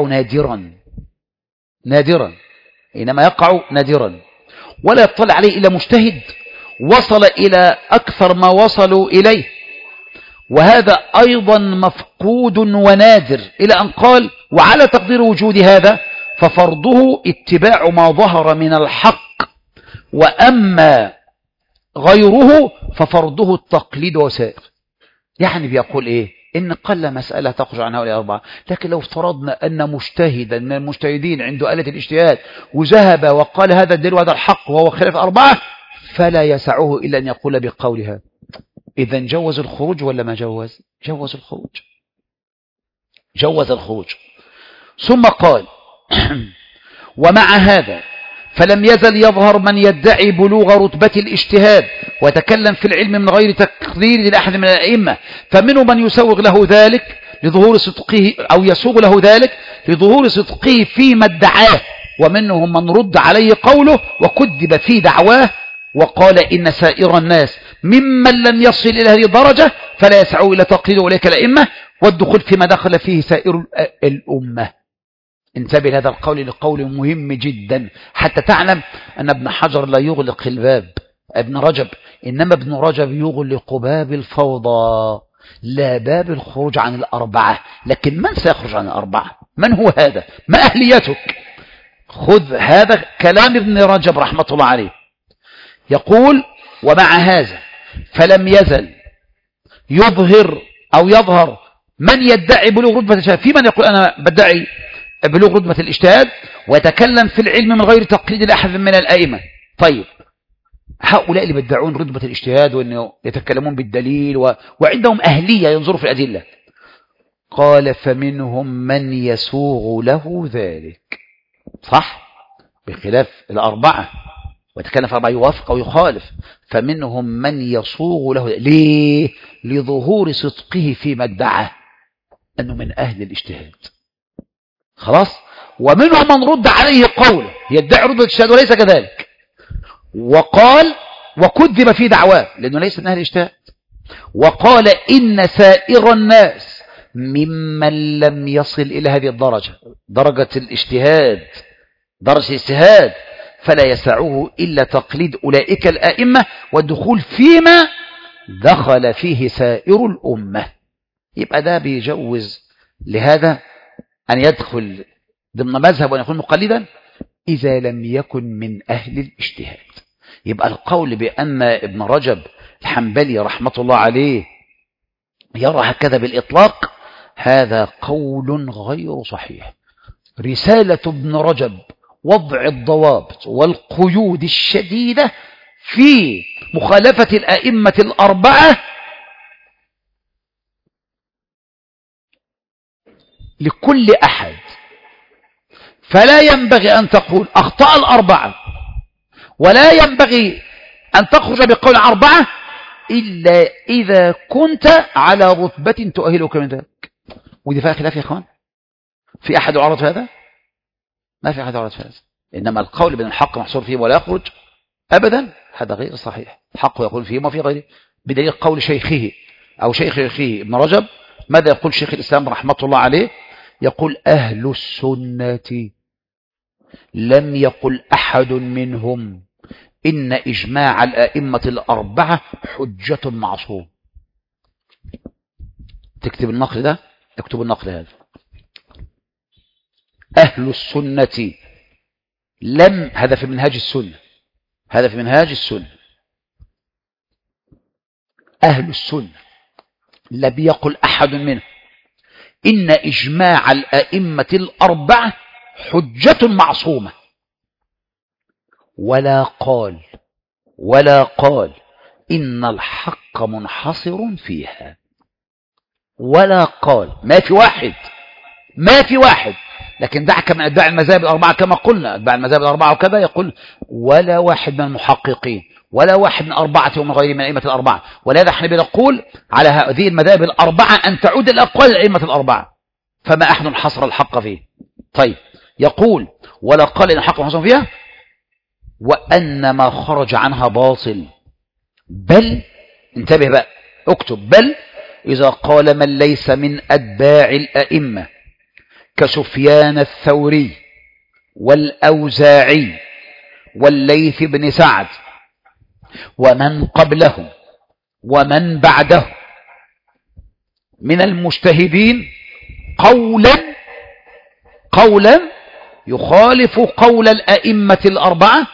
نادرا، إنما يقع نادرا، ولا يطلع عليه إلا مجتهد وصل إلى أكثر ما وصلوا إليه، وهذا أيضا مفقود ونادر، إلى أن قال وعلى تقدير وجود هذا ففرضه اتباع ما ظهر من الحق، وأما غيره ففرضه التقليد وسائر. يعني بيقول إيه؟ إن قل مسألة تخرج عن هؤلاء 4، لكن لو افترضنا أن مجتهدا من المجتهدين عنده آلة الاجتهاد وذهب وقال هذا الدين وهذا الحق وهو خلاف 4، فلا يسعه إلا أن يقول بقولها. إذن جوز الخروج ولا ما جوز؟ جوز الخروج، جوز الخروج. ثم قال ومع هذا فلم يزل يظهر من يدعي بلوغ رتبة الاجتهاد وتكلم في العلم من غير تقدير لأحد من الأئمة، فمنهم من يسوغ له ذلك لظهور صدقه، أو يسوغ له ذلك لظهور صدقه فيما ادعاه، ومنهم من رد عليه قوله وكذب في دعواه، وقال إن سائر الناس ممن لم يصل إلى هذه الدرجة فلا يسعوا إلى تقليد أولئك الأئمة والدخول فيما دخل فيه سائر الأمة. انتبه لهذا القول، لقول مهم جدا حتى تعلم أن ابن حجر لا يغلق الباب ابن رجب، إنما ابن رجب يغلق باب الفوضى لا باب الخروج عن الأربعة. لكن من سيخرج عن الأربعة؟ من هو هذا؟ ما أهليتك؟ خذ هذا كلام ابن رجب رحمة الله عليه، يقول: ومع هذا فلم يزل يظهر من يدعي بلوغ رتبة الاجتهاد، في من يقول أنا بدعي بلوغ رتبة الاجتهاد ويتكلم في العلم من غير تقليد لأحد من الأئمة. طيب، هؤلاء اللي بدعون رتبة الاجتهاد وأنه يتكلمون بالدليل وعندهم أهلية ينظروا في الأدلة، قال: فمنهم من يسوغ له ذلك، صح، بخلاف الأربعة، ويتكلم في أربعة يوافق أو يخالف. فمنهم من يسوغ له ذلك. ليه؟ لظهور صدقه فيما ادعى أنه من أهل الاجتهاد، خلاص. ومنهم من رد عليه قوله يدعي رتبة الاجتهاد وليس كذلك، وقال وكذب في دعواه لأنه ليس من أهل الاجتهاد، وقال: إن سائر الناس ممن لم يصل إلى هذه الدرجة، درجة الاجتهاد، درجة الاجتهاد، فلا يسعه إلا تقليد أولئك الآئمة والدخول فيما دخل فيه سائر الأمة. يبقى ده بيجوز لهذا أن يدخل ضمن مذهب وأن يكون مقلدا إذا لم يكن من أهل الاجتهاد. يبقى القول بأن ابن رجب الحنبلي رحمة الله عليه يرى هكذا بالإطلاق هذا قول غير صحيح. رسالة ابن رجب وضع الضوابط والقيود الشديدة في مخالفة الأئمة الأربعة لكل أحد، فلا ينبغي أن تقول أخطأ الأربعة، ولا ينبغي أن تخرج بقول أربعة إلا إذا كنت على رتبة تؤهلك من ذلك. ودي فيها خلاف يا إخوان، في أحد يعرض هذا؟ ما في أحد يعرض هذا. إنما القول بأن الحق محصور فيه ولا يخرج أبدا هذا غير صحيح. الحق يقول فيه وما في غيره، بدليل قول شيخه أو شيخه ابن رجب. ماذا يقول شيخ الإسلام رحمة الله عليه؟ يقول: أهل السنة لم يقل أحد منهم إن إجماع الأئمة الأربعة حجة معصوم. تكتب النقل ده، اكتب النقل هذا: أهل السنة لم، هذا في منهاج السنة، هذا في منهاج السنة، أهل السنة لم يقل أحد منهم إن إجماع الأئمة الأربعة حجة معصومة، ولا قال إن الحق منحصر فيها، ولا قال، ما في واحد. لكن دعك من أتباع المذاهب الأربعة كما قلنا، أتباع المذاهب الأربعة وكذا، يقول ولا واحد من المحققين ولا واحد من أربعة ومن غير من أئمة الأربعة. ولهذا احنا بنقول على هذه المذاهب الأربعة أن تعود الأقوال الأئمة الأربعة، فما أحد حصر الحق فيه. طيب، يقول ولا قال إن الحق منحصر فيها، وأن ما خرج عنها باطل، بل، انتبه بقى، اكتب: بل إذا قال من ليس من أتباع الأئمة كسفيان الثوري والأوزاعي والليث بن سعد ومن قبلهم ومن بعده من المجتهدين قولا يخالف قول الأئمة الأربعة،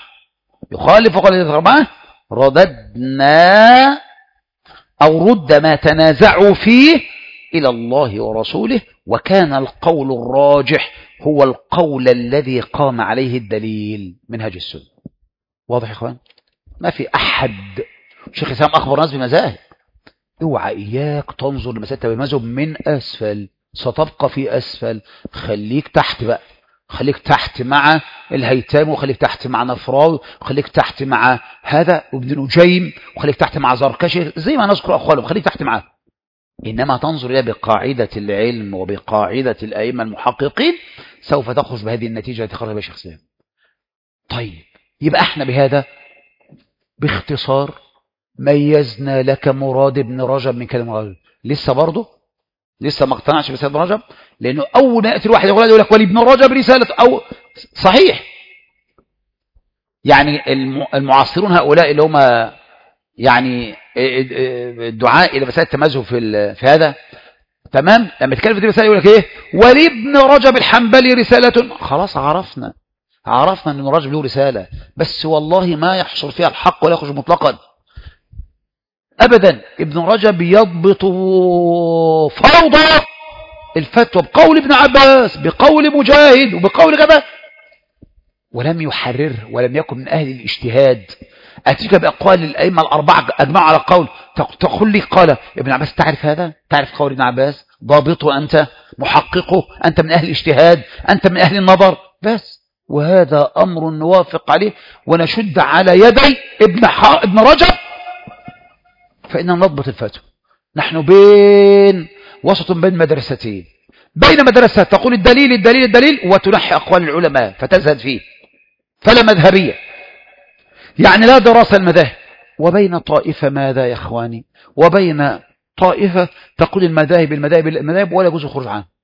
رددنا أو رد ما تنازعوا فيه إلى الله ورسوله، وكان القول الراجح هو القول الذي قام عليه الدليل، منهج السنة. واضح يا إخوان؟ ما في أحد. شيخ الإسلام أخبر ناس بمذاهب، اوعى إياك تنظر لمسألة المذهب من أسفل، ستبقى في أسفل. خليك تحت بقى، خليك تحت مع الهيثم، وخليك تحت مع نفراوي، وخليك تحت مع هذا ابن نجيم، وخليك تحت مع زركشي، زي ما نذكر أقوالهم، خليك تحت معاه. إنما تنظر إلى بقاعدة العلم وبقاعدة الأئمة المحققين، سوف تخرج بهذه النتيجة التي خرج بها شيخ الإسلام. طيب، يبقى احنا بهذا باختصار ميزنا لك مراد ابن رجب من كلام رجب. لسه ما اقتنعش بسيد ابن رجب، لأنه أول ما يأتي الواحد يقول لك ولابن رجب رسالة، أو صحيح، يعني المعاصرون هؤلاء اللي هم يعني الدعاء إلى مسألة التمازج في هذا، تمام، لما يتكلم في دي رسالة يقول لك إيه؟ ولابن رجب الحنبلي رسالة. خلاص عرفنا أن ابن رجب له رسالة، بس والله ما يحصر فيها الحق ولا يخرج مطلقا أبدا. ابن رجب يضبط فوضى الفتوى بقول ابن عباس، بقول مجاهد، وبقول كذا، ولم يحرر، ولم يكن من أهل الاجتهاد. أتيك بأقوال الأئمة الأربعة أجمعوا على قول، تقول لي قال ابن عباس، تعرف هذا؟ تعرف قول ابن عباس؟ ضابطه أنت، محققه أنت، من أهل الاجتهاد أنت، من أهل النظر، بس. وهذا أمر نوافق عليه ونشد على يدي ابن رجب، فإننا نضبط الفتوى. نحن وسط بين مدرستين، بين مدرسة تقول الدليل الدليل الدليل وتنحي أقوال العلماء فتزهد فيه، فلا مذهبية، يعني لا دراسة المذاهب، وبين طائفة ماذا يا إخواني؟ وبين طائفة تقول المذاهب ولا يجوز الخروج عنها.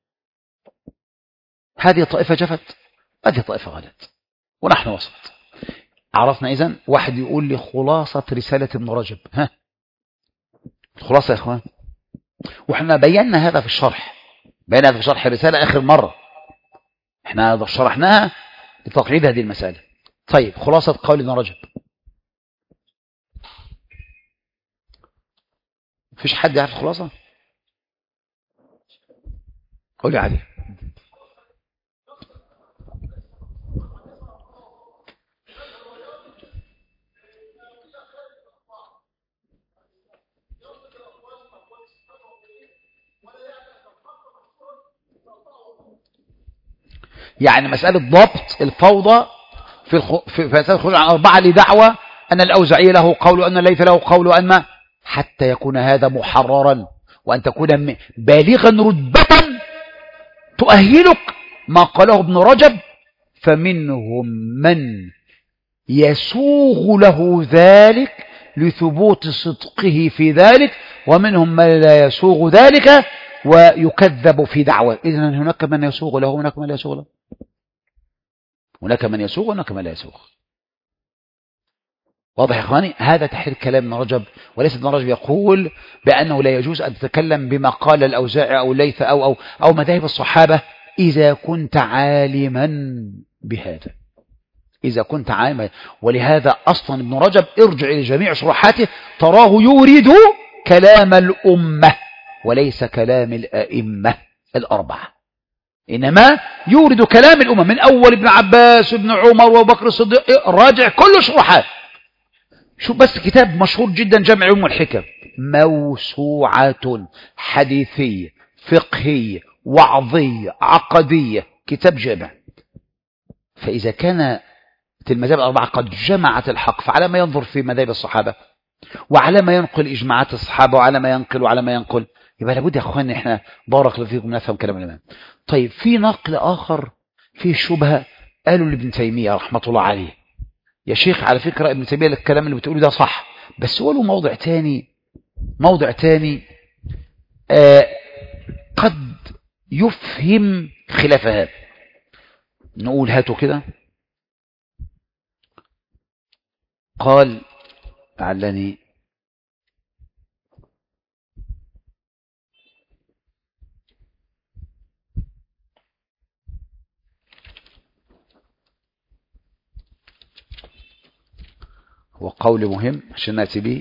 هذه طائفة جفت، هذه طائفة غلط، ونحن وسط. عرفنا إذن. واحد يقول لي خلاصة رسالة ابن رجب، ها الخلاصة يا إخوان، وإحنا بينا هذا في الشرح، بينا هذا في شرح الرسالة آخر مرة، إحنا شرحناها لتقعيد هذه المسألة. طيب خلاصة قول ابن رجب، فيش حد يعرف الخلاصة؟ قولي عليه. يعني مسألة ضبط الفوضى في مسألة الخروج عن أربعة لدعوة أن الأوزعي له قول، أن الليث له قول، أن حتى يكون هذا محررا، وأن تكون بالغا رتبة تؤهلك ما قاله ابن رجب. فمنهم من يسوغ له ذلك لثبوت صدقه في ذلك، ومنهم من لا يسوغ ذلك ويكذب في دعوة. إذن هناك من يسوغ له وهناك من لا يسوغ له، هناك من يسوغ وهناك من لا يسوغ. واضح يا إخواني؟ هذا تحرير كلام ابن رجب، وليس ابن رجب يقول بأنه لا يجوز أن تتكلم بما قال الأوزاعي أو الليث أو مذاهب الصحابة إذا كنت عالما بهذا، إذا كنت عالما. ولهذا أصلا ابن رجب ارجع إلى جميع شروحاته تراه يورد كلام الأمة وليس كلام الأئمة الأربعة، إنما يورد كلام الأمة من أول ابن عباس وابن عمر وبكر الصديق. راجع كل شروحات. شوف بس كتاب مشهور جدا جامع علوم الحكم، موسوعة حديثية فقهية وعظية عقدية، كتاب جامع. فإذا كان المذاهب الأربعة قد جمعت الحق، فعلى ما ينظر في مذاهب الصحابة، وعلى ما ينقل إجماعات الصحابة، وعلى ما ينقل، يبقى لابد يا أخواني إحنا بارك الله فيكم نفهم كلام الإمام. طيب في نقل آخر فيه شبهة قالوا لابن تيمية رحمة الله عليه، يا شيخ على فكرة ابن تيمية الكلام اللي بتقوله ده صح، بس هو له موضع تاني قد يفهم خلاف هذا. نقول هاتوا كده. قال علني هو قول مهم عشان نأتي به.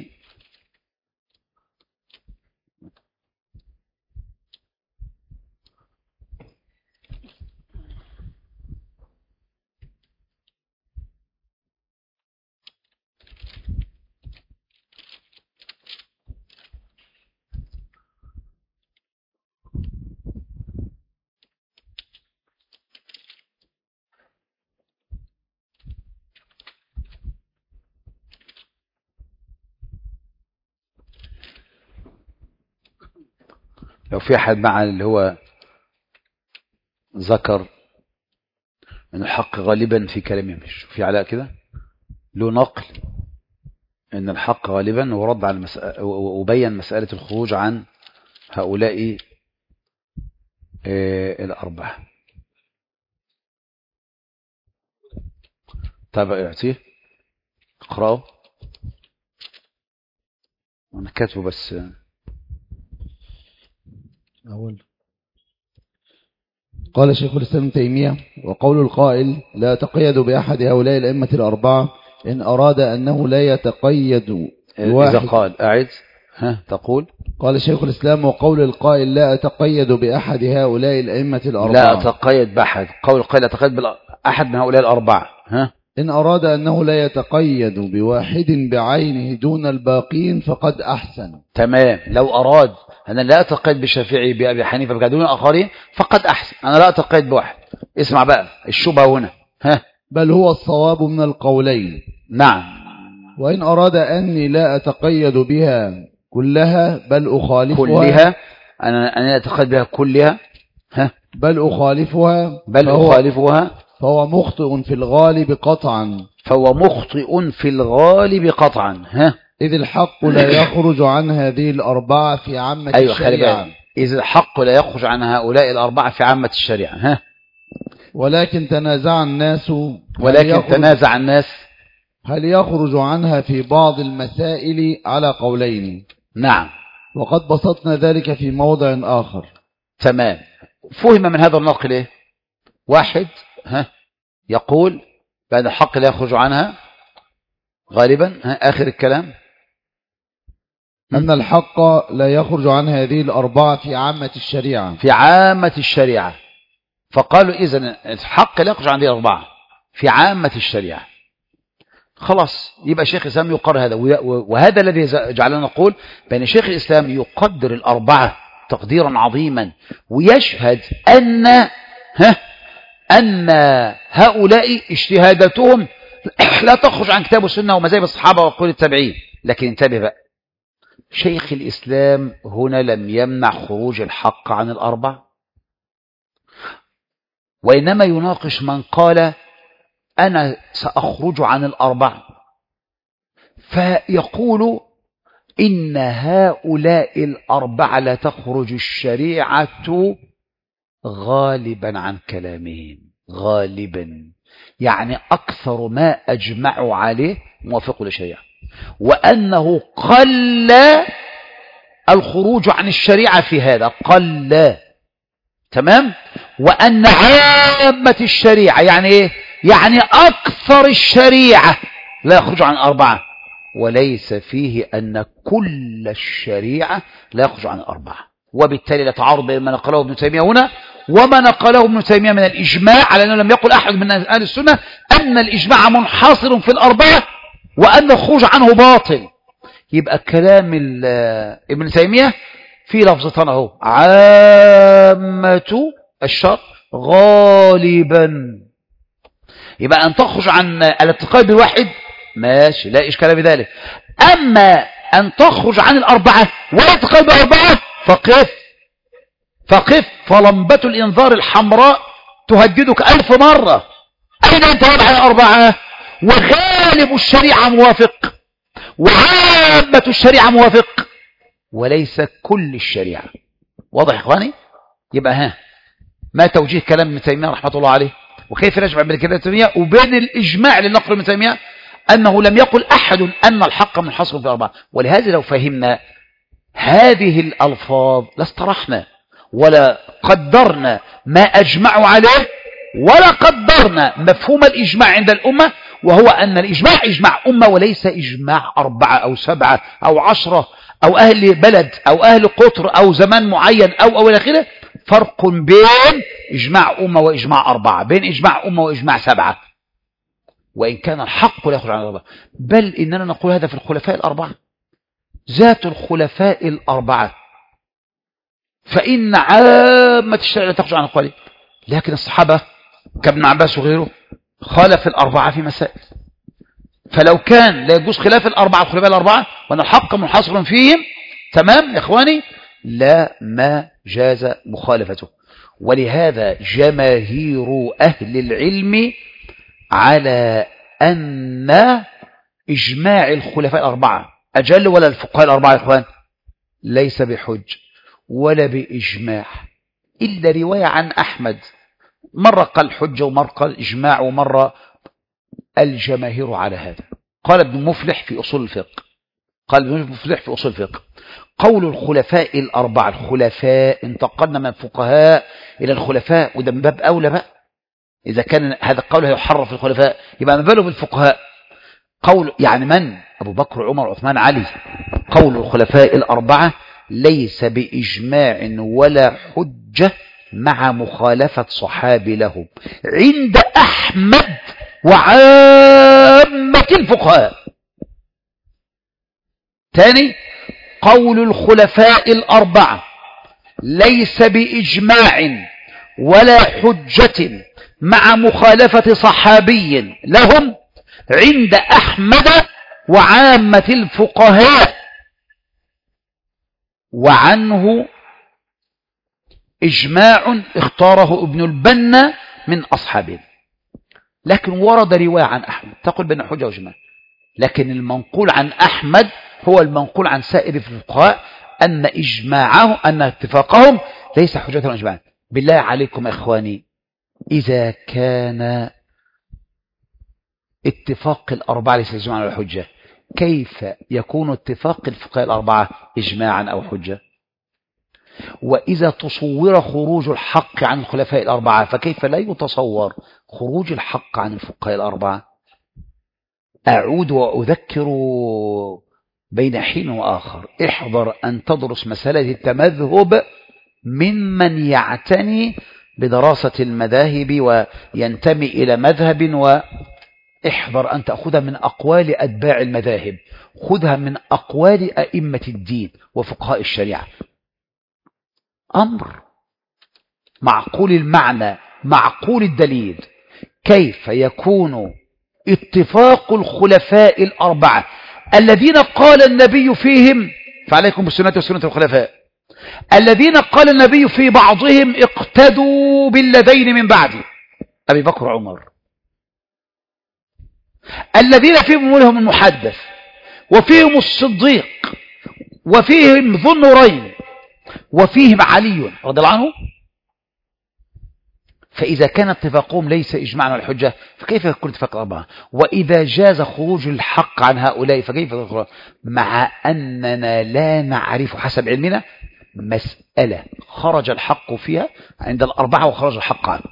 لو في أحد مع اللي هو ذكر أن الحق غالبا في كلام يمش في علاء كده له نقل أن الحق غالبا، ورد على وبين مسألة الخروج عن هؤلاء الأربعة. تابع يعطيه اقرأه. أنا كاتبه بس أول. قال شيخ الإسلام ابن تيمية: وقول القائل لا يتقيد بأحد هؤلاء الأئمة الأربعة إن أراد أنه لا يتقيد بواحد. إذا قال أعد تقول. قال شيخ الإسلام: وقول القائل لا أتقيد بأحد هؤلاء الأئمة الأربعة. لا أتقيد بأحد. قول القائل لا أتقيد بأحد من هؤلاء الأربعة. إن أراد أنه لا يتقيد بواحد بعينه دون الباقين فقد أحسن. تمام. لو أراد أنا لا أتقيد بشافعي بأبي حنيفة دون الآخرين فقد أحسن. أنا لا أتقيد بواحد. اسمع بقى الشبهة هنا. بل هو الصواب من القولين. نعم. وإن أراد أني لا أتقيد بها كلها بل أخالفها. كلها أنا أتقيد بها كلها. بل أخالفها. فهو مخطئ في الغالب قطعا. إذ الحق لا يخرج عن هذه الأربعة في عامة الشريعة. إذ الحق لا يخرج عن هؤلاء الأربعة في عامة الشريعة. ولكن تنازع الناس هل يخرج عنها في بعض المسائل على قولين. نعم. وقد بسطنا ذلك في موضع آخر. تمام. فهم من هذا النقل إيه؟ واحد يقول بأن الحق لا يخرج عنها غالبا. آخر الكلام أن الحق لا يخرج عن هذه الأربعة في عامة الشريعة. فقالوا إذن الحق لا يخرج عن هذه الأربعة في عامة الشريعة. خلاص يبقى شيخ الإسلام يقر هذا. وهذا الذي جعلنا نقول بأن شيخ الإسلام يقدر الأربعة تقديرا عظيما ويشهد أن هؤلاء اجتهاداتهم لا تخرج عن كتاب السنة ومذاهب الصحابة وقول التابعين. لكن انتبه بقى، شيخ الإسلام هنا لم يمنع خروج الحق عن الأربع، وإنما يناقش من قال أنا سأخرج عن الأربع، فيقول إن هؤلاء الأربعة لا تخرج الشريعة غالبا عن كلامهم. غالبا يعني أكثر ما أجمعوا عليه موافق للشريعة، وأنه قل الخروج عن الشريعة في هذا، قل. تمام. وأن عامة الشريعة يعني إيه؟ يعني أكثر الشريعة لا يخرج عن أربعة، وليس فيه أن كل الشريعة لا يخرج عن أربعة. وبالتالي لا تعارض بين ما نقله ابن تيمية هنا وما نقله ابن تيمية من الإجماع، على أنه لم يقل أحد من أهل السنة أن الإجماع منحصر في الأربعة وأن الخروج عنه باطل. يبقى كلام ابن تيمية في لفظتنا هو عامة الشرع غالبا. يبقى أن تخرج عن الاتقاء بالواحد ماشي، لا إشكال بذلك. أما أن تخرج عن الأربعة والاتقاء بأربعة فقف فلمبة الإنذار الحمراء تهددك 1000 مرة. أين أنت وضع الأربعة؟ وغالب الشريعة موافق وعامة الشريعة موافق وليس كل الشريعة. واضح يا إخواني؟ يبقى ما توجيه كلام ابن تيمية رحمة الله عليه، وكيف نجمع بين كلام ابن تيمية وبين الإجماع لنقل ابن تيمية أنه لم يقل أحد أن الحق منحصر في أربعة. ولهذا لو فهمنا هذه الألفاظ لاسترحنا ولا قدرنا ما أجمعوا عليه ولا قدرنا مفهوم الإجماع عند الأمة، وهو أن الإجماع إجماع أمة وليس إجماع 4 أو 7 أو 10 أو أهل بلد أو أهل قطر أو زمان معين أو إلى آخره. فرق بين إجماع أمة وإجماع 4، بين إجماع أمة وإجماع 7، وإن كان الحق لا يخرج عن الأربعة. بل إننا نقول هذا في الخلفاء الأربعة، ذات الخلفاء الأربعة، فإن عامة الشريعة لا تخرج عن القليل. لكن الصحابة كابن عباس وغيره خالف الأربعة في مسائل. فلو كان لا يجوز خلاف الأربعة الخلفاء الأربعة وأن الحق منحصر فيهم، تمام يا إخواني، لا ما جاز مخالفته. ولهذا جماهير أهل العلم على أن إجماع الخلفاء الأربعة أجل، ولا الفقهاء الأربعة يا إخوان ليس بحج ولا بإجماع، إلا رواية عن أحمد مرة قال حجة ومرة قال إجماع ومرة الجماهير على هذا. قال ابن مفلح في أصول الفقه، قال ابن مفلح في أصول الفقه: قول الخلفاء الأربعة، الخلفاء انتقلنا من الفقهاء إلى الخلفاء، وده من باب أولى بقى، إذا كان هذا القول هيحرف الخلفاء يبقى ما باله بالفقهاء. قول يعني من؟ أبو بكر عمر عثمان علي. قول الخلفاء الأربعة ليس بإجماع ولا حجة مع مخالفة صحابي لهم عند أحمد وعامة الفقهاء. ثاني: قول الخلفاء الأربعة ليس بإجماع ولا حجة مع مخالفة صحابي لهم عند أحمد وعامة الفقهاء، وعنه إجماع اختاره ابن البنا من أصحابه. لكن ورد رواية عن أحمد تقول بأن حجة وإجماع، لكن المنقول عن أحمد هو المنقول عن سائر الفقهاء أن إجماعه أن اتفاقهم ليس حجة وإجماع. بالله عليكم يا إخواني، إذا كان اتفاق الأربعة ليس إجماعا ولا حجة، كيف يكون اتفاق الفقهاء الأربعة إجماعا أو حجة؟ وإذا تصور خروج الحق عن الخلفاء الأربعة فكيف لا يتصور خروج الحق عن الفقهاء الأربعة؟ أعود وأذكر بين حين وآخر: احذر أن تدرس مسألة التمذهب ممن يعتني بدراسة المذاهب وينتمي إلى مذهب، واحذر أن تأخذها من أقوال أتباع المذاهب، خذها من أقوال أئمة الدين وفقهاء الشريعة. أمر معقول المعنى معقول الدليل. كيف يكون اتفاق الخلفاء الأربعة الذين قال النبي فيهم فعليكم بالسنة وسنة الخلفاء، الذين قال النبي في بعضهم اقتدوا بالذين من بعد أبي بكر وعمر، الذين فيهم منهم المحدث وفيهم الصديق وفيهم ذو النورين وفيهم علي رضي الله عنه، فإذا كان اتفاقهم ليس إجماعا ولا حجة فكيف يكون اتفاق الأربعة؟ وإذا جاز خروج الحق عن هؤلاء فكيف يكون؟ مع أننا لا نعرف حسب علمنا مسألة خرج الحق فيها عند الأربعة وخرج الحق عنه،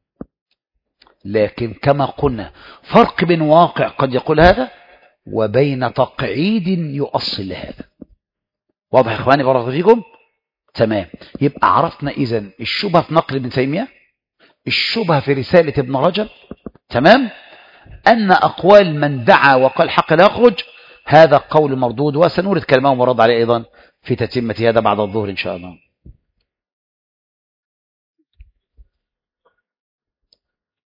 لكن كما قلنا فرق بين واقع قد يقول هذا وبين تقعيد يؤصل لهذا. واضح يا إخواني بارك الله فيكم؟ تمام. يبقى عرفنا إذن الشبهة في نقل ابن تيمية، الشبهة في رسالة ابن رجب، تمام، أن أقوال من دعا وقال حق لا يخرج هذا قول مردود، وسنورد كلامه مرد عليه أيضا في تتمة هذا بعد الظهر إن شاء الله.